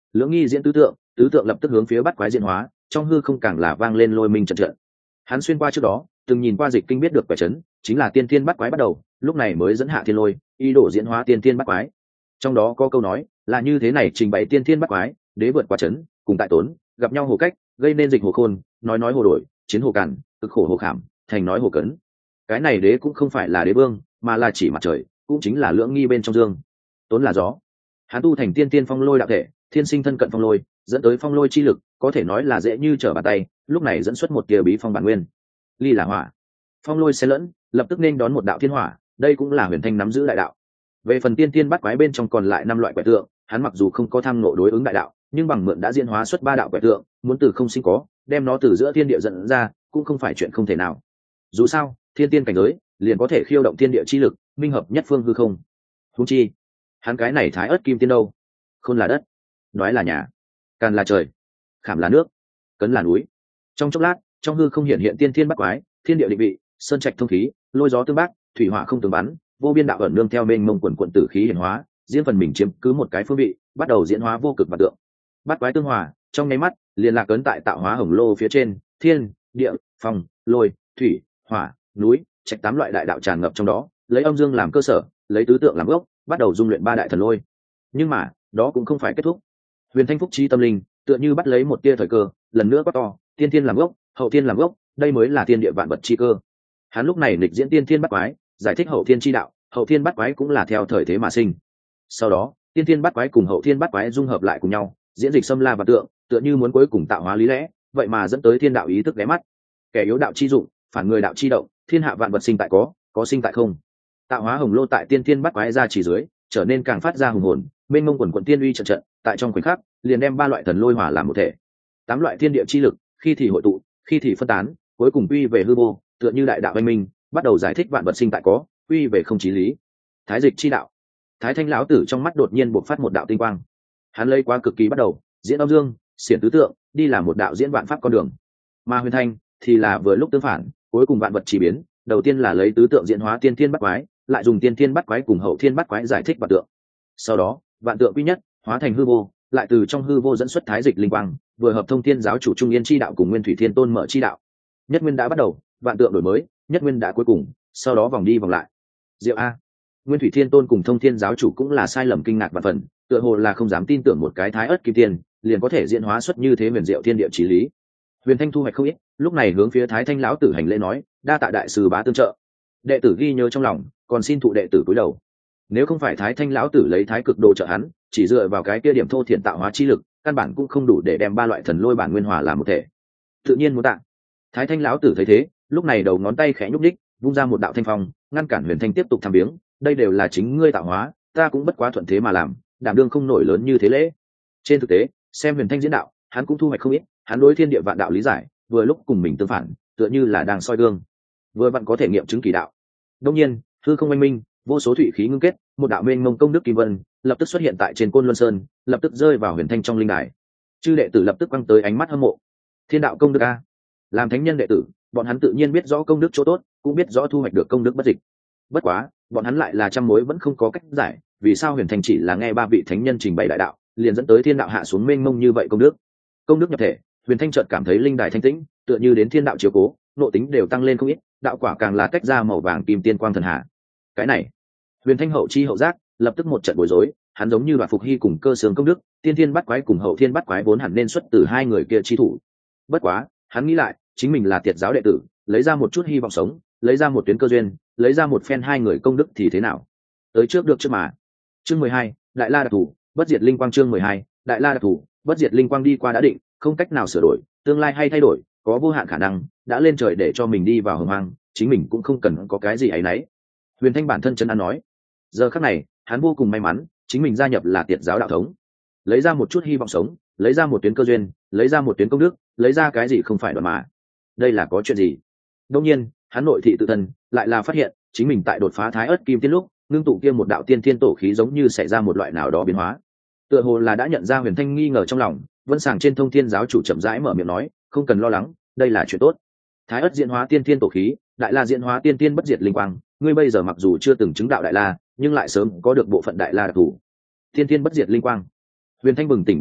lưỡng nghi diễn tứ tượng, tứ tượng lập tức hướng phía bắt quái diễn hóa, trong hư không càng là vang lên lôi minh trận trận. Hắn xuyên qua trước đó từng nhìn qua dịch kinh biết được quẻ chấn chính là tiên thiên bắt quái bắt đầu, lúc này mới dẫn hạ thiên lôi ý đồ diễn hóa tiên thiên bắt quái. Trong đó có câu nói là như thế này: trình bày tiên thiên bắt quái, đế vượt qua chấn, cùng tại tốn, gặp nhau hồ cách, gây nên dịch hồ khôn, nói nói hồ đổi, chiến hồ cản, cực khổ hồ khảm, thành nói hồ cấn. Cái này đế cũng không phải là đế vương, mà là chỉ mặt trời, cũng chính là lưỡng nghi bên trong dương. Tốn là gió, hắn tu thành tiên tiên phong lôi đạo thể, thiên sinh thân cận phong lôi, dẫn tới phong lôi chi lực có thể nói là dễ như trở bàn tay, lúc này dẫn xuất một tia bí phong bản nguyên. Ly là hỏa, phong lôi xen lẫn, lập tức nên đón một đạo thiên hỏa, đây cũng là huyền thanh nắm giữ đại đạo. Về phần tiên tiên bắt quái bên trong còn lại năm loại quẻ tượng, hắn mặc dù không có tham ngộ đối ứng đại đạo, nhưng bằng mượn đã diễn hóa xuất ba đạo quẻ tượng, muốn từ không sinh có, đem nó từ giữa thiên địa dẫn ra, cũng không phải chuyện không thể nào. Dù sao, thiên tiên cảnh giới liền có thể khiêu động thiên địa chi lực, minh hợp nhất phương hư không. Huống chi, hắn cái này thái ớt kim tiên đâu? Khôn là đất, nói là nhà, càn là trời, khảm là nước, cấn là núi. Trong chốc lát, trong hư không hiện hiện tiên thiên bắt quái, thiên địa định vị, sơn trạch thông khí, lôi gió tương bác, thủy hỏa không tương bắn, vô biên đạo ẩn nương theo mênh mông quần quận tử khí hiển hóa, riêng phần mình chiếm cứ một cái phương vị, bắt đầu diễn hóa vô cực và tượng. Bắt quái tương hòa, trong nháy mắt liền lạc ấn tại tạo hóa hồng lô phía trên, thiên, địa, phong, lôi, thủy, hỏa, núi, trạch tám loại đại đạo tràn ngập trong đó, lấy âm dương làm cơ sở, lấy tứ tượng làm gốc, bắt đầu dung luyện ba đại thần lôi. Nhưng mà đó cũng không phải kết thúc. Huyền thanh phúc trí tâm linh tựa như bắt lấy một tia thời cơ, lần nữa quát to: tiên thiên làm gốc, hậu thiên làm gốc, đây mới là thiên địa vạn vật chi cơ. Hắn lúc này lịch diễn tiên thiên bắt quái, giải thích hậu thiên chi đạo, hậu thiên bắt quái cũng là theo thời thế mà sinh. Sau đó tiên thiên bắt quái cùng hậu thiên bắt quái dung hợp lại cùng nhau, diễn dịch xâm la và tượng, tựa như muốn cuối cùng tạo hóa lý lẽ, vậy mà dẫn tới thiên đạo ý thức ghé mắt. Kẻ yếu đạo chi dụng, phản người đạo chi động, thiên hạ vạn vật sinh tại có, có sinh tại không. Tạo hóa hồng lô tại tiên thiên bắt quái ra chỉ dưới, trở nên càng phát ra hùng hồn, mênh mông quần quận tiên uy trận trận, tại trong khoảnh khắc liền đem ba loại thần lôi hòa làm một thể. Tám loại thiên địa chi lực, khi thì hội tụ, khi thì phân tán, cuối cùng quy về hư vô, tựa như đại đạo anh minh, bắt đầu giải thích vạn vật sinh tại có, quy về không chí lý. Thái dịch chi đạo, Thái thanh lão tử trong mắt đột nhiên bộc phát một đạo tinh quang. Hắn lấy quá cực kỳ bắt đầu diễn âm dương, xiển tứ tượng, đi làm một đạo diễn vạn pháp con đường. Mà huyền thanh thì là vừa lúc tương phản, cuối cùng vạn vật chỉ biến, đầu tiên là lấy tứ tượng diễn hóa tiên thiên bắt quái, lại dùng tiên thiên bắt quái cùng hậu thiên bắt quái giải thích vạn tượng. Sau đó vạn tượng quy nhất, hóa thành hư vô, lại từ trong hư vô dẫn xuất thái dịch linh quang, vừa hợp thông thiên giáo chủ trung yên chi đạo cùng nguyên thủy thiên tôn mở chi đạo. Nhất nguyên đã bắt đầu, vạn tượng đổi mới, nhất nguyên đã cuối cùng, sau đó vòng đi vòng lại. Diệu a, nguyên thủy thiên tôn cùng thông thiên giáo chủ cũng là sai lầm kinh ngạc và phần, tựa hồ là không dám tin tưởng một cái thái ớt kim tiên liền có thể diễn hóa xuất như thế huyền diệu thiên địa chí lý. Huyền thanh thu hoạch không ít, lúc này hướng phía thái thanh lão tử hành lễ nói: đa tạ đại sư bá tương trợ. Đệ tử ghi nhớ trong lòng, còn xin thụ đệ tử cúi đầu. Nếu không phải thái thanh lão tử lấy thái cực đồ trợ hắn, chỉ dựa vào cái kia điểm thô thiện tạo hóa chi lực, căn bản cũng không đủ để đem ba loại thần lôi bản nguyên hòa làm một thể. Tự nhiên muốn tạ. Thái thanh lão tử thấy thế, lúc này đầu ngón tay khẽ nhúc đích, vung ra một đạo thanh phong, ngăn cản huyền thanh tiếp tục tham viếng. Đây đều là chính ngươi tạo hóa, ta cũng bất quá thuận thế mà làm, đảm đương không nổi lớn như thế lễ. Trên thực tế, xem huyền thanh diễn đạo, hắn cũng thu hoạch không ít. Hắn đối thiên địa vạn đạo lý giải, vừa lúc cùng mình tương phản, tựa như là đang soi gương, vừa vặn có thể nghiệm chứng kỳ đạo. Đông nhiên, hư không oanh minh, vô số thủy khí ngưng kết, một đạo mênh mông công đức kim vân lập tức xuất hiện tại trên côn luân sơn, lập tức rơi vào huyền thanh trong linh đài. Chư đệ tử lập tức quăng tới ánh mắt hâm mộ. Thiên đạo công đức a, làm thánh nhân đệ tử, bọn hắn tự nhiên biết rõ công đức chỗ tốt, cũng biết rõ thu hoạch được công đức bất dịch. Bất quá, bọn hắn lại là trăm mối vẫn không có cách giải, vì sao huyền thanh chỉ là nghe ba vị thánh nhân trình bày đại đạo, liền dẫn tới thiên đạo hạ xuống mênh mông như vậy công đức. Công đức nhập thể, huyền thanh chợt cảm thấy linh đài thanh tĩnh, tựa như đến thiên đạo chiếu cố, nội tính đều tăng lên không ít, đạo quả càng là tách ra màu vàng kim tiên quang thần hạ. Cái này, huyền thanh hậu chi hậu giác, lập tức một trận bối rối. Hắn giống như đoạn phục hy cùng cơ xương công đức, tiên thiên bắt quái cùng hậu thiên bắt quái vốn hẳn nên xuất từ hai người kia chi thủ. Bất quá, hắn nghĩ lại, chính mình là tiệt giáo đệ tử, lấy ra một chút hy vọng sống, lấy ra một tuyến cơ duyên, lấy ra một phen hai người công đức thì thế nào? Tới trước được trước mà. Chương mười hai, đại la đặc thủ, bất diệt linh quang. Chương mười hai, đại la đặc thủ, bất diệt linh quang đi qua đã định, không cách nào sửa đổi, tương lai hay thay đổi, có vô hạn khả năng, đã lên trời để cho mình đi vào hồng hoang, chính mình cũng không cần có cái gì ấy nấy. Huyền thanh bản thân chân an nói. Giờ khắc này, hắn vô cùng may mắn, chính mình gia nhập là tiệt giáo đạo thống, lấy ra một chút hy vọng sống, lấy ra một tuyến cơ duyên, lấy ra một tuyến công đức, lấy ra cái gì không phải đoạn mà. Đây là có chuyện gì? Đương nhiên, hắn nội thị tự thân, lại là phát hiện chính mình tại đột phá thái ớt kim tiên lúc, ngưng tụ kia một đạo tiên thiên tổ khí giống như xảy ra một loại nào đó biến hóa. Tựa hồ là đã nhận ra huyền thanh nghi ngờ trong lòng, vân sàng trên thông thiên giáo chủ chậm rãi mở miệng nói: không cần lo lắng, đây là chuyện tốt. Thái ớt diễn hóa tiên thiên tổ khí, đại la diễn hóa tiên thiên bất diệt linh quang, ngươi bây giờ mặc dù chưa từng chứng đạo đại la, nhưng lại sớm có được bộ phận đại la đặc thù. Tiên thiên bất diệt linh quang. Huyền thanh bừng tỉnh đại ngộ,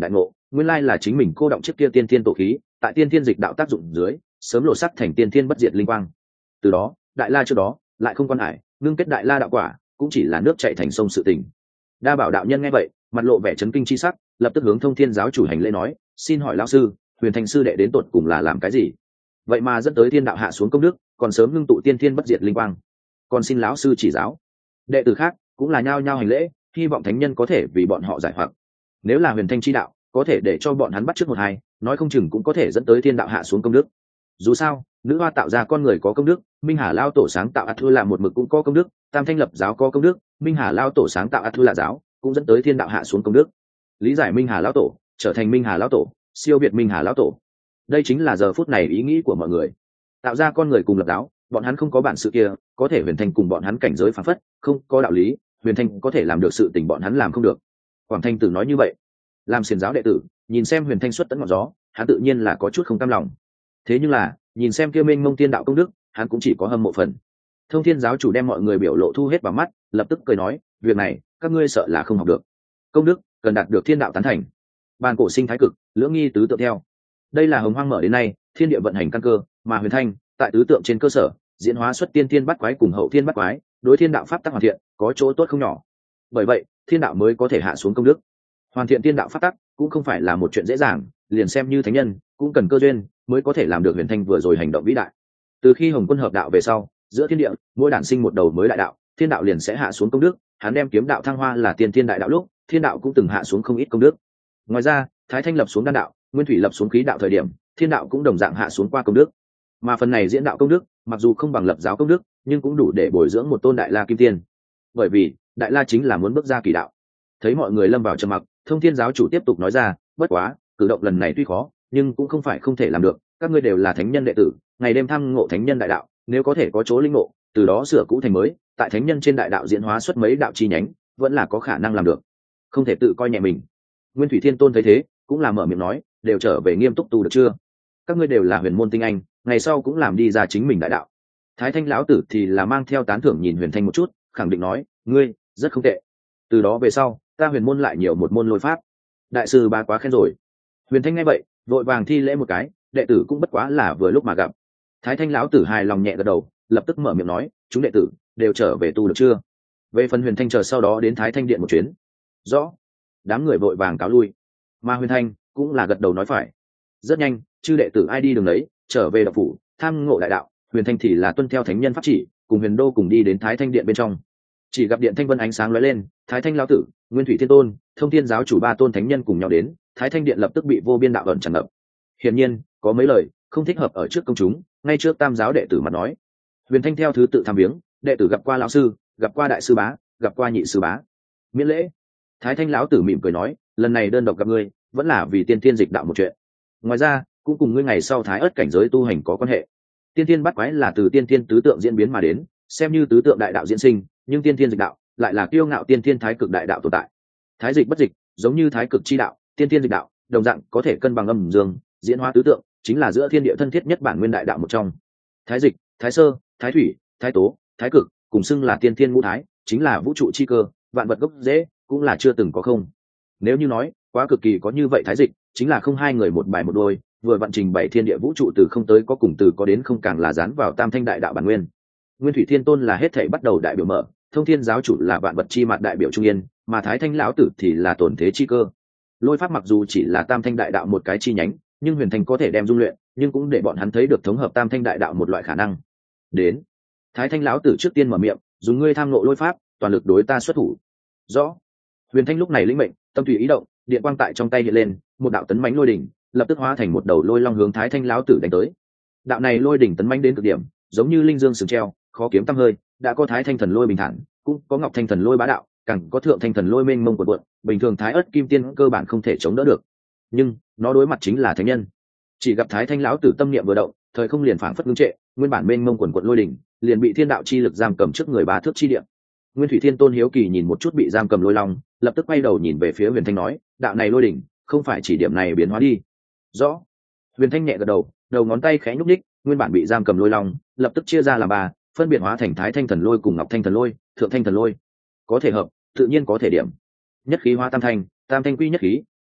nguyên lai là chính mình cô động chiếc kia tiên thiên tổ khí, tại tiên thiên dịch đạo tác dụng dưới sớm lộ sắc thành tiên thiên bất diệt linh quang. Từ đó đại la trước đó lại không quan hải ngưng kết đại la đạo quả cũng chỉ là nước chảy thành sông sự tình. Đa Bảo đạo nhân nghe vậy mặt lộ vẻ chấn kinh chi sắc, lập tức hướng Thông Thiên giáo chủ hành lễ nói, xin hỏi lão sư, Huyền Thanh sư đệ đến tột cùng là làm cái gì vậy mà dẫn tới thiên đạo hạ xuống công đức, còn sớm ngưng tụ tiên thiên bất diệt linh quang, còn xin lão sư chỉ giáo. Đệ tử khác cũng là nhao nhao hành lễ, hy vọng thánh nhân có thể vì bọn họ giải hoặc. Nếu là Huyền Thanh chi đạo có thể để cho bọn hắn bắt trước một hai, nói không chừng cũng có thể dẫn tới thiên đạo hạ xuống công đức. Dù sao nữ hoa tạo ra con người có công đức, Minh Hà lao tổ sáng tạo Atu là một mực cũng có công đức, Tam Thanh lập giáo có công đức, Minh Hà lao tổ sáng tạo Atu là giáo cũng dẫn tới thiên đạo hạ xuống công đức. Lý giải Minh Hà lão tổ trở thành Minh Hà lão tổ, siêu việt Minh Hà lão tổ, đây chính là giờ phút này ý nghĩ của mọi người. Tạo ra con người cùng lập giáo, bọn hắn không có bản sự kia, có thể Huyền Thanh cùng bọn hắn cảnh giới phản phất, không có đạo lý, Huyền Thanh có thể làm được sự tình bọn hắn làm không được. Quảng Thanh Tử nói như vậy, làm xiển giáo đệ tử nhìn xem Huyền Thanh xuất tấn ngọn gió, hắn tự nhiên là có chút không cam lòng. Thế nhưng là nhìn xem kia mênh mông tiên đạo công đức, hắn cũng chỉ có hâm mộ phần. Thông Thiên giáo chủ đem mọi người biểu lộ thu hết vào mắt, lập tức cười nói, việc này các ngươi sợ là không học được, công đức cần đạt được thiên đạo tán thành. Bàn cổ sinh thái cực, lưỡng nghi tứ tượng theo, đây là hồng hoang mở đến nay thiên địa vận hành căn cơ, mà Huyền Thanh tại tứ tượng trên cơ sở diễn hóa xuất tiên thiên bắt quái cùng hậu thiên bắt quái, đối thiên đạo pháp tắc hoàn thiện có chỗ tốt không nhỏ. Bởi vậy thiên đạo mới có thể hạ xuống công đức. Hoàn thiện thiên đạo pháp tắc cũng không phải là một chuyện dễ dàng, liền xem như thánh nhân cũng cần cơ duyên mới có thể làm được Huyền Thanh vừa rồi hành động vĩ đại. Từ khi Hồng Quân hợp đạo về sau, giữa thiên địa mỗi đản sinh một đầu mới đại đạo, thiên đạo liền sẽ hạ xuống công đức. Hắn đem kiếm đạo thăng hoa là tiên thiên đại đạo lúc, thiên đạo cũng từng hạ xuống không ít công đức. Ngoài ra Thái Thanh lập xuống đan đạo, Nguyên Thủy lập xuống khí đạo thời điểm, thiên đạo cũng đồng dạng hạ xuống qua công đức. Mà phần này diễn đạo công đức mặc dù không bằng lập giáo công đức, nhưng cũng đủ để bồi dưỡng một tôn đại la kim tiên. Bởi vì đại la chính là muốn bước ra kỳ đạo. Thấy mọi người lâm vào trầm mặc, Thông Thiên giáo chủ tiếp tục nói ra, bất quá cử động lần này tuy khó nhưng cũng không phải không thể làm được, các ngươi đều là thánh nhân đệ tử, ngày đêm tham ngộ thánh nhân đại đạo, nếu có thể có chỗ linh ngộ, từ đó sửa cũ thành mới, tại thánh nhân trên đại đạo diễn hóa xuất mấy đạo chi nhánh, vẫn là có khả năng làm được, không thể tự coi nhẹ mình. Nguyên Thủy Thiên Tôn thấy thế cũng là mở miệng nói, đều trở về nghiêm túc tu được chưa, các ngươi đều là huyền môn tinh anh, ngày sau cũng làm đi ra chính mình đại đạo. Thái Thanh lão tử thì là mang theo tán thưởng nhìn Huyền Thanh một chút, khẳng định nói, ngươi rất không tệ, từ đó về sau ta huyền môn lại nhiều một môn lôi pháp. Đại sư ba quá khen rồi. Huyền Thanh nghe vậy vội vàng thi lễ một cái, đệ tử cũng bất quá là vừa lúc mà gặp. Thái Thanh lão tử hài lòng nhẹ gật đầu, lập tức mở miệng nói, chúng đệ tử đều trở về tu được chưa. Về phần Huyền Thanh chờ sau đó đến Thái Thanh điện một chuyến. Rõ. Đám người vội vàng cáo lui, mà Huyền Thanh cũng là gật đầu nói phải. Rất nhanh chư đệ tử ai đi đường đấy trở về đạo phủ tham ngộ đại đạo. Huyền Thanh thì là tuân theo thánh nhân pháp chỉ, cùng Huyền Đô cùng đi đến Thái Thanh điện bên trong. Chỉ gặp điện thanh vân ánh sáng lóe lên, Thái Thanh lão tử, Nguyên Thủy Thiên Tôn, Thông Thiên giáo chủ ba tôn thánh nhân cùng nhau đến, Thái Thanh điện lập tức bị vô biên đạo ẩn tràn ngập. Hiển nhiên có mấy lời không thích hợp ở trước công chúng, ngay trước tam giáo đệ tử mà nói. Huyền Thanh theo thứ tự tham viếng, đệ tử gặp qua lão sư, gặp qua đại sư bá, gặp qua nhị sư bá, miễn lễ. Thái Thanh lão tử mỉm cười nói, lần này đơn độc gặp ngươi vẫn là vì tiên tiên dịch đạo một chuyện, ngoài ra cũng cùng ngươi ngày sau thái ớt cảnh giới tu hành có quan hệ. Tiên tiên bắt quái là từ tiên tiên tứ tượng diễn biến mà đến, xem như tứ tượng đại đạo diễn sinh, nhưng tiên tiên dịch đạo lại là kiêu ngạo tiên tiên thái cực đại đạo tồn tại. Thái dịch bất dịch, giống như thái cực chi đạo, tiên tiên dịch đạo đồng dạng có thể cân bằng âm dương, diễn hóa tứ tượng, chính là giữa thiên địa thân thiết nhất bản nguyên đại đạo một trong. Thái dịch, thái sơ, thái thủy, thái tố, thái cực cùng xưng là tiên tiên ngũ thái, chính là vũ trụ chi cơ, vạn vật gốc rễ, cũng là chưa từng có không. Nếu như nói quá cực kỳ có như vậy thái dịch, chính là không hai người một bài một đôi, vừa vận trình bảy thiên địa vũ trụ từ không tới có, cùng từ có đến không, càng là dán vào tam thanh đại đạo bản nguyên. Nguyên Thủy Thiên Tôn là hết thảy bắt đầu đại biểu mở, Thông Thiên giáo chủ là vạn vật chi mặt đại biểu trung yên, mà Thái Thanh lão tử thì là tổn thế chi cơ. Lôi pháp mặc dù chỉ là tam thanh đại đạo một cái chi nhánh, nhưng Huyền Thanh có thể đem dung luyện, nhưng cũng để bọn hắn thấy được thống hợp tam thanh đại đạo một loại khả năng. Đến, Thái Thanh lão tử trước tiên mở miệng, dùng ngươi tham ngộ lôi pháp, toàn lực đối ta xuất thủ. Rõ. Huyền Thanh lúc này lĩnh mệnh, tâm tùy ý động, điện quang tại trong tay hiện lên, một đạo tấn mãnh lôi đỉnh, lập tức hóa thành một đầu lôi long hướng Thái Thanh lão tử đánh tới. Đạo này lôi đỉnh tấn mãnh đến cực điểm, giống như linh dương sừng treo, khó kiếm tăm hơi, đã có Thái Thanh thần lôi bình thản, cũng có Ngọc Thanh thần lôi bá đạo, càng có Thượng Thanh thần lôi mênh mông cuộn cuộn, bình thường Thái ất kim tiên cơ bản không thể chống đỡ được. Nhưng nó đối mặt chính là thánh nhân. Chỉ gặp Thái Thanh lão tử tâm niệm vừa động, thời không liền phảng phất ngưng trệ, nguyên bản mênh mông cuộn cuộn lôi đỉnh, liền bị thiên đạo chi lực giam cầm trước người bá thước chi địa. Nguyên Thủy Thiên Tôn hiếu kỳ nhìn một chút bị giam cầm lôi long, lập tức quay đầu nhìn về phía Huyền Thanh nói, đạo này lôi đỉnh, không phải chỉ điểm này biến hóa đi. Rõ. Huyền Thanh nhẹ gật đầu, đầu ngón tay khẽ nhúc nhích, nguyên bản bị giam cầm lôi long lập tức chia ra làm ba, phân biệt hóa thành Thái Thanh thần lôi cùng Ngọc Thanh thần lôi, Thượng Thanh thần lôi. Có thể hợp, tự nhiên có thể điểm. Nhất khí hóa tam thanh, tam thanh quy nhất khí,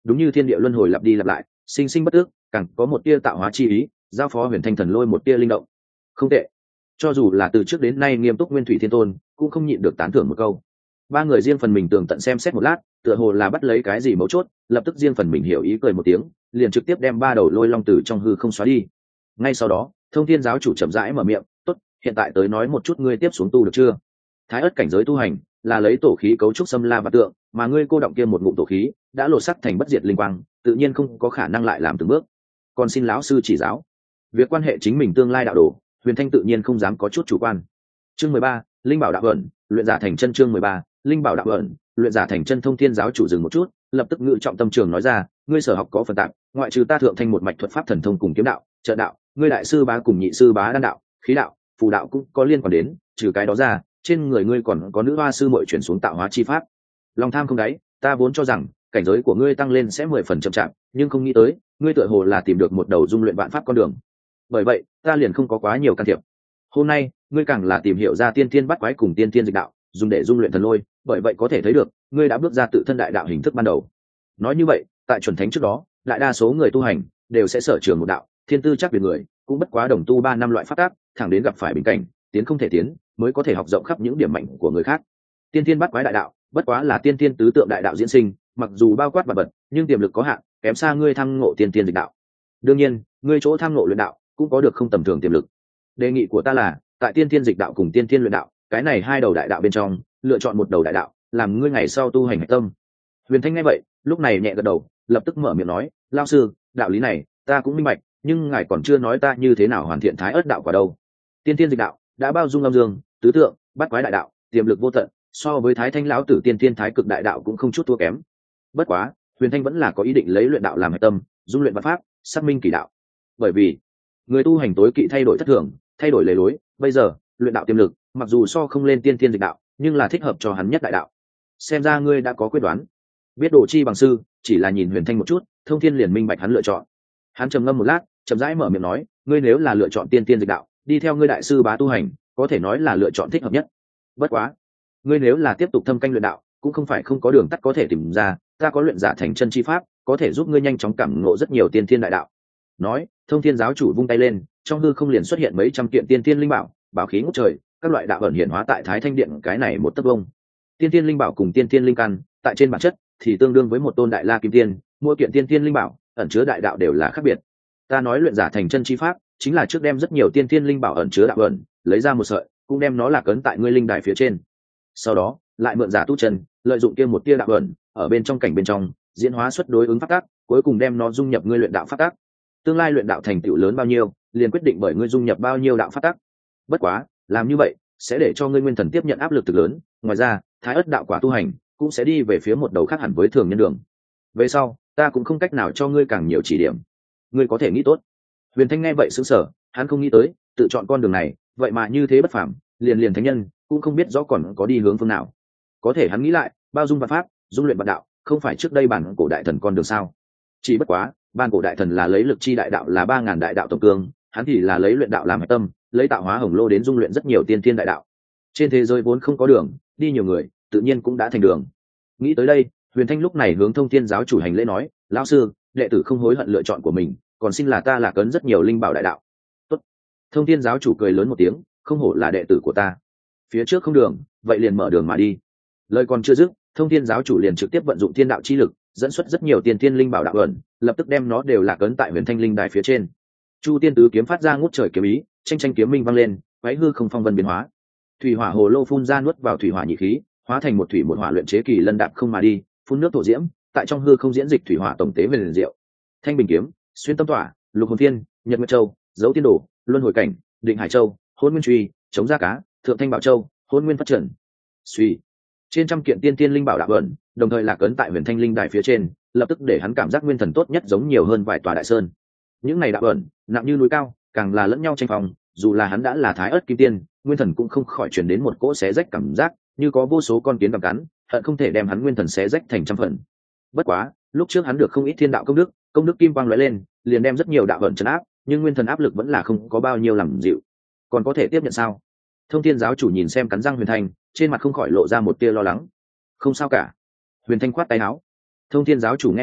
đúng như thiên địa luân hồi lặp đi lặp lại, sinh sinh bất tước, càng có một tia tạo hóa chi ý, giao phó huyền thanh thần lôi một tia linh động. Không tệ. Cho dù là từ trước đến nay nghiêm túc nguyên thủy thiên tôn cũng không nhịn được tán thưởng một câu. Ba người riêng phần mình tường tận xem xét một lát, tựa hồ là bắt lấy cái gì mấu chốt, lập tức riêng phần mình hiểu ý cười một tiếng, liền trực tiếp đem ba đầu lôi long tử trong hư không xóa đi. Ngay sau đó thông thiên giáo chủ chậm rãi mở miệng, tốt, hiện tại tới nói một chút ngươi tiếp xuống tu được chưa. Thái ất cảnh giới tu hành là lấy tổ khí cấu trúc xâm la và tượng, mà ngươi cô động kia một ngụm tổ khí đã lột sắc thành bất diệt linh quang, tự nhiên không có khả năng lại làm từng bước. Còn xin lão sư chỉ giáo. Việc quan hệ chính mình tương lai đạo đồ, huyền thanh tự nhiên không dám có chút chủ quan. Chương mười ba, linh bảo đạo ẩn, luyện giả thành chân. Chương mười ba, linh bảo đạo ẩn, luyện giả thành chân. Thông thiên giáo chủ dừng một chút, lập tức ngự trọng tâm trường nói ra, ngươi sở học có phần tạp, ngoại trừ ta thượng thanh một mạch thuật pháp thần thông cùng kiếm đạo, trợ đạo, ngươi đại sư bá cùng nhị sư bá đan đạo, khí đạo, phù đạo cũng có liên quan đến, trừ cái đó ra, trên người ngươi còn có nữ hoa sư muội chuyển xuống tạo hóa chi pháp. Lòng tham không đáy, ta vốn cho rằng cảnh giới của ngươi tăng lên sẽ mười phần chậm chạp, nhưng không nghĩ tới, ngươi tựa hồ là tìm được một đầu dung luyện vạn pháp con đường. Bởi vậy, ta liền không có quá nhiều can thiệp. Hôm nay, ngươi càng là tìm hiểu ra tiên thiên bắt quái cùng tiên thiên dịch đạo, dùng để dung luyện thần lôi, bởi vậy có thể thấy được, ngươi đã bước ra tự thân đại đạo hình thức ban đầu. Nói như vậy, tại chuẩn thánh trước đó, đại đa số người tu hành đều sẽ sở trường một đạo, thiên tư chắc về người, cũng bất quá đồng tu ba năm loại pháp tác, thẳng đến gặp phải bình cảnh, tiến không thể tiến, mới có thể học rộng khắp những điểm mạnh của người khác. Tiên thiên bắt quái đại đạo, bất quá là tiên thiên tứ tượng đại đạo diễn sinh, mặc dù bao quát và bật, nhưng tiềm lực có hạn, kém xa ngươi tham ngộ tiên thiên dịch đạo. Đương nhiên, ngươi chỗ tham ngộ luyện đạo cũng có được không tầm thường tiềm lực. Đề nghị của ta là, tại tiên thiên dịch đạo cùng tiên thiên luyện đạo, cái này hai đầu đại đạo bên trong, lựa chọn một đầu đại đạo, làm ngươi ngày sau tu hành hạch tâm. Huyền Thanh nghe vậy, lúc này nhẹ gật đầu, lập tức mở miệng nói, lão sư, đạo lý này ta cũng minh bạch, nhưng ngài còn chưa nói ta như thế nào hoàn thiện thái ớt đạo quả đâu. Tiên thiên dịch đạo đã bao dung âm dương, tứ tượng, bát quái đại đạo, tiềm lực vô tận, so với thái thanh lão tử tiên thiên thái cực đại đạo cũng không chút thua kém. Bất quá, Huyền Thanh vẫn là có ý định lấy luyện đạo làm hạch tâm, dung luyện văn pháp, xác minh kỳ đạo. Bởi vì người tu hành tối kỵ thay đổi thất thường, thay đổi lề lối, bây giờ luyện đạo tiềm lực mặc dù so không lên tiên thiên dịch đạo, nhưng là thích hợp cho hắn nhất đại đạo. Xem ra ngươi đã có quyết đoán. Biết đồ chi bằng sư, chỉ là nhìn Huyền Thanh một chút, Thông Thiên liền minh bạch hắn lựa chọn. Hắn trầm ngâm một lát, chậm rãi mở miệng nói, ngươi nếu là lựa chọn tiên thiên dịch đạo, đi theo ngươi đại sư bá tu hành, có thể nói là lựa chọn thích hợp nhất. Bất quá, ngươi nếu là tiếp tục thâm canh luyện đạo, cũng không phải không có đường tắt có thể tìm ra, ta có luyện giả thành chân chi pháp, có thể giúp ngươi nhanh chóng cảm ngộ rất nhiều tiên thiên đại đạo. Nói, Thông Thiên giáo chủ vung tay lên, trong hư không liền xuất hiện mấy trăm kiện tiên thiên linh bảo, bảo khí ngút trời, các loại đạo ẩn hiện hóa tại Thái Thanh Điện cái này một tấc vông. Tiên thiên linh bảo cùng tiên thiên linh căn, tại trên bản chất thì tương đương với một tôn đại la kim tiên, mỗi kiện tiên thiên linh bảo ẩn chứa đại đạo đều là khác biệt. Ta nói luyện giả thành chân chi pháp, chính là trước đem rất nhiều tiên thiên linh bảo ẩn chứa đạo ẩn, lấy ra một sợi, cũng đem nó lạc ấn tại ngươi linh đài phía trên. Sau đó, lại mượn giả tu chân, lợi dụng kia một tia đạo ẩn, ở bên trong cảnh bên trong, diễn hóa xuất đối ứng pháp tắc, cuối cùng đem nó dung nhập ngươi luyện đạo pháp tắc. Tương lai luyện đạo thành tựu lớn bao nhiêu, liền quyết định bởi ngươi dung nhập bao nhiêu đạo pháp tắc. Bất quá, làm như vậy sẽ để cho ngươi nguyên thần tiếp nhận áp lực thực lớn, ngoài ra, thái ất đạo quả tu hành cũng sẽ đi về phía một đầu khác hẳn với thường nhân đường. Về sau, ta cũng không cách nào cho ngươi càng nhiều chỉ điểm. Ngươi có thể nghĩ tốt. Huyền Thanh nghe vậy sững sờ, hắn không nghĩ tới, tự chọn con đường này, vậy mà như thế bất phàm, liền liền thánh nhân cũng không biết rõ còn có đi hướng phương nào. Có thể hắn nghĩ lại, bao dung vạn pháp, dung luyện vạn đạo, không phải trước đây bản cổ đại thần con đường sao? Chỉ bất quá, bản cổ đại thần là lấy lực chi đại đạo là ba ngàn đại đạo tổng cương, hắn thì là lấy luyện đạo làm hạch tâm, lấy tạo hóa hồng lô đến dung luyện rất nhiều tiên thiên đại đạo. Trên thế giới vốn không có đường, đi nhiều người, tự nhiên cũng đã thành đường. Nghĩ tới đây, Huyền Thanh lúc này hướng Thông Thiên giáo chủ hành lễ nói, lão sư, đệ tử không hối hận lựa chọn của mình, còn xin là ta là cấn rất nhiều linh bảo đại đạo. Tốt. Thông Thiên giáo chủ cười lớn một tiếng, không hổ là đệ tử của ta. Phía trước không đường, vậy liền mở đường mà đi. Lời còn chưa dứt, Thông Thiên giáo chủ liền trực tiếp vận dụng thiên đạo chi lực, dẫn xuất rất nhiều tiên thiên linh bảo đạo ẩn, lập tức đem nó đều lạc ấn tại Huyền Thanh linh đài phía trên. Chu Tiên tứ kiếm phát ra ngút trời kiếm ý, tranh tranh kiếm minh vang lên, váy hư không phong vân biến hóa. Thủy hỏa hồ lô phun ra nuốt vào thủy hỏa nhị khí, hóa thành một thủy một hỏa luyện chế kỳ lân đạp không mà đi, phun nước thổ diễm, tại trong hư không diễn dịch thủy hỏa tổng tế về liền diệu. Thanh bình kiếm, xuyên tâm tỏa, lục hồn thiên, nhật nguyệt châu, dấu tiên đồ, luân hồi cảnh, định hải châu, hôn nguyên truy, chống da cá, thượng thanh bảo châu, hôn nguyên phát triển. Suy, trên trăm kiện tiên tiên linh bảo đạo ẩn, đồng thời lạc ấn tại Huyền Thanh linh đài phía trên, lập tức để hắn cảm giác nguyên thần tốt nhất giống nhiều hơn vài tòa đại sơn. Những này đạo ẩn, nặng như núi cao, càng là lẫn nhau tranh phòng, dù là hắn đã là thái ớt kim tiên, nguyên thần cũng không khỏi truyền đến một cỗ xé rách cảm giác, như có vô số con kiến gặm cắn, hận không thể đem hắn nguyên thần xé rách thành trăm phần. Bất quá, lúc trước hắn được không ít thiên đạo công đức, công đức kim quang lóe lên, liền đem rất nhiều đạo ẩn trấn áp, nhưng nguyên thần áp lực vẫn là không có bao nhiêu làm dịu. Còn có thể tiếp nhận sao? Thông Thiên giáo chủ nhìn xem cắn răng Huyền Thanh, trên mặt không khỏi lộ ra một tia lo lắng. Không sao cả. Huyền Thanh khoát tay áo. Thông Thiên giáo chủ nghe vậy,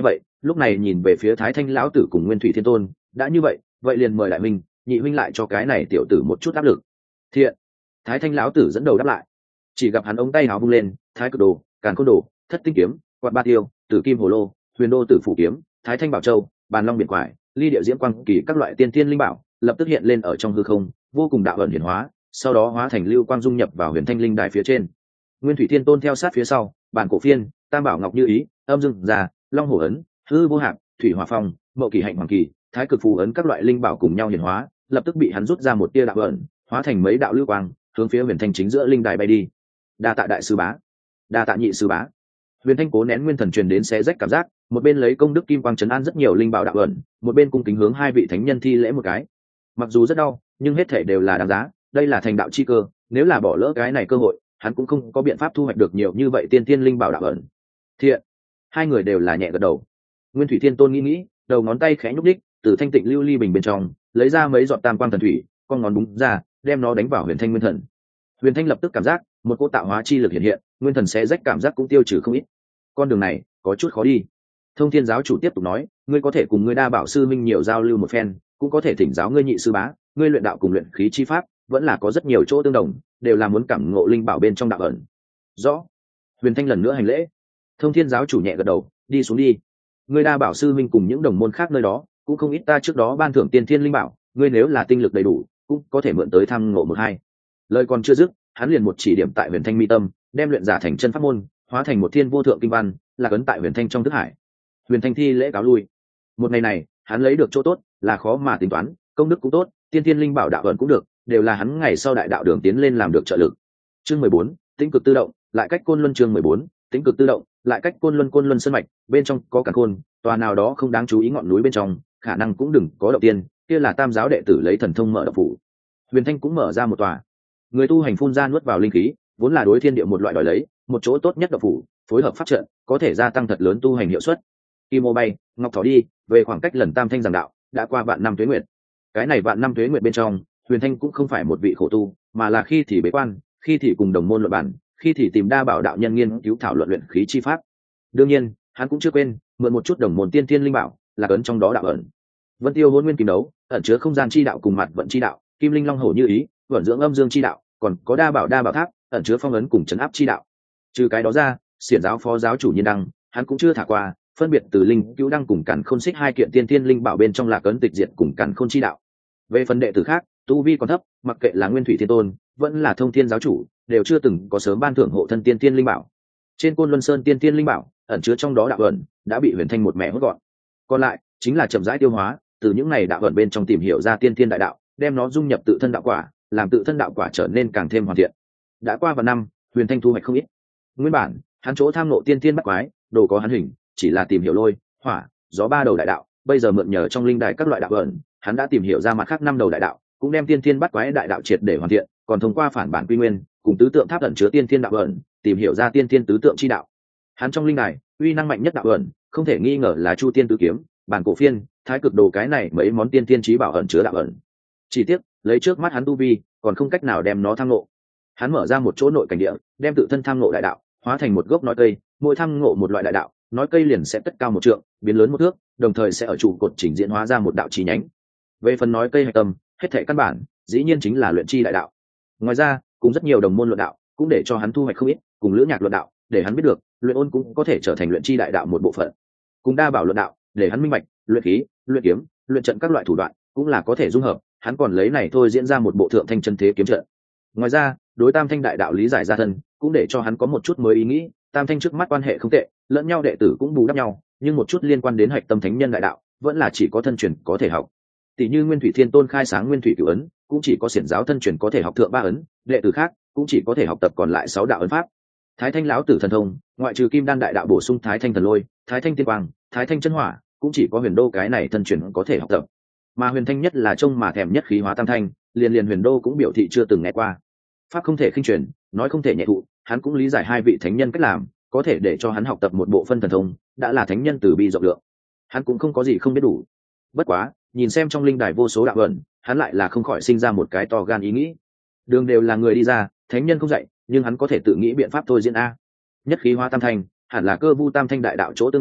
lúc này nhìn về phía Thái Thanh lão tử cùng Nguyên Thủy Thiên Tôn, đã như vậy vậy liền mời đại minh nhị minh lại cho cái này tiểu tử một chút áp lực. Thiện. Thái Thanh lão tử dẫn đầu đáp lại. Chỉ gặp hắn ống tay áo vung lên, Thái Cực Đồ, Càn Khôn Đồ, Thất Tinh Kiếm, Quạt Ba Tiêu, Tử Kim Hồ Lô, Huyền Đô Tử Phủ Kiếm, Thái Thanh Bảo Châu, Bàn Long Biển Quải, Ly Địa Diễm Quang Kỳ các loại tiên tiên linh bảo lập tức hiện lên ở trong hư không, vô cùng đạo ẩn hiển hóa, sau đó hóa thành lưu quang dung nhập vào Huyền Thanh Linh Đài phía trên. Nguyên Thủy Thiên Tôn theo sát phía sau, Bản Cổ Phiên, Tam Bảo Ngọc Như Ý, Âm Dương Già, Long Hổ Ấn, Hư Vô Hạp, Thủy Hỏa Phong, Mậu Kỳ Hạnh Hoàng Kỳ, Thái Cực Phù Ấn các loại linh bảo cùng nhau hiển hóa, lập tức bị hắn rút ra một tia đạo ẩn, hóa thành mấy đạo lưu quang, hướng phía Huyền Thanh chính giữa linh đài bay đi. Đa tạ đại sư bá, đa tạ nhị sư bá. Huyền Thanh cố nén nguyên thần truyền đến xé rách cảm giác, một bên lấy công đức kim quang trấn an rất nhiều linh bảo đạo ẩn, một bên cung kính hướng hai vị thánh nhân thi lễ một cái. Mặc dù rất đau, nhưng hết thể đều là đáng giá, đây là thành đạo chi cơ, nếu là bỏ lỡ cái này cơ hội, hắn cũng không có biện pháp thu hoạch được nhiều như vậy tiên tiên linh bảo đạo ẩn. Thiện. Hai người đều là nhẹ gật đầu. Nguyên Thủy Thiên Tôn nghĩ nghĩ, đầu ngón tay khẽ nhúc đích, từ thanh tịnh lưu ly bình bên trong lấy ra mấy giọt tam quang thần thủy, con ngón búng ra, đem nó đánh vào Huyền Thanh nguyên thần. Huyền Thanh lập tức cảm giác một cỗ tạo hóa chi lực hiện hiện, nguyên thần xé rách cảm giác cũng tiêu trừ không ít. Con đường này có chút khó đi. Thông Thiên giáo chủ tiếp tục nói, ngươi có thể cùng ngươi Đa Bảo sư minh nhiều giao lưu một phen, cũng có thể thỉnh giáo ngươi nhị sư bá, ngươi luyện đạo cùng luyện khí chi pháp vẫn là có rất nhiều chỗ tương đồng, đều là muốn cảm ngộ linh bảo bên trong đạo ẩn. Rõ. Huyền Thanh lần nữa hành lễ. Thông Thiên giáo chủ nhẹ gật đầu, đi xuống đi. Ngươi Đa Bảo sư minh cùng những đồng môn khác nơi đó cũng không ít ta trước đó ban thưởng tiên thiên linh bảo, ngươi nếu là tinh lực đầy đủ cũng có thể mượn tới tham ngộ một hai. Lời còn chưa dứt, hắn liền một chỉ điểm tại Huyền Thanh mi tâm, đem luyện giả thành chân pháp môn, hóa thành một thiên vô thượng kinh văn, là cấn tại Huyền Thanh trong thức hải. Huyền Thanh thi lễ cáo lui. Một ngày này, hắn lấy được chỗ tốt là khó mà tính toán, công đức cũng tốt, tiên thiên linh bảo đạo ẩn cũng được, đều là hắn ngày sau đại đạo đường tiến lên làm được trợ lực. Chương mười bốn, Tĩnh Cực Tự Động, lại cách Côn Luân. Chương mười bốn, Tĩnh Cực Tự Động, lại cách Côn Luân. Côn Luân sơn mạch, bên trong có Càn Khôn, tòa nào đó không đáng chú ý ngọn núi bên trong, khả năng cũng đừng có động tiên, kia là Tam giáo đệ tử lấy thần thông mở động phủ. Huyền Thanh cũng mở ra một tòa. Người tu hành phun ra nuốt vào linh khí, vốn là đối thiên địa một loại đòi lấy, một chỗ tốt nhất động phủ, phối hợp pháp trận, có thể gia tăng thật lớn tu hành hiệu suất. Kim ô bay, ngọc thỏ đi, về khoảng cách lần tam thanh giảng đạo, đã qua vạn năm tuế nguyệt. Cái này vạn năm tuế nguyệt bên trong, Huyền Thanh cũng không phải một vị khổ tu, mà là khi thì bế quan, khi thì cùng đồng môn luận bản, khi thì tìm Đa Bảo đạo nhân nghiên cứu thảo luận luyện khí chi pháp. Đương nhiên, hắn cũng chưa quên mượn một chút đồng môn tiên thiên linh bảo, là ấn trong đó đạo ẩn. Vân Tiêu Hỗn Nguyên Kim Đấu, ẩn chứa không gian chi đạo cùng mặt vận chi đạo, Kim Linh Long Hổ Như Ý, vận dưỡng âm dương chi đạo, còn có Đa Bảo Đa Bảo Tháp, ẩn chứa phong ấn cùng trấn áp chi đạo. Trừ cái đó ra, Xiển giáo phó giáo chủ Nhiên Đăng, hắn cũng chưa thả qua, phân biệt từ linh cứu đăng cùng Càn Khôn xích hai kiện tiên thiên linh bảo bên trong là cấn tịch diệt cùng Càn Khôn chi đạo. Về phần đệ tử khác, tu vi còn thấp, mặc kệ là Nguyên Thủy Thiên Tôn, vẫn là Thông Thiên giáo chủ, đều chưa từng có sớm ban thưởng hộ thân tiên thiên linh bảo. Trên Côn Luân Sơn tiên thiên linh bảo, ẩn chứa trong đó đạo ẩn, đã bị Huyền Thanh một mẹ hốt gọn. Còn lại chính là chậm rãi tiêu hóa, từ những này đạo ẩn bên trong tìm hiểu ra tiên thiên đại đạo, đem nó dung nhập tự thân đạo quả, làm tự thân đạo quả trở nên càng thêm hoàn thiện. Đã qua vài năm, Huyền Thanh thu hoạch không ít. Nguyên bản, hắn chỗ tham ngộ tiên thiên bắt quái, đồ có hắn hình, chỉ là tìm hiểu lôi, hỏa, gió ba đầu đại đạo, bây giờ mượn nhờ trong linh đài các loại đạo ẩn, hắn đã tìm hiểu ra mặt khác năm đầu đại đạo, cũng đem tiên thiên bắt quái đại đạo triệt để hoàn thiện, còn thông qua phản bản quy nguyên, cùng tứ tượng tháp ẩn chứa tiên thiên đạo ẩn, tìm hiểu ra tiên thiên tứ tượng chi đạo. Hắn trong linh đài, uy năng mạnh nhất đạo ẩn, không thể nghi ngờ là Chu Tiên Tứ Kiếm, Bản Cổ Phiên, Thái Cực Đồ cái này mấy món tiên thiên chí bảo ẩn chứa đạo ẩn. Chỉ tiếc, lấy trước mắt hắn tu vi, còn không cách nào đem nó tham ngộ. Hắn mở ra một chỗ nội cảnh địa, đem tự thân tham ngộ đại đạo, hóa thành một gốc nói cây, mỗi tham ngộ một loại đại đạo, nói cây liền sẽ cất cao một trượng, biến lớn một thước, đồng thời sẽ ở trụ cột chỉnh diễn hóa ra một đạo chi nhánh. Về phần nói cây hạch tâm, hết thảy căn bản, dĩ nhiên chính là luyện chi đại đạo. Ngoài ra, cũng rất nhiều đồng môn luận đạo, cũng để cho hắn thu hoạch không ít, cùng Lữ Nhạc luận đạo, để hắn biết được, luyện ôn cũng có thể trở thành luyện chi đại đạo một bộ phận. Cùng Đa Bảo luận đạo, để hắn minh bạch, luyện khí, luyện kiếm, luyện trận các loại thủ đoạn, cũng là có thể dung hợp, hắn còn lấy này thôi diễn ra một bộ thượng thanh chân thế kiếm trận. Ngoài ra, đối Tam Thanh đại đạo lý giải ra thân, cũng để cho hắn có một chút mới ý nghĩ, Tam Thanh trước mắt quan hệ không tệ, lẫn nhau đệ tử cũng bù đắp nhau, nhưng một chút liên quan đến hạch tâm thánh nhân đại đạo, vẫn là chỉ có thân truyền có thể học. Tỷ như Nguyên Thủy Thiên Tôn khai sáng Nguyên Thủy Cửu ấn, cũng chỉ có xiển giáo thân truyền có thể học thượng ba ấn, đệ tử khác cũng chỉ có thể học tập còn lại sáu đạo ấn pháp. Thái Thanh lão tử thần thông, ngoại trừ Kim Đan đại đạo bổ sung Thái Thanh thần lôi, Thái Thanh tiên quang, Thái Thanh chân hỏa, cũng chỉ có Huyền Đô cái này thân truyền có thể học tập. Mà Huyền Thanh nhất là trông mà thèm nhất khí hóa tam thanh, liền liền Huyền Đô cũng biểu thị chưa từng nghe qua. Pháp không thể khinh truyền, nói không thể nhẹ thụ, hắn cũng lý giải hai vị thánh nhân cách làm, có thể để cho hắn học tập một bộ phân thần thông, đã là thánh nhân từ bi rộng lượng. Hắn cũng không có gì không biết đủ. Bất quá, nhìn xem trong linh đài vô số đạo ẩn, hắn lại là không khỏi sinh ra một cái to gan ý nghĩ. Đường đều là người đi ra, thánh nhân không dạy, nhưng hắn có thể tự nghĩ biện pháp thôi diễn a. Nhất khí hóa tam thanh, hẳn là cơ vu tam thanh đại đạo chỗ tương đồng,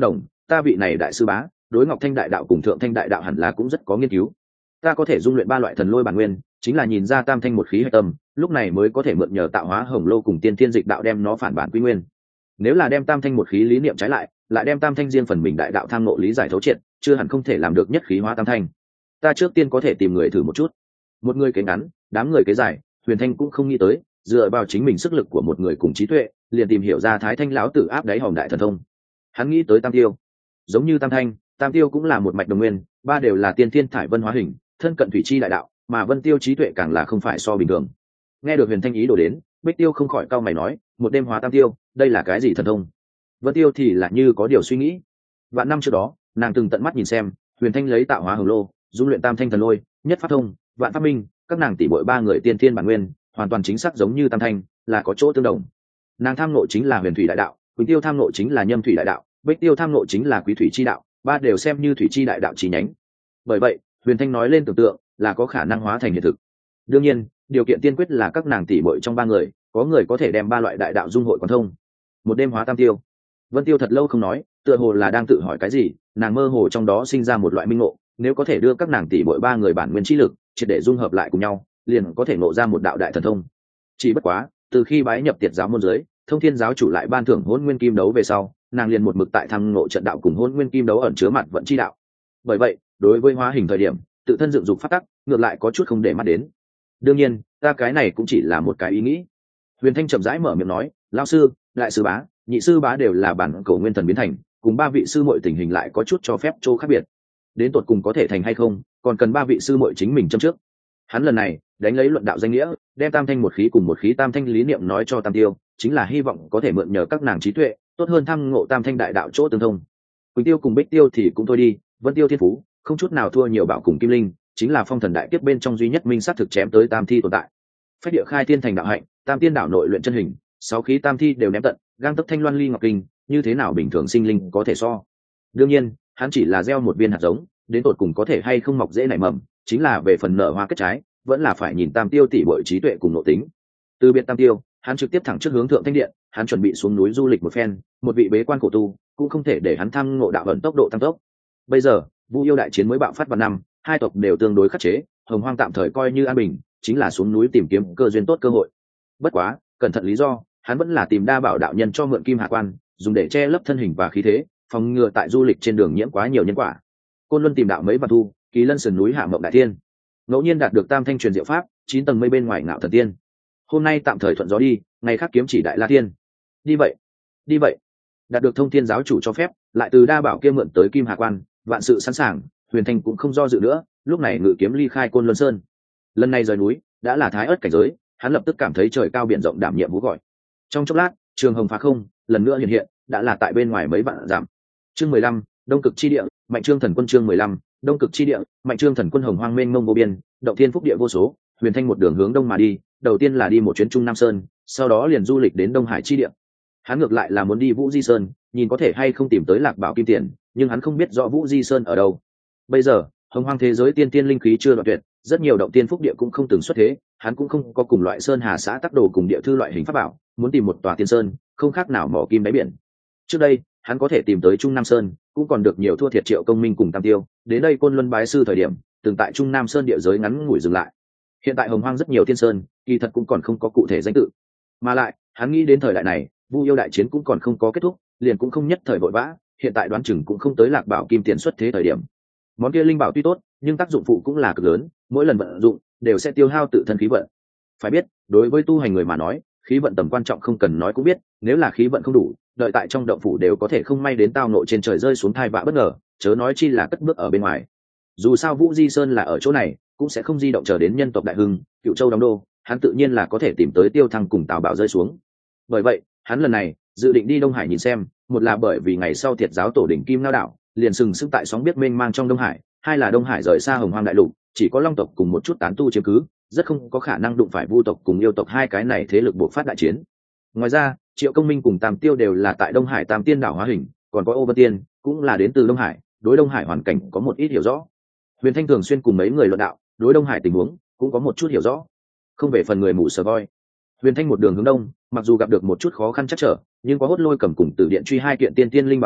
ta vị này đại sư bá đối ngọc thanh đại đạo cùng thượng thanh đại đạo hẳn là cũng rất có nghiên cứu. Ta có thể dung luyện ba loại thần lôi bản nguyên, chính là nhìn ra tam thanh một khí hệ tâm, lúc này mới có thể mượn nhờ tạo hóa hồng lô cùng tiên thiên dịch đạo đem nó phản bản quy nguyên. Nếu là đem tam thanh một khí lý niệm trái lại, lại đem tam thanh riêng phần mình đại đạo tham ngộ lý giải thấu triệt, chưa hẳn không thể làm được nhất khí hóa tam thanh. Ta trước tiên có thể tìm người thử một chút. Một người kế ngắn, đám người kế dài, Huyền Thanh cũng không nghĩ tới, dựa vào chính mình sức lực của một người cùng trí tuệ, liền tìm hiểu ra Thái Thanh lão tử áp đáy hòm đại thần thông. Hắn nghĩ tới tam tiêu, giống như tam thanh, tam tiêu cũng là một mạch đồng nguyên, ba đều là tiên thiên thải vân hóa hình, thân cận thủy chi đại đạo, mà vân tiêu trí tuệ càng là không phải so bình thường. Nghe được Huyền Thanh ý đồ đến, Bích Tiêu không khỏi cau mày nói, một đêm hóa tam tiêu, đây là cái gì thần thông? Vân Tiêu thì là như có điều suy nghĩ. Vạn năm trước đó, nàng từng tận mắt nhìn xem Huyền Thanh lấy tạo hóa hồng lô dung luyện tam thanh thần lôi, nhất pháp thông, vạn pháp minh, các nàng tỷ bội ba người tiên thiên bản nguyên hoàn toàn chính xác giống như tam thanh, là có chỗ tương đồng. Nàng tham ngộ chính là huyền thủy đại đạo, Quỳnh Tiêu tham ngộ chính là nhâm thủy đại đạo, Bích Tiêu tham ngộ chính là quý thủy chi đạo, ba đều xem như thủy chi đại đạo chi nhánh. Bởi vậy, Huyền Thanh nói lên tưởng tượng là có khả năng hóa thành hiện thực. Đương nhiên, điều kiện tiên quyết là các nàng tỷ bội trong ba người có người có thể đem ba loại đại đạo dung hội quán thông. Một đêm hóa tam tiêu. Vân Tiêu thật lâu không nói, tựa hồ là đang tự hỏi cái gì, nàng mơ hồ trong đó sinh ra một loại minh ngộ, nếu có thể đưa các nàng tỷ bội ba người bản nguyên chi lực triệt để dung hợp lại cùng nhau, liền có thể ngộ ra một đạo đại thần thông. Chỉ bất quá, từ khi bái nhập Tiệt giáo môn giới, Thông Thiên giáo chủ lại ban thưởng Hỗn Nguyên Kim đấu về sau, nàng liền một mực tại thăng ngộ trận đạo cùng Hỗn Nguyên Kim đấu ẩn chứa mặt vận chi đạo. Bởi vậy, đối với hóa hình thời điểm, tự thân dựng dục pháp tắc, ngược lại có chút không để mắt đến. Đương nhiên, ta cái này cũng chỉ là một cái ý nghĩ. Huyền Thanh chậm rãi mở miệng nói, lão sư, đại sư bá, nhị sư bá đều là bản cổ nguyên thần biến thành, cùng ba vị sư muội tình hình lại có chút cho phép chỗ khác biệt. Đến tột cùng có thể thành hay không, còn cần ba vị sư muội chính mình châm trước. Hắn lần này đánh lấy luận đạo danh nghĩa, đem tam thanh một khí cùng một khí tam thanh lý niệm nói cho tam tiêu, chính là hy vọng có thể mượn nhờ các nàng trí tuệ, tốt hơn thăng ngộ tam thanh đại đạo chỗ tương thông. Quỳnh Tiêu cùng Bích Tiêu thì cũng thôi đi, Vân Tiêu thiên phú không chút nào thua nhiều Bảo cùng Kim Linh, chính là phong thần đại kiếp bên trong duy nhất minh sát thực chém tới tam thi tồn tại. Phách địa khai tiên thành đạo hạnh, tam tiên đảo nội luyện chân hình, sáu khí tam thi đều ném tận, gang tấc thanh loan ly ngọc kinh, như thế nào bình thường sinh linh có thể so. Đương nhiên, hắn chỉ là gieo một viên hạt giống, đến tột cùng có thể hay không mọc dễ nảy mầm, chính là về phần nở hoa kết trái, vẫn là phải nhìn tam tiêu tỷ bội trí tuệ cùng nội tính. Từ biệt tam tiêu, hắn trực tiếp thẳng trước hướng thượng thanh điện, hắn chuẩn bị xuống núi du lịch một phen, một vị bế quan cổ tu cũng không thể để hắn thăng ngộ đạo ẩn tốc độ tăng tốc. Bây giờ, Vu yêu đại chiến mới bạo phát vào năm, hai tộc đều tương đối khắc chế, Hồng Hoang tạm thời coi như an bình, chính là xuống núi tìm kiếm cơ duyên tốt cơ hội. Bất quá, cẩn thận lý do, hắn vẫn là tìm đa bảo đạo nhân cho mượn kim hạ quan, dùng để che lấp thân hình và khí thế, phòng ngừa tại du lịch trên đường nhiễm quá nhiều nhân quả. Côn Luân tìm đạo mấy vạn thu, Kỳ Lân sườn núi hạ mộng đại thiên, ngẫu nhiên đạt được tam thanh truyền diệu pháp, chín tầng mây bên ngoài ngạo thần tiên. Hôm nay tạm thời thuận gió đi, ngày khác kiếm chỉ đại la tiên. Đi vậy, đi vậy. Đạt được Thông Thiên giáo chủ cho phép, lại từ đa bảo kia mượn tới kim hạ quan, vạn sự sẵn sàng, Huyền Thanh cũng không do dự nữa, lúc này ngự kiếm ly khai Côn Luân Sơn. Lần này rời núi, đã là thái ớt cảnh giới, hắn lập tức cảm thấy trời cao biển rộng đảm nhiệm hú gọi. Trong chốc lát, trường hồng phá không, lần nữa hiện hiện, đã là tại bên ngoài mấy vạn dặm. Chương mười lăm, Đông Cực chi địa, Mạnh Trương thần quân chương mười lăm, Đông Cực chi địa, Mạnh Trương thần quân hồng hoang mênh mông vô biên, động thiên phúc địa vô số, Huyền Thanh một đường hướng đông mà đi, đầu tiên là đi một chuyến Trung Nam Sơn, sau đó liền du lịch đến Đông Hải chi địa. Hắn ngược lại là muốn đi Vũ Di Sơn, nhìn có thể hay không tìm tới Lạc Bảo Kim Tiền, nhưng hắn không biết rõ Vũ Di Sơn ở đâu. Bây giờ, hồng hoang thế giới tiên tiên linh khí chưa đoạn tuyệt, rất nhiều động tiên phúc địa cũng không từng xuất thế, hắn cũng không có cùng loại sơn hà xã tắc đồ cùng địa thư loại hình pháp bảo, muốn tìm một tòa tiên sơn, không khác nào mỏ kim đáy biển. Trước đây, hắn có thể tìm tới Trung Nam Sơn, cũng còn được nhiều thua thiệt Triệu Công Minh cùng Tam Tiêu, đến đây Côn Luân bái sư thời điểm, từng tại Trung Nam Sơn địa giới ngắn ngủi dừng lại. Hiện tại hồng hoang rất nhiều tiên sơn, kỳ thật cũng còn không có cụ thể danh tự. Mà lại, hắn nghĩ đến thời đại này, Vu yêu đại chiến cũng còn không có kết thúc, liền cũng không nhất thời vội vã, hiện tại đoán chừng cũng không tới Lạc Bảo Kim Tiền xuất thế thời điểm. Món kia linh bảo tuy tốt, nhưng tác dụng phụ cũng là cực lớn, mỗi lần vận dụng đều sẽ tiêu hao tự thân khí vận. Phải biết, đối với tu hành người mà nói, khí vận tầm quan trọng không cần nói cũng biết, nếu là khí vận không đủ, đợi tại trong động phủ đều có thể không may đến tao nộ trên trời rơi xuống thai vạ bất ngờ, chớ nói chi là cất bước ở bên ngoài. Dù sao Vũ Di Sơn là ở chỗ này, cũng sẽ không di động chờ đến nhân tộc đại hưng, Cựu Châu đóng đô, hắn tự nhiên là có thể tìm tới Tiêu Thăng cùng Tào Bảo rơi xuống. Bởi vậy, hắn lần này dự định đi Đông Hải nhìn xem, một là bởi vì ngày sau Thiệt giáo tổ đỉnh Kim Ngao đạo liền sừng sững tại sóng biết mênh mang trong Đông Hải, hai là Đông Hải rời xa hồng hoang đại lục, chỉ có Long tộc cùng một chút tán tu chiếm cứ, rất không có khả năng đụng phải Vu tộc cùng yêu tộc hai cái này thế lực buộc phát đại chiến. Ngoài ra, Triệu Công Minh cùng Tam Tiêu đều là tại Đông Hải Tam Tiên đảo hóa hình, còn có Ô Vân Tiên cũng là đến từ Đông Hải, đối Đông Hải hoàn cảnh có một ít hiểu rõ. Huyền Thanh thường xuyên cùng mấy người luận đạo, đối Đông Hải tình huống cũng có một chút hiểu rõ. Không về phần người mù sờ voi, Huyền Thanh một đường hướng đông, mặc dù gặp được một chút khó khăn chắc trở, nhưng có Hốt Lôi cầm cùng Tử Điện truy hai kiện tiên tiên linh bảo tại,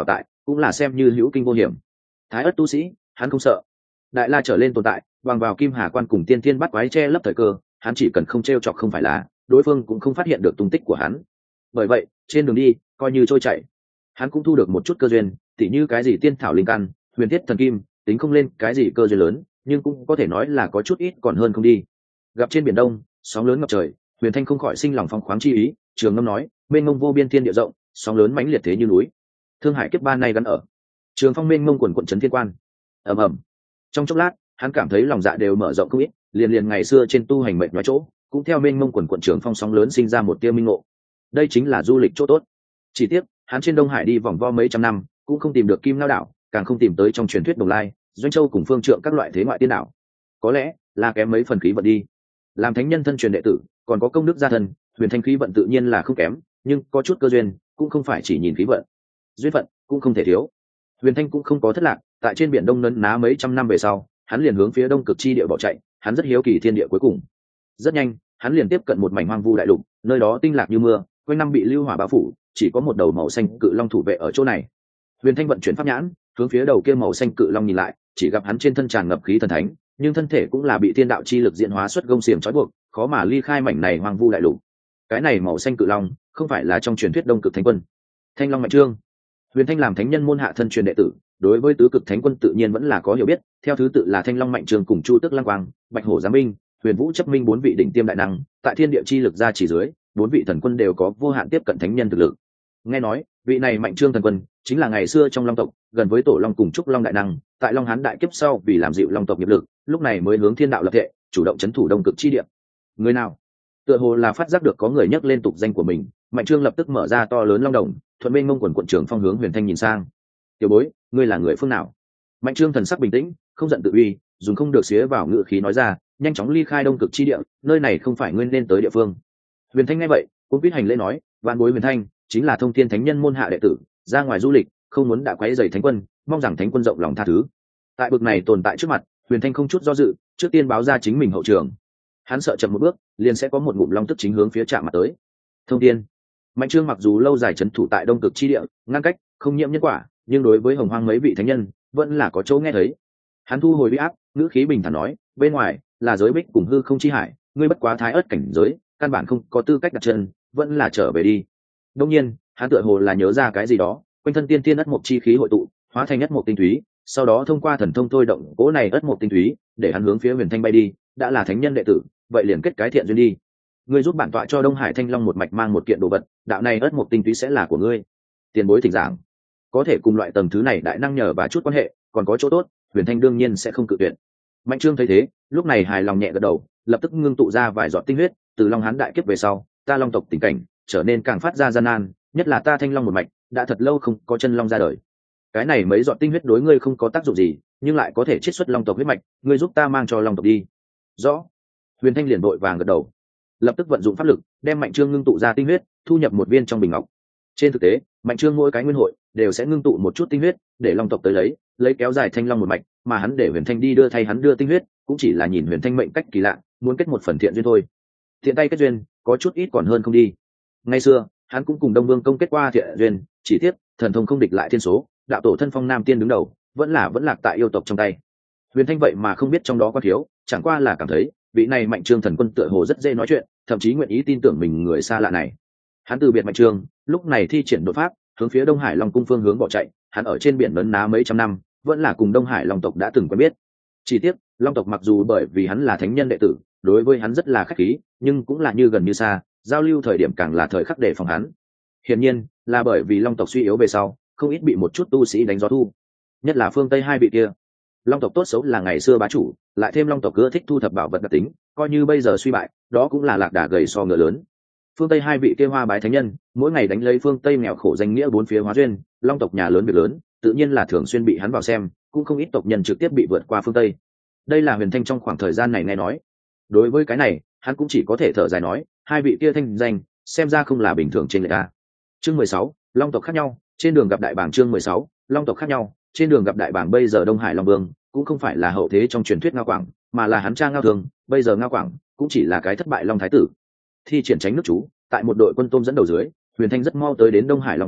cũng là xem như hữu kinh vô hiểm. Thái ất tu sĩ hắn không sợ, đại la trở lên tồn tại bằng vào kim hà quan cùng tiên thiên bắt quái che lấp thời cơ, hắn chỉ cần không t r e o chọc không phải là đối phương cũng không phát hiện được tung tích của hắn. Bởi vậy trên đường đi coi như trôi chảy, hắn cũng thu được một chút cơ duyên, tỉ như cái gì tiên thảo linh căn, huyền thiết thần kim, tính không lên cái gì cơ duyên lớn, nhưng cũng có thể nói là có chút ít còn hơn không đi. Gặp trên biển đông sóng lớn ngập trời, Huyền Thanh không khỏi sinh lòng phong khoáng chi ý, trường ngâm nói, mênh mông vô biên thiên địa rộng, sóng lớn mãnh liệt thế như núi, thương hải kiếp ba nay gắn ở trường phong mênh mông quần quận trấn thiên quan. Ầm ầm. Trong chốc lát hắn cảm thấy lòng dạ đều mở rộng không ít, liền liền ngày xưa trên tu hành mệnh nói chỗ cũng theo mênh mông quần quận trường phong sóng lớn sinh ra một tia minh ngộ. Đây chính là du lịch chỗ tốt. Chỉ tiếc hắn trên Đông Hải đi vòng vo mấy trăm năm cũng không tìm được Kim Ngao đảo, càng không tìm tới trong truyền thuyết Đồng Lai, Doanh Châu cùng Phương Trượng các loại thế ngoại tiên đảo. Có lẽ là kém mấy phần khí vận đi. Làm thánh nhân thân truyền đệ tử còn có công đức gia thân, Huyền Thanh khí vận tự nhiên là không kém, nhưng có chút cơ duyên cũng không phải chỉ nhìn khí vận, duyên phận cũng không thể thiếu. Huyền Thanh cũng không có thất lạc, tại trên biển đông nấn ná mấy trăm năm về sau, hắn liền hướng phía đông cực chi địa bỏ chạy. Hắn rất hiếu kỳ thiên địa cuối cùng. Rất nhanh hắn liền tiếp cận một mảnh hoang vu đại lục, nơi đó tinh lạc như mưa, quanh năm bị lưu hỏa bao phủ, chỉ có một đầu màu xanh cự long thủ vệ ở chỗ này. Huyền Thanh vận chuyển pháp nhãn hướng phía đầu kia màu xanh cự long nhìn lại, chỉ gặp hắn trên thân tràn ngập khí thần thánh, nhưng thân thể cũng là bị thiên đạo chi lực diễn hóa xuất gông xiềng trói buộc, khó mà ly khai mảnh này hoang vu đại lục. Cái này màu xanh cự long không phải là trong truyền thuyết đông cực thánh quân Thanh Long Mạnh Trương. Huyền Thanh làm thánh nhân môn hạ thân truyền đệ tử, đối với tứ cực thánh quân tự nhiên vẫn là có hiểu biết, theo thứ tự là Thanh Long Mạnh Trương cùng Chu Tước Lăng Quang, Bạch Hổ Giám Minh, Huyền Vũ Chấp Minh bốn vị đỉnh tiêm đại năng, tại thiên địa chi lực ra chỉ dưới, bốn vị thần quân đều có vô hạn tiếp cận thánh nhân thực lực. Nghe nói, vị này Mạnh Trương thần quân chính là ngày xưa trong Long tộc, gần với Tổ Long cùng Trúc Long đại năng, tại Long Hán đại kiếp sau vì làm dịu Long tộc nghiệp lực, lúc này mới hướng thiên đạo lập thệ, chủ động chấn thủ đông cực chi địa. Người nào? Tựa hồ là phát giác được có người nhắc lên tục danh của mình, Mạnh Trương lập tức mở ra to lớn long đồng, thuận bên ngông quần quận trưởng phong hướng Huyền Thanh nhìn sang. Tiểu bối, ngươi là người phương nào? Mạnh Trương thần sắc bình tĩnh, không giận tự uy, dùng không được xía vào ngự khí nói ra, nhanh chóng ly khai đông cực chi địa, nơi này không phải ngươi nên tới địa phương. Huyền Thanh nghe vậy cũng biết hành lễ nói, vạn bối Huyền Thanh chính là thông thiên thánh nhân môn hạ đệ tử, ra ngoài du lịch không muốn đã quấy rầy thánh quân, mong rằng thánh quân rộng lòng tha thứ. Tại bực này tồn tại trước mặt, Huyền Thanh không chút do dự, trước tiên báo ra chính mình hậu trường. Hắn sợ chậm một bước liền sẽ có một ngụm long tức chính hướng phía chạm mặt tới. Thông thiên. Mạnh Trương mặc dù lâu dài trấn thủ tại đông cực chi địa, ngăn cách không nhiễm nhân quả, nhưng đối với hồng hoang mấy vị thánh nhân vẫn là có chỗ nghe thấy. Hắn thu hồi uy áp, ngữ khí bình thản nói, bên ngoài là giới bích cùng hư không chi hải, ngươi bất quá thái ớt cảnh giới, căn bản không có tư cách đặt chân, vẫn là trở về đi. Đương nhiên hắn tựa hồ là nhớ ra cái gì đó, quanh thân tiên tiên ất mộc chi khí hội tụ, hóa thành ất mộc tinh túy, sau đó thông qua thần thông thôi động cỗ này ất mộc tinh túy, để hắn hướng phía Huyền Thanh bay đi. Đã là thánh nhân đệ tử, vậy liền kết cái thiện duyên đi. Ngươi giúp bản tọa cho Đông Hải Thanh Long một mạch mang một kiện đồ vật, đạo này ất mộc tinh túy sẽ là của ngươi. Tiền bối thỉnh giảng. Có thể cùng loại tầng thứ này đại năng nhờ và chút quan hệ, còn có chỗ tốt, Huyền Thanh đương nhiên sẽ không cự tuyệt. Mạnh Trương thấy thế, lúc này hài lòng nhẹ gật đầu, lập tức ngưng tụ ra vài giọt tinh huyết, từ Long Hán đại kiếp về sau, ta Long tộc tình cảnh trở nên càng phát ra gian nan, nhất là ta Thanh Long một mạch, đã thật lâu không có chân long ra đời. Cái này mấy giọt tinh huyết đối ngươi không có tác dụng gì, nhưng lại có thể chiết xuất Long tộc huyết mạch, ngươi giúp ta mang cho Long tộc đi. Rõ. Huyền Thanh liền vội vàng gật đầu, lập tức vận dụng pháp lực đem Mạnh Trương ngưng tụ ra tinh huyết thu nhập một viên trong bình ngọc. Trên thực tế Mạnh Trương mỗi cái nguyên hội đều sẽ ngưng tụ một chút tinh huyết để Long tộc tới lấy lấy kéo dài Thanh Long một mạch, mà hắn để Huyền Thanh đi đưa thay hắn đưa tinh huyết cũng chỉ là nhìn Huyền Thanh mệnh cách kỳ lạ, muốn kết một phần thiện duyên thôi. Thiện tay kết duyên có chút ít còn hơn không đi. Ngày xưa hắn cũng cùng Đông Vương công kết qua thiện duyên, chỉ tiếc thần thông không địch lại thiên số, đạo tổ thân phong nam tiên đứng đầu vẫn là vẫn lạc tại yêu tộc trong tay. Huyền Thanh vậy mà không biết trong đó có thiếu, chẳng qua là cảm thấy vị này Mạnh Trương thần quân tựa hồ rất dễ nói chuyện, thậm chí nguyện ý tin tưởng mình người xa lạ này. Hắn từ biệt Mạnh Trương, lúc này thi triển đột pháp hướng phía Đông Hải Long cung phương hướng bỏ chạy. Hắn ở trên biển lớn ná mấy trăm năm, vẫn là cùng Đông Hải Long tộc đã từng quen biết. Chỉ tiếc Long tộc mặc dù bởi vì hắn là thánh nhân đệ tử, đối với hắn rất là khách khí, nhưng cũng là như gần như xa, giao lưu thời điểm càng là thời khắc để phòng hắn. Hiển nhiên là bởi vì Long tộc suy yếu về sau, không ít bị một chút tu sĩ đánh gió thu, nhất là phương Tây hai vị kia. Long tộc tốt xấu là ngày xưa bá chủ, lại thêm Long tộc ưa thích thu thập bảo vật đặc tính, coi như bây giờ suy bại, đó cũng là lạc đà gầy so ngựa lớn. Phương Tây hai vị kia hoa bái thánh nhân, mỗi ngày đánh lấy phương Tây nghèo khổ danh nghĩa bốn phía hóa duyên, Long tộc nhà lớn việc lớn, tự nhiên là thường xuyên bị hắn vào xem, cũng không ít tộc nhân trực tiếp bị vượt qua phương Tây. Đây là Huyền Thanh trong khoảng thời gian này nghe nói. Đối với cái này, hắn cũng chỉ có thể thở dài nói, hai vị kia thanh danh, xem ra không là bình thường trên người ta. Chương mười sáu, Long tộc khác nhau, trên đường gặp đại bảng. Chương mười sáu, Long tộc khác nhau, trên đường gặp đại bảng. Bây giờ Đông Hải Long Vương cũng không phải là hậu thế trong truyền thuyết Ngao Quảng, mà là hắn cha Ngao Thường, bây giờ Ngao Quảng cũng chỉ là cái thất bại Long thái tử. Thi triển tránh nước chú, tại một đội quân tôm dẫn đầu dưới, Huyền Thanh rất mau tới đến Đông Hải Long cung,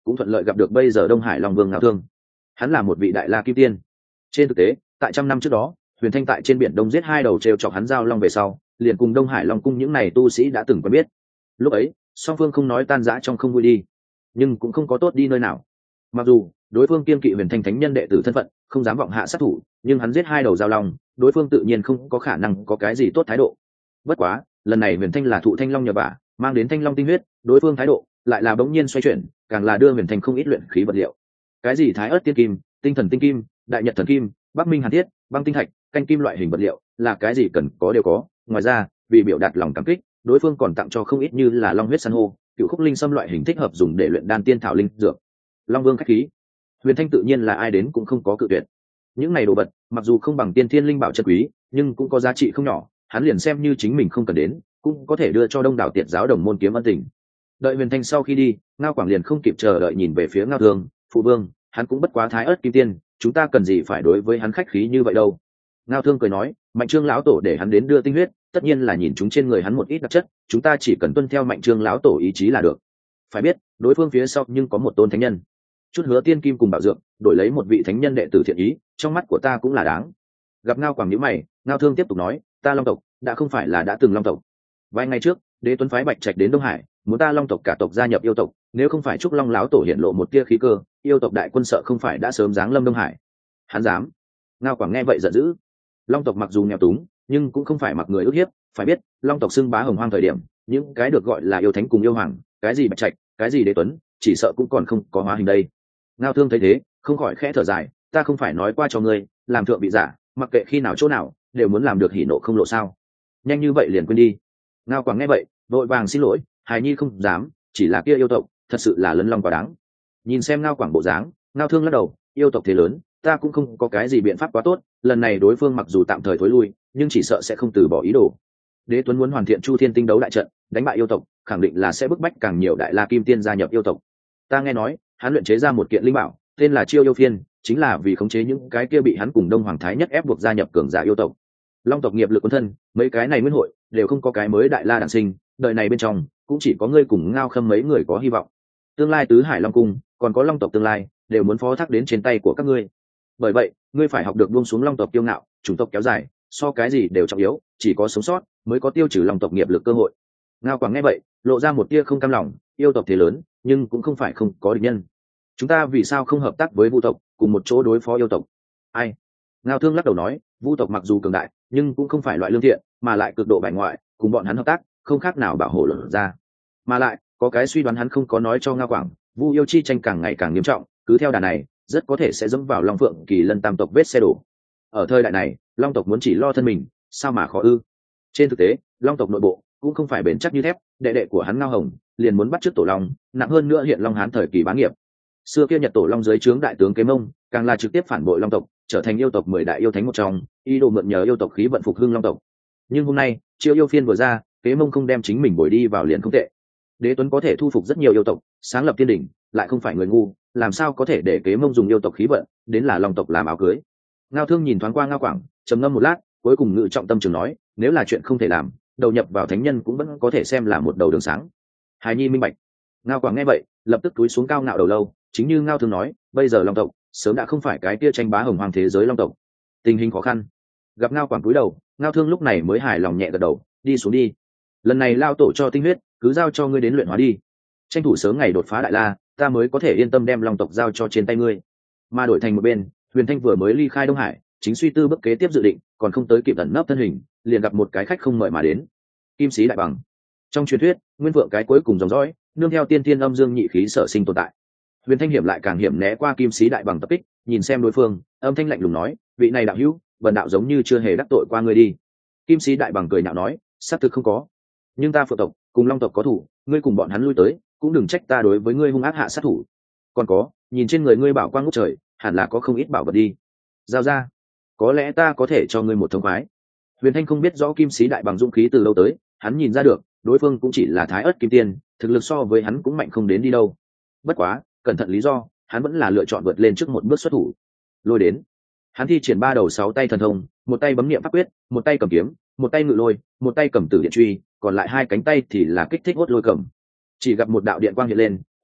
cũng thuận lợi gặp được bây giờ Đông Hải Long Vương Ngao Thương. Hắn là một vị đại la kim tiên. Trên thực tế, tại trăm năm trước đó, Huyền Thanh tại trên biển Đông giết hai đầu trêu chọc hắn giao long về sau, liền cùng Đông Hải Long cung những này tu sĩ đã từng quen biết. Lúc ấy, song phương không nói tan rã trong không vui đi, nhưng cũng không có tốt đi nơi nào. Mặc dù đối phương kiên kỵ Huyền Thanh thánh nhân đệ tử thân phận, không dám vọng hạ sát thủ, nhưng hắn giết hai đầu giao long, đối phương tự nhiên không có khả năng có cái gì tốt thái độ. Bất quá, lần này Huyền Thanh là thụ thanh long nhờ vả, mang đến thanh long tinh huyết, đối phương thái độ lại là bỗng nhiên xoay chuyển, càng là đưa Huyền Thanh không ít luyện khí vật liệu. Cái gì thái ớt tiên kim, tinh thần tinh kim, đại nhật thần kim, bắc minh hàn thiết, băng tinh thạch, canh kim loại hình vật liệu, là cái gì cần có đều có. Ngoài ra, vì biểu đạt lòng cảm kích, đối phương còn tặng cho không ít như là long huyết san hô, cựu khúc linh xâm loại hình thích hợp dùng để luyện đan tiên thảo linh dược. Long Vương khách khí, Huyền Thanh tự nhiên là ai đến cũng không có cự tuyệt. Những này đồ vật, mặc dù không bằng tiên thiên linh bảo chân quý, nhưng cũng có giá trị không nhỏ, hắn liền xem như chính mình không cần đến, cũng có thể đưa cho đông đảo tiệt giáo đồng môn kiếm ân tình. Đợi Huyền Thanh sau khi đi, Ngao Quảng liền không kịp chờ đợi nhìn về phía Ngao Thương, phụ vương, hắn cũng bất quá thái ớt kim tiên, chúng ta cần gì phải đối với hắn khách khí như vậy đâu. Ngao Thương cười nói, Mạnh Trương lão tổ để hắn đến đưa tinh huyết, tất nhiên là nhìn chúng trên người hắn một ít đặc chất, chúng ta chỉ cần tuân theo Mạnh Trương lão tổ ý chí là được. Phải biết, đối phương phía sau nhưng có một tôn thánh nhân, chút hứa tiên kim cùng bảo dược, đổi lấy một vị thánh nhân đệ tử thiện ý, trong mắt của ta cũng là đáng. Gặp Ngao Quảng nhíu mày, Ngao Thương tiếp tục nói, ta Long tộc đã không phải là đã từng Long tộc. Vài ngày trước, Đế Tuấn phái Bạch Trạch đến Đông Hải, muốn ta Long tộc cả tộc gia nhập yêu tộc, nếu không phải Trúc Long lão tổ hiện lộ một tia khí cơ, yêu tộc đại quân sợ không phải đã sớm giáng lâm Đông Hải. Hắn dám? Ngao Quảng nghe vậy giận dữ. Long tộc mặc dù nghèo túng, nhưng cũng không phải mặc người ức hiếp, phải biết, Long tộc xưng bá hồng hoang thời điểm, những cái được gọi là yêu thánh cùng yêu hoàng, cái gì Bạch Trạch, cái gì Đế Tuấn, chỉ sợ cũng còn không có hóa hình đây. Ngao Thương thấy thế, không khỏi khẽ thở dài, ta không phải nói qua cho ngươi, làm thượng vị giả, mặc kệ khi nào chỗ nào, đều muốn làm được hỉ nộ không lộ sao? Nhanh như vậy liền quên đi. Ngao Quảng nghe vậy, vội vàng xin lỗi, hài nhi không dám, chỉ là kia yêu tộc, thật sự là lấn long quá đáng. Nhìn xem Ngao Quảng bộ dáng, Ngao Thương lắc đầu, yêu tộc thế lớn, ta cũng không có cái gì biện pháp quá tốt, lần này đối phương mặc dù tạm thời thối lui, nhưng chỉ sợ sẽ không từ bỏ ý đồ. Đế Tuấn muốn hoàn thiện Chu Thiên Tinh đấu đại trận, đánh bại yêu tộc, khẳng định là sẽ bức bách càng nhiều đại la kim tiên gia nhập yêu tộc. Ta nghe nói, hắn luyện chế ra một kiện linh bảo, tên là Chiêu Yêu Phiên, chính là vì khống chế những cái kia bị hắn cùng Đông Hoàng Thái Nhất ép buộc gia nhập cường giả yêu tộc. Long tộc nghiệp lực quân thân, mấy cái này nguyên hội đều không có cái mới đại la đản sinh, đời này bên trong cũng chỉ có ngươi cùng Ngao Khâm mấy người có hy vọng. Tương lai tứ hải long cung, còn có long tộc tương lai, đều muốn phó thác đến trên tay của các ngươi. Bởi vậy, ngươi phải học được buông xuống long tộc kiêu ngạo, chủng tộc kéo dài, so cái gì đều trọng yếu, chỉ có sống sót mới có tiêu trừ long tộc nghiệp lực cơ hội. Ngao Quảng nghe vậy, lộ ra một tia không cam lòng, yêu tộc thế lớn, nhưng cũng không phải không có địch nhân. Chúng ta vì sao không hợp tác với Vu tộc, cùng một chỗ đối phó yêu tộc? Ai? Ngao Thương lắc đầu nói, Vu tộc mặc dù cường đại, nhưng cũng không phải loại lương thiện, mà lại cực độ bài ngoại, cùng bọn hắn hợp tác, không khác nào bảo hộ lẫn ra. Mà lại, có cái suy đoán hắn không có nói cho Ngao Quảng, Vu yêu chi tranh càng ngày càng nghiêm trọng, cứ theo đà này, rất có thể sẽ dẫm vào Long Phượng Kỳ Lân tam tộc vết xe đổ. Ở thời đại này, Long tộc muốn chỉ lo thân mình, sao mà khó ư? Trên thực tế, Long tộc nội bộ cũng không phải bền chắc như thép, đệ đệ của hắn Ngao Hồng liền muốn bắt chước tổ long, nặng hơn nữa hiện Long Hán thời kỳ bá nghiệp. Xưa kia Nhật Tổ Long dưới trướng đại tướng Kế Mông, càng là trực tiếp phản bội Long tộc, trở thành yêu tộc mười đại yêu thánh một trong, ý đồ mượn nhờ yêu tộc khí vận phục hưng Long tộc. Nhưng hôm nay, Chiêu Yêu Phiên vừa ra, Kế Mông không đem chính mình bồi đi vào liền không tệ. Đế Tuấn có thể thu phục rất nhiều yêu tộc, sáng lập thiên đỉnh, lại không phải người ngu, làm sao có thể để Kế Mông dùng yêu tộc khí vận đến là Long tộc làm áo cưới. Ngao Thương nhìn thoáng qua Ngao Quảng, trầm ngâm một lát, cuối cùng ngự trọng tâm trường nói, nếu là chuyện không thể làm, đầu nhập vào thánh nhân cũng vẫn có thể xem là một đầu đường sáng. Hài nhi minh bạch. Ngao Quảng nghe vậy, lập tức cúi xuống cao ngạo đầu lâu, chính như Ngao Thương nói, bây giờ Long tộc sớm đã không phải cái kia tranh bá hồng hoàng thế giới Long tộc, tình hình khó khăn. Gặp Ngao Quảng cúi đầu, Ngao Thương lúc này mới hài lòng nhẹ gật đầu, đi xuống đi. Lần này lao tổ cho tinh huyết, cứ giao cho ngươi đến luyện hóa đi, tranh thủ sớm ngày đột phá đại la, ta mới có thể yên tâm đem Long tộc giao cho trên tay ngươi. Mà đổi thành một bên, Huyền Thanh vừa mới ly khai Đông Hải, chính suy tư bước kế tiếp dự định, còn không tới kịp ẩn nấp thân hình, liền gặp một cái khách không mời mà đến. Kim Sĩ Đại Bằng. Trong truyền thuyết, nguyên vượng cái cuối cùng dòng dõi, nương theo tiên tiên âm dương nhị khí sở sinh tồn tại. Huyền Thanh hiểm lại càng hiểm né qua Kim Sĩ Đại Bằng tập kích, nhìn xem đối phương, âm thanh lạnh lùng nói, vị này đạo hữu, bần đạo giống như chưa hề đắc tội qua ngươi đi. Kim Sĩ Đại Bằng cười nhạo nói, xác thực không có, nhưng ta Phượng tộc cùng Long tộc có thủ, ngươi cùng bọn hắn lui tới, cũng đừng trách ta đối với ngươi hung ác hạ sát thủ. Còn có, nhìn trên người ngươi bảo quang ngút trời, hẳn là có không ít bảo vật đi, giao ra, có lẽ ta có thể cho ngươi một thông khoái. Huyền Thanh không biết rõ Kim Sĩ Đại Bằng dũng khí từ lâu tới, hắn nhìn ra được, đối phương cũng chỉ là thái ớt kim tiên, thực lực so với hắn cũng mạnh không đến đi đâu. Bất quá, cẩn thận lý do, hắn vẫn là lựa chọn vượt lên trước một bước xuất thủ. Lôi đến. Hắn thi triển ba đầu sáu tay thần thông, một tay bấm niệm pháp quyết, một tay cầm kiếm, một tay ngự lôi, một tay cầm tử điện truy, còn lại hai cánh tay thì là kích thích hốt lôi cầm. Chỉ gặp một đạo điện quang hiện lên,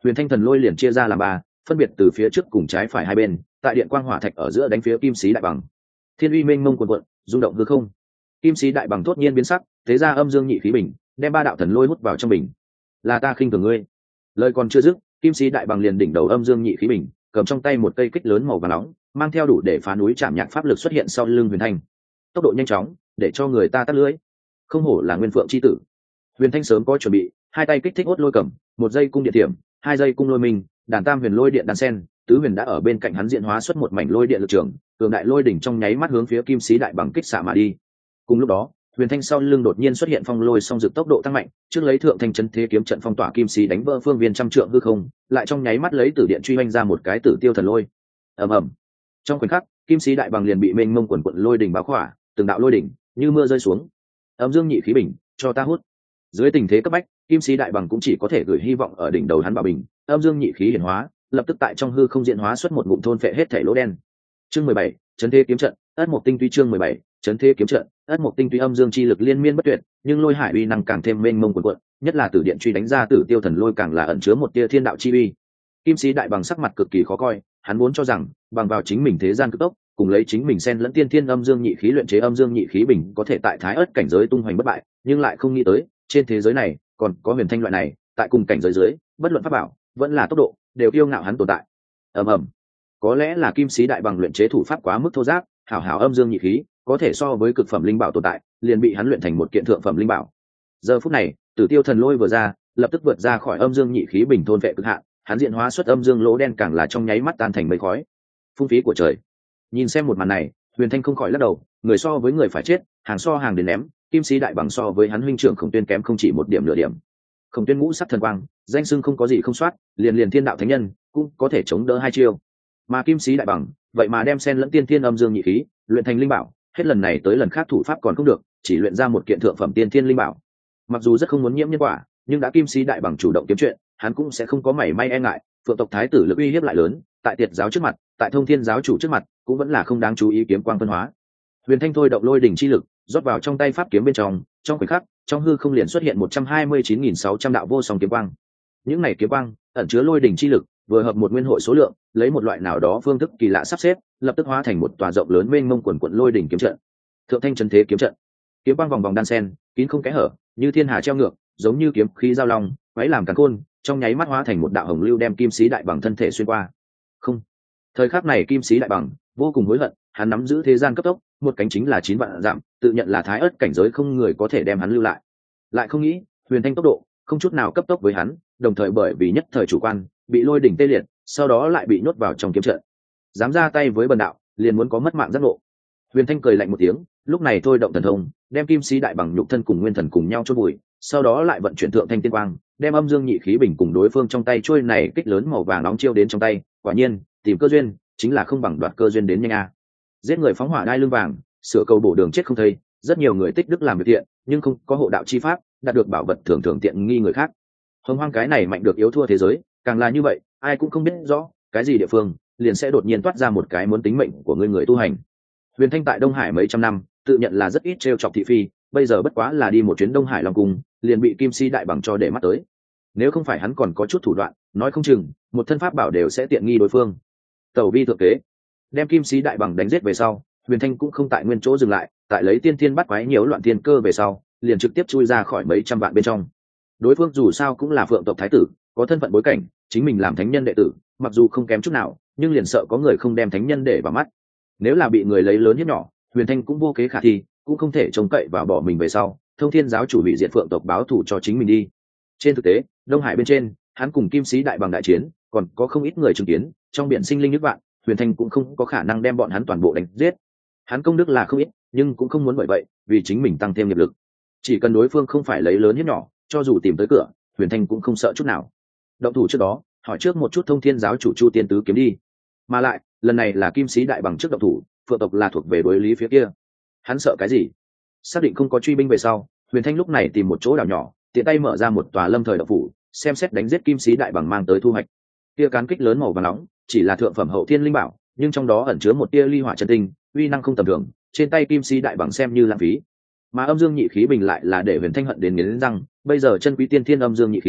huyền thanh thần lôi liền chia ra làm ba, phân biệt từ phía trước cùng trái phải hai bên, tại điện quang hỏa thạch ở giữa đánh phía kim sĩ đại bằng. Thiên uy mênh mông cuồn cuộn, rung động hư không. Kim sĩ đại bằng thốt nhiên biến sắc, thế ra âm dương nhị khí bình, đem ba đạo thần lôi hút vào trong bình. Là ta khinh thường ngươi. Lời còn chưa dứt, kim sĩ đại bằng liền đỉnh đầu âm dương nhị khí bình, cầm trong tay một cây kích lớn màu vàng nóng, mang theo đủ để phá núi chạm nhạc pháp lực xuất hiện sau lưng huyền thanh. Tốc độ nhanh chóng, để cho người ta tắt lưỡi. Không hổ là nguyên phượng chi tử. Huyền thanh sớm có chuẩn bị, hai tay kích thích hốt lôi cầm, một giây cung điện tiệm, hai giây cung lôi minh, đàn tam huyền lôi điện đàn sen, tứ huyền đã ở bên cạnh hắn diễn hóa xuất một mảnh lôi điện lực trường, cường đại lôi đỉnh trong nháy mắt hướng phía kim sĩ đại bằng kích xạ mà đi. Cùng lúc đó, huyền thanh sau lưng đột nhiên xuất hiện phong lôi song dực tốc độ tăng mạnh, trước lấy thượng thanh chân thế kiếm trận phong tỏa kim sĩ đánh vỡ phương viên trăm trượng hư không, lại trong nháy mắt lấy tử điện truy hoành ra một cái tử tiêu thần lôi. Ầm ầm. Trong khoảnh khắc, kim sĩ đại bằng liền bị mênh mông quần quận lôi đỉnh bao khỏa, từng đạo lôi đỉnh như mưa rơi xuống. Âm dương nhị khí bình, cho ta hút. Dưới tình thế cấp bách, kim sĩ đại bằng cũng chỉ có thể gửi hy vọng ở đỉnh đầu hắn bảo bình, âm dương nhị khí hiển hóa, lập tức tại trong hư không diễn hóa xuất một ngụm thôn phệ hết thể lỗ đen. Chương mười bảy, chấn thế kiếm trận, ất mộc tinh tuy chương mười bảy, chấn thế kiếm trận, ất mộc tinh tuy âm dương chi lực liên miên bất tuyệt, nhưng lôi hải uy năng càng thêm mênh mông cuồn cuộn, nhất là tử điện truy đánh ra tử tiêu thần lôi càng là ẩn chứa một tia thiên đạo chi uy. Kim sĩ đại bằng sắc mặt cực kỳ khó coi, hắn vốn cho rằng bằng vào chính mình thế gian cực tốc, cùng lấy chính mình xen lẫn tiên thiên âm dương nhị khí luyện chế âm dương nhị khí bình có thể tại thái ớt cảnh giới tung hoành bất bại, nhưng lại không nghĩ tới trên thế giới này còn có huyền thanh loại này tại cùng cảnh giới dưới bất luận pháp bảo vẫn là tốc độ đều yêu ngạo hắn tồn tại. ầm ầm. Có lẽ là kim sĩ đại bằng luyện chế thủ pháp quá mức thô giáp, hảo hảo âm dương nhị khí có thể so với cực phẩm linh bảo tồn tại, liền bị hắn luyện thành một kiện thượng phẩm linh bảo. Giờ phút này, tử tiêu thần lôi vừa ra, lập tức vượt ra khỏi âm dương nhị khí bình thôn vệ cực hạn, hắn diện hóa xuất âm dương lỗ đen càng là trong nháy mắt tan thành mây khói. Phung phí của trời. Nhìn xem một màn này, huyền thanh không khỏi lắc đầu, người so với người phải chết, hàng so hàng đến ném, kim sĩ đại bằng so với hắn huynh trưởng Khổng Tuyên kém không chỉ một điểm nửa điểm. Khổng Tuyên ngũ sắc thần quang, danh xưng không có gì không soát, liền liền thiên đạo thánh nhân cũng có thể chống đỡ hai chiêu, mà kim sĩ đại bằng vậy mà đem sen lẫn tiên thiên âm dương nhị khí luyện thành linh bảo, hết lần này tới lần khác thủ pháp còn không được, chỉ luyện ra một kiện thượng phẩm tiên thiên linh bảo. Mặc dù rất không muốn nhiễm nhân quả, nhưng đã kim sĩ đại bằng chủ động kiếm chuyện, hắn cũng sẽ không có mảy may e ngại. Phượng tộc thái tử lực uy hiếp lại lớn, tại tiệt giáo trước mặt, tại thông thiên giáo chủ trước mặt cũng vẫn là không đáng chú ý kiếm quang phân hóa. Huyền thanh thôi động lôi đỉnh chi lực rót vào trong tay pháp kiếm bên trong, trong khoảnh khắc trong hư không liền xuất hiện một trăm hai mươi chín nghìn sáu trăm đạo vô song kiếm quang. Những này kiếm quang ẩn chứa lôi đỉnh chi lực, vừa hợp một nguyên hội số lượng, lấy một loại nào đó phương thức kỳ lạ sắp xếp, lập tức hóa thành một tòa rộng lớn mênh mông quần quận lôi đỉnh kiếm trận. Thượng thanh trấn thế kiếm trận. Kiếm quang vòng vòng đan sen, kín không kẽ hở, như thiên hà treo ngược, giống như kiếm khí giao long, váy làm càn khôn, trong nháy mắt hóa thành một đạo hồng lưu đem kim sĩ đại bằng thân thể xuyên qua. Không. Thời khắc này kim sĩ đại bằng vô cùng hối hận, hắn nắm giữ thế gian cấp tốc, một cánh chính là chín vạn dặm, tự nhận là thái ớt cảnh giới không người có thể đem hắn lưu lại. Lại không nghĩ, huyền thanh tốc độ không chút nào cấp tốc với hắn, đồng thời bởi vì nhất thời chủ quan, bị lôi đỉnh tê liệt, sau đó lại bị nhốt vào trong kiếm trận. Dám ra tay với bần đạo, liền muốn có mất mạng giác ngộ. Huyền thanh cười lạnh một tiếng, lúc này thôi động thần thông, đem kim sĩ đại bằng nhục thân cùng nguyên thần cùng nhau chôn bụi, sau đó lại vận chuyển thượng thanh tiên quang, đem âm dương nhị khí bình cùng đối phương trong tay trôi này kích lớn màu vàng nóng chiêu đến trong tay. Quả nhiên, tìm cơ duyên chính là không bằng đoạt cơ duyên đến nhanh a. Giết người phóng hỏa đai lưng vàng, sửa cầu bổ đường chết không thấy, rất nhiều người tích đức làm việc thiện, nhưng không có hộ đạo chi pháp, đạt được bảo vật thường thường tiện nghi người khác. Hồng hoang cái này mạnh được yếu thua thế giới, càng là như vậy, ai cũng không biết rõ cái gì địa phương liền sẽ đột nhiên toát ra một cái muốn tính mệnh của người người tu hành. Huyền thanh tại Đông Hải mấy trăm năm, tự nhận là rất ít trêu chọc thị phi, bây giờ bất quá là đi một chuyến Đông Hải Long Cung, liền bị kim sĩ đại bằng cho để mắt tới. Nếu không phải hắn còn có chút thủ đoạn, nói không chừng một thân pháp bảo đều sẽ tiện nghi đối phương. Tẩu vi thượng kế, đem kim sĩ đại bằng đánh giết về sau, huyền thanh cũng không tại nguyên chỗ dừng lại, tại lấy tiên thiên bắt quái nhiễu loạn tiên cơ về sau, liền trực tiếp chui ra khỏi mấy trăm vạn bên trong. Đối phương dù sao cũng là phượng tộc thái tử, có thân phận bối cảnh, chính mình làm thánh nhân đệ tử, mặc dù không kém chút nào, nhưng liền sợ có người không đem thánh nhân để vào mắt. Nếu là bị người lấy lớn hiếp nhỏ, huyền thanh cũng vô kế khả thi, cũng không thể trông cậy vào bỏ mình về sau, thông thiên giáo chủ bị diệt phượng tộc báo thù cho chính mình đi. Trên thực tế, Đông Hải bên trên, hắn cùng kim sĩ đại bằng đại chiến, còn có không ít người chứng kiến, trong biển sinh linh nước bạn, huyền thanh cũng không có khả năng đem bọn hắn toàn bộ đánh giết. Hắn công đức là không ít, nhưng cũng không muốn bởi vậy vì chính mình tăng thêm nghiệp lực. Chỉ cần đối phương không phải lấy lớn hiếp nhỏ, cho dù tìm tới cửa, huyền thanh cũng không sợ chút nào. Động thủ trước đó, hỏi trước một chút thông thiên giáo chủ Chu Tiên Tứ kiếm đi. Mà lại, lần này là kim sĩ đại bằng trước động thủ, phượng tộc là thuộc về đối lý phía kia. Hắn sợ cái gì? Xác định không có truy binh về sau, huyền thanh lúc này tìm một chỗ đảo nhỏ, tiện tay mở ra một tòa lâm thời động phủ, xem xét đánh giết kim sĩ đại bằng mang tới thu hoạch. Tia cán kích lớn màu vàng nóng, chỉ là thượng phẩm hậu thiên linh bảo, nhưng trong đó ẩn chứa một tia ly hỏa chân tinh, uy năng không tầm thường, trên tay kim sĩ đại bằng xem như lãng phí. Mà âm dương nhị khí bình lại là để huyền thanh hận đến nghiến răng, bây giờ chân quý tiên thiên âm dương nhị khí,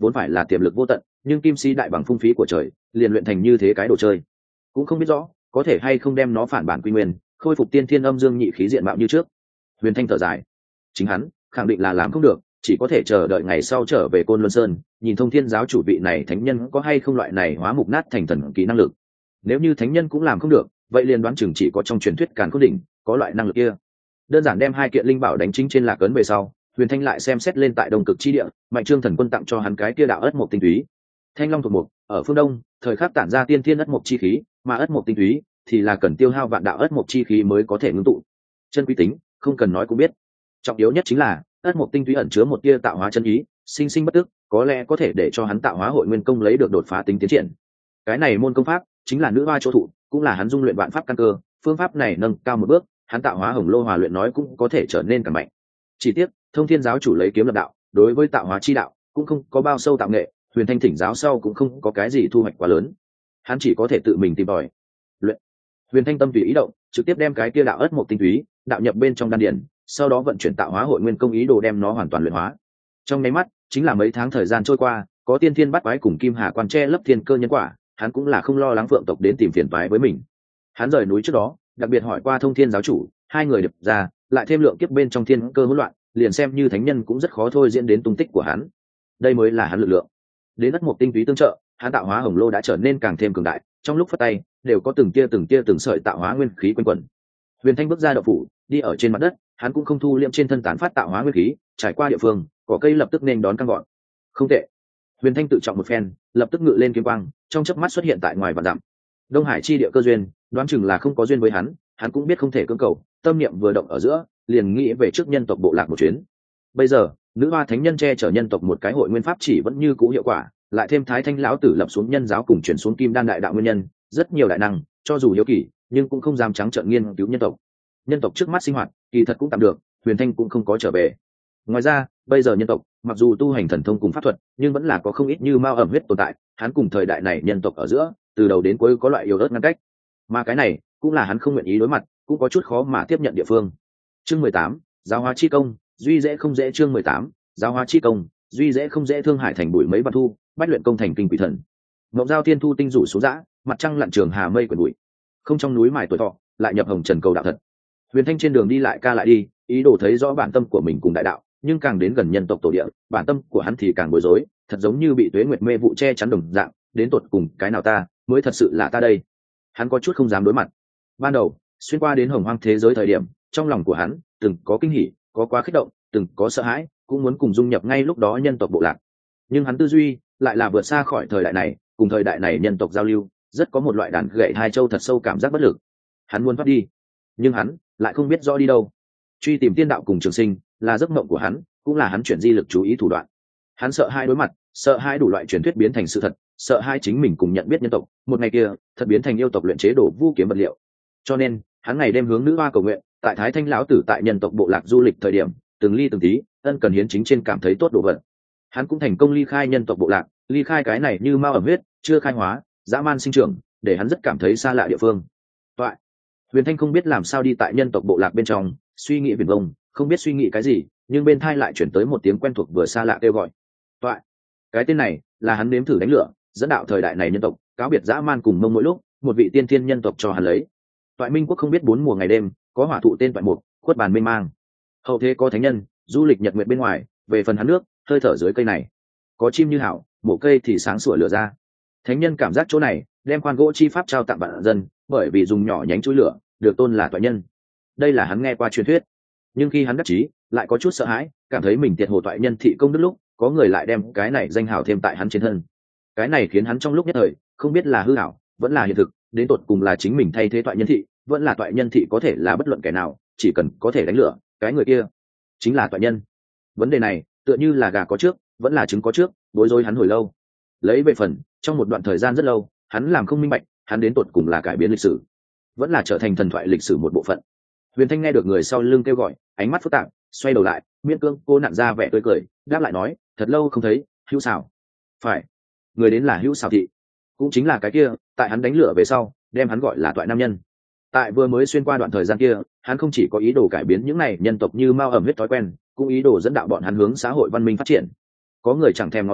vốn phải là tiềm lực vô tận, nhưng kim si đại bằng phung phí của trời liền luyện thành như thế cái đồ chơi, cũng không biết rõ có thể hay không đem nó phản bản quy nguyên, khôi phục tiên thiên âm dương nhị khí diện mạo như trước. Huyền Thanh thở dài, chính hắn khẳng định là làm không được, chỉ có thể chờ đợi ngày sau trở về Côn Luân Sơn, nhìn Thông Thiên giáo chủ vị này thánh nhân có hay không loại này hóa mục nát thành thần kỳ năng lực. Nếu như thánh nhân cũng làm không được, vậy liền đoán chừng chỉ có trong truyền thuyết Càn Khôn đỉnh có loại năng lực kia. Đơn giản đem hai kiện linh bảo đánh chính trên lạc ấn về sau, Huyền Thanh lại xem xét lên tại Đông Cực chi địa, Mạnh Trương Thần Quân tặng cho hắn cái kia đạo ất mộc tinh túy. Thanh long thuộc mộc, ở phương đông, thời khắc tản ra tiên thiên ất mộc chi khí, mà ất mộc tinh túy thì là cần tiêu hao vạn đạo ất mộc chi khí mới có thể ngưng tụ. Chân quý tính, không cần nói cũng biết. Trọng yếu nhất chính là ất mộc tinh túy ẩn chứa một tia tạo hóa chân ý, sinh sinh bất tức, có lẽ có thể để cho hắn tạo hóa hội nguyên công lấy được đột phá tính tiến triển. Cái này môn công pháp chính là nữ hoa chỗ thụ, cũng là hắn dung luyện vạn pháp căn cơ, phương pháp này nâng cao một bước, hắn tạo hóa hồng lô hòa luyện nói cũng có thể trở nên càng mạnh. Chỉ tiếc Thông Thiên giáo chủ lấy kiếm lập đạo, đối với tạo hóa chi đạo cũng không có bao sâu tạo nghệ, Huyền Thanh thỉnh giáo sau cũng không có cái gì thu hoạch quá lớn, hắn chỉ có thể tự mình tìm tòi luyện. Huyền Thanh tâm tùy ý động, trực tiếp đem cái kia đạo ất mộc tinh túy đạo nhập bên trong đan điển, sau đó vận chuyển tạo hóa hội nguyên công ý đồ đem nó hoàn toàn luyện hóa. Trong nháy mắt chính là mấy tháng thời gian trôi qua, có tiên thiên bắt quái cùng kim hà quan che lấp thiên cơ nhân quả, hắn cũng là không lo lắng phượng tộc đến tìm phiền toái với mình. Hắn rời núi trước đó đặc biệt hỏi qua Thông Thiên giáo chủ, hai người điệp ra lại thêm lượng kiếp bên trong thiên cơ hỗn loạn, liền xem như thánh nhân cũng rất khó thôi diễn đến tung tích của hắn. Đây mới là hắn lực lượng. Đến đất một tinh túy tương trợ, hắn tạo hóa hồng lô đã trở nên càng thêm cường đại, trong lúc phất tay đều có từng tia từng tia từng sợi tạo hóa nguyên khí quanh quẩn. Huyền Thanh bước ra động phủ, đi ở trên mặt đất, hắn cũng không thu liệm trên thân tán phát tạo hóa nguyên khí, trải qua địa phương, cỏ cây lập tức nên đón căng gọn. Không tệ. Huyền Thanh tự trọng một phen, lập tức ngự lên kiếm quang, trong chớp mắt xuất hiện tại ngoài vạn dặm. Đông Hải chi địa cơ duyên, đoán chừng là không có duyên với hắn, hắn cũng biết không thể cưỡng cầu, tâm niệm vừa động ở giữa, liền nghĩ về trước nhân tộc bộ lạc một chuyến. Bây giờ, nữ hoa thánh nhân che chở nhân tộc một cái hội nguyên pháp chỉ vẫn như cũ hiệu quả, lại thêm Thái Thanh lão tử lập xuống nhân giáo cùng chuyển xuống Kim Đan đại đạo nguyên nhân, rất nhiều đại năng, cho dù hiếu kỳ, nhưng cũng không dám trắng trợn nghiên cứu nhân tộc. Nhân tộc trước mắt sinh hoạt, kỳ thật cũng tạm được, Huyền Thanh cũng không có trở về. Ngoài ra, bây giờ nhân tộc, mặc dù tu hành thần thông cùng pháp thuật, nhưng vẫn là có không ít như mao ẩm huyết tồn tại, hắn cùng thời đại này nhân tộc ở giữa, từ đầu đến cuối có loại yếu ớt ngăn cách. Mà cái này, cũng là hắn không nguyện ý đối mặt, cũng có chút khó mà tiếp nhận địa phương. Chương mười tám, giáo hóa chi công, duy dễ không dễ. Chương mười tám, giáo hóa chi công, duy dễ không dễ. Thương Hải thành bụi mấy vạn thu, bách luyện công thành kinh quỷ thần. Ngọc giao tiên thu tinh rủ xuống dã, mặt trăng lặn trường hà mây quyển bụi. Không trong núi mài tuổi thọ, lại nhập hồng trần cầu đạo thật. Huyền Thanh trên đường đi lại ca lại đi, ý đồ thấy rõ bản tâm của mình cùng đại đạo, nhưng càng đến gần nhân tộc tổ địa, bản tâm của hắn thì càng bối rối, thật giống như bị tuế nguyệt mê vụ che chắn đồng dạng, đến tột cùng cái nào ta mới thật sự là ta đây. Hắn có chút không dám đối mặt. Ban đầu xuyên qua đến hồng hoang thế giới thời điểm, trong lòng của hắn từng có kinh hỉ, có quá kích động, từng có sợ hãi, cũng muốn cùng dung nhập ngay lúc đó nhân tộc bộ lạc. Nhưng hắn tư duy lại là vượt xa khỏi thời đại này, cùng thời đại này nhân tộc giao lưu, rất có một loại đàn gậy hai châu thật sâu cảm giác bất lực. Hắn muốn thoát đi, nhưng hắn lại không biết rõ đi đâu. Truy tìm tiên đạo cùng trường sinh là giấc mộng của hắn, cũng là hắn chuyển di lực chú ý thủ đoạn. Hắn sợ hai đối mặt, sợ hai đủ loại truyền thuyết biến thành sự thật, sợ hai chính mình cùng nhận biết nhân tộc một ngày kia thật biến thành yêu tộc luyện chế đổ vu kiếm vật liệu. Cho nên hắn ngày đêm hướng nữ hoa cầu nguyện, tại Thái Thanh lão tử tại nhân tộc bộ lạc du lịch thời điểm, từng ly từng tí ân cần hiến chính trên cảm thấy tốt đồ vật. Hắn cũng thành công ly khai nhân tộc bộ lạc, ly khai cái này như mao ẩm huyết chưa khai hóa dã man sinh trưởng, để hắn rất cảm thấy xa lạ địa phương. Toại Huyền Thanh không biết làm sao đi tại nhân tộc bộ lạc bên trong, suy nghĩ viển vông, không biết suy nghĩ cái gì, nhưng bên thai lại chuyển tới một tiếng quen thuộc vừa xa lạ kêu gọi. Toại cái tên này là hắn nếm thử đánh lửa, dẫn đạo thời đại này nhân tộc cáo biệt dã man cùng mông mỗi lúc, một vị tiên thiên nhân tộc cho hắn lấy. Toại Minh quốc không biết bốn mùa ngày đêm, có hỏa thụ tên Toại Mục, khuất bàn mênh mang. Hậu thế có thánh nhân du lịch nhật nguyệt bên ngoài, về phần hắn nước hơi thở dưới cây này, có chim như hảo, mổ cây thì sáng sủa lửa ra. Thánh nhân cảm giác chỗ này, đem khoan gỗ chi pháp trao tặng vạn dân, bởi vì dùng nhỏ nhánh chuỗi lửa, được tôn là Toại nhân. Đây là hắn nghe qua truyền thuyết, nhưng khi hắn đắc chí, lại có chút sợ hãi, cảm thấy mình tiệt hồ Toại nhân thị công đức lúc, có người lại đem cái này danh hào thêm tại hắn trên thân. Cái này khiến hắn trong lúc nhất thời không biết là hư ảo vẫn là hiện thực, đến tột cùng là chính mình thay thế Toại nhân thị, vẫn là Toại nhân thị có thể là bất luận kẻ nào, chỉ cần có thể đánh lửa, cái người kia chính là Toại nhân. Vấn đề này tựa như là gà có trước vẫn là trứng có trước, bối rối hắn hồi lâu. Lấy về phần trong một đoạn thời gian rất lâu, hắn làm không minh bạch, hắn đến tột cùng là cải biến lịch sử, vẫn là trở thành thần thoại lịch sử một bộ phận. Huyền Thanh nghe được người sau lưng kêu gọi, ánh mắt phức tạp, xoay đầu lại, miễn cương cô nặn ra vẻ tươi cười, đáp lại nói, thật lâu không thấy, Hữu Xảo. Phải, người đến là Hữu Xảo thị, cũng chính là cái kia tại hắn đánh lửa về sau đem hắn gọi là Toại nam nhân. Tại vừa mới xuyên qua đoạn thời gian kia, hắn không chỉ có ý đồ cải biến những này nhân tộc như mao ẩm huyết thói quen, cũng ý đồ dẫn đạo bọn hắn hướng xã hội văn minh phát triển. Có người chẳng thèm ngó tới,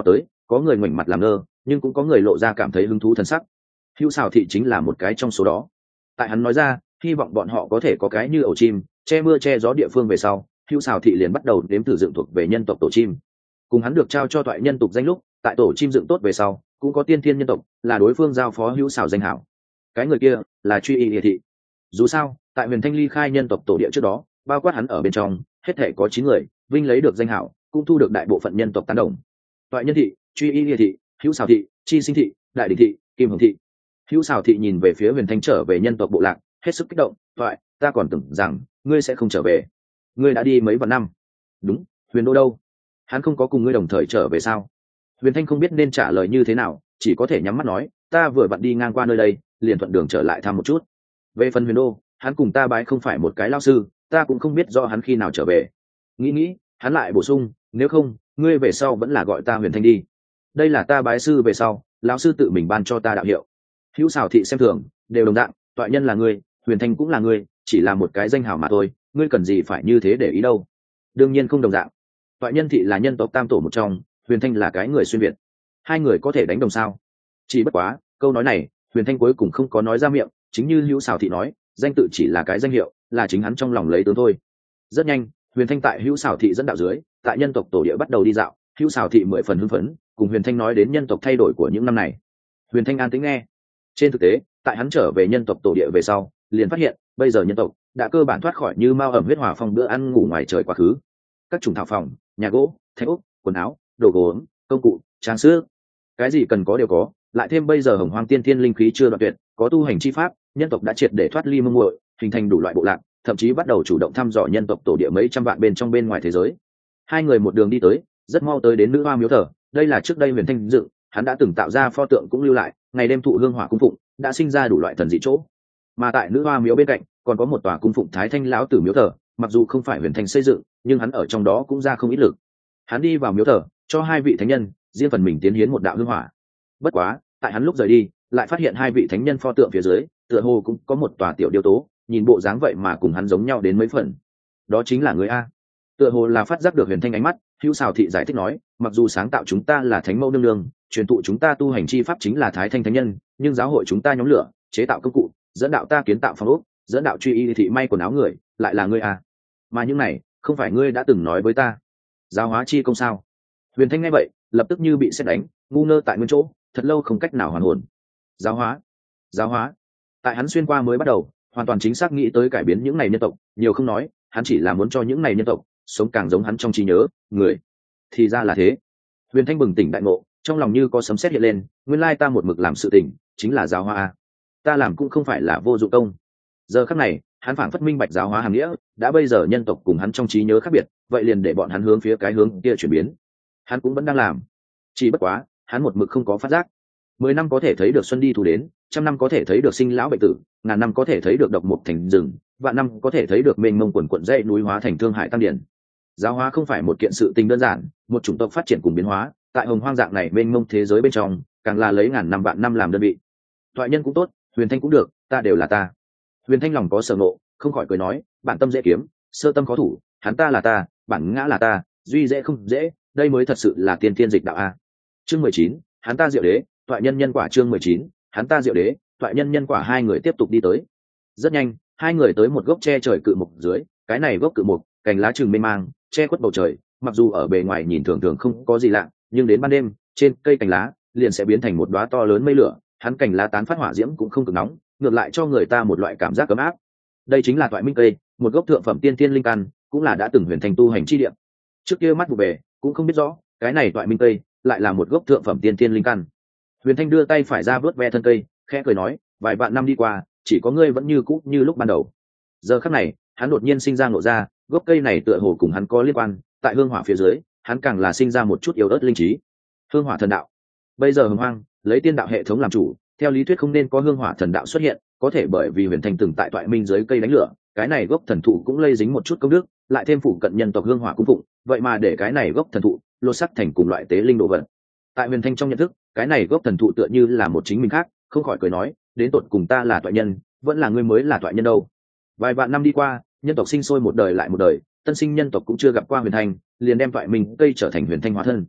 có người ngoảnh mặt làm ngơ, nhưng cũng có người lộ ra cảm thấy hứng thú thần sắc. Hữu Sào thị chính là một cái trong số đó. Tại hắn nói ra hy vọng bọn họ có thể có cái như ổ chim che mưa che gió địa phương về sau, Hữu Sào thị liền bắt đầu đếm thử dựng thuộc về nhân tộc tổ chim. Cùng hắn được trao cho toại nhân tục danh lúc, tại tổ chim dựng tốt về sau cũng có tiên thiên nhân tộc là đối phương giao phó Hữu Sào danh hảo. Cái người kia là Truy Y Địa thị. Dù sao tại Huyền Thanh ly khai nhân tộc tổ địa trước đó, bao quát hắn ở bên trong hết thể có chín người vinh lấy được danh hảo, cũng thu được đại bộ phận nhân tộc tán đồng. Toại nhân thị, Truy Y Địa thị, Hữu Sào thị, Chi Sinh thị, Đại Đình thị, Kim Hồng thị. Hữu Sào thị nhìn về phía Huyền Thanh trở về nhân tộc bộ lạc, hết sức kích động. Toại, ta còn tưởng rằng ngươi sẽ không trở về, ngươi đã đi mấy vạn năm. Đúng, Huyền Đô đâu? Hắn không có cùng ngươi đồng thời trở về sao? Huyền Thanh không biết nên trả lời như thế nào, chỉ có thể nhắm mắt nói, ta vừa vặn đi ngang qua nơi đây, liền thuận đường trở lại thăm một chút. Về phần Huyền Đô, hắn cùng ta bái không phải một cái lao sư, ta cũng không biết do hắn khi nào trở về. Nghĩ nghĩ, hắn lại bổ sung, nếu không ngươi về sau vẫn là gọi ta Huyền Thanh đi, đây là ta bái sư về sau lão sư tự mình ban cho ta đạo hiệu. Hữu Sào thị xem thường, đều đồng dạng, toại nhân là ngươi, Huyền Thanh cũng là ngươi, chỉ là một cái danh hào mà thôi, ngươi cần gì phải như thế để ý đâu. Đương nhiên không đồng dạng, toại nhân thị là nhân tộc tam tổ một trong, Huyền Thanh là cái người xuyên việt, hai người có thể đánh đồng sao? Chỉ bất quá câu nói này Huyền Thanh cuối cùng không có nói ra miệng, chính như Hữu Sào thị nói, danh tự chỉ là cái danh hiệu, là chính hắn trong lòng lấy tướng thôi. Rất nhanh Huyền Thanh tại Hữu Sào thị dẫn đạo dưới, tại nhân tộc tổ địa bắt đầu đi dạo. Hữu Sào thị mười phần hưng phấn, cùng Huyền Thanh nói đến nhân tộc thay đổi của những năm này. Huyền Thanh an tĩnh nghe. Trên thực tế tại hắn trở về nhân tộc tổ địa về sau, liền phát hiện bây giờ nhân tộc đã cơ bản thoát khỏi như mao ẩm huyết hỏa phong bữa ăn ngủ ngoài trời quá khứ. Các chủng thảo phòng, nhà gỗ, thạch ốc, quần áo, đồ gốm, công cụ, trang sức, cái gì cần có đều có. Lại thêm bây giờ hồng hoang tiên thiên linh khí chưa đoạn tuyệt, có tu hành chi pháp, nhân tộc đã triệt để thoát ly mông muội, hình thành đủ loại bộ lạc, thậm chí bắt đầu chủ động thăm dò nhân tộc tổ địa mấy trăm vạn bên trong bên ngoài thế giới. Hai người một đường đi tới, rất mau tới đến nữ hoa miếu thờ. Đây là trước đây Huyền Thanh dựng, hắn đã từng tạo ra pho tượng cũng lưu lại, ngày đêm thụ hương hỏa cung phụng, đã sinh ra đủ loại thần dị chỗ. Mà tại nữ hoa miếu bên cạnh còn có một tòa cung phụng Thái Thanh lão tử miếu thờ, mặc dù không phải Huyền Thanh xây dựng, nhưng hắn ở trong đó cũng ra không ít lực. Hắn đi vào miếu thờ, cho hai vị thánh nhân riêng phần mình tiến hiến một đạo hương hỏa. Bất quá tại hắn lúc rời đi, lại phát hiện hai vị thánh nhân pho tượng phía dưới tựa hồ cũng có một tòa tiểu điêu tố, nhìn bộ dáng vậy mà cùng hắn giống nhau đến mấy phần. Đó chính là người a. Tựa hồ là phát giác được Huyền Thanh ánh mắt, Hữu Sào thị giải thích nói, mặc dù sáng tạo chúng ta là thánh mẫu nương nương, truyền thụ chúng ta tu hành chi pháp chính là Thái Thanh thánh nhân, nhưng giáo hội chúng ta nhóm lửa, chế tạo công cụ, dẫn đạo ta kiến tạo phòng ốc, dẫn đạo Truy Y thị may quần áo người, lại là ngươi a. Mà những này không phải ngươi đã từng nói với ta giáo hóa chi công sao? Huyền Thanh nghe vậy lập tức như bị sét đánh, ngu ngơ tại nguyên chỗ, thật lâu không cách nào hoàn hồn. Giáo hóa, giáo hóa. Tại hắn xuyên qua mới bắt đầu hoàn toàn chính xác nghĩ tới cải biến những này nhân tộc, nhiều không nói, hắn chỉ là muốn cho những này nhân tộc sống càng giống hắn trong trí nhớ người. Thì ra là thế. Huyền Thanh bừng tỉnh đại ngộ, trong lòng như có sấm sét hiện lên, nguyên lai ta một mực làm sự tình chính là giáo hóa. Ta làm cũng không phải là vô dụng công. Giờ khắc này hắn phảng phất minh bạch giáo hóa hàm nghĩa, đã bây giờ nhân tộc cùng hắn trong trí nhớ khác biệt, vậy liền để bọn hắn hướng phía cái hướng kia chuyển biến. Hắn cũng vẫn đang làm, chỉ bất quá hắn một mực không có phát giác. Mười năm có thể thấy được xuân đi thu đến, trăm năm có thể thấy được sinh lão bệnh tử, ngàn năm có thể thấy được độc mục thành rừng, vạn năm có thể thấy được mênh mông quần quận dãy núi hóa thành thương hải tăng điển. Giáo hóa không phải một kiện sự tình đơn giản, một chủng tộc phát triển cùng biến hóa, tại hồng hoang dạng này mênh mông thế giới bên trong, càng là lấy ngàn năm vạn năm làm đơn vị. Thoại nhân cũng tốt, Huyền Thanh cũng được, ta đều là ta. Huyền Thanh lòng có sở ngộ, không khỏi cười nói, bản tâm dễ kiếm, sơ tâm khó thủ, hắn ta là ta, bản ngã là ta, duy dễ không dễ, đây mới thật sự là tiên tiên dịch đạo a. Chương mười chín, hắn ta diệu đế, thoại nhân nhân quả. Chương mười chín, hắn ta diệu đế, thoại nhân nhân quả. Hai người tiếp tục đi tới. Rất nhanh hai người tới một gốc tre trời cự mục dưới, cái này gốc cự mục cành lá trừng mênh mang che khuất bầu trời, mặc dù ở bề ngoài nhìn thường thường không có gì lạ, nhưng đến ban đêm trên cây cành lá liền sẽ biến thành một đóa to lớn mây lửa, hắn cành lá tán phát hỏa diễm cũng không cực nóng, ngược lại cho người ta một loại cảm giác ấm áp. Đây chính là thoại minh cây, một gốc thượng phẩm tiên thiên linh căn, cũng là đã từng huyền thành tu hành chi địa. Trước kia mắt vụ bề cũng không biết rõ cái này thoại minh cây lại là một gốc thượng phẩm tiên thiên linh căn. Huyền Thanh đưa tay phải ra vớt ve thân cây, khẽ cười nói, vài vạn năm đi qua, chỉ có ngươi vẫn như cũ như lúc ban đầu. Giờ khắc này hắn đột nhiên sinh ra ngộ ra, gốc cây này tựa hồ cùng hắn có liên quan, tại hương hỏa phía dưới hắn càng là sinh ra một chút yếu ớt linh trí. Hương hỏa thần đạo, bây giờ hồng hoang lấy tiên đạo hệ thống làm chủ, theo lý thuyết không nên có hương hỏa thần đạo xuất hiện, có thể bởi vì Huyền Thanh từng tại thoại minh dưới cây đánh lửa, cái này gốc thần thụ cũng lây dính một chút công đức, lại thêm phụ cận nhân tộc hương hỏa cung phụng, vậy mà để cái này gốc thần thụ lột sắc thành cùng loại tế linh đồ vật. Tại Huyền Thanh trong nhận thức, cái này gốc thần thụ tựa như là một chính mình khác, không khỏi cười nói, đến tột cùng ta là thoại nhân, vẫn là ngươi mới là thoại nhân đâu. Vài vạn năm đi qua, nhân tộc sinh sôi một đời lại một đời, tân sinh nhân tộc cũng chưa gặp qua Huyền Thanh, liền đem thoại minh cây trở thành Huyền Thanh hóa thân.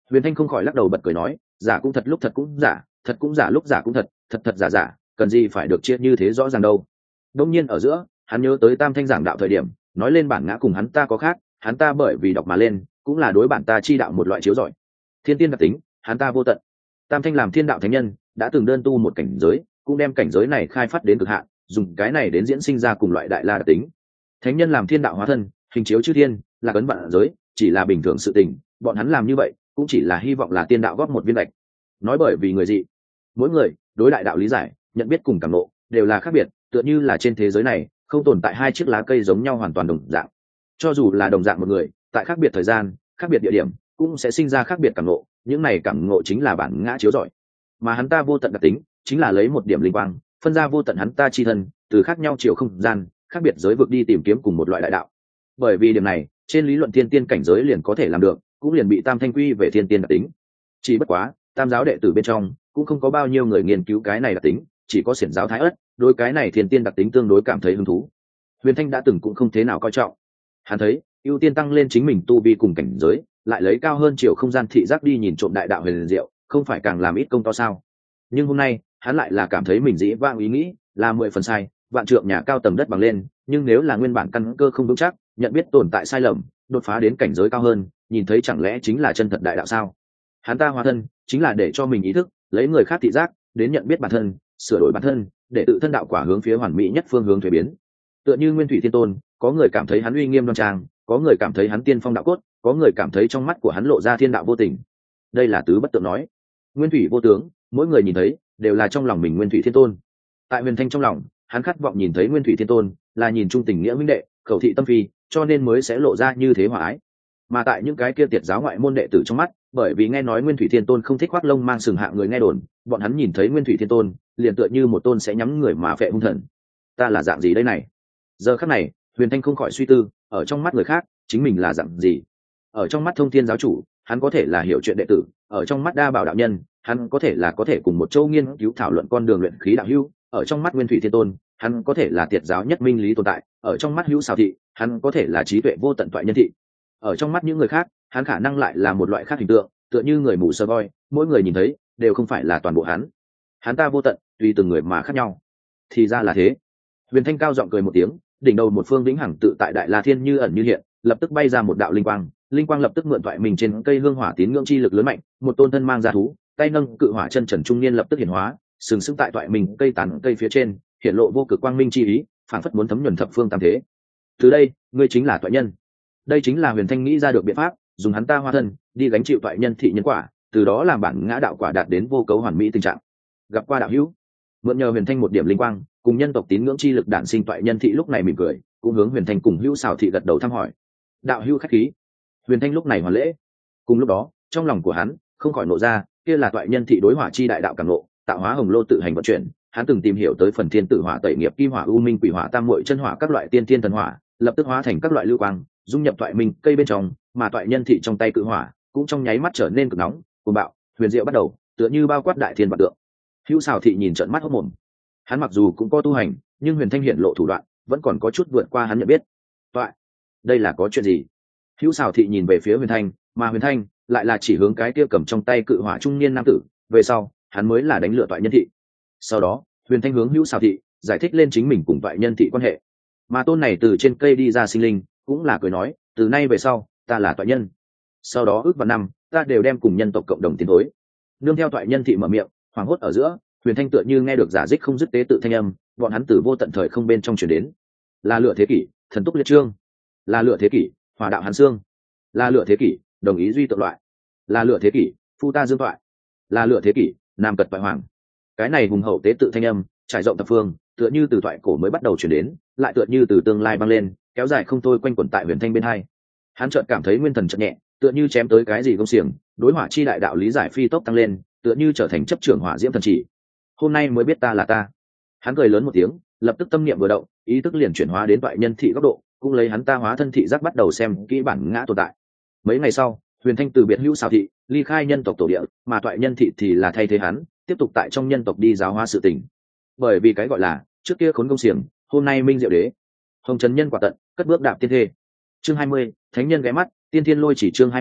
Huyền Thanh không khỏi lắc đầu bật cười nói, giả cũng thật lúc thật cũng giả, thật cũng giả lúc giả cũng thật, thật thật giả giả, cần gì phải được chia như thế rõ ràng đâu. Đông nhiên ở giữa, hắn nhớ tới Tam Thanh giảng đạo thời điểm, nói lên bản ngã cùng hắn ta có khác, hắn ta bởi vì đọc mà lên, cũng là đối bản ta chi đạo một loại chiếu rọi. Thiên tiên đặc tính, hắn ta vô tận. Tam Thanh làm thiên đạo thánh nhân, đã từng đơn tu một cảnh giới, cũng đem cảnh giới này khai phát đến cực hạn, dùng cái này đến diễn sinh ra cùng loại đại la đặc tính. Thánh nhân làm thiên đạo hóa thân, hình chiếu chư thiên, là cấn vạn giới, chỉ là bình thường sự tình, bọn hắn làm như vậy, cũng chỉ là hy vọng là tiên đạo góp một viên lệch. Nói bởi vì người dị, mỗi người đối đại đạo lý giải, nhận biết cùng cảm ngộ đều là khác biệt, tựa như là trên thế giới này không tồn tại hai chiếc lá cây giống nhau hoàn toàn đồng dạng. Cho dù là đồng dạng một người, tại khác biệt thời gian, khác biệt địa điểm, cũng sẽ sinh ra khác biệt cảm ngộ, những này cảm ngộ chính là bản ngã chiếu rọi. Mà hắn ta vô tận đặc tính, chính là lấy một điểm linh quang, phân ra vô tận hắn ta chi thân, từ khác nhau chiều không gian, khác biệt giới vực đi tìm kiếm cùng một loại đại đạo. Bởi vì điểm này, trên lý luận thiên tiên cảnh giới liền có thể làm được, cũng liền bị Tam Thanh quy về thiên tiên đặc tính. Chỉ bất quá, Tam giáo đệ tử bên trong cũng không có bao nhiêu người nghiên cứu cái này đặc tính, chỉ có xiển giáo Thái Ất đối cái này thiên tiên đặc tính tương đối cảm thấy hứng thú. Huyền Thanh đã từng cũng không thế nào coi trọng. Hắn thấy, ưu tiên tăng lên chính mình tu vi cùng cảnh giới, lại lấy cao hơn chiều không gian thị giác đi nhìn trộm đại đạo huyền diệu, không phải càng làm ít công to sao? Nhưng hôm nay, hắn lại là cảm thấy mình dĩ vãng ý nghĩ là mười phần sai, vạn trượng nhà cao tầm đất bằng lên, nhưng nếu là nguyên bản căn cơ không vững chắc, nhận biết tồn tại sai lầm, đột phá đến cảnh giới cao hơn, nhìn thấy chẳng lẽ chính là chân thật đại đạo sao? Hắn ta hóa thân chính là để cho mình ý thức, lấy người khác thị giác đến nhận biết bản thân, sửa đổi bản thân, để tự thân đạo quả hướng phía hoàn mỹ nhất phương hướng thuế biến. Tựa như Nguyên Thủy Thiên Tôn, có người cảm thấy hắn uy nghiêm đoan trang, có người cảm thấy hắn tiên phong đạo cốt, có người cảm thấy trong mắt của hắn lộ ra thiên đạo vô tình. Đây là tứ bất tượng nói. Nguyên thủy vô tướng, mỗi người nhìn thấy đều là trong lòng mình Nguyên Thủy Thiên Tôn. Tại Huyền Thanh trong lòng, hắn khát vọng nhìn thấy Nguyên Thủy Thiên Tôn, là nhìn trung tình nghĩa huynh đệ, khẩu thị tâm phi, cho nên mới sẽ lộ ra như thế hòa ái. Mà tại những cái kia tiệt giáo ngoại môn đệ tử trong mắt, bởi vì nghe nói Nguyên Thủy Thiên Tôn không thích khoác lông mang sừng hạ người nghe đồn, bọn hắn nhìn thấy Nguyên Thủy Thiên Tôn, liền tựa như một tôn sẽ nhắm người mà phệ hung thần. Ta là dạng gì đây này? Giờ khắc này, Huyền Thanh không khỏi suy tư, ở trong mắt người khác, chính mình là dạng gì? Ở trong mắt Thông Thiên giáo chủ, hắn có thể là hiểu chuyện đệ tử, ở trong mắt Đa Bảo đạo nhân, hắn có thể là có thể cùng một châu nghiên cứu thảo luận con đường luyện khí đạo hữu, ở trong mắt Nguyên Thủy Thiên Tôn, hắn có thể là tiệt giáo nhất minh lý tồn tại, ở trong mắt Hữu Sào thị, hắn có thể là trí tuệ vô tận toại nhân thị. Ở trong mắt những người khác, hắn khả năng lại là một loại khác hình tượng, tựa như người mù sờ voi, mỗi người nhìn thấy đều không phải là toàn bộ hắn. Hắn ta vô tận, tùy từng người mà khác nhau. Thì ra là thế. Huyền Thanh cao giọng cười một tiếng, đỉnh đầu một phương vĩnh hằng tự tại đại la thiên như ẩn như hiện, lập tức bay ra một đạo linh quang, linh quang lập tức mượn thoại mình trên cây hương hỏa tín ngưỡng chi lực lớn mạnh, một tôn thân mang ra thú, tay nâng cự hỏa chân trần trung niên lập tức hiển hóa, sừng sững tại thoại mình cây tán cây phía trên, hiện lộ vô cực quang minh chi ý, phảng phất muốn thấm nhuần thập phương tam thế. Từ đây, ngươi chính là thoại nhân. Đây chính là Huyền Thanh nghĩ ra được biện pháp, dùng hắn ta hóa thân đi gánh chịu thoại nhân thị nhân quả, từ đó làm bản ngã đạo quả đạt đến vô cấu hoàn mỹ tình trạng. Gặp qua đạo hữu, mượn nhờ Huyền Thanh một điểm linh quang, cùng nhân tộc tín ngưỡng chi lực đản sinh toại nhân thị lúc này mỉm cười, cũng hướng Huyền Thanh cùng Hữu Sào thị gật đầu thăm hỏi. Đạo hữu khách khí. Huyền Thanh lúc này hoàn lễ. Cùng lúc đó, trong lòng của hắn không khỏi nộ ra, kia là toại nhân thị đối hỏa chi đại đạo cảm nộ, tạo hóa hồng lô tự hành vận chuyển. Hắn từng tìm hiểu tới phần thiên tử hỏa tẩy nghiệp kim hỏa u minh quỷ hỏa tam muội chân hỏa các loại tiên tiên thần hỏa, lập tức hóa thành các loại lưu quang, dung nhập toại minh cây bên trong, mà toại nhân thị trong tay cự hỏa cũng trong nháy mắt trở nên cực nóng, cuồng bạo, huyền diệu bắt đầu, tựa như bao quát đại thiên vạn tượng. Hữu Sào thị nhìn trợn mắt hốt mồm. Hắn mặc dù cũng có tu hành, nhưng Huyền Thanh hiện lộ thủ đoạn vẫn còn có chút vượt qua hắn nhận biết. Toại, đây là có chuyện gì? Hữu Sào thị nhìn về phía Huyền Thanh, mà Huyền Thanh lại là chỉ hướng cái kia cầm trong tay cự hỏa trung niên nam tử, về sau, hắn mới là đánh lựa toại nhân thị. Sau đó, Huyền Thanh hướng Hữu Sào thị giải thích lên chính mình cùng toại nhân thị quan hệ. Mà tôn này từ trên cây đi ra sinh linh, cũng là cười nói, từ nay về sau, ta là toại nhân. Sau đó ước vào năm, ta đều đem cùng nhân tộc cộng đồng tiến thối. Nương theo toại nhân thị mở miệng, hoảng hốt ở giữa, Huyền Thanh tựa như nghe được giả dích không dứt tế tự thanh âm, bọn hắn từ vô tận thời không bên trong truyền đến. Là lửa thế kỷ, thần túc liệt trương. Là lửa thế kỷ, hỏa đạo hàn xương. Là lửa thế kỷ, đồng ý duy tự loại. Là lửa thế kỷ, phu ta dương toại. Là lửa thế kỷ, nam cật bại hoàng. Cái này hùng hậu tế tự thanh âm, trải rộng thập phương, tựa như từ thoại cổ mới bắt đầu truyền đến, lại tựa như từ tương lai băng lên, kéo dài không thôi quanh quẩn tại Huyền Thanh bên hai. Hắn chợt cảm thấy nguyên thần chợt nhẹ, tựa như chém tới cái gì công xiềng, đối hỏa chi đại đạo lý giải phi tốc tăng lên, tựa như trở thành chấp trưởng hỏa diễm thần chỉ. Hôm nay mới biết ta là ta. Hắn cười lớn một tiếng, lập tức tâm niệm vừa động, ý thức liền chuyển hóa đến toại nhân thị góc độ, cũng lấy hắn ta hóa thân thị giác bắt đầu xem kỹ bản ngã tồn tại. Mấy ngày sau, Huyền Thanh từ biệt Hữu Sào thị, ly khai nhân tộc tổ địa, mà toại nhân thị thì là thay thế hắn, tiếp tục tại trong nhân tộc đi giáo hóa sự tình. Bởi vì cái gọi là trước kia khốn công xiềng, hôm nay minh diệu đế. Hồng trần nhân quả tận, cất bước đạp tiên thê. Chương hai mươi, thánh nhân ghé mắt, tiên thiên lôi chỉ chương hai mươi,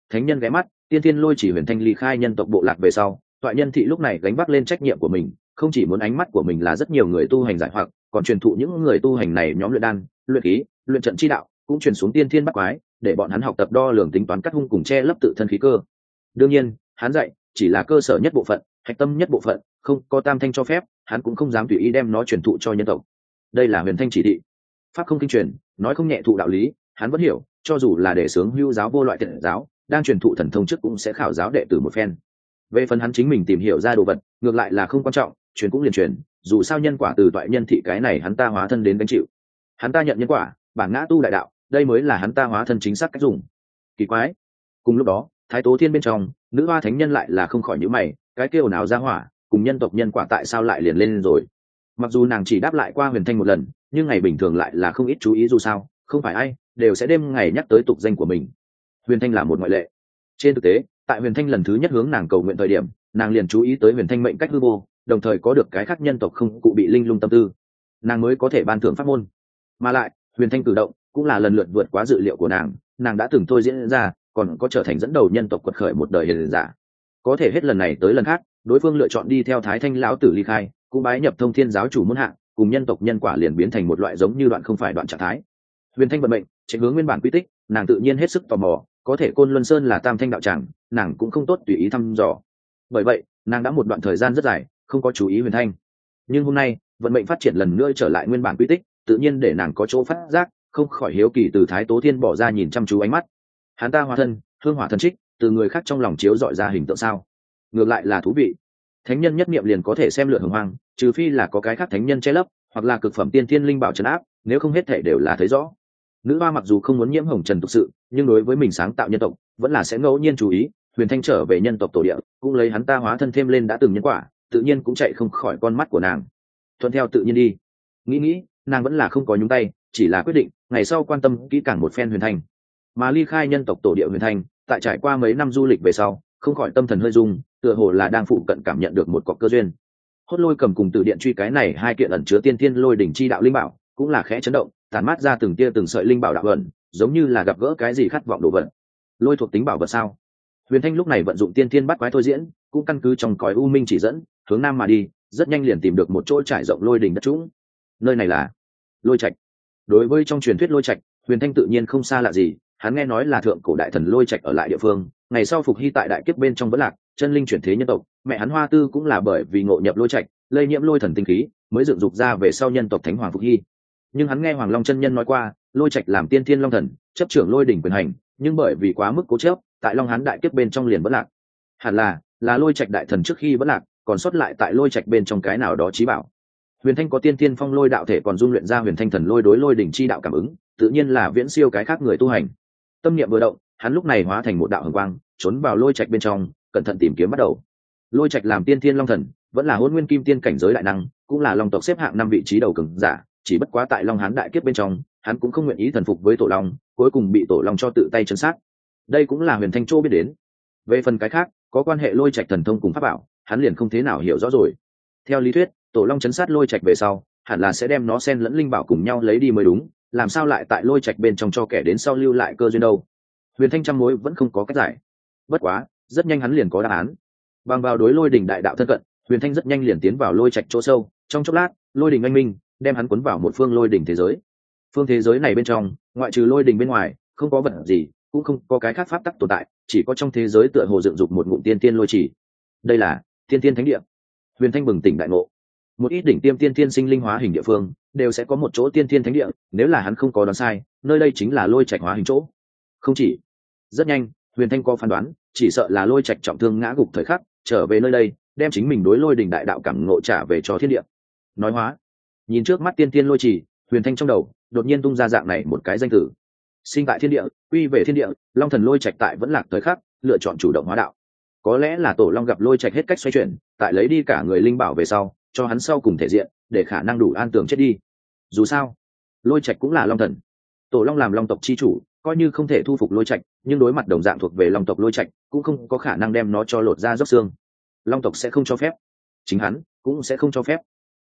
thánh nhân ghé mắt, tiên thiên lôi chỉ huyền thanh ly khai nhân tộc bộ lạc về sau, toại nhân thị lúc này gánh vác lên trách nhiệm của mình, không chỉ muốn ánh mắt của mình là rất nhiều người tu hành giải hoặc, còn truyền thụ những người tu hành này nhóm luyện đan, luyện khí, luyện trận chi đạo, cũng truyền xuống tiên thiên bắt quái, để bọn hắn học tập đo lường tính toán cắt hung cùng che lấp tự thân khí cơ. Đương nhiên, hắn dạy chỉ là cơ sở nhất bộ phận, hạch tâm nhất bộ phận, không có tam thanh cho phép, hắn cũng không dám tùy ý đem nó truyền thụ cho nhân tộc. Đây là huyền thanh chỉ thị, pháp không kinh truyền, nói không nhẹ thụ đạo lý, hắn vẫn hiểu, cho dù là để sướng hưu giáo vô loại tiện giáo, đang truyền thụ thần thông trước cũng sẽ khảo giáo đệ tử một phen. Về phần hắn chính mình tìm hiểu ra đồ vật, ngược lại là không quan trọng, truyền cũng liền truyền, dù sao nhân quả từ toại nhân thị cái này hắn ta hóa thân đến gánh chịu. Hắn ta nhận nhân quả, bản ngã tu đại đạo, đây mới là hắn ta hóa thân chính xác cách dùng. Kỳ quái. Cùng lúc đó, Thái Tố Thiên bên trong, nữ hoa thánh nhân lại là không khỏi nhíu mày, cái kêu nào ra hỏa, cùng nhân tộc nhân quả tại sao lại liền lên rồi. Mặc dù nàng chỉ đáp lại qua huyền thanh một lần, nhưng ngày bình thường lại là không ít chú ý, dù sao không phải ai đều sẽ đêm ngày nhắc tới tục danh của mình. Huyền thanh là một ngoại lệ. Trên thực tế, tại huyền thanh lần thứ nhất hướng nàng cầu nguyện thời điểm, nàng liền chú ý tới huyền thanh mệnh cách hư vô, đồng thời có được cái khác nhân tộc không cụ bị linh lung tâm tư, nàng mới có thể ban thưởng pháp môn. Mà lại huyền thanh cử động cũng là lần lượt vượt quá dự liệu của nàng, nàng đã từng thôi diễn ra, còn có trở thành dẫn đầu nhân tộc quật khởi một đời hiền giả. Có thể hết lần này tới lần khác, đối phương lựa chọn đi theo Thái Thanh lão tử ly khai, cũng bái nhập Thông Thiên giáo chủ môn hạ, cùng nhân tộc nhân quả liền biến thành một loại giống như đoạn không phải đoạn trạng thái. Huyền thanh vận mệnh chạy hướng nguyên bản quy tích, nàng tự nhiên hết sức tò mò, có thể Côn Luân Sơn là tam thanh đạo tràng, nàng cũng không tốt tùy ý thăm dò. Bởi vậy, nàng đã một đoạn thời gian rất dài không có chú ý huyền thanh. Nhưng hôm nay, vận mệnh phát triển lần nữa trở lại nguyên bản quy tích, tự nhiên để nàng có chỗ phát giác, không khỏi hiếu kỳ từ Thái Tố Thiên bỏ ra nhìn chăm chú ánh mắt. Hắn ta hóa thân, hương hỏa thần trích, từ người khác trong lòng chiếu dọi ra hình tượng sao? Ngược lại là thú vị. Thánh nhân nhất niệm liền có thể xem lượn hồng hoang, trừ phi là có cái khác thánh nhân che lấp, hoặc là cực phẩm tiên thiên linh bảo trấn áp, nếu không hết thể đều là thấy rõ. Nữ hoa mặc dù không muốn nhiễm hồng trần tục sự, nhưng đối với mình sáng tạo nhân tộc, vẫn là sẽ ngẫu nhiên chú ý. Huyền thanh trở về nhân tộc tổ địa, cũng lấy hắn ta hóa thân thêm lên đã từng nhân quả, tự nhiên cũng chạy không khỏi con mắt của nàng. Thuận theo tự nhiên đi. Nghĩ nghĩ, nàng vẫn là không có nhúng tay, chỉ là quyết định ngày sau quan tâm kỹ càng một phen huyền thanh. Mà ly khai nhân tộc tổ địa huyền thanh, tại trải qua mấy năm du lịch về sau, không khỏi tâm thần hơi rung, tựa hồ là đang phụ cận cảm nhận được một cọc cơ duyên. Hốt Lôi cầm cùng Từ Điện truy cái này hai kiện ẩn chứa tiên thiên lôi đỉnh chi đạo linh bảo, cũng là khẽ chấn động, tản mát ra từng tia từng sợi linh bảo đạo ẩn, giống như là gặp gỡ cái gì khát vọng đồ vật. Lôi thuộc tính bảo vật sao? Huyền thanh lúc này vận dụng tiên thiên bắt quái thôi diễn, cũng căn cứ trong cõi u minh chỉ dẫn, hướng nam mà đi, rất nhanh liền tìm được một chỗ trải rộng lôi đỉnh đất trũng. Nơi này là Lôi Trạch. Đối với trong truyền thuyết Lôi Trạch, huyền thanh tự nhiên không xa lạ gì, hắn nghe nói là thượng cổ đại thần Lôi Trạch ở lại địa phương, ngày sau phục hy tại đại kiếp bên trong vẫn lạc, chân linh chuyển thế nhân tộc, mẹ hắn Hoa Tư cũng là bởi vì ngộ nhập Lôi Trạch, lây nhiễm lôi thần tinh khí, mới dựng dục ra về sau nhân tộc thánh hoàng phục hy. Nhưng hắn nghe Hoàng Long chân nhân nói qua, Lôi Trạch làm tiên thiên long thần, chấp trưởng lôi đỉnh quyền hành, nhưng bởi vì quá mức cố chấp, tại Long Hán đại kiếp bên trong liền vẫn lạc. Hẳn là là Lôi Trạch đại thần trước khi vẫn lạc, còn sót lại tại Lôi Trạch bên trong cái nào đó chí bảo. Huyền thanh có tiên thiên phong lôi đạo thể, còn dung luyện ra huyền thanh thần lôi đối lôi đỉnh chi đạo cảm ứng, tự nhiên là viễn siêu cái khác người tu hành. Tâm niệm vừa động, hắn lúc này hóa thành một đạo hồng quang, trốn vào Lôi Trạch bên trong, cẩn thận tìm kiếm bắt đầu. Lôi Trạch làm tiên thiên long thần, vẫn là hôn nguyên kim tiên cảnh giới đại năng, cũng là long tộc xếp hạng năm vị trí đầu cường giả, chỉ bất quá tại Long Hán đại kiếp bên trong, hắn cũng không nguyện ý thần phục với tổ long, cuối cùng bị tổ long cho tự tay chấn sát. Đây cũng là huyền thanh châu biết đến. Về phần cái khác, có quan hệ Lôi Trạch thần thông cùng pháp bảo, hắn liền không thế nào hiểu rõ rồi. Theo lý thuyết, tổ long chấn sát Lôi Trạch về sau, hẳn là sẽ đem nó xen lẫn linh bảo cùng nhau lấy đi mới đúng, làm sao lại tại Lôi Trạch bên trong cho kẻ đến sau lưu lại cơ duyên đâu? Huyền thanh trăm mối vẫn không có cách giải. Bất quá, rất nhanh hắn liền có đáp án. Bằng vào đối lôi đỉnh đại đạo thân cận, huyền thanh rất nhanh liền tiến vào Lôi Trạch chỗ sâu, trong chốc lát, lôi đỉnh anh minh đem hắn cuốn vào một phương lôi đỉnh thế giới. Phương thế giới này bên trong, ngoại trừ lôi đỉnh bên ngoài, không có vật gì, cũng không có cái khác pháp tắc tồn tại, chỉ có trong thế giới tựa hồ dựng dục một ngụm tiên tiên lôi chỉ. Đây là tiên tiên thánh địa. Huyền thanh bừng tỉnh đại ngộ. Một ít đỉnh tiêm tiên tiên sinh linh hóa hình địa phương đều sẽ có một chỗ tiên tiên thánh địa, nếu là hắn không có đoán sai, nơi đây chính là Lôi Trạch hóa hình chỗ. Không chỉ, rất nhanh, huyền thanh có phán đoán, chỉ sợ là Lôi Trạch trọng thương ngã gục thời khắc, trở về nơi đây, đem chính mình đối lôi đỉnh đại đạo cảm ngộ trả về cho thiên địa. Nói hóa, nhìn trước mắt tiên tiên lôi chỉ, huyền thanh trong đầu đột nhiên tung ra dạng này một cái danh tử: sinh tại thiên địa, quy về thiên địa, long thần Lôi Trạch tại vẫn lạc thời khắc, lựa chọn chủ động hóa đạo. Có lẽ là tổ long gặp Lôi Trạch hết cách xoay chuyển, tại lấy đi cả người linh bảo về sau, cho hắn sau cùng thể diện, để khả năng đủ an tường chết đi. Dù sao, Lôi Trạch cũng là long thần, tổ long làm long tộc chi chủ, coi như không thể thu phục Lôi Trạch, nhưng đối mặt đồng dạng thuộc về long tộc Lôi Trạch, cũng không có khả năng đem nó cho lột ra róc xương. Long tộc sẽ không cho phép, chính hắn cũng sẽ không cho phép.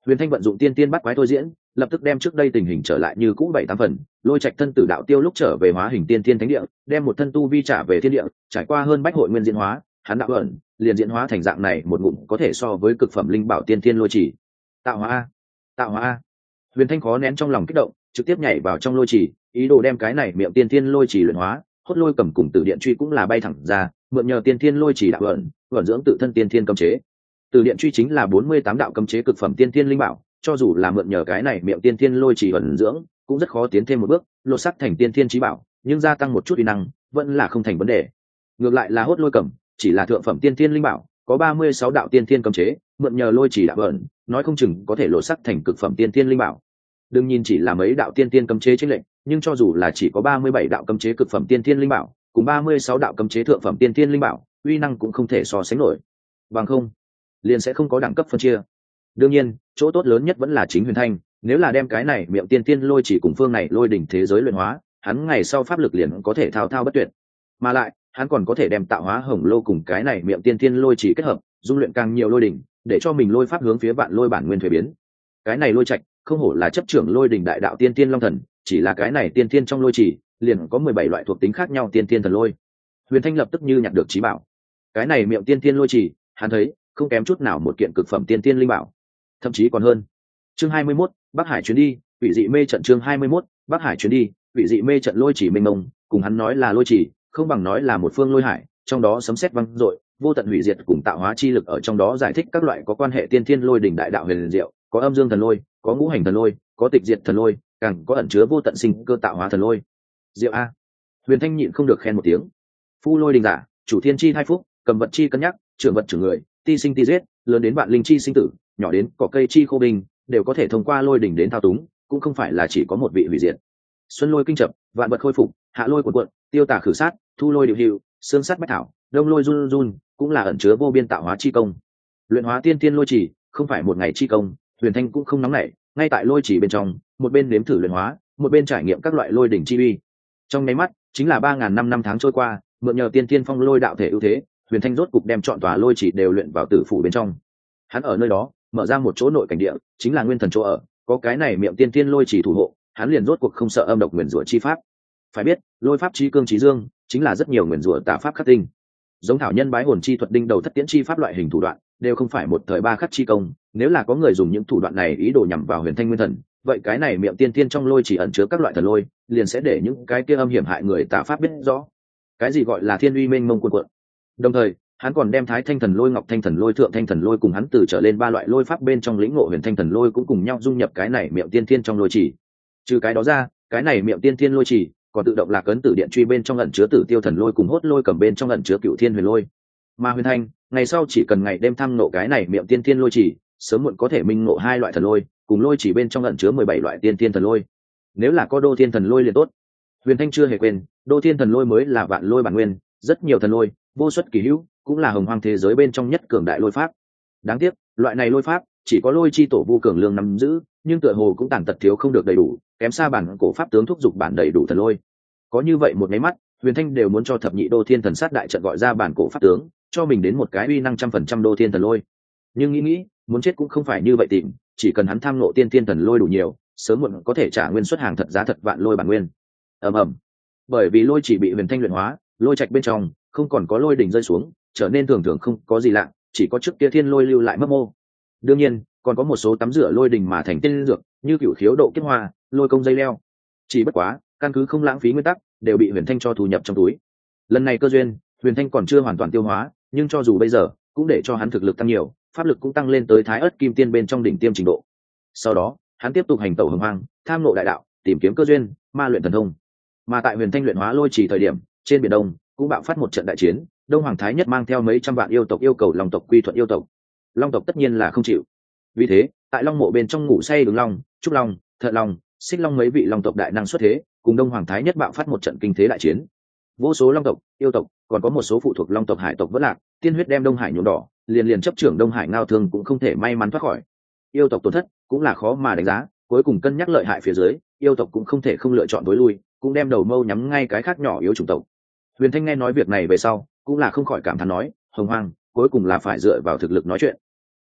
Huyền Thanh vận dụng tiên tiên bắt quái thôi diễn, lập tức đem trước đây tình hình trở lại như cũ bảy tám phần, lôi trạch thân tử đạo tiêu lúc trở về hóa hình tiên tiên thánh địa, đem một thân tu vi trả về thiên địa, trải qua hơn bách hội nguyên diễn hóa, hắn đạo ẩn, liền diễn hóa thành dạng này một ngụm có thể so với cực phẩm linh bảo tiên tiên lôi chỉ. Tạo hóa a, tạo hóa a. Huyền Thanh khó nén trong lòng kích động, trực tiếp nhảy vào trong lôi chỉ, ý đồ đem cái này miệng tiên tiên lôi chỉ luyện hóa, hốt lôi cầm cùng tử điện truy cũng là bay thẳng ra, mượn nhờ tiên tiên lôi chỉ đạo ẩn, ẩn dưỡng tự thân tiên tiên cấm chế. Tử điện truy chính là bốn mươi tám đạo cấm chế cực phẩm tiên tiên linh bảo, cho dù là mượn nhờ cái này miệng tiên tiên lôi chỉ ẩn dưỡng, cũng rất khó tiến thêm một bước, lột sắc thành tiên tiên chí bảo, nhưng gia tăng một chút uy năng, vẫn là không thành vấn đề. Ngược lại là hốt lôi cầm, chỉ là thượng phẩm tiên tiên linh bảo, có ba mươi sáu đạo tiên tiên cấm chế, mượn nhờ lôi chỉ đạo ẩn, nói không chừng có thể lột sắc thành cực phẩm tiên tiên linh bảo. Đừng nhìn chỉ là mấy đạo tiên tiên cấm chế chênh lệnh, nhưng cho dù là chỉ có ba mươi bảy đạo cấm chế cực phẩm tiên tiên linh bảo, cùng ba mươi sáu đạo cấm chế thượng phẩm tiên tiên linh bảo, uy năng cũng không thể so sánh nổi. Bằng không, liền sẽ không có đẳng cấp phân chia. Đương nhiên, chỗ tốt lớn nhất vẫn là chính Huyền Thanh, nếu là đem cái này miệng tiên tiên lôi chỉ cùng phương này lôi đỉnh thế giới luyện hóa, hắn ngày sau pháp lực liền có thể thao thao bất tuyệt. Mà lại, hắn còn có thể đem tạo hóa hồng lô cùng cái này miệng tiên tiên lôi chỉ kết hợp, dung luyện càng nhiều lôi đỉnh, để cho mình lôi pháp hướng phía vạn lôi bản nguyên thuế biến. Cái này lôi trạch, không hổ là chấp trưởng lôi đỉnh đại đạo tiên tiên long thần, chỉ là cái này tiên tiên trong lôi chỉ, liền có mười bảy loại thuộc tính khác nhau tiên tiên thần lôi. Huyền Thanh lập tức như nhặt được trí bảo. Cái này miệng tiên tiên lôi chỉ, hắn thấy không kém chút nào một kiện cực phẩm tiên tiên linh bảo, thậm chí còn hơn. Chương hai mươi mốt, Bắc Hải chuyến đi, Vị dị mê trận. Chương hai mươi mốt, Bắc Hải chuyến đi, Vị dị mê trận. Lôi chỉ mênh mông, cùng hắn nói là lôi chỉ, không bằng nói là một phương lôi hải, trong đó sấm sét vang dội, vô tận hủy diệt cùng tạo hóa chi lực ở trong đó giải thích các loại có quan hệ tiên thiên lôi đỉnh đại đạo huyền diệu, có âm dương thần lôi, có ngũ hành thần lôi, có tịch diệt thần lôi, càng có ẩn chứa vô tận sinh cơ tạo hóa thần lôi. Diệu a. Huyền Thanh nhịn không được khen một tiếng. Phu lôi đình giả, chủ thiên chi hai phúc, cầm vật chi cân nhắc, trưởng vật trưởng người, ti sinh ti giết, lớn đến vạn linh chi sinh tử, nhỏ đến cỏ cây chi khô bình, đều có thể thông qua lôi đỉnh đến thao túng, cũng không phải là chỉ có một vị hủy diệt. Xuân lôi kinh chập, vạn vật khôi phục, hạ lôi cuộn cuộn, tiêu tả khử sát, thu lôi điều hiệu, xương sắt bách thảo, đông lôi run run, cũng là ẩn chứa vô biên tạo hóa chi công. Luyện hóa tiên tiên lôi chỉ, không phải một ngày chi công, Huyền Thanh cũng không nóng nảy, ngay tại lôi chỉ bên trong, một bên nếm thử luyện hóa, một bên trải nghiệm các loại lôi đỉnh chi uy. Trong mấy mắt, chính là ba ngàn năm năm tháng trôi qua, mượn nhờ tiên tiên phong lôi đạo thể ưu thế, Huyền Thanh rốt cục đem chọn tòa lôi chỉ đều luyện vào tử phủ bên trong. Hắn ở nơi đó, mở ra một chỗ nội cảnh địa, chính là nguyên thần chỗ ở, có cái này miệng tiên tiên lôi chỉ thủ hộ, hắn liền rốt cuộc không sợ âm độc nguyền rủa chi pháp. Phải biết, lôi pháp chí cương chí dương, chính là rất nhiều nguyền rủa tà pháp khắc tinh. Giống thảo nhân bái hồn chi thuật đinh đầu thất tiễn chi pháp loại hình thủ đoạn, đều không phải một thời ba khắc chi công, nếu là có người dùng những thủ đoạn này ý đồ nhằm vào Huyền Thanh nguyên thần, vậy cái này miệng tiên tiên trong lôi chỉ ẩn chứa các loại thần lôi, liền sẽ để những cái kia âm hiểm hại người tà pháp biết rõ. Cái gì gọi là thiên uy mênh mông cuồn cuộn. Đồng thời, hắn còn đem Thái Thanh Thần Lôi, Ngọc Thanh Thần Lôi, Thượng Thanh Thần Lôi cùng hắn từ trở lên ba loại lôi pháp bên trong lĩnh ngộ Huyền Thanh Thần Lôi cũng cùng nhau dung nhập cái này miệng tiên tiên trong lôi chỉ. Trừ cái đó ra, cái này miệng tiên tiên lôi chỉ còn tự động lạc ấn tử điện truy bên trong ẩn chứa Tử Tiêu Thần Lôi cùng hốt lôi cầm bên trong ẩn chứa Cựu Thiên Huyền Lôi. Mà Huyền Thanh, ngày sau chỉ cần ngày đêm thăng nộ cái này miệng tiên tiên lôi chỉ, sớm muộn có thể minh ngộ hai loại thần lôi, cùng lôi chỉ bên trong ẩn chứa mười bảy loại tiên tiên thần lôi. Nếu là có Đô Thiên Thần Lôi liền tốt. Huyền Thanh chưa hề quên, Đô Thiên Thần Lôi mới là vạn lôi bản nguyên, rất nhiều thần lôi, vô xuất kỳ hữu, cũng là hồng hoang thế giới bên trong nhất cường đại lôi pháp. Đáng tiếc, loại này lôi pháp chỉ có lôi chi tổ Vu Cường Lương nắm giữ, nhưng tựa hồ cũng tàn tật thiếu không được đầy đủ, kém xa bản cổ pháp tướng thúc giục bản đầy đủ thần lôi. Có như vậy một cái mắt, Huyền Thanh đều muốn cho thập nhị Đô Thiên Thần Sát đại trận gọi ra bản cổ pháp tướng, cho mình đến một cái uy năng trăm phần trăm Đô Thiên Thần Lôi. Nhưng nghĩ nghĩ, muốn chết cũng không phải như vậy tìm, chỉ cần hắn tham ngộ tiên tiên thần lôi đủ nhiều, sớm muộn có thể trả nguyên xuất hàng thật giá thật vạn lôi bản nguyên. Ầm ầm. Bởi vì lôi chỉ bị Huyền Thanh luyện hóa, lôi trạch bên trong không còn có lôi đỉnh rơi xuống, trở nên thường thường không có gì lạ, chỉ có trước kia thiên lôi lưu lại mấp mô. Đương nhiên, còn có một số tắm rửa lôi đỉnh mà thành tiên dược, như cửu khiếu độ kiếp hoa, lôi công dây leo. Chỉ bất quá, căn cứ không lãng phí nguyên tắc, đều bị Huyền Thanh cho thu nhập trong túi. Lần này cơ duyên, Huyền Thanh còn chưa hoàn toàn tiêu hóa, nhưng cho dù bây giờ, cũng để cho hắn thực lực tăng nhiều, pháp lực cũng tăng lên tới Thái Ức Kim Tiên bên trong đỉnh tiêm trình độ. Sau đó, hắn tiếp tục hành tẩu hồng hoang, tham ngộ đại đạo, tìm kiếm cơ duyên, ma luyện thần thông. Mà tại Huyền Thanh luyện hóa lôi chỉ thời điểm, trên biển Đông cũng bạo phát một trận đại chiến, Đông Hoàng Thái Nhất mang theo mấy trăm vạn yêu tộc yêu cầu Long tộc quy thuận yêu tộc. Long tộc tất nhiên là không chịu. Vì thế, tại Long mộ bên trong ngủ say Đường Long, Trúc Long, Thợ Long, Xích Long mấy vị Long tộc đại năng xuất thế, cùng Đông Hoàng Thái Nhất bạo phát một trận kinh thế đại chiến. Vô số Long tộc, yêu tộc, còn có một số phụ thuộc Long tộc hải tộc vỡ lạc, tiên huyết đem Đông Hải nhuộm đỏ, liền liền chấp trưởng Đông Hải ngao thương cũng không thể may mắn thoát khỏi. Yêu tộc tổn thất cũng là khó mà đánh giá, cuối cùng cân nhắc lợi hại phía dưới, yêu tộc cũng không thể không lựa chọn tối lui, cũng đem đầu mâu nhắm ngay cái khác nhỏ yếu chủng tộc. Huyền Thanh nghe nói việc này về sau, cũng là không khỏi cảm thán nói, hồng hoang cuối cùng là phải dựa vào thực lực nói chuyện.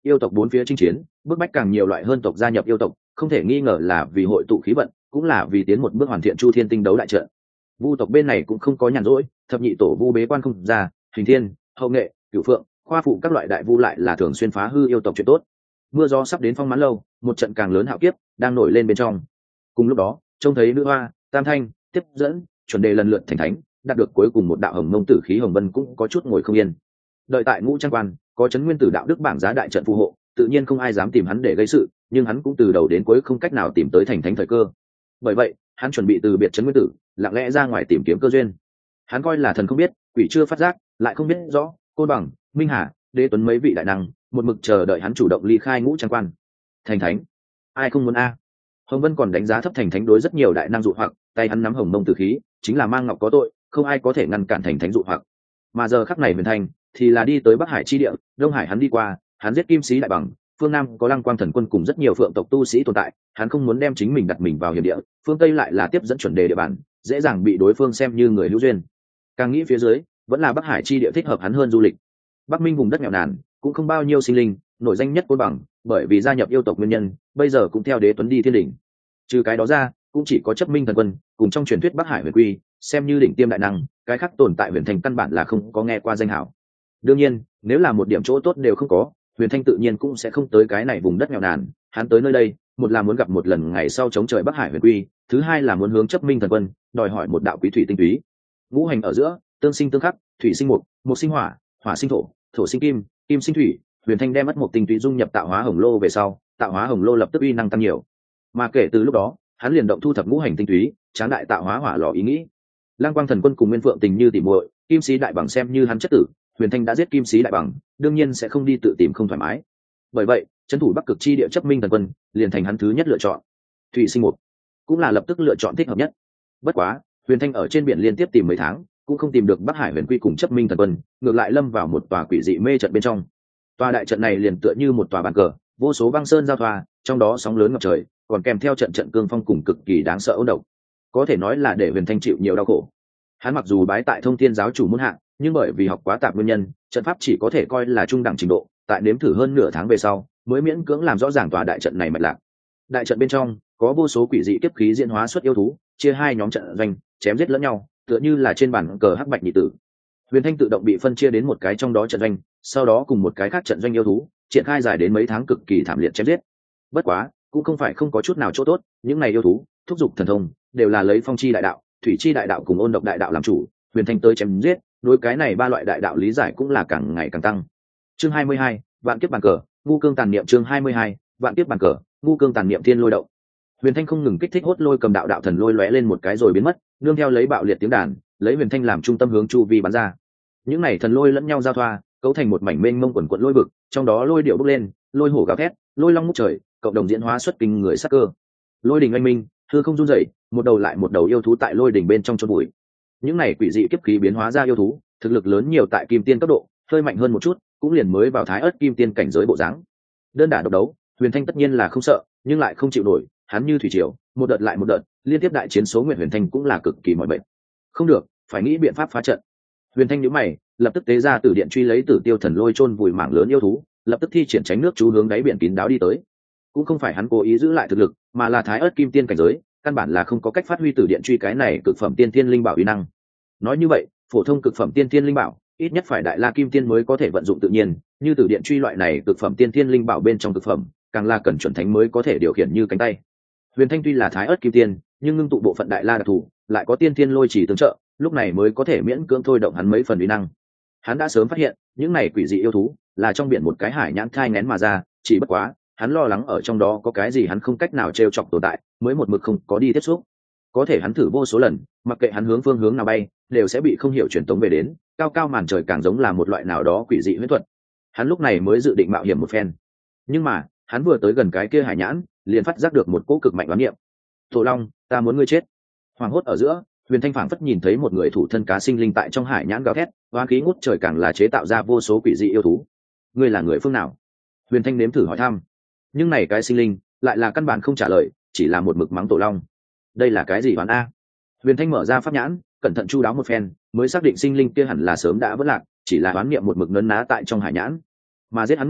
yêu tộc bốn phía chinh chiến, bức bách càng nhiều loại hơn tộc gia nhập yêu tộc, không thể nghi ngờ là vì hội tụ khí vận, cũng là vì tiến một bước hoàn thiện chu thiên tinh đấu đại trận. Vu tộc bên này cũng không có nhàn rỗi, thập nhị tổ vu bế quan không ra, hình thiên, hậu nghệ, cửu phượng, khoa phụ các loại đại vu lại là thường xuyên phá hư yêu tộc chuyện tốt. Mưa gió sắp đến phong mãn lâu, một trận càng lớn hạo kiếp đang nổi lên bên trong. Cùng lúc đó, trông thấy nữ hoa, tam thanh tiếp dẫn chuẩn đề lần lượt thành thánh, đạt được cuối cùng một đạo hồng mông tử khí hồng vân cũng có chút ngồi không yên. Đợi tại ngũ trang quan có chấn nguyên tử đạo đức bảng giá đại trận phù hộ, tự nhiên không ai dám tìm hắn để gây sự, nhưng hắn cũng từ đầu đến cuối không cách nào tìm tới thành thánh thời cơ. Bởi vậy hắn chuẩn bị từ biệt chấn nguyên tử, lặng lẽ ra ngoài tìm kiếm cơ duyên. Hắn coi là thần không biết quỷ chưa phát giác, lại không biết rõ côn bằng, minh hà, đế tuấn mấy vị đại năng một mực chờ đợi hắn chủ động ly khai ngũ trang quan. Thành thánh ai không muốn a? Hồng vân còn đánh giá thấp thành thánh đối rất nhiều đại năng dụ hoặc, tay hắn nắm hồng mông tử khí chính là mang ngọc có tội, không ai có thể ngăn cản thành thánh dụ hoặc. Mà giờ khắc này huyền thanh thì là đi tới bắc hải chi địa, đông hải hắn đi qua, hắn giết kim sĩ đại bằng, phương nam có lăng quang thần quân cùng rất nhiều phượng tộc tu sĩ tồn tại, hắn không muốn đem chính mình đặt mình vào hiểm địa, phương tây lại là tiếp dẫn chuẩn đề địa bàn, dễ dàng bị đối phương xem như người hữu duyên. Càng nghĩ phía dưới vẫn là bắc hải chi địa thích hợp hắn hơn du lịch. Bắc minh vùng đất nghèo nàn cũng không bao nhiêu sinh linh, nổi danh nhất côn bằng bởi vì gia nhập yêu tộc nguyên nhân bây giờ cũng theo đế tuấn đi thiên đỉnh. Trừ cái đó ra cũng chỉ có chấp minh thần quân cùng trong truyền thuyết bắc hải huyền quy xem như đỉnh tiêm đại năng, cái khác tồn tại huyền thành căn bản là không có nghe qua danh hảo. Đương nhiên nếu là một điểm chỗ tốt đều không có, huyền thanh tự nhiên cũng sẽ không tới cái này vùng đất nghèo nàn. Hắn tới nơi đây một là muốn gặp một lần ngày sau chống trời bắc hải huyền quy, thứ hai là muốn hướng chấp minh thần quân đòi hỏi một đạo quý thủy tinh túy. Ngũ hành ở giữa tương sinh tương khắc, thủy sinh mục, mục sinh hỏa, hỏa sinh thổ, thổ sinh kim, kim sinh thủy. Huyền thanh đem mất một tinh túy dung nhập tạo hóa hồng lô về sau, tạo hóa hồng lô lập tức uy năng tăng nhiều, mà kể từ lúc đó hắn liền động thu thập ngũ hành tinh túy, tráng đại tạo hóa hỏa lò ý nghĩ. Lang quang thần quân cùng nguyên phượng tình như tỉ muội, kim sĩ đại bằng xem như hắn chất tử, huyền thanh đã giết kim sĩ đại bằng, đương nhiên sẽ không đi tự tìm không thoải mái. Bởi vậy trấn thủ bắc cực chi địa chấp minh thần quân liền thành hắn thứ nhất lựa chọn. Thủy sinh một cũng là lập tức lựa chọn thích hợp nhất. Bất quá huyền thanh ở trên biển liên tiếp tìm mấy tháng cũng không tìm được bắc hải huyền quy cùng chấp minh thần quân, ngược lại lâm vào một tòa quỷ dị mê trận bên trong. Tòa đại trận này liền tựa như một tòa bàn cờ, vô số băng sơn giao thoa, trong đó sóng lớn ngập trời, còn kèm theo trận trận cương phong cùng cực kỳ đáng sợ ôn độc, có thể nói là để huyền thanh chịu nhiều đau khổ. Hắn mặc dù bái tại thông thiên giáo chủ môn hạ, nhưng bởi vì học quá tạp nguyên nhân, trận pháp chỉ có thể coi là trung đẳng trình độ, tại nếm thử hơn nửa tháng về sau mới miễn cưỡng làm rõ ràng tòa đại trận này mạch lạc. Đại trận bên trong có vô số quỷ dị kiếp khí diễn hóa xuất yêu thú, chia hai nhóm trận doanh chém giết lẫn nhau, tựa như là trên bàn cờ hắc bạch nhị tử. Huyền thanh tự động bị phân chia đến một cái trong đó trận doanh, sau đó cùng một cái khác trận doanh yêu thú triển khai dài đến mấy tháng cực kỳ thảm liệt chém giết. Bất quá cũng không phải không có chút nào chỗ tốt, những này yêu thú thúc giục thần thông đều là lấy phong chi đại đạo, thủy chi đại đạo cùng ôn độc đại đạo làm chủ. Huyền thanh tới chém giết, đối cái này ba loại đại đạo lý giải cũng là càng ngày càng tăng. Chương hai mươi hai, vạn kiếp bàn cờ, ngu cương tàn niệm. Chương hai mươi hai, vạn kiếp bàn cờ, ngu cương tàn niệm. Thiên lôi động. Huyền thanh không ngừng kích thích hốt lôi cầm đạo đạo thần lôi lóe lên một cái rồi biến mất, nương theo lấy bạo liệt tiếng đàn, lấy huyền thanh làm trung tâm hướng chu vi bắn ra. Những này thần lôi lẫn nhau giao thoa, cấu thành một mảnh mênh mông quần quận lôi vực, trong đó lôi điệu bốc lên, lôi hổ gào thét, lôi long ngút trời, cộng đồng diễn hóa xuất kinh người sắc cơ. Lôi đình anh minh, hư không run rẩy, một đầu lại một đầu yêu thú tại lôi đình bên trong chôn bụi. Những này quỷ dị kiếp khí biến hóa ra yêu thú, thực lực lớn nhiều tại kim tiên cấp độ, hơi mạnh hơn một chút cũng liền mới vào thái ớt kim tiên cảnh giới bộ dáng. Đơn đả độc đấu, huyền thanh tất nhiên là không sợ, nhưng lại không chịu nổi, hắn như thủy triều, một đợt lại một đợt, liên tiếp đại chiến số nguyện huyền thanh cũng là cực kỳ mỏi mệt. Không được, phải nghĩ biện pháp phá trận. Huyền thanh nhíu mày, lập tức tế ra tử điện truy lấy tử tiêu thần lôi chôn vùi mảng lớn yêu thú, lập tức thi triển tránh nước chú hướng đáy biển kín đáo đi tới. Cũng không phải hắn cố ý giữ lại thực lực, mà là thái ớt kim tiên cảnh giới, căn bản là không có cách phát huy tử điện truy cái này cực phẩm tiên thiên linh bảo uy năng. Nói như vậy, phổ thông cực phẩm tiên thiên linh bảo, ít nhất phải đại la kim tiên mới có thể vận dụng tự nhiên, như tử điện truy loại này cực phẩm tiên thiên linh bảo bên trong cực phẩm, càng là cần chuẩn thánh mới có thể điều khiển như cánh tay. Huyền thanh tuy là thái ớt kim tiên, nhưng ngưng tụ bộ phận đại la đặc thù, lại có tiên thiên lôi chỉ tương trợ, lúc này mới có thể miễn cưỡng thôi động hắn mấy phần uy năng. Hắn đã sớm phát hiện những này quỷ dị yêu thú là trong biển một cái hải nhãn thai nén mà ra, chỉ bất quá hắn lo lắng ở trong đó có cái gì hắn không cách nào trêu chọc tồn tại, mới một mực không có đi tiếp xúc. Có thể hắn thử vô số lần, mặc kệ hắn hướng phương hướng nào bay, đều sẽ bị không hiểu truyền tống về đến, cao cao màn trời càng giống là một loại nào đó quỷ dị huyễn thuật. Hắn lúc này mới dự định mạo hiểm một phen, nhưng mà hắn vừa tới gần cái kia hải nhãn, liền phát giác được một cỗ cực mạnh đoán niệm. Tổ long, ta muốn ngươi chết. Hoàng hốt ở giữa, huyền thanh phảng phất nhìn thấy một người thủ thân cá sinh linh tại trong hải nhãn gào thét, oán khí ngút trời càng là chế tạo ra vô số quỷ dị yêu thú. Ngươi là người phương nào? Huyền thanh nếm thử hỏi thăm, nhưng này cái sinh linh lại là căn bản không trả lời, chỉ là một mực mắng tổ long. Đây là cái gì đoán a? Huyền thanh mở ra pháp nhãn, cẩn thận chu đáo một phen, mới xác định sinh linh kia hẳn là sớm đã vỡ lạc, chỉ là đoán niệm một mực nấn ná tại trong hải nhãn. Mà giết hắn người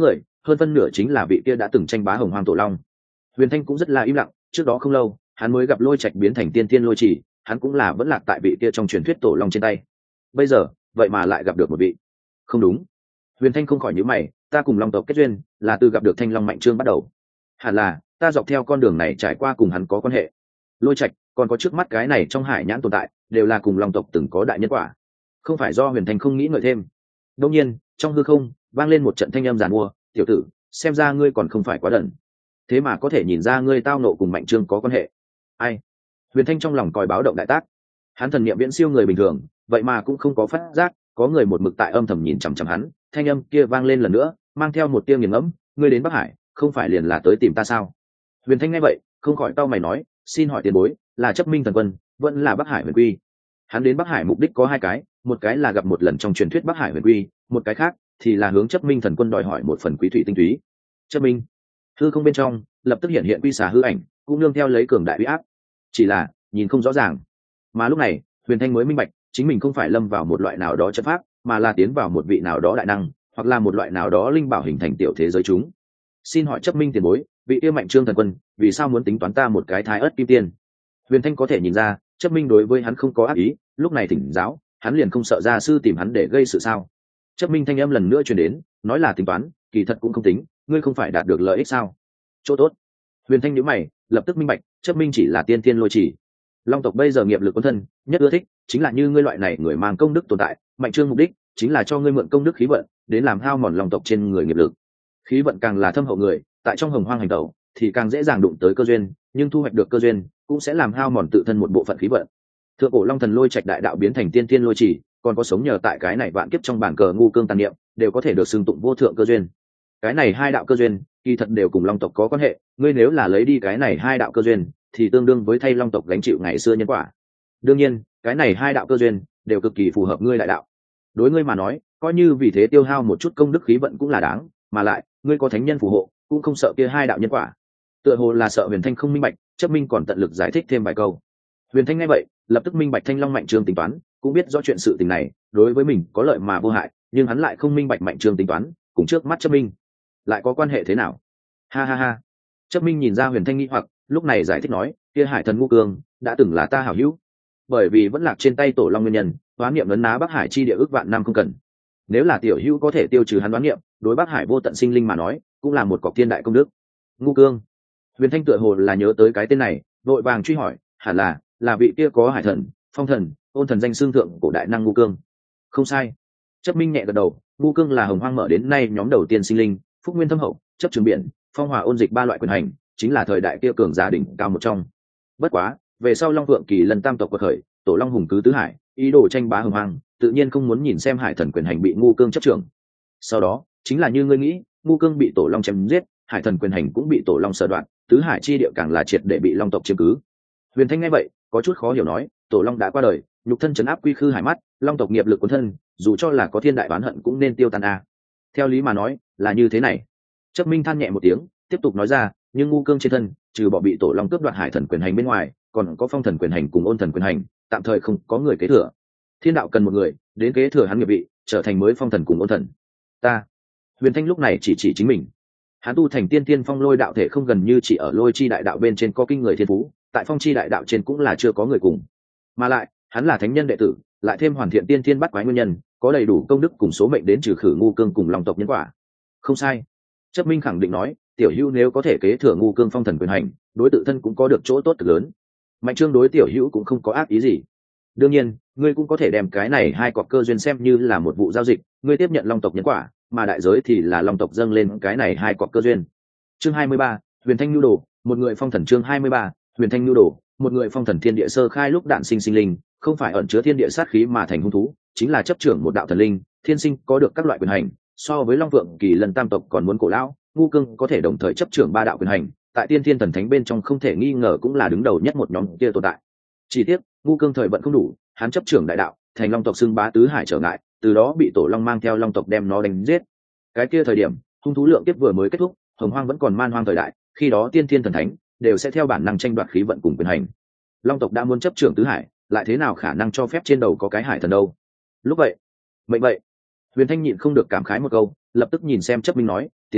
hơn phân nửa chính là vị kia đã từng tranh bá hồng hoang tổ long. Huyền Thanh cũng rất là im lặng, trước đó không lâu hắn mới gặp lôi trạch biến thành tiên tiên lôi chỉ, hắn cũng là vẫn lạc tại vị kia trong truyền thuyết tổ long trên tay. Bây giờ vậy mà lại gặp được một vị. Không đúng. Huyền Thanh không khỏi nhíu mày, ta cùng long tộc kết duyên là từ gặp được Thanh Long Mạnh Trương bắt đầu, hẳn là ta dọc theo con đường này trải qua cùng hắn có quan hệ. Lôi trạch còn có trước mắt cái này trong hải nhãn tồn tại đều là cùng long tộc từng có đại nhân quả, không phải do Huyền Thanh không nghĩ ngợi thêm. Đương nhiên trong hư không vang lên một trận thanh âm giàn mua, tiểu tử, xem ra ngươi còn không phải quá đần, thế mà có thể nhìn ra ngươi tao nộ cùng Mạnh Trương có quan hệ. Ai? Huyền Thanh trong lòng còi báo động đại tác, hắn thần niệm viễn siêu người bình thường, vậy mà cũng không có phát giác có người một mực tại âm thầm nhìn chằm chằm hắn. Thanh âm kia vang lên lần nữa, mang theo một tiếng nghiền ngẫm, ngươi đến Bắc Hải không phải liền là tới tìm ta sao? Huyền Thanh nghe vậy không khỏi cau mày nói, xin hỏi tiền bối là Chấp Minh Thần Quân vẫn là Bắc Hải Huyền Quy? Hắn đến Bắc Hải mục đích có hai cái, một cái là gặp một lần trong truyền thuyết Bắc Hải Huyền Quy, một cái khác thì là hướng Chấp Minh Thần Quân đòi hỏi một phần quý thủy tinh túy. Chấp Minh hư không bên trong lập tức hiện hiện quy xà hư ảnh, cũng nương theo lấy cường đại uy áp, chỉ là nhìn không rõ ràng. Mà lúc này Huyền Thanh mới minh bạch chính mình không phải lâm vào một loại nào đó chất pháp, mà là tiến vào một vị nào đó đại năng, hoặc là một loại nào đó linh bảo hình thành tiểu thế giới chúng. Xin hỏi Chấp Minh tiền bối, vị yêu Mạnh Trương Thần Quân vì sao muốn tính toán ta một cái thái ớt kim tiên? Huyền Thanh có thể nhìn ra Chấp Minh đối với hắn không có ác ý, lúc này thỉnh giáo hắn liền không sợ gia sư tìm hắn để gây sự sao? Chấp Minh thanh âm lần nữa truyền đến, nói là tính toán, kỳ thật cũng không tính, ngươi không phải đạt được lợi ích sao? Chỗ tốt. Huyền Thanh nhíu mày, lập tức minh bạch, Chấp Minh chỉ là tiên tiên lôi chỉ. Long tộc bây giờ nghiệp lực quân thân nhất ưa thích chính là như ngươi loại này người mang công đức tồn tại. Mạnh Trương mục đích chính là cho ngươi mượn công đức khí vận đến làm hao mòn long tộc trên người nghiệp lực. Khí vận càng là thâm hậu người, tại trong hồng hoang hành tẩu thì càng dễ dàng đụng tới cơ duyên, nhưng thu hoạch được cơ duyên cũng sẽ làm hao mòn tự thân một bộ phận khí vận. Thượng cổ long thần lôi trạch đại đạo biến thành tiên tiên lôi chỉ, còn có sống nhờ tại cái này vạn kiếp trong bản cờ ngu cương tàn niệm, đều có thể được xưng tụng vô thượng cơ duyên. Cái này hai đạo cơ duyên kỳ thật đều cùng long tộc có quan hệ, ngươi nếu là lấy đi cái này hai đạo cơ duyên thì tương đương với thay long tộc gánh chịu ngày xưa nhân quả. Đương nhiên cái này hai đạo cơ duyên đều cực kỳ phù hợp ngươi đại đạo, đối ngươi mà nói coi như vì thế tiêu hao một chút công đức khí vận cũng là đáng, mà lại ngươi có thánh nhân phù hộ cũng không sợ kia hai đạo nhân quả. Tựa hồ là sợ Huyền Thanh không minh bạch, Chấp Minh còn tận lực giải thích thêm vài câu. Huyền Thanh nghe vậy lập tức minh bạch Thanh Long Mạnh Trương tính toán, cũng biết rõ chuyện sự tình này đối với mình có lợi mà vô hại, nhưng hắn lại không minh bạch Mạnh Trương tính toán cùng trước mắt Chấp Minh lại có quan hệ thế nào. Ha ha ha. Chấp Minh nhìn ra Huyền Thanh nghi hoặc, lúc này giải thích nói, kia hải thần Ngũ Cương đã từng là ta hảo hữu, bởi vì vẫn lạc trên tay tổ long nguyên nhân, đoán niệm lấn ná Bắc Hải chi địa ước vạn năm không cần. Nếu là tiểu hữu có thể tiêu trừ hắn đoán niệm, đối Bắc Hải vô tận sinh linh mà nói cũng là một cọc thiên đại công đức. Ngũ Cương. Huyền Thanh tựa hồ là nhớ tới cái tên này, vội vàng truy hỏi, hẳn là là vị kia có hải thần, phong thần, ôn thần danh xương thượng cổ đại năng Ngũ Cương. Không sai. Chấp Minh nhẹ gật đầu, Ngũ Cương là hồng hoang mở đến nay nhóm đầu tiên sinh linh, phúc nguyên thâm hậu, chấp trường biển, phong hòa ôn dịch ba loại quyền hành, chính là thời đại kia cường giả đỉnh cao một trong. Bất quá về sau long vượng kỳ lần tam tộc quật khởi, tổ long hùng cứ tứ hải, ý đồ tranh bá hồng hoang, tự nhiên không muốn nhìn xem hải thần quyền hành bị Ngũ Cương chấp trưởng. Sau đó chính là như ngươi nghĩ, Ngũ Cương bị tổ long chém giết, hải thần quyền hành cũng bị tổ long sở đoạn, tứ hải chi địa càng là triệt để bị long tộc chiếm cứ. Huyền Thanh nghe vậy có chút khó hiểu nói, tổ long đã qua đời, nhục thân chấn áp quy khư hải mắt, long tộc nghiệp lực cuốn thân, dù cho là có thiên đại oán hận cũng nên tiêu tan a. Theo lý mà nói là như thế này. Chấp Minh than nhẹ một tiếng, tiếp tục nói ra, nhưng Ngũ Cương trên thân trừ bỏ bị tổ long cướp đoạt hải thần quyền hành bên ngoài, còn có phong thần quyền hành cùng ôn thần quyền hành, tạm thời không có người kế thừa. Thiên đạo cần một người đến kế thừa hắn nghiệp vị, trở thành mới phong thần cùng ôn thần. Ta. Huyền Thanh lúc này chỉ chỉ chính mình. Hắn tu thành tiên tiên phong lôi đạo thể không gần như chỉ ở lôi chi đại đạo bên trên có kinh người thiên phú, tại phong chi đại đạo trên cũng là chưa có người cùng. Mà lại hắn là thánh nhân đệ tử, lại thêm hoàn thiện tiên thiên bắt quái nguyên nhân, có đầy đủ công đức cùng số mệnh đến trừ khử Ngũ Cương cùng long tộc nhân quả. Không sai. Chấp Minh khẳng định nói, tiểu hữu nếu có thể kế thừa Ngũ Cương phong thần quyền hành, đối tự thân cũng có được chỗ tốt cực lớn. Mạnh Trương đối tiểu hữu cũng không có ác ý gì. Đương nhiên ngươi cũng có thể đem cái này hai cọc cơ duyên xem như là một vụ giao dịch, ngươi tiếp nhận long tộc nhân quả, mà đại giới thì là long tộc dâng lên cái này hai cọc cơ duyên. Chương hai mươi ba, Huyền Thanh nhu đồ, một người phong thần. Chương hai mươi ba, Huyền Thanh nhu đồ, một người phong thần. Thiên địa sơ khai lúc đạn sinh sinh linh, không phải ẩn chứa thiên địa sát khí mà thành hung thú, chính là chấp trưởng một đạo thần linh, thiên sinh có được các loại quyền hành, so với long vượng kỳ lần tam tộc còn muốn cổ lão. Ngũ Cương có thể đồng thời chấp trưởng ba đạo quyền hành, tại tiên thiên thần thánh bên trong không thể nghi ngờ cũng là đứng đầu nhất một nhóm kia tồn tại. Chỉ tiếc Ngũ Cương thời vận không đủ, hắn chấp trưởng đại đạo, thành long tộc xưng bá tứ hải trở ngại, từ đó bị tổ long mang theo long tộc đem nó đánh giết. Cái kia thời điểm hung thú lượng kiếp vừa mới kết thúc, hồng hoang vẫn còn man hoang thời đại, khi đó tiên thiên thần thánh đều sẽ theo bản năng tranh đoạt khí vận cùng quyền hành. Long tộc đã muốn chấp trưởng tứ hải, lại thế nào khả năng cho phép trên đầu có cái hải thần đâu? Lúc vậy mệnh vậy. Huyền Thanh nhịn không được cảm khái một câu, lập tức nhìn xem Chấp Minh nói, tiền bối,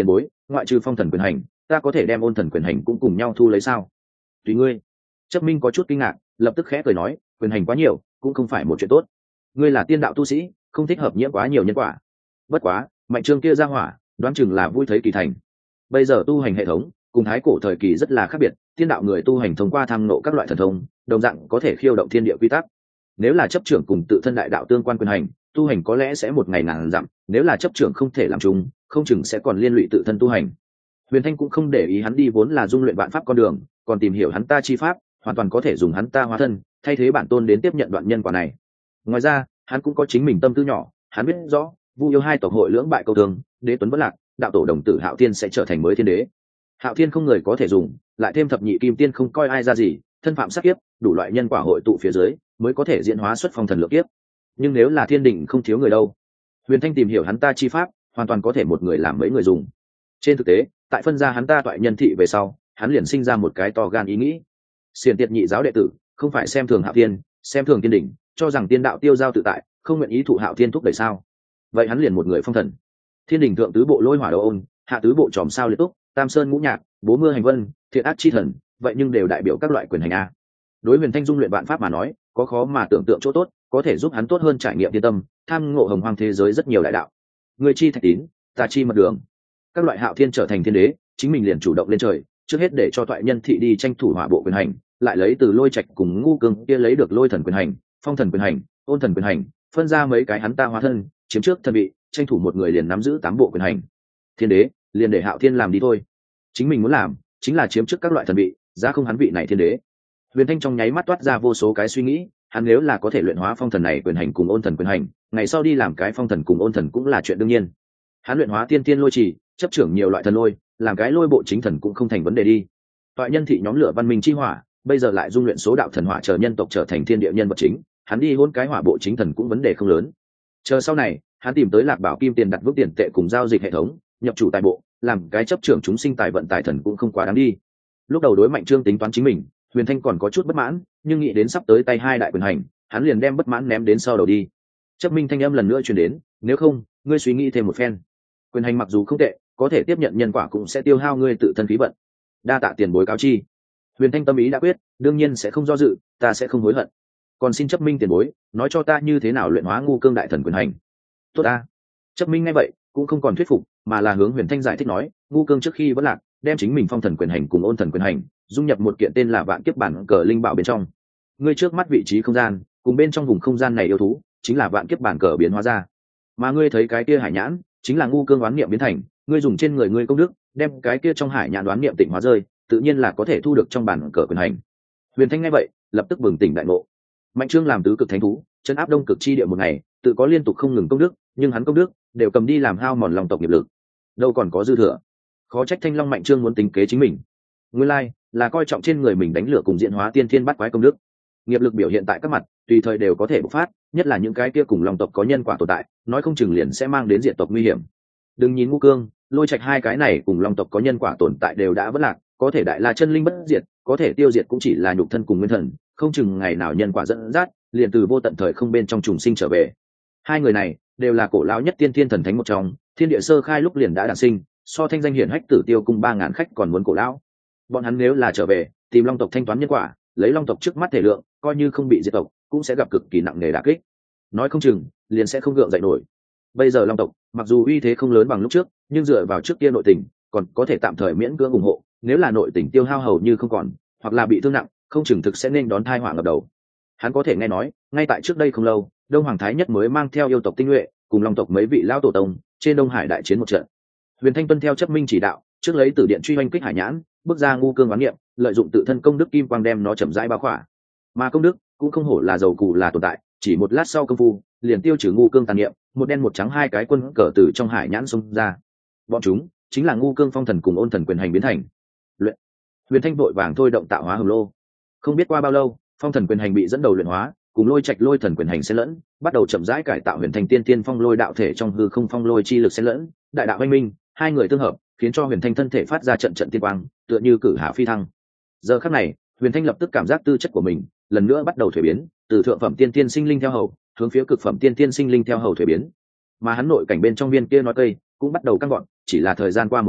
ngoại trừ phong thần quyền hành, ta có thể đem ôn thần quyền hành cũng cùng nhau thu lấy sao? Tùy ngươi. Chấp Minh có chút kinh ngạc, lập tức khẽ cười nói, quyền hành quá nhiều cũng không phải một chuyện tốt. Ngươi là tiên đạo tu sĩ, không thích hợp nhiễm quá nhiều nhân quả. Bất quá Mạnh Trương kia ra hỏa đoán chừng là vui thấy kỳ thành. Bây giờ tu hành hệ thống cùng thái cổ thời kỳ rất là khác biệt, tiên đạo người tu hành thông qua tham nộ các loại thần thông, đồng dạng có thể khiêu động thiên địa quy tắc. Nếu là chấp trưởng cùng tự thân đại đạo tương quan quyền hành, tu hành có lẽ sẽ một ngày ngàn dặm, nếu là chấp trưởng không thể làm chung, không chừng sẽ còn liên lụy tự thân tu hành. Huyền Thanh cũng không để ý hắn đi vốn là dung luyện vạn pháp con đường, còn tìm hiểu hắn ta chi pháp, hoàn toàn có thể dùng hắn ta hóa thân, thay thế bản tôn đến tiếp nhận đoạn nhân quả này. Ngoài ra, hắn cũng có chính mình tâm tư nhỏ, hắn biết rõ, Vu Yêu hai tộc hội lưỡng bại câu thương, Đế Tuấn vẫn lạc, đạo tổ đồng tử Hạo Thiên sẽ trở thành mới thiên đế. Hạo Thiên không người có thể dùng, lại thêm thập nhị kim tiên không coi ai ra gì, thân phạm sát kiếp, đủ loại nhân quả hội tụ phía dưới, mới có thể diễn hóa xuất phong thần lượng kiếp. Nhưng nếu là thiên đình không thiếu người đâu. Huyền Thanh tìm hiểu hắn ta chi pháp, hoàn toàn có thể một người làm mấy người dùng. Trên thực tế, tại phân ra hắn ta toại nhân thị về sau, hắn liền sinh ra một cái to gan ý nghĩ. Xiển Tiệt nhị giáo đệ tử, không phải xem thường Hạo Thiên, xem thường thiên đình, cho rằng tiên đạo tiêu giao tự tại, không nguyện ý thụ Hạo Thiên thúc đẩy sao? Vậy hắn liền một người phong thần. Thiên đình thượng tứ bộ lôi hỏa đấu ôn, hạ tứ bộ tròm sao liệt túc, tam sơn ngũ nhạc, bố mưa hành vân, thiện ác chi thần, vậy nhưng đều đại biểu các loại quyền hành a. Đối Huyền Thanh dung luyện vạn pháp mà nói, có khó mà tưởng tượng chỗ tốt, có thể giúp hắn tốt hơn trải nghiệm thiên tâm, tham ngộ hồng hoang thế giới rất nhiều đại đạo. Người chi thạch tín, ta chi mật đường. Các loại Hạo Thiên trở thành thiên đế, chính mình liền chủ động lên trời, trước hết để cho toại nhân thị đi tranh thủ hỏa bộ quyền hành, lại lấy từ lôi trạch cùng ngu cương kia lấy được lôi thần quyền hành, phong thần quyền hành, ôn thần quyền hành, phân ra mấy cái hắn ta hóa thân, chiếm trước thân vị, tranh thủ một người liền nắm giữ tám bộ quyền hành. Thiên đế liền để Hạo Thiên làm đi thôi, chính mình muốn làm chính là chiếm trước các loại thần vị, giá không hắn vị này thiên đế. Huyền Thanh trong nháy mắt toát ra vô số cái suy nghĩ, hắn nếu là có thể luyện hóa phong thần này quyền hành cùng ôn thần quyền hành, ngày sau đi làm cái phong thần cùng ôn thần cũng là chuyện đương nhiên. Hắn luyện hóa tiên tiên lôi trì, chấp trưởng nhiều loại thần lôi, làm cái lôi bộ chính thần cũng không thành vấn đề đi. Toại nhân thị nhóm lửa văn minh chi hỏa, bây giờ lại dung luyện số đạo thần hỏa chờ nhân tộc trở thành thiên địa nhân vật chính, hắn đi hôn cái hỏa bộ chính thần cũng vấn đề không lớn. Chờ sau này, hắn tìm tới Lạc Bảo Kim tiền đặt vững tiền tệ cùng giao dịch hệ thống, nhập chủ tài bộ, làm cái chấp trưởng chúng sinh tài vận tài thần cũng không quá đáng đi. Lúc đầu đối Mạnh Trương tính toán chính mình, Huyền Thanh còn có chút bất mãn, nhưng nghĩ đến sắp tới tay hai đại quyền hành, hắn liền đem bất mãn ném đến sau đầu đi. Chấp Minh thanh âm lần nữa truyền đến, nếu không, ngươi suy nghĩ thêm một phen. Quyền hành mặc dù không tệ, có thể tiếp nhận nhân quả cũng sẽ tiêu hao ngươi tự thân khí vận. Đa tạ tiền bối cáo chi. Huyền Thanh tâm ý đã quyết, đương nhiên sẽ không do dự, ta sẽ không hối hận. Còn xin Chấp Minh tiền bối, nói cho ta như thế nào luyện hóa ngu cương đại thần quyền hành. Tốt ta. Chấp Minh nghe vậy, cũng không còn thuyết phục, mà là hướng Huyền Thanh giải thích nói, ngu cương trước khi vẫn lạc, đem chính mình phong thần quyền hành cùng ôn thần quyền hành dung nhập một kiện tên là vạn kiếp bản cờ linh bảo bên trong. Ngươi trước mắt vị trí không gian cùng bên trong vùng không gian này yêu thú chính là vạn kiếp bản cờ biến hóa ra, mà ngươi thấy cái kia hải nhãn chính là ngu cương đoán niệm biến thành. Ngươi dùng trên người ngươi công đức đem cái kia trong hải nhãn đoán niệm tịnh hóa rơi, tự nhiên là có thể thu được trong bản cờ quyền hành. Huyền Thanh nghe vậy lập tức bừng tỉnh đại ngộ. Mạnh Trương làm tứ cực thánh thú, chân áp đông cực chi địa một ngày, tự có liên tục không ngừng công đức, nhưng hắn công đức đều cầm đi làm hao mòn lòng tộc nghiệp lực, đâu còn có dư thừa. Khó trách Thanh Long Mạnh Trương muốn tính kế chính mình. Nguyên lai là coi trọng trên người mình đánh lửa cùng diễn hóa tiên thiên bắt quái công đức, nghiệp lực biểu hiện tại các mặt tùy thời đều có thể bộc phát, nhất là những cái kia cùng long tộc có nhân quả tồn tại, nói không chừng liền sẽ mang đến diệt tộc nguy hiểm. Đừng nhìn ngu cương, lôi trạch hai cái này cùng long tộc có nhân quả tồn tại đều đã vất lạc, có thể đại la chân linh bất diệt, có thể tiêu diệt cũng chỉ là nhục thân cùng nguyên thần, không chừng ngày nào nhân quả dẫn dắt, liền từ vô tận thời không bên trong trùng sinh trở về. Hai người này đều là cổ lão nhất tiên thiên thần thánh một trong, thiên địa sơ khai lúc liền đã đản sinh, so thanh danh hiển hách Tử Tiêu cung ba ngàn khách còn muốn cổ lão. Bọn hắn nếu là trở về tìm long tộc thanh toán nhân quả, lấy long tộc trước mắt thể lượng, coi như không bị diệt tộc cũng sẽ gặp cực kỳ nặng nề đả kích, nói không chừng liền sẽ không gượng dậy nổi. Bây giờ long tộc mặc dù uy thế không lớn bằng lúc trước, nhưng dựa vào trước kia nội tình còn có thể tạm thời miễn cưỡng ủng hộ, nếu là nội tình tiêu hao hầu như không còn, hoặc là bị thương nặng, không chừng thực sẽ nên đón tai họa ngập đầu. Hắn có thể nghe nói ngay tại trước đây không lâu, Đông Hoàng Thái Nhất mới mang theo yêu tộc tinh nhuệ cùng long tộc mấy vị lão tổ tông trên Đông Hải đại chiến một trận. Huyền Thanh tuân theo Chấp Minh chỉ đạo, trước lấy tử điện truy oanh kích hải nhãn, bước ra ngu cương oán niệm, lợi dụng tự thân công đức kim quang đem nó chậm rãi bao khỏa. Mà công đức cũng không hổ là dầu cù là tồn tại, chỉ một lát sau công phu liền tiêu trừ ngu cương tàn niệm, một đen một trắng hai cái quân cờ từ trong hải nhãn xông ra. Bọn chúng chính là ngu cương phong thần cùng ôn thần quyền hành biến thành. Luyện. Huyền Thanh vội vàng thôi động tạo hóa hồng lô. Không biết qua bao lâu, phong thần quyền hành bị dẫn đầu luyện hóa, cùng lôi trạch lôi thần quyền hành xen lẫn, bắt đầu chậm rãi cải tạo Huyền Thanh tiên tiên phong lôi đạo thể trong hư không phong lôi chi lực xen lẫn, đại đạo anh minh, hai người tương hợp, khiến cho Huyền Thanh thân thể phát ra trận trận tiên quang, tựa như cử hạ phi thăng. Giờ khắc này, Huyền Thanh lập tức cảm giác tư chất của mình lần nữa bắt đầu thuế biến, từ thượng phẩm tiên tiên sinh linh theo hầu, hướng phía cực phẩm tiên tiên sinh linh theo hầu thuế biến. Mà hắn nội cảnh bên trong viên kia nói cây cũng bắt đầu căng gọn, chỉ là thời gian qua một lát,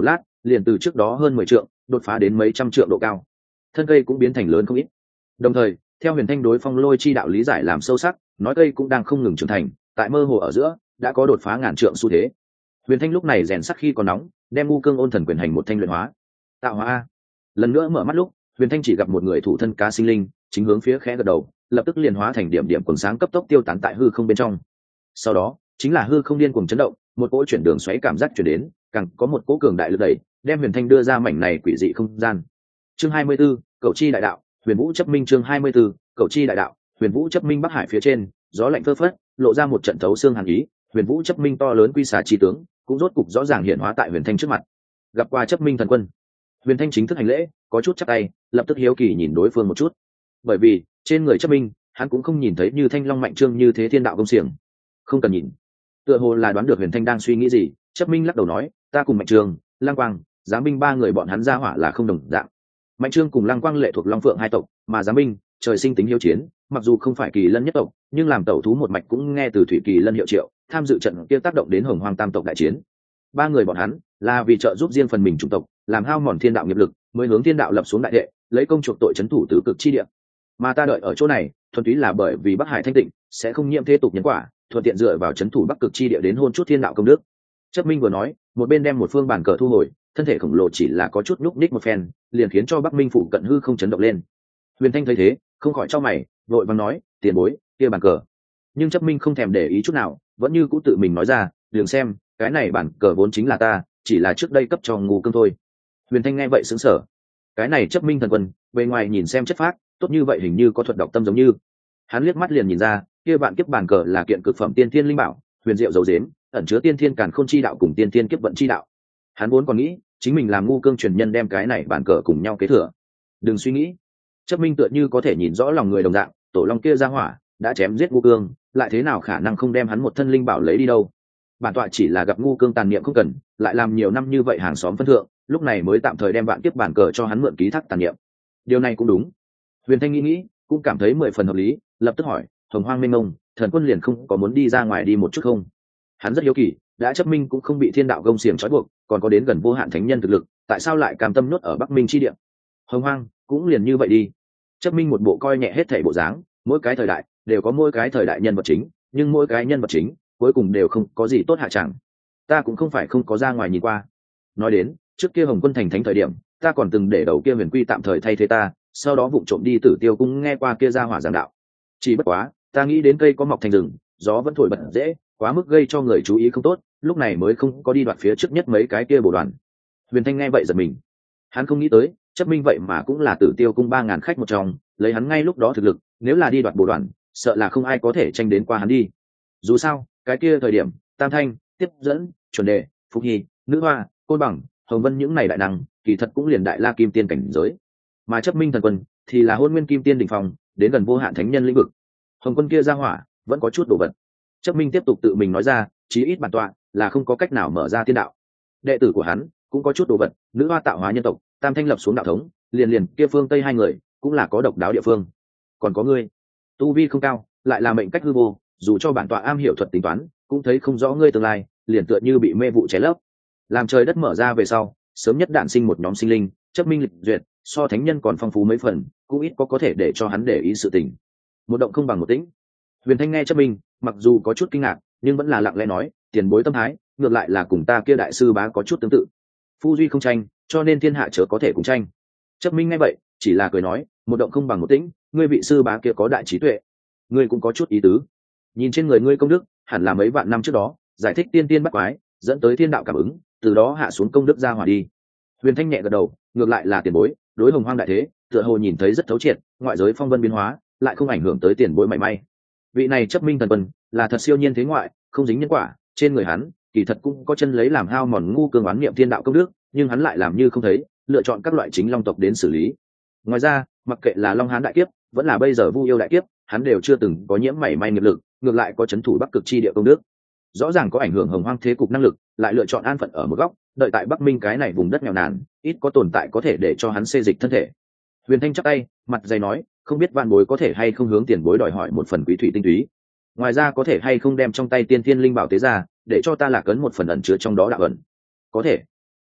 liền từ trước đó hơn mười trượng đột phá đến mấy trăm trượng độ cao, thân cây cũng biến thành lớn không ít. Đồng thời theo Huyền Thanh đối phong lôi chi đạo lý giải làm sâu sắc, nói cây cũng đang không ngừng trưởng thành, tại mơ hồ ở giữa đã có đột phá ngàn trượng xu thế. Huyền Thanh lúc này rèn sắt khi còn nóng, đem ngu cương ôn thần quyền hành một thanh luyện hóa tạo hóa a. Lần nữa mở mắt lúc, Huyền Thanh chỉ gặp một người thủ thân cá sinh linh chính hướng phía khẽ gật đầu, lập tức liền hóa thành điểm điểm quần sáng cấp tốc tiêu tán tại hư không bên trong. Sau đó chính là hư không điên cuồng chấn động, một cỗ chuyển đường xoáy cảm giác chuyển đến, càng có một cỗ cường đại lực đẩy đem Huyền Thanh đưa ra mảnh này quỷ dị không gian. Chương hai mươi 24, Cẩu chi đại đạo, Huyền Vũ chấp minh. Chương hai mươi 24, Cẩu chi đại đạo, Huyền Vũ chấp minh. Bắc hải phía trên, gió lạnh phơ phất, lộ ra một trận thấu xương hàn ý. Huyền Vũ chấp minh to lớn quy xà chi tướng cũng rốt cục rõ ràng hiện hóa tại Huyền Thanh trước mặt. Gặp qua chấp minh thần quân, Huyền Thanh chính thức hành lễ, có chút chắp tay, lập tức hiếu kỳ nhìn đối phương một chút, bởi vì trên người chấp minh hắn cũng không nhìn thấy như Thanh Long Mạnh Trương như thế thiên đạo công xiềng. Không cần nhìn, tựa hồ là đoán được Huyền Thanh đang suy nghĩ gì, chấp minh lắc đầu nói, ta cùng Mạnh Trương, Lang Quang, Giám Minh ba người bọn hắn ra hỏa là không đồng dạng. Mạnh Trương cùng Lang Quang lệ thuộc Long Phượng hai tộc, mà Giám Minh trời sinh tính hiếu chiến, mặc dù không phải kỳ lân nhất tộc, nhưng làm tẩu thú một mạch cũng nghe từ thủy kỳ lân hiệu triệu, tham dự trận kia tác động đến Hồng Hoang tam tộc đại chiến. Ba người bọn hắn là vì trợ giúp riêng phần mình chủng tộc, làm hao mòn thiên đạo nghiệp lực, mới hướng thiên đạo lập xuống đại đệ, lấy công chuộc tội trấn thủ tứ cực chi địa. Mà ta đợi ở chỗ này thuần túy là bởi vì Bắc Hải thanh tịnh, sẽ không nhiễm thế tục nhân quả, thuận tiện dựa vào trấn thủ Bắc cực chi địa đến hôn chút thiên đạo công đức. Chấp Minh vừa nói, một bên đem một phương bản cờ thu hồi, thân thể khổng lồ chỉ là có chút nhúc nhích một phen, liền khiến cho Bắc Minh phụ cận hư không chấn động lên. Huyền Thanh thấy thế, không khỏi chau mày, vội vàng nói, tiền bối, kia bản cờ. Nhưng Chấp Minh không thèm để ý chút nào, vẫn như cũ tự mình nói ra, đừng xem, cái này bản cờ vốn chính là ta, chỉ là trước đây cấp cho ngu cương thôi. Huyền Thanh nghe vậy sững sờ, cái này Chấp Minh thần quân, bề ngoài nhìn xem chất phác, tốt như vậy hình như có thuật đọc tâm giống như. Hắn liếc mắt liền nhìn ra, kia bạn kiếp bản cờ là kiện cực phẩm tiên thiên linh bảo, huyền diệu dấu dếm, ẩn chứa tiên thiên càn khôn chi đạo cùng tiên thiên kiếp vận chi đạo. Hắn vốn còn nghĩ, chính mình làm ngu cương truyền nhân đem cái này bản cờ cùng nhau kế thừa. Đừng suy nghĩ. Chấp Minh tựa như có thể nhìn rõ lòng người đồng dạng, tổ long kia ra hỏa, đã chém giết ngu cương, lại thế nào khả năng không đem hắn một thân linh bảo lấy đi đâu. Bản tọa chỉ là gặp ngu cương tàn niệm không cần, lại làm nhiều năm như vậy hàng xóm phân thượng, lúc này mới tạm thời đem vạn kiếp bản cờ cho hắn mượn ký thác tàn niệm. Điều này cũng đúng. Huyền Thanh nghĩ nghĩ, cũng cảm thấy mười phần hợp lý, lập tức hỏi, Hồng Hoang mênh mông, thần quân liền không có muốn đi ra ngoài đi một chút không? Hắn rất hiếu kỳ, đã Chấp Minh cũng không bị thiên đạo gông xiềng trói buộc, còn có đến gần vô hạn thánh nhân thực lực, tại sao lại cam tâm nhốt ở Bắc Minh chi địa? Hồng Hoang cũng liền như vậy đi. Chấp Minh một bộ coi nhẹ hết thảy bộ dáng, mỗi cái thời đại đều có mỗi cái thời đại nhân vật chính, nhưng mỗi cái nhân vật chính cuối cùng đều không có gì tốt hạ chẳng. Ta cũng không phải không có ra ngoài nhìn qua. Nói đến, trước kia Hồng Quân thành thánh thời điểm, ta còn từng để đầu kia Huyền Quy tạm thời thay thế ta, sau đó vụng trộm đi Tử Tiêu cung nghe qua kia ra hỏa giảng đạo. Chỉ bất quá, ta nghĩ đến cây có mọc thành rừng, gió vẫn thổi bật dễ, quá mức gây cho người chú ý không tốt, lúc này mới không có đi đoạt phía trước nhất mấy cái kia bổ đoàn. Huyền Thanh nghe vậy giật mình, hắn không nghĩ tới, Chấp Minh vậy mà cũng là Tử Tiêu cung ba ngàn khách một trong, lấy hắn ngay lúc đó thực lực, nếu là đi đoạt bổ đoàn, sợ là không ai có thể tranh đến qua hắn đi. Dù sao, cái kia thời điểm, Tam Thanh, Tiếp Dẫn, Chuẩn Đề, Phục Hy, Nữ Hoa, Côn Bằng, Hồng Vân những này đại năng, kỳ thật cũng liền đại la kim tiên cảnh giới. Mà Chấp Minh thần quân thì là hôn nguyên kim tiên đỉnh phong, đến gần vô hạn thánh nhân lĩnh vực. Hồng Quân kia ra hỏa, vẫn có chút đồ vật. Chấp Minh tiếp tục tự mình nói ra, chí ít bản tọa là không có cách nào mở ra thiên đạo. Đệ tử của hắn cũng có chút đồ vật, Nữ Hoa tạo hóa nhân tộc, Tam Thanh lập xuống đạo thống, liền liền kia phương Tây hai người cũng là có độc đáo địa phương. Còn có ngươi, tu vi không cao, lại là mệnh cách hư vô, dù cho bản tọa am hiểu thuật tính toán, cũng thấy không rõ ngươi tương lai, liền tựa như bị mê vụ cháy lấp. Làm trời đất mở ra về sau, sớm nhất đản sinh một nhóm sinh linh, Chấp Minh lịch duyệt, so thánh nhân còn phong phú mấy phần, cũng ít có có thể để cho hắn để ý sự tình. Một động không bằng một tĩnh. Huyền Thanh nghe Chấp Minh, mặc dù có chút kinh ngạc, nhưng vẫn là lặng lẽ nói, tiền bối tâm thái, ngược lại là cùng ta kia đại sư bá có chút tương tự. Phu duy không tranh, cho nên thiên hạ chớ có thể cùng tranh. Chấp Minh nghe vậy, chỉ là cười nói, một động không bằng một tĩnh, ngươi vị sư bá kia có đại trí tuệ, ngươi cũng có chút ý tứ. Nhìn trên người ngươi công đức, hẳn là mấy vạn năm trước đó, giải thích tiên tiên bắt quái, dẫn tới thiên đạo cảm ứng, từ đó hạ xuống công đức ra hỏa đi. Huyền Thanh nhẹ gật đầu, ngược lại là tiền bối, đối Hồng Hoang đại thế, tựa hồ nhìn thấy rất thấu triệt, ngoại giới phong vân biến hóa, lại không ảnh hưởng tới tiền bối mảy may. Vị này Chấp Minh thần quân, là thật siêu nhiên thế ngoại, không dính nhân quả, trên người hắn, kỳ thật cũng có chân lấy làm hao mòn ngu cương oán niệm thiên đạo công đức, nhưng hắn lại làm như không thấy, lựa chọn các loại chính long tộc đến xử lý. Ngoài ra, mặc kệ là Long Hán đại kiếp, vẫn là bây giờ Vu Yêu đại kiếp, hắn đều chưa từng có nhiễm mảy may nghiệp lực, ngược lại có chấn thủ Bắc cực chi địa công đức. Rõ ràng có ảnh hưởng Hồng Hoang thế cục năng lực, lại lựa chọn an phận ở một góc, đợi tại Bắc Minh cái này vùng đất nghèo nàn, ít có tồn tại có thể để cho hắn xê dịch thân thể. Huyền Thanh chắp tay, mặt dày nói, không biết vạn bối có thể hay không hướng tiền bối đòi hỏi một phần quý thủy tinh túy. Ngoài ra có thể hay không đem trong tay tiên thiên linh bảo tế ra, để cho ta lạc ấn một phần ẩn chứa trong đó đạo ẩn. Có thể.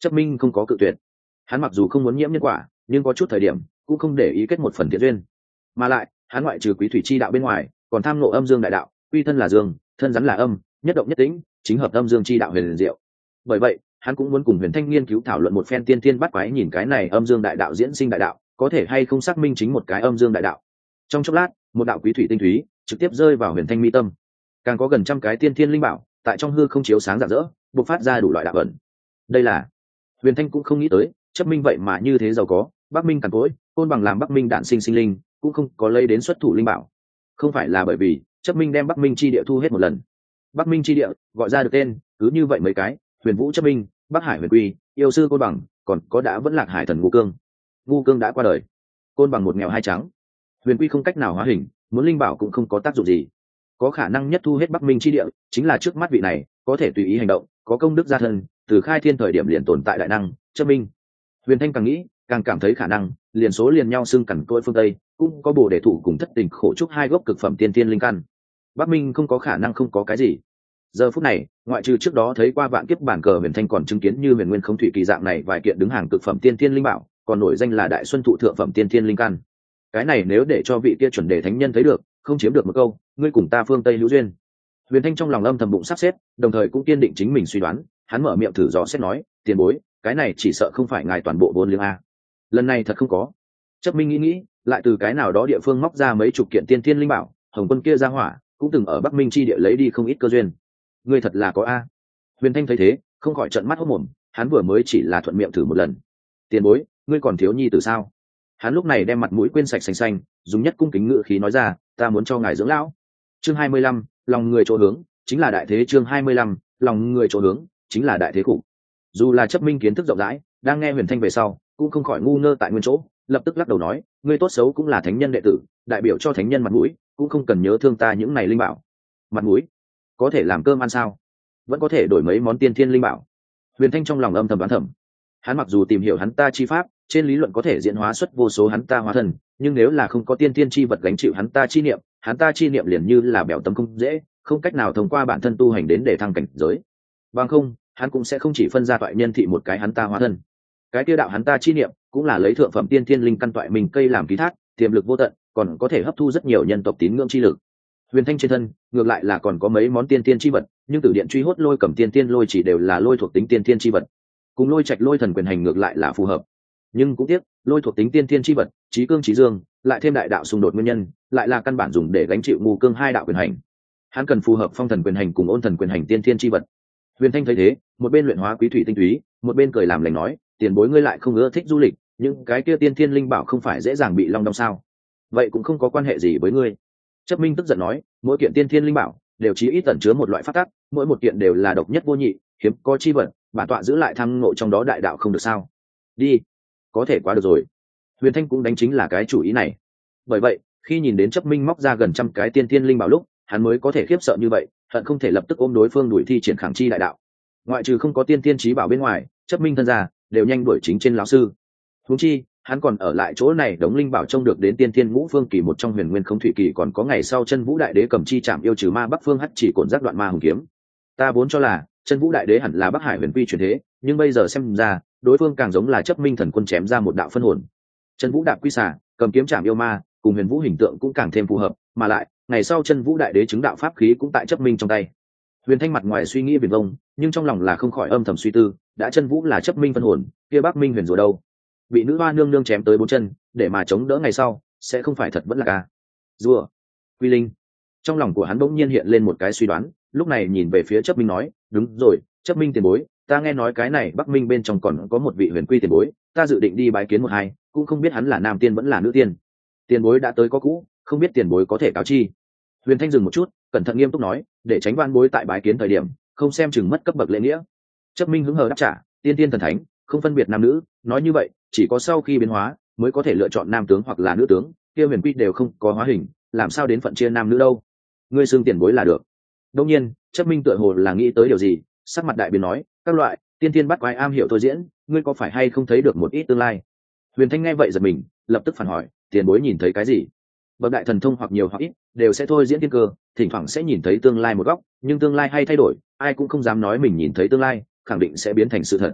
Chấp minh không có cự tuyệt. Hắn mặc dù không muốn nhiễm nhân quả, nhưng có chút thời điểm cũng không để ý kết một phần thiện duyên. Mà lại hắn ngoại trừ quý thủy chi đạo bên ngoài, còn tham ngộ âm dương đại đạo, quy thân là dương, thân rắn là âm, nhất động nhất tĩnh, chính hợp âm dương chi đạo huyền diệu. Bởi vậy hắn cũng muốn cùng Huyền Thanh nghiên cứu thảo luận một phen tiên tiên bắt quái, nhìn cái này âm dương đại đạo diễn sinh đại đạo có thể hay không xác minh chính một cái âm dương đại đạo. Trong chốc lát, một đạo quý thủy tinh thúy trực tiếp rơi vào Huyền Thanh mi tâm, càng có gần trăm cái tiên thiên linh bảo tại trong hư không chiếu sáng rạng rỡ, bộc phát ra đủ loại đạo ẩn. Đây là Huyền Thanh cũng không nghĩ tới, chấp minh vậy mà như thế giàu có. Bắc Minh càn cỗi, Côn Bằng làm Bắc Minh đản sinh sinh linh, cũng không có lấy đến xuất thủ linh bảo. Không phải là bởi vì chấp minh đem Bắc Minh chi địa thu hết một lần. Bắc Minh chi địa gọi ra được tên cứ như vậy mấy cái: Huyền Vũ chấp minh, Bắc Hải Huyền Quy, Yêu sư Côn Bằng, còn có đã vẫn lạc hải thần Ngũ Cương. Ngũ Cương đã qua đời, Côn Bằng một nghèo hai trắng, Huyền Quy không cách nào hóa hình, muốn linh bảo cũng không có tác dụng gì. Có khả năng nhất thu hết Bắc Minh chi địa chính là trước mắt vị này, có thể tùy ý hành động, có công đức gia thân, từ khai thiên thời điểm liền tồn tại đại năng chấp minh. Huyền Thanh càng nghĩ càng cảm thấy khả năng, liền số liền nhau xưng cẩn cỗi phương Tây cũng có bồ đề thủ cùng thất tình khổ trúc hai gốc cực phẩm tiên tiên linh căn. Bắc Minh không có khả năng không có cái gì. Giờ phút này, ngoại trừ trước đó thấy qua vạn kiếp bản cờ, Huyền Thanh còn chứng kiến như Huyền Nguyên Không Thủy kỳ dạng này vài kiện đứng hàng cực phẩm tiên tiên linh bảo, còn nổi danh là Đại Xuân thụ thượng phẩm tiên tiên linh căn. Cái này nếu để cho vị kia chuẩn đề thánh nhân thấy được, không chiếm được một câu ngươi cùng ta phương Tây hữu duyên. Huyền Thanh trong lòng âm thầm bụng sắp xếp, đồng thời cũng kiên định chính mình suy đoán. Hắn mở miệng thử dò xét nói: tiền bối, cái này chỉ sợ không phải ngài toàn bộ vốn liếng a. Lần này thật không có. Chấp minh nghĩ nghĩ, lại từ cái nào đó địa phương móc ra mấy chục kiện tiên tiên linh bảo. Hồng Quân kia ra hỏa cũng từng ở Bắc Minh chi địa lấy đi không ít cơ duyên. Ngươi thật là có a. Huyền Thanh thấy thế không khỏi trợn mắt hốt mồm, hắn vừa mới chỉ là thuận miệng thử một lần. Tiền bối, ngươi còn thiếu nhi từ sao? Hắn lúc này đem mặt mũi quên sạch sành xanh, dùng nhất cung kính ngự khí nói ra: ta muốn cho ngài dưỡng lão. Chương hai mươi lăm, lòng người chỗ hướng chính là đại thế. Chương hai mươi lăm, lòng người chỗ hướng chính là đại thế khủng. Dù là chấp minh kiến thức rộng rãi, đang nghe Huyền Thanh về sau cũng không khỏi ngu ngơ tại nguyên chỗ, lập tức lắc đầu nói: ngươi tốt xấu cũng là thánh nhân đệ tử, đại biểu cho thánh nhân mặt mũi, cũng không cần nhớ thương ta những này linh bảo. Mặt mũi có thể làm cơm ăn sao? Vẫn có thể đổi mấy món tiên thiên linh bảo. Huyền Thanh trong lòng âm thầm đoán thầm. Hắn mặc dù tìm hiểu hắn ta chi pháp, trên lý luận có thể diễn hóa xuất vô số hắn ta hóa thân, nhưng nếu là không có tiên thiên chi vật gánh chịu hắn ta chi niệm, hắn ta chi niệm liền như là bèo tấm không dễ, không cách nào thông qua bản thân tu hành đến để thăng cảnh giới. Bằng không, hắn cũng sẽ không chỉ phân ra toại nhân thị một cái hắn ta hóa thân. Cái tiêu đạo hắn ta chi niệm cũng là lấy thượng phẩm tiên thiên linh căn toại mình cây làm ký thác, tiềm lực vô tận, còn có thể hấp thu rất nhiều nhân tộc tín ngưỡng chi lực. Huyền Thanh trên thân ngược lại là còn có mấy món tiên tiên chi vật, nhưng Tử Điện truy hốt lôi cầm tiên tiên lôi chỉ đều là lôi thuộc tính tiên tiên chi vật, cùng lôi trạch lôi thần quyền hành ngược lại là phù hợp. Nhưng cũng tiếc, lôi thuộc tính tiên tiên chi vật, trí cương trí dương, lại thêm đại đạo xung đột nguyên nhân, lại là căn bản dùng để gánh chịu Ngũ Cương hai đạo quyền hành. Hắn cần phù hợp phong thần quyền hành cùng ôn thần quyền hành tiên tiên chi vật. Huyền Thanh thấy thế, một bên luyện hóa quý thủy tinh túy, một bên cười làm lành nói: tiền bối ngươi lại không ưa thích du lịch, nhưng cái kia tiên tiên linh bảo không phải dễ dàng bị long đong sao? Vậy cũng không có quan hệ gì với ngươi. Chấp minh tức giận nói: mỗi kiện tiên thiên linh bảo đều chí ít tẩn chứa một loại pháp tắc, mỗi một kiện đều là độc nhất vô nhị, hiếm có chi vật, bản tọa giữ lại tham ngộ trong đó đại đạo không được sao? Đi, có thể quá được rồi. Huyền Thanh cũng đánh chính là cái chủ ý này. Bởi vậy, khi nhìn đến chấp minh móc ra gần trăm cái tiên thiên linh bảo lúc, hắn mới có thể khiếp sợ như vậy, hận không thể lập tức ôm đối phương đuổi thi triển khẳng chi đại đạo. Ngoại trừ không có tiên thiên trí bảo bên ngoài, chấp minh thân ra đều nhanh đuổi chính trên lão sư. Huống chi, hắn còn ở lại chỗ này đống linh bảo trông được đến tiên thiên ngũ phương kỳ một trong Huyền Nguyên Không Thủy kỳ, còn có ngày sau Chân Vũ Đại Đế cầm chi chạm yêu trừ ma Bắc Phương Hắc chỉ cổn giác đoạn ma hùng kiếm. Ta vốn cho là Chân Vũ Đại Đế hẳn là Bắc Hải Huyền Quy truyền thế, nhưng bây giờ xem ra, đối phương càng giống là chấp minh thần quân chém ra một đạo phân hồn. Chân Vũ đạp quy xà, cầm kiếm chạm yêu ma, cùng Huyền Vũ hình tượng cũng càng thêm phù hợp, mà lại, ngày sau Chân Vũ Đại Đế chứng đạo pháp khí cũng tại chấp minh trong tay. Huyền Thanh mặt ngoài suy nghĩ viển vông, nhưng trong lòng là không khỏi âm thầm suy tư, đã Chân Vũ là chấp minh phân hồn, kia Bắc Minh Huyền rồi đâu? Bị nữ hoa nương nương chém tới bốn chân, để mà chống đỡ ngày sau, sẽ không phải thật vẫn là ca. Rùa, Quy Linh. Trong lòng của hắn bỗng nhiên hiện lên một cái suy đoán, lúc này nhìn về phía chấp minh nói: đúng rồi, chấp minh tiền bối, ta nghe nói cái này Bắc Minh bên trong còn có một vị huyền quy tiền bối, ta dự định đi bái kiến một hai, cũng không biết hắn là nam tiên vẫn là nữ tiên. Tiền bối đã tới có cũ, không biết tiền bối có thể cáo chi. Huyền Thanh dừng một chút, cẩn thận nghiêm túc nói, để tránh van bối tại bái kiến thời điểm không xem chừng mất cấp bậc lễ nghĩa. Chấp minh hứng hờ đáp trả: tiên tiên thần thánh, không phân biệt nam nữ, nói như vậy chỉ có sau khi biến hóa mới có thể lựa chọn nam tướng hoặc là nữ tướng, kia huyền quy đều không có hóa hình, làm sao đến phận chia nam nữ đâu? Ngươi xưng tiền bối là được. Đông nhiên, chấp minh tựa hồ là nghĩ tới điều gì, sắc mặt đại biến nói: các loại tiên tiên bắt quái am hiểu thôi diễn, ngươi có phải hay không thấy được một ít tương lai? Huyền Thanh nghe vậy giật mình, lập tức phản hỏi: tiền bối nhìn thấy cái gì? Bậc đại thần thông hoặc nhiều hoặc ít đều sẽ thôi diễn tiên cơ, thỉnh thoảng sẽ nhìn thấy tương lai một góc, nhưng tương lai hay thay đổi, ai cũng không dám nói mình nhìn thấy tương lai khẳng định sẽ biến thành sự thật.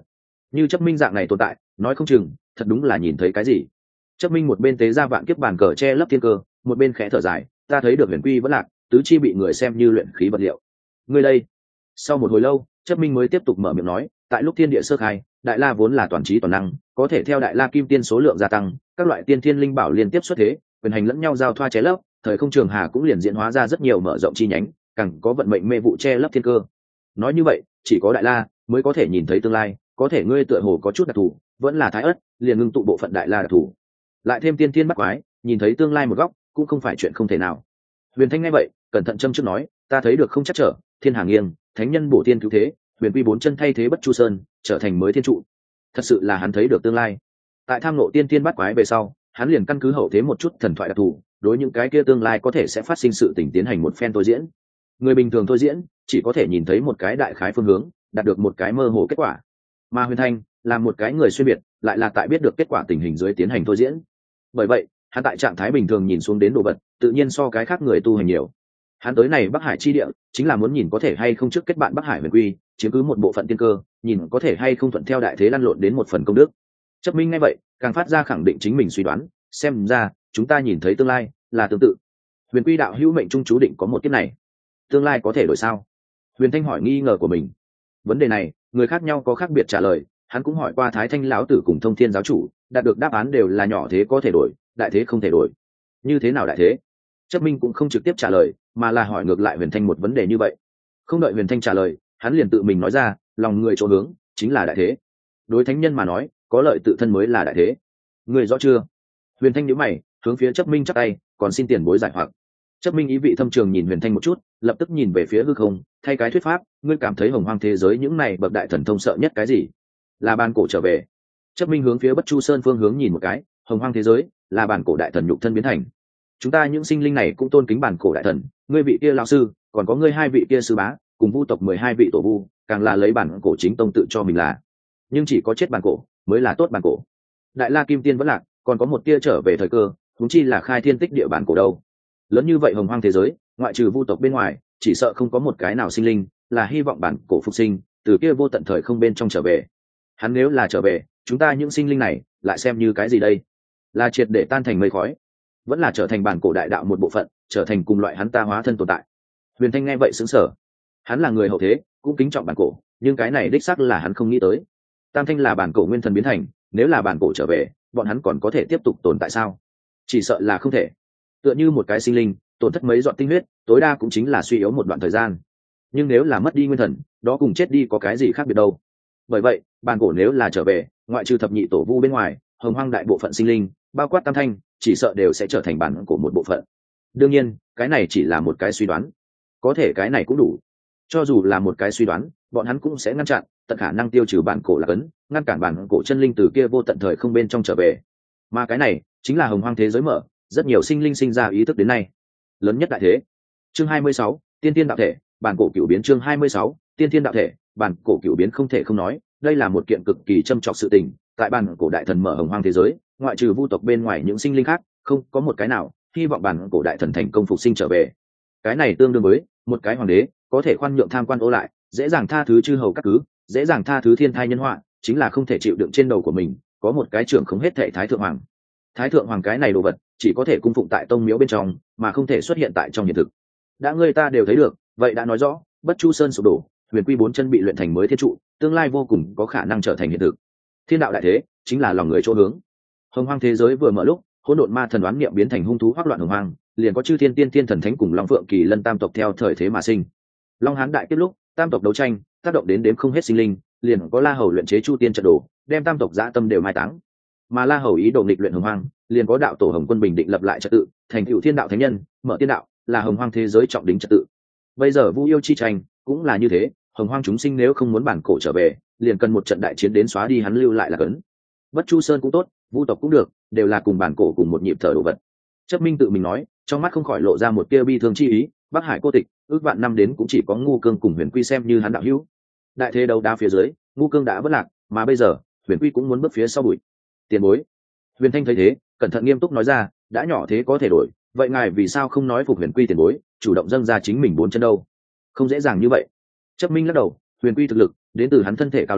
như chấp minh dạng này tồn tại nói không chừng thật đúng là nhìn thấy cái gì. Chấp minh một bên tế ra vạn kiếp bàn cờ che lấp thiên cơ, một bên khẽ thở dài, ta thấy được huyền quy vẫn lạc, tứ chi bị người xem như luyện khí vật liệu. Ngươi đây. Sau một hồi lâu, chấp minh mới tiếp tục mở miệng nói, tại lúc thiên địa sơ khai, đại la vốn là toàn trí toàn năng, có thể theo đại la kim tiên số lượng gia tăng, các loại tiên thiên linh bảo liên tiếp xuất thế, quyền hành lẫn nhau giao thoa che lấp, thời không trường hà cũng liền diễn hóa ra rất nhiều mở rộng chi nhánh, càng có vận mệnh mê vụ che lấp thiên cơ. Nói như vậy, chỉ có đại la mới có thể nhìn thấy tương lai, có thể ngươi tựa hồ có chút đặc thù, vẫn là thái ất, liền ngưng tụ bộ phận đại la đặc thù. Lại thêm tiên thiên bắt quái, nhìn thấy tương lai một góc, cũng không phải chuyện không thể nào. Huyền Thanh nghe vậy, cẩn thận châm trước nói, ta thấy được không chắc trở, thiên hà nghiêng, thánh nhân bổ tiên cứu thế, huyền quy bốn chân thay thế bất chu sơn, trở thành mới thiên trụ. Thật sự là hắn thấy được tương lai. Tại tham nộ tiên thiên bắt quái về sau, hắn liền căn cứ hậu thế một chút thần thoại đặc thù, đối những cái kia tương lai có thể sẽ phát sinh sự tình tiến hành một phen thôi diễn. Người bình thường thôi diễn, chỉ có thể nhìn thấy một cái đại khái phương hướng, đạt được một cái mơ hồ kết quả. Mà Huyền Thanh là một cái người xuyên biệt, lại là tại biết được kết quả tình hình dưới tiến hành thôi diễn. Bởi vậy, hắn tại trạng thái bình thường nhìn xuống đến đồ vật, tự nhiên so cái khác người tu hành nhiều. Hắn tới này Bắc Hải chi địa, chính là muốn nhìn có thể hay không trước kết bạn Bắc Hải huyền quy, chiếm cứ một bộ phận tiên cơ, nhìn có thể hay không thuận theo đại thế lăn lộn đến một phần công đức. Chấp Minh nghe vậy, càng phát ra khẳng định chính mình suy đoán, xem ra chúng ta nhìn thấy tương lai là tương tự. Huyền quy đạo hữu mệnh trung chú định có một kiếp này, tương lai có thể đổi sao? Huyền Thanh hỏi nghi ngờ của mình. Vấn đề này, người khác nhau có khác biệt trả lời, hắn cũng hỏi qua Thái Thanh lão tử cùng Thông Thiên giáo chủ, đạt được đáp án đều là nhỏ thế có thể đổi, đại thế không thể đổi. Như thế nào đại thế? Chấp Minh cũng không trực tiếp trả lời, mà là hỏi ngược lại Huyền Thanh một vấn đề như vậy. Không đợi Huyền Thanh trả lời, hắn liền tự mình nói ra, lòng người chỗ hướng chính là đại thế. Đối thánh nhân mà nói, có lợi tự thân mới là đại thế. Người rõ chưa? Huyền Thanh nhíu mày, hướng phía Chấp Minh chắp tay, còn xin tiền bối giải hoặc. Chấp Minh ý vị thâm trường nhìn Huyền Thanh một chút, lập tức nhìn về phía hư không, thay cái thuyết pháp, ngươi cảm thấy hồng hoang thế giới những này bậc đại thần thông sợ nhất cái gì? Là bàn cổ trở về. Chấp Minh hướng phía Bất Chu Sơn phương hướng nhìn một cái, hồng hoang thế giới là bàn cổ đại thần nhục thân biến thành. Chúng ta những sinh linh này cũng tôn kính bàn cổ đại thần, ngươi vị kia lão sư, còn có ngươi hai vị kia sư bá, cùng vu tộc mười hai vị tổ vu, càng là lấy bản cổ chính tông tự cho mình là. Nhưng chỉ có chết bàn cổ mới là tốt bàn cổ. Đại La Kim Tiên vẫn lạc, còn có một tia trở về thời cơ, huống chi là khai thiên tích địa bản cổ đâu. Lớn như vậy hồng hoang thế giới, ngoại trừ vu tộc bên ngoài, chỉ sợ không có một cái nào sinh linh là hy vọng bản cổ phục sinh, từ kia vô tận thời không bên trong trở về. Hắn nếu là trở về, chúng ta những sinh linh này lại xem như cái gì đây? Là triệt để tan thành mây khói, vẫn là trở thành bản cổ đại đạo một bộ phận, trở thành cùng loại hắn ta hóa thân tồn tại? Huyền Thanh nghe vậy sững sờ. Hắn là người hậu thế, cũng kính trọng bản cổ, nhưng cái này đích xác là hắn không nghĩ tới. Tam Thanh là bản cổ nguyên thần biến thành, nếu là bản cổ trở về, bọn hắn còn có thể tiếp tục tồn tại sao? Chỉ sợ là không thể. Tựa như một cái sinh linh tổn thất mấy giọt tinh huyết, tối đa cũng chính là suy yếu một đoạn thời gian. Nhưng nếu là mất đi nguyên thần, đó cùng chết đi có cái gì khác biệt đâu. Bởi vậy, bản cổ nếu là trở về, ngoại trừ thập nhị tổ vu bên ngoài, hồng hoang đại bộ phận sinh linh, bao quát Tam Thanh, chỉ sợ đều sẽ trở thành bản cổ một bộ phận. Đương nhiên, cái này chỉ là một cái suy đoán, có thể cái này cũng đủ. Cho dù là một cái suy đoán, bọn hắn cũng sẽ ngăn chặn tận khả năng tiêu trừ bản cổ là cấn, ngăn cản bản cổ chân linh từ kia vô tận thời không bên trong trở về. Mà cái này chính là hồng hoang thế giới mở, rất nhiều sinh linh sinh ra ý thức đến nay. Lớn nhất đại thế. Chương hai mươi sáu, tiên tiên đạo thể, bản cổ cửu biến. Chương hai mươi sáu, tiên tiên đạo thể, bản cổ cửu biến. Không thể không nói, đây là một kiện cực kỳ châm chọc sự tình. Tại bản cổ đại thần mở hồng hoang thế giới, ngoại trừ vu tộc bên ngoài những sinh linh khác, không có một cái nào hy vọng bản cổ đại thần thành công phục sinh trở về. Cái này tương đương với một cái hoàng đế có thể khoan nhượng tham quan ô lại, dễ dàng tha thứ chư hầu các cứ, dễ dàng tha thứ thiên thai nhân họa, chính là không thể chịu đựng trên đầu của mình có một cái trưởng không hết thệ thái thượng hoàng. Thái thượng hoàng cái này đồ vật chỉ có thể cung phụng tại tông miếu bên trong, mà không thể xuất hiện tại trong hiện thực. Đã ngươi ta đều thấy được, vậy đã nói rõ Bất Chu Sơn sụp đổ, huyền quy bốn chân bị luyện thành mới thiên trụ, tương lai vô cùng có khả năng trở thành hiện thực. Thiên đạo đại thế chính là lòng người chỗ hướng. Hồng hoang thế giới vừa mở lúc, hỗn độn ma thần đoán niệm biến thành hung thú hoắc loạn hồng hoang, liền có chư thiên tiên tiên thần thánh cùng long phượng kỳ lân tam tộc theo thời thế mà sinh. Long hán đại kiếp lúc, tam tộc đấu tranh tác động đến đếm không hết sinh linh, liền có La Hầu luyện chế chu tiên trận đồ, đem tam tộc dã tâm đều mai táng. Mà La Hầu ý đồ nghịch luyện hồng hoang, liền có đạo tổ Hồng Quân bình định lập lại trật tự, thành tựu thiên đạo thánh nhân, mở tiên đạo, là hồng hoang thế giới trọng đính trật tự. Bây giờ Vu yêu chi tranh cũng là như thế, hồng hoang chúng sinh nếu không muốn bản cổ trở về, liền cần một trận đại chiến đến xóa đi hắn lưu lại là cấn. Bất Chu Sơn cũng tốt, Vu tộc cũng được, đều là cùng bản cổ cùng một nhịp thở đồ vật. Chấp Minh tự mình nói, trong mắt không khỏi lộ ra một tia bi thương chi ý. Bắc Hải cô tịch, ước vạn năm đến cũng chỉ có Ngu Cương cùng Huyền Quy xem như hắn đạo hữu. Đại thế đấu đá phía dưới, Ngu Cương đã vất lạc, mà bây giờ Huyền Quy cũng muốn bước phía sau bụi. Tiền bối. Huyền Thanh thấy thế, cẩn thận nghiêm túc nói ra, đã nhỏ thế có thể đổi, vậy ngài vì sao không nói phục Huyền Quy tiền bối, chủ động dâng ra chính mình bốn chân đâu? Không dễ dàng như vậy. Chấp Minh lắc đầu, Huyền Quy thực lực đến từ hắn thân thể cao lớn,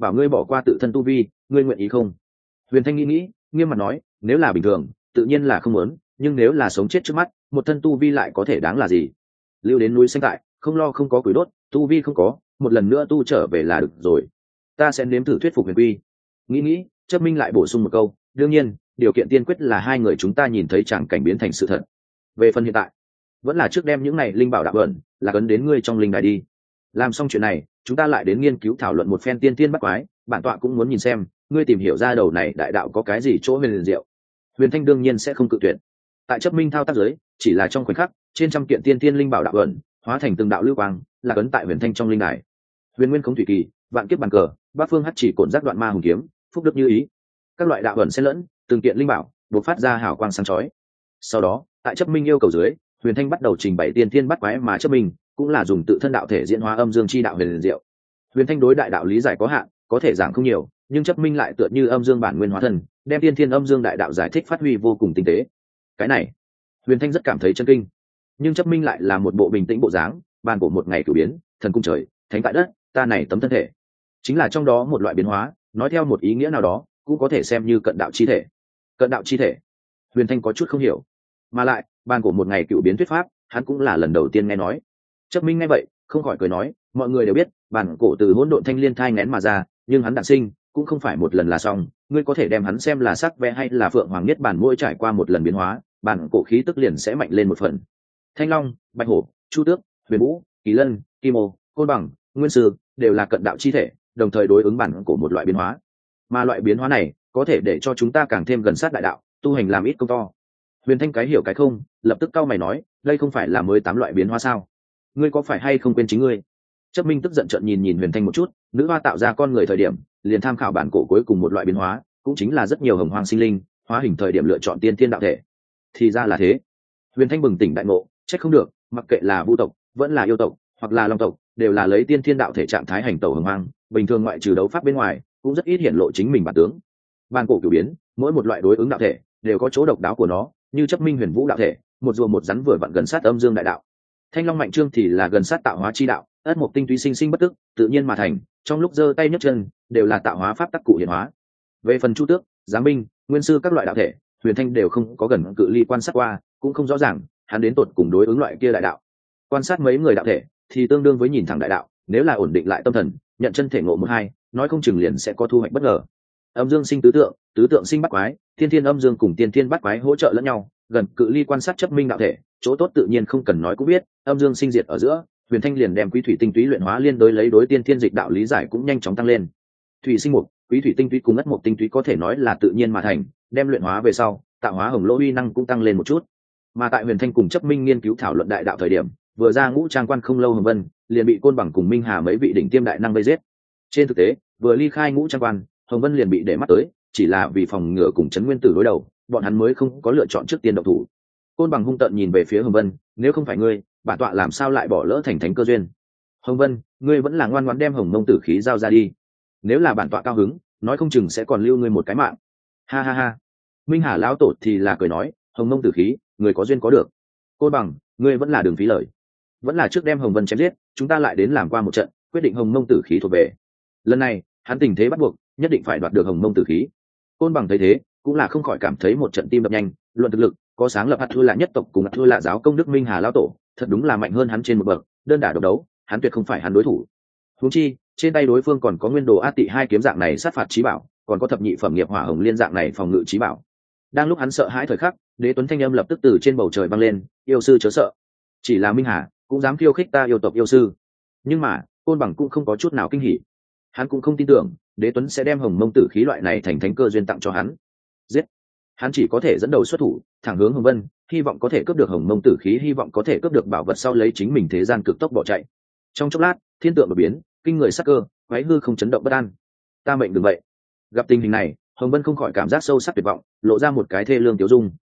bảo ngươi bỏ qua tự thân tu vi, ngươi nguyện ý không? Huyền Thanh nghĩ nghĩ, nghiêm mặt nói, nếu là bình thường tự nhiên là không muốn, nhưng nếu là sống chết trước mắt, một thân tu vi lại có thể đáng là gì? Lưu đến núi xanh tại, không lo không có củi đốt, tu vi không có, một lần nữa tu trở về là được rồi. Ta sẽ nếm thử thuyết phục Huyền Quy. Nghĩ nghĩ, Chấp Minh lại bổ sung một câu, đương nhiên điều kiện tiên quyết là hai người chúng ta nhìn thấy chẳng cảnh biến thành sự thật. Về phần hiện tại, vẫn là trước đem những này linh bảo đạo ẩn là cấn đến ngươi trong linh đài đi. Làm xong chuyện này, chúng ta lại đến nghiên cứu thảo luận một phen tiên tiên bắt quái, bản tọa cũng muốn nhìn xem ngươi tìm hiểu ra đầu này đại đạo có cái gì chỗ huyền diệu. Huyền Thanh đương nhiên sẽ không cự tuyệt. Tại Chấp Minh thao tác giới, chỉ là trong khoảnh khắc, trên trăm kiện tiên tiên linh bảo đạo ẩn hóa thành từng đạo lưu quang, là cấn tại Huyền Thanh trong linh đài. Huyền Nguyên Khống Thủy Kỳ, Vạn Kiếp Bàn Cờ, Bát Phương Hắc Chỉ Cổn Giác Đoạn Ma Hùng Kiếm, Phúc Đức Như Ý, các loại đạo ẩn xen lẫn, từng kiện linh bảo bộc phát ra hào quang sáng chói. Sau đó, tại Chấp Minh yêu cầu dưới, Huyền Thanh bắt đầu trình bày tiên tiên bắt quái, mà Chấp Minh cũng là dùng tự thân đạo thể diễn hóa âm dương chi đạo huyền diệu. Huyền Thanh đối đại đạo lý giải có hạn, có thể giảng không nhiều, nhưng Chấp Minh lại tựa như âm dương bản nguyên hóa thân, đem tiên thiên âm dương đại đạo giải thích phát huy vô cùng tinh tế. Cái này, Huyền Thanh rất cảm thấy chân kinh. Nhưng Chấp Minh lại là một bộ bình tĩnh bộ dáng, bàn cổ một ngày cửu biến, thần cung trời, thánh tại đất, ta này tấm thân thể, chính là trong đó một loại biến hóa, nói theo một ý nghĩa nào đó, cũng có thể xem như cận đạo chi thể. Cận đạo chi thể, Huyền Thanh có chút không hiểu. Mà lại, bàn cổ một ngày cửu biến thuyết pháp, hắn cũng là lần đầu tiên nghe nói. Chấp Minh nghe vậy, không khỏi cười nói, mọi người đều biết, bản cổ từ hỗn độn thanh liên thai nghén mà ra, nhưng hắn đản sinh cũng không phải một lần là xong, ngươi có thể đem hắn xem là sắc vẽ hay là phượng hoàng nhất bản mỗi trải qua một lần biến hóa, bản cổ khí tức liền sẽ mạnh lên một phần. Thanh long, bạch hổ, chu tước, huyền vũ, kỳ lân, kim ô, côn bằng, nguyên sư đều là cận đạo chi thể, đồng thời đối ứng bản cổ một loại biến hóa. Mà loại biến hóa này có thể để cho chúng ta càng thêm gần sát đại đạo, tu hành làm ít công to. Huyền Thanh cái hiểu cái không, lập tức cau mày nói, đây không phải là mới tám loại biến hóa sao? Ngươi có phải hay không quên chính ngươi? Chấp Minh tức giận trợn nhìn nhìn Huyền Thanh một chút, nữ hoa tạo ra con người thời điểm, liền tham khảo bản cổ cuối cùng một loại biến hóa, cũng chính là rất nhiều hồng hoang sinh linh hóa hình thời điểm lựa chọn tiên thiên đạo thể. Thì ra là thế. Huyền Thanh bừng tỉnh đại ngộ, trách không được, mặc kệ là vu tộc, vẫn là yêu tộc, hoặc là long tộc, đều là lấy tiên thiên đạo thể trạng thái hành tẩu hồng hoang, bình thường ngoại trừ đấu pháp bên ngoài, cũng rất ít hiển lộ chính mình bản tướng. Bản cổ cửu biến, mỗi một loại đối ứng đạo thể đều có chỗ độc đáo của nó, như Chấp Minh huyền vũ đạo thể, một rùa một rắn vừa vặn gần sát âm dương đại đạo. Thanh long mạnh trương thì là gần sát tạo hóa chi đạo, ất mộc tinh túy sinh sinh bất tức, tự nhiên mà thành, trong lúc giơ tay nhấc chân đều là tạo hóa pháp tắc cụ hiện hóa. Về phần chu tước, giáng minh, nguyên sư các loại đạo thể, Huyền Thanh đều không có gần cự ly quan sát qua, cũng không rõ ràng hắn đến tột cùng đối ứng loại kia đại đạo. Quan sát mấy người đạo thể thì tương đương với nhìn thẳng đại đạo, nếu là ổn định lại tâm thần, nhận chân thể ngộ một hai, nói không chừng liền sẽ có thu hoạch bất ngờ. Âm dương sinh tứ tượng, tứ tượng sinh bắt quái, thiên thiên âm dương cùng tiên thiên bắt quái hỗ trợ lẫn nhau, gần cự ly quan sát Chấp Minh đạo thể, chỗ tốt tự nhiên không cần nói cũng biết, âm dương sinh diệt ở giữa, Huyền Thanh liền đem quý thủy tinh túy luyện hóa liên đối lấy đối tiên thiên dịch đạo lý giải cũng nhanh chóng tăng lên. Thủy sinh mục, quý thủy tinh túy cùng ất mộc tinh túy có thể nói là tự nhiên mà thành, đem luyện hóa về sau, tạo hóa hồng lỗ uy năng cũng tăng lên một chút. Mà tại Huyền Thanh cùng Chấp Minh nghiên cứu thảo luận đại đạo thời điểm, vừa ra ngũ trang quan không lâu Hồng Vân liền bị Côn Bằng cùng Minh Hà mấy vị đỉnh tiêm đại năng vây giết. Trên thực tế, vừa ly khai ngũ trang quan, Hồng Vân liền bị để mắt tới, chỉ là vì phòng ngừa cùng Trấn Nguyên Tử đối đầu, bọn hắn mới không có lựa chọn trước tiên động thủ. Côn Bằng hung tợn nhìn về phía Hồng Vân, nếu không phải ngươi, bản tọa làm sao lại bỏ lỡ thành thánh cơ duyên? Hồng Vân, ngươi vẫn là ngoan ngoãn đem Hồng Mông Tử khí giao ra đi. Nếu là bản tọa cao hứng, nói không chừng sẽ còn lưu ngươi một cái mạng. Ha ha ha. Minh Hà lão tổ thì là cười nói, Hồng Mông Tử khí, người có duyên có được. Côn Bằng, ngươi vẫn là đường phí lời. Vẫn là trước đem Hồng Vân chém giết, chúng ta lại đến làm qua một trận, quyết định Hồng Mông Tử khí thuộc về. Lần này, hắn tình thế bắt buộc, nhất định phải đoạt được Hồng Mông Tử khí. Côn Bằng thấy thế, cũng là không khỏi cảm thấy một trận tim đập nhanh, luận thực lực, có sáng lập hạt thua lạ nhất tộc cùng hạt thua lạ giáo công đức Minh Hà lão tổ, thật đúng là mạnh hơn hắn trên một bậc, đơn đả độc đấu, hắn tuyệt không phải hắn đối thủ. Huống chi, trên tay đối phương còn có nguyên đồ A Tị hai kiếm dạng này sát phạt chí bảo, còn có thập nhị phẩm nghiệp hỏa hồng liên dạng này phòng ngự chí bảo. Đang lúc hắn sợ hãi thời khắc, Đế Tuấn thanh âm lập tức từ trên bầu trời vang lên, yêu sư chớ sợ. Chỉ là Minh Hà cũng dám khiêu khích ta yêu tộc yêu sư. Nhưng mà, Côn Bằng cũng không có chút nào kinh hỉ. Hắn cũng không tin tưởng Đế Tuấn sẽ đem Hồng Mông Tử khí loại này thành thánh cơ duyên tặng cho hắn. Giết! Hắn chỉ có thể dẫn đầu xuất thủ, thẳng hướng Hồng Vân, hy vọng có thể cướp được Hồng Mông Tử khí, hy vọng có thể cướp được bảo vật sau lấy chính mình thế gian cực tốc bỏ chạy. Trong chốc lát, thiên tượng đột biến, kinh người sắc cơ, quái hư không chấn động bất an. Ta mệnh đừng vậy. Gặp tình hình này, Hồng Vân không khỏi cảm giác sâu sắc tuyệt vọng, lộ ra một cái thê lương tiêu dung.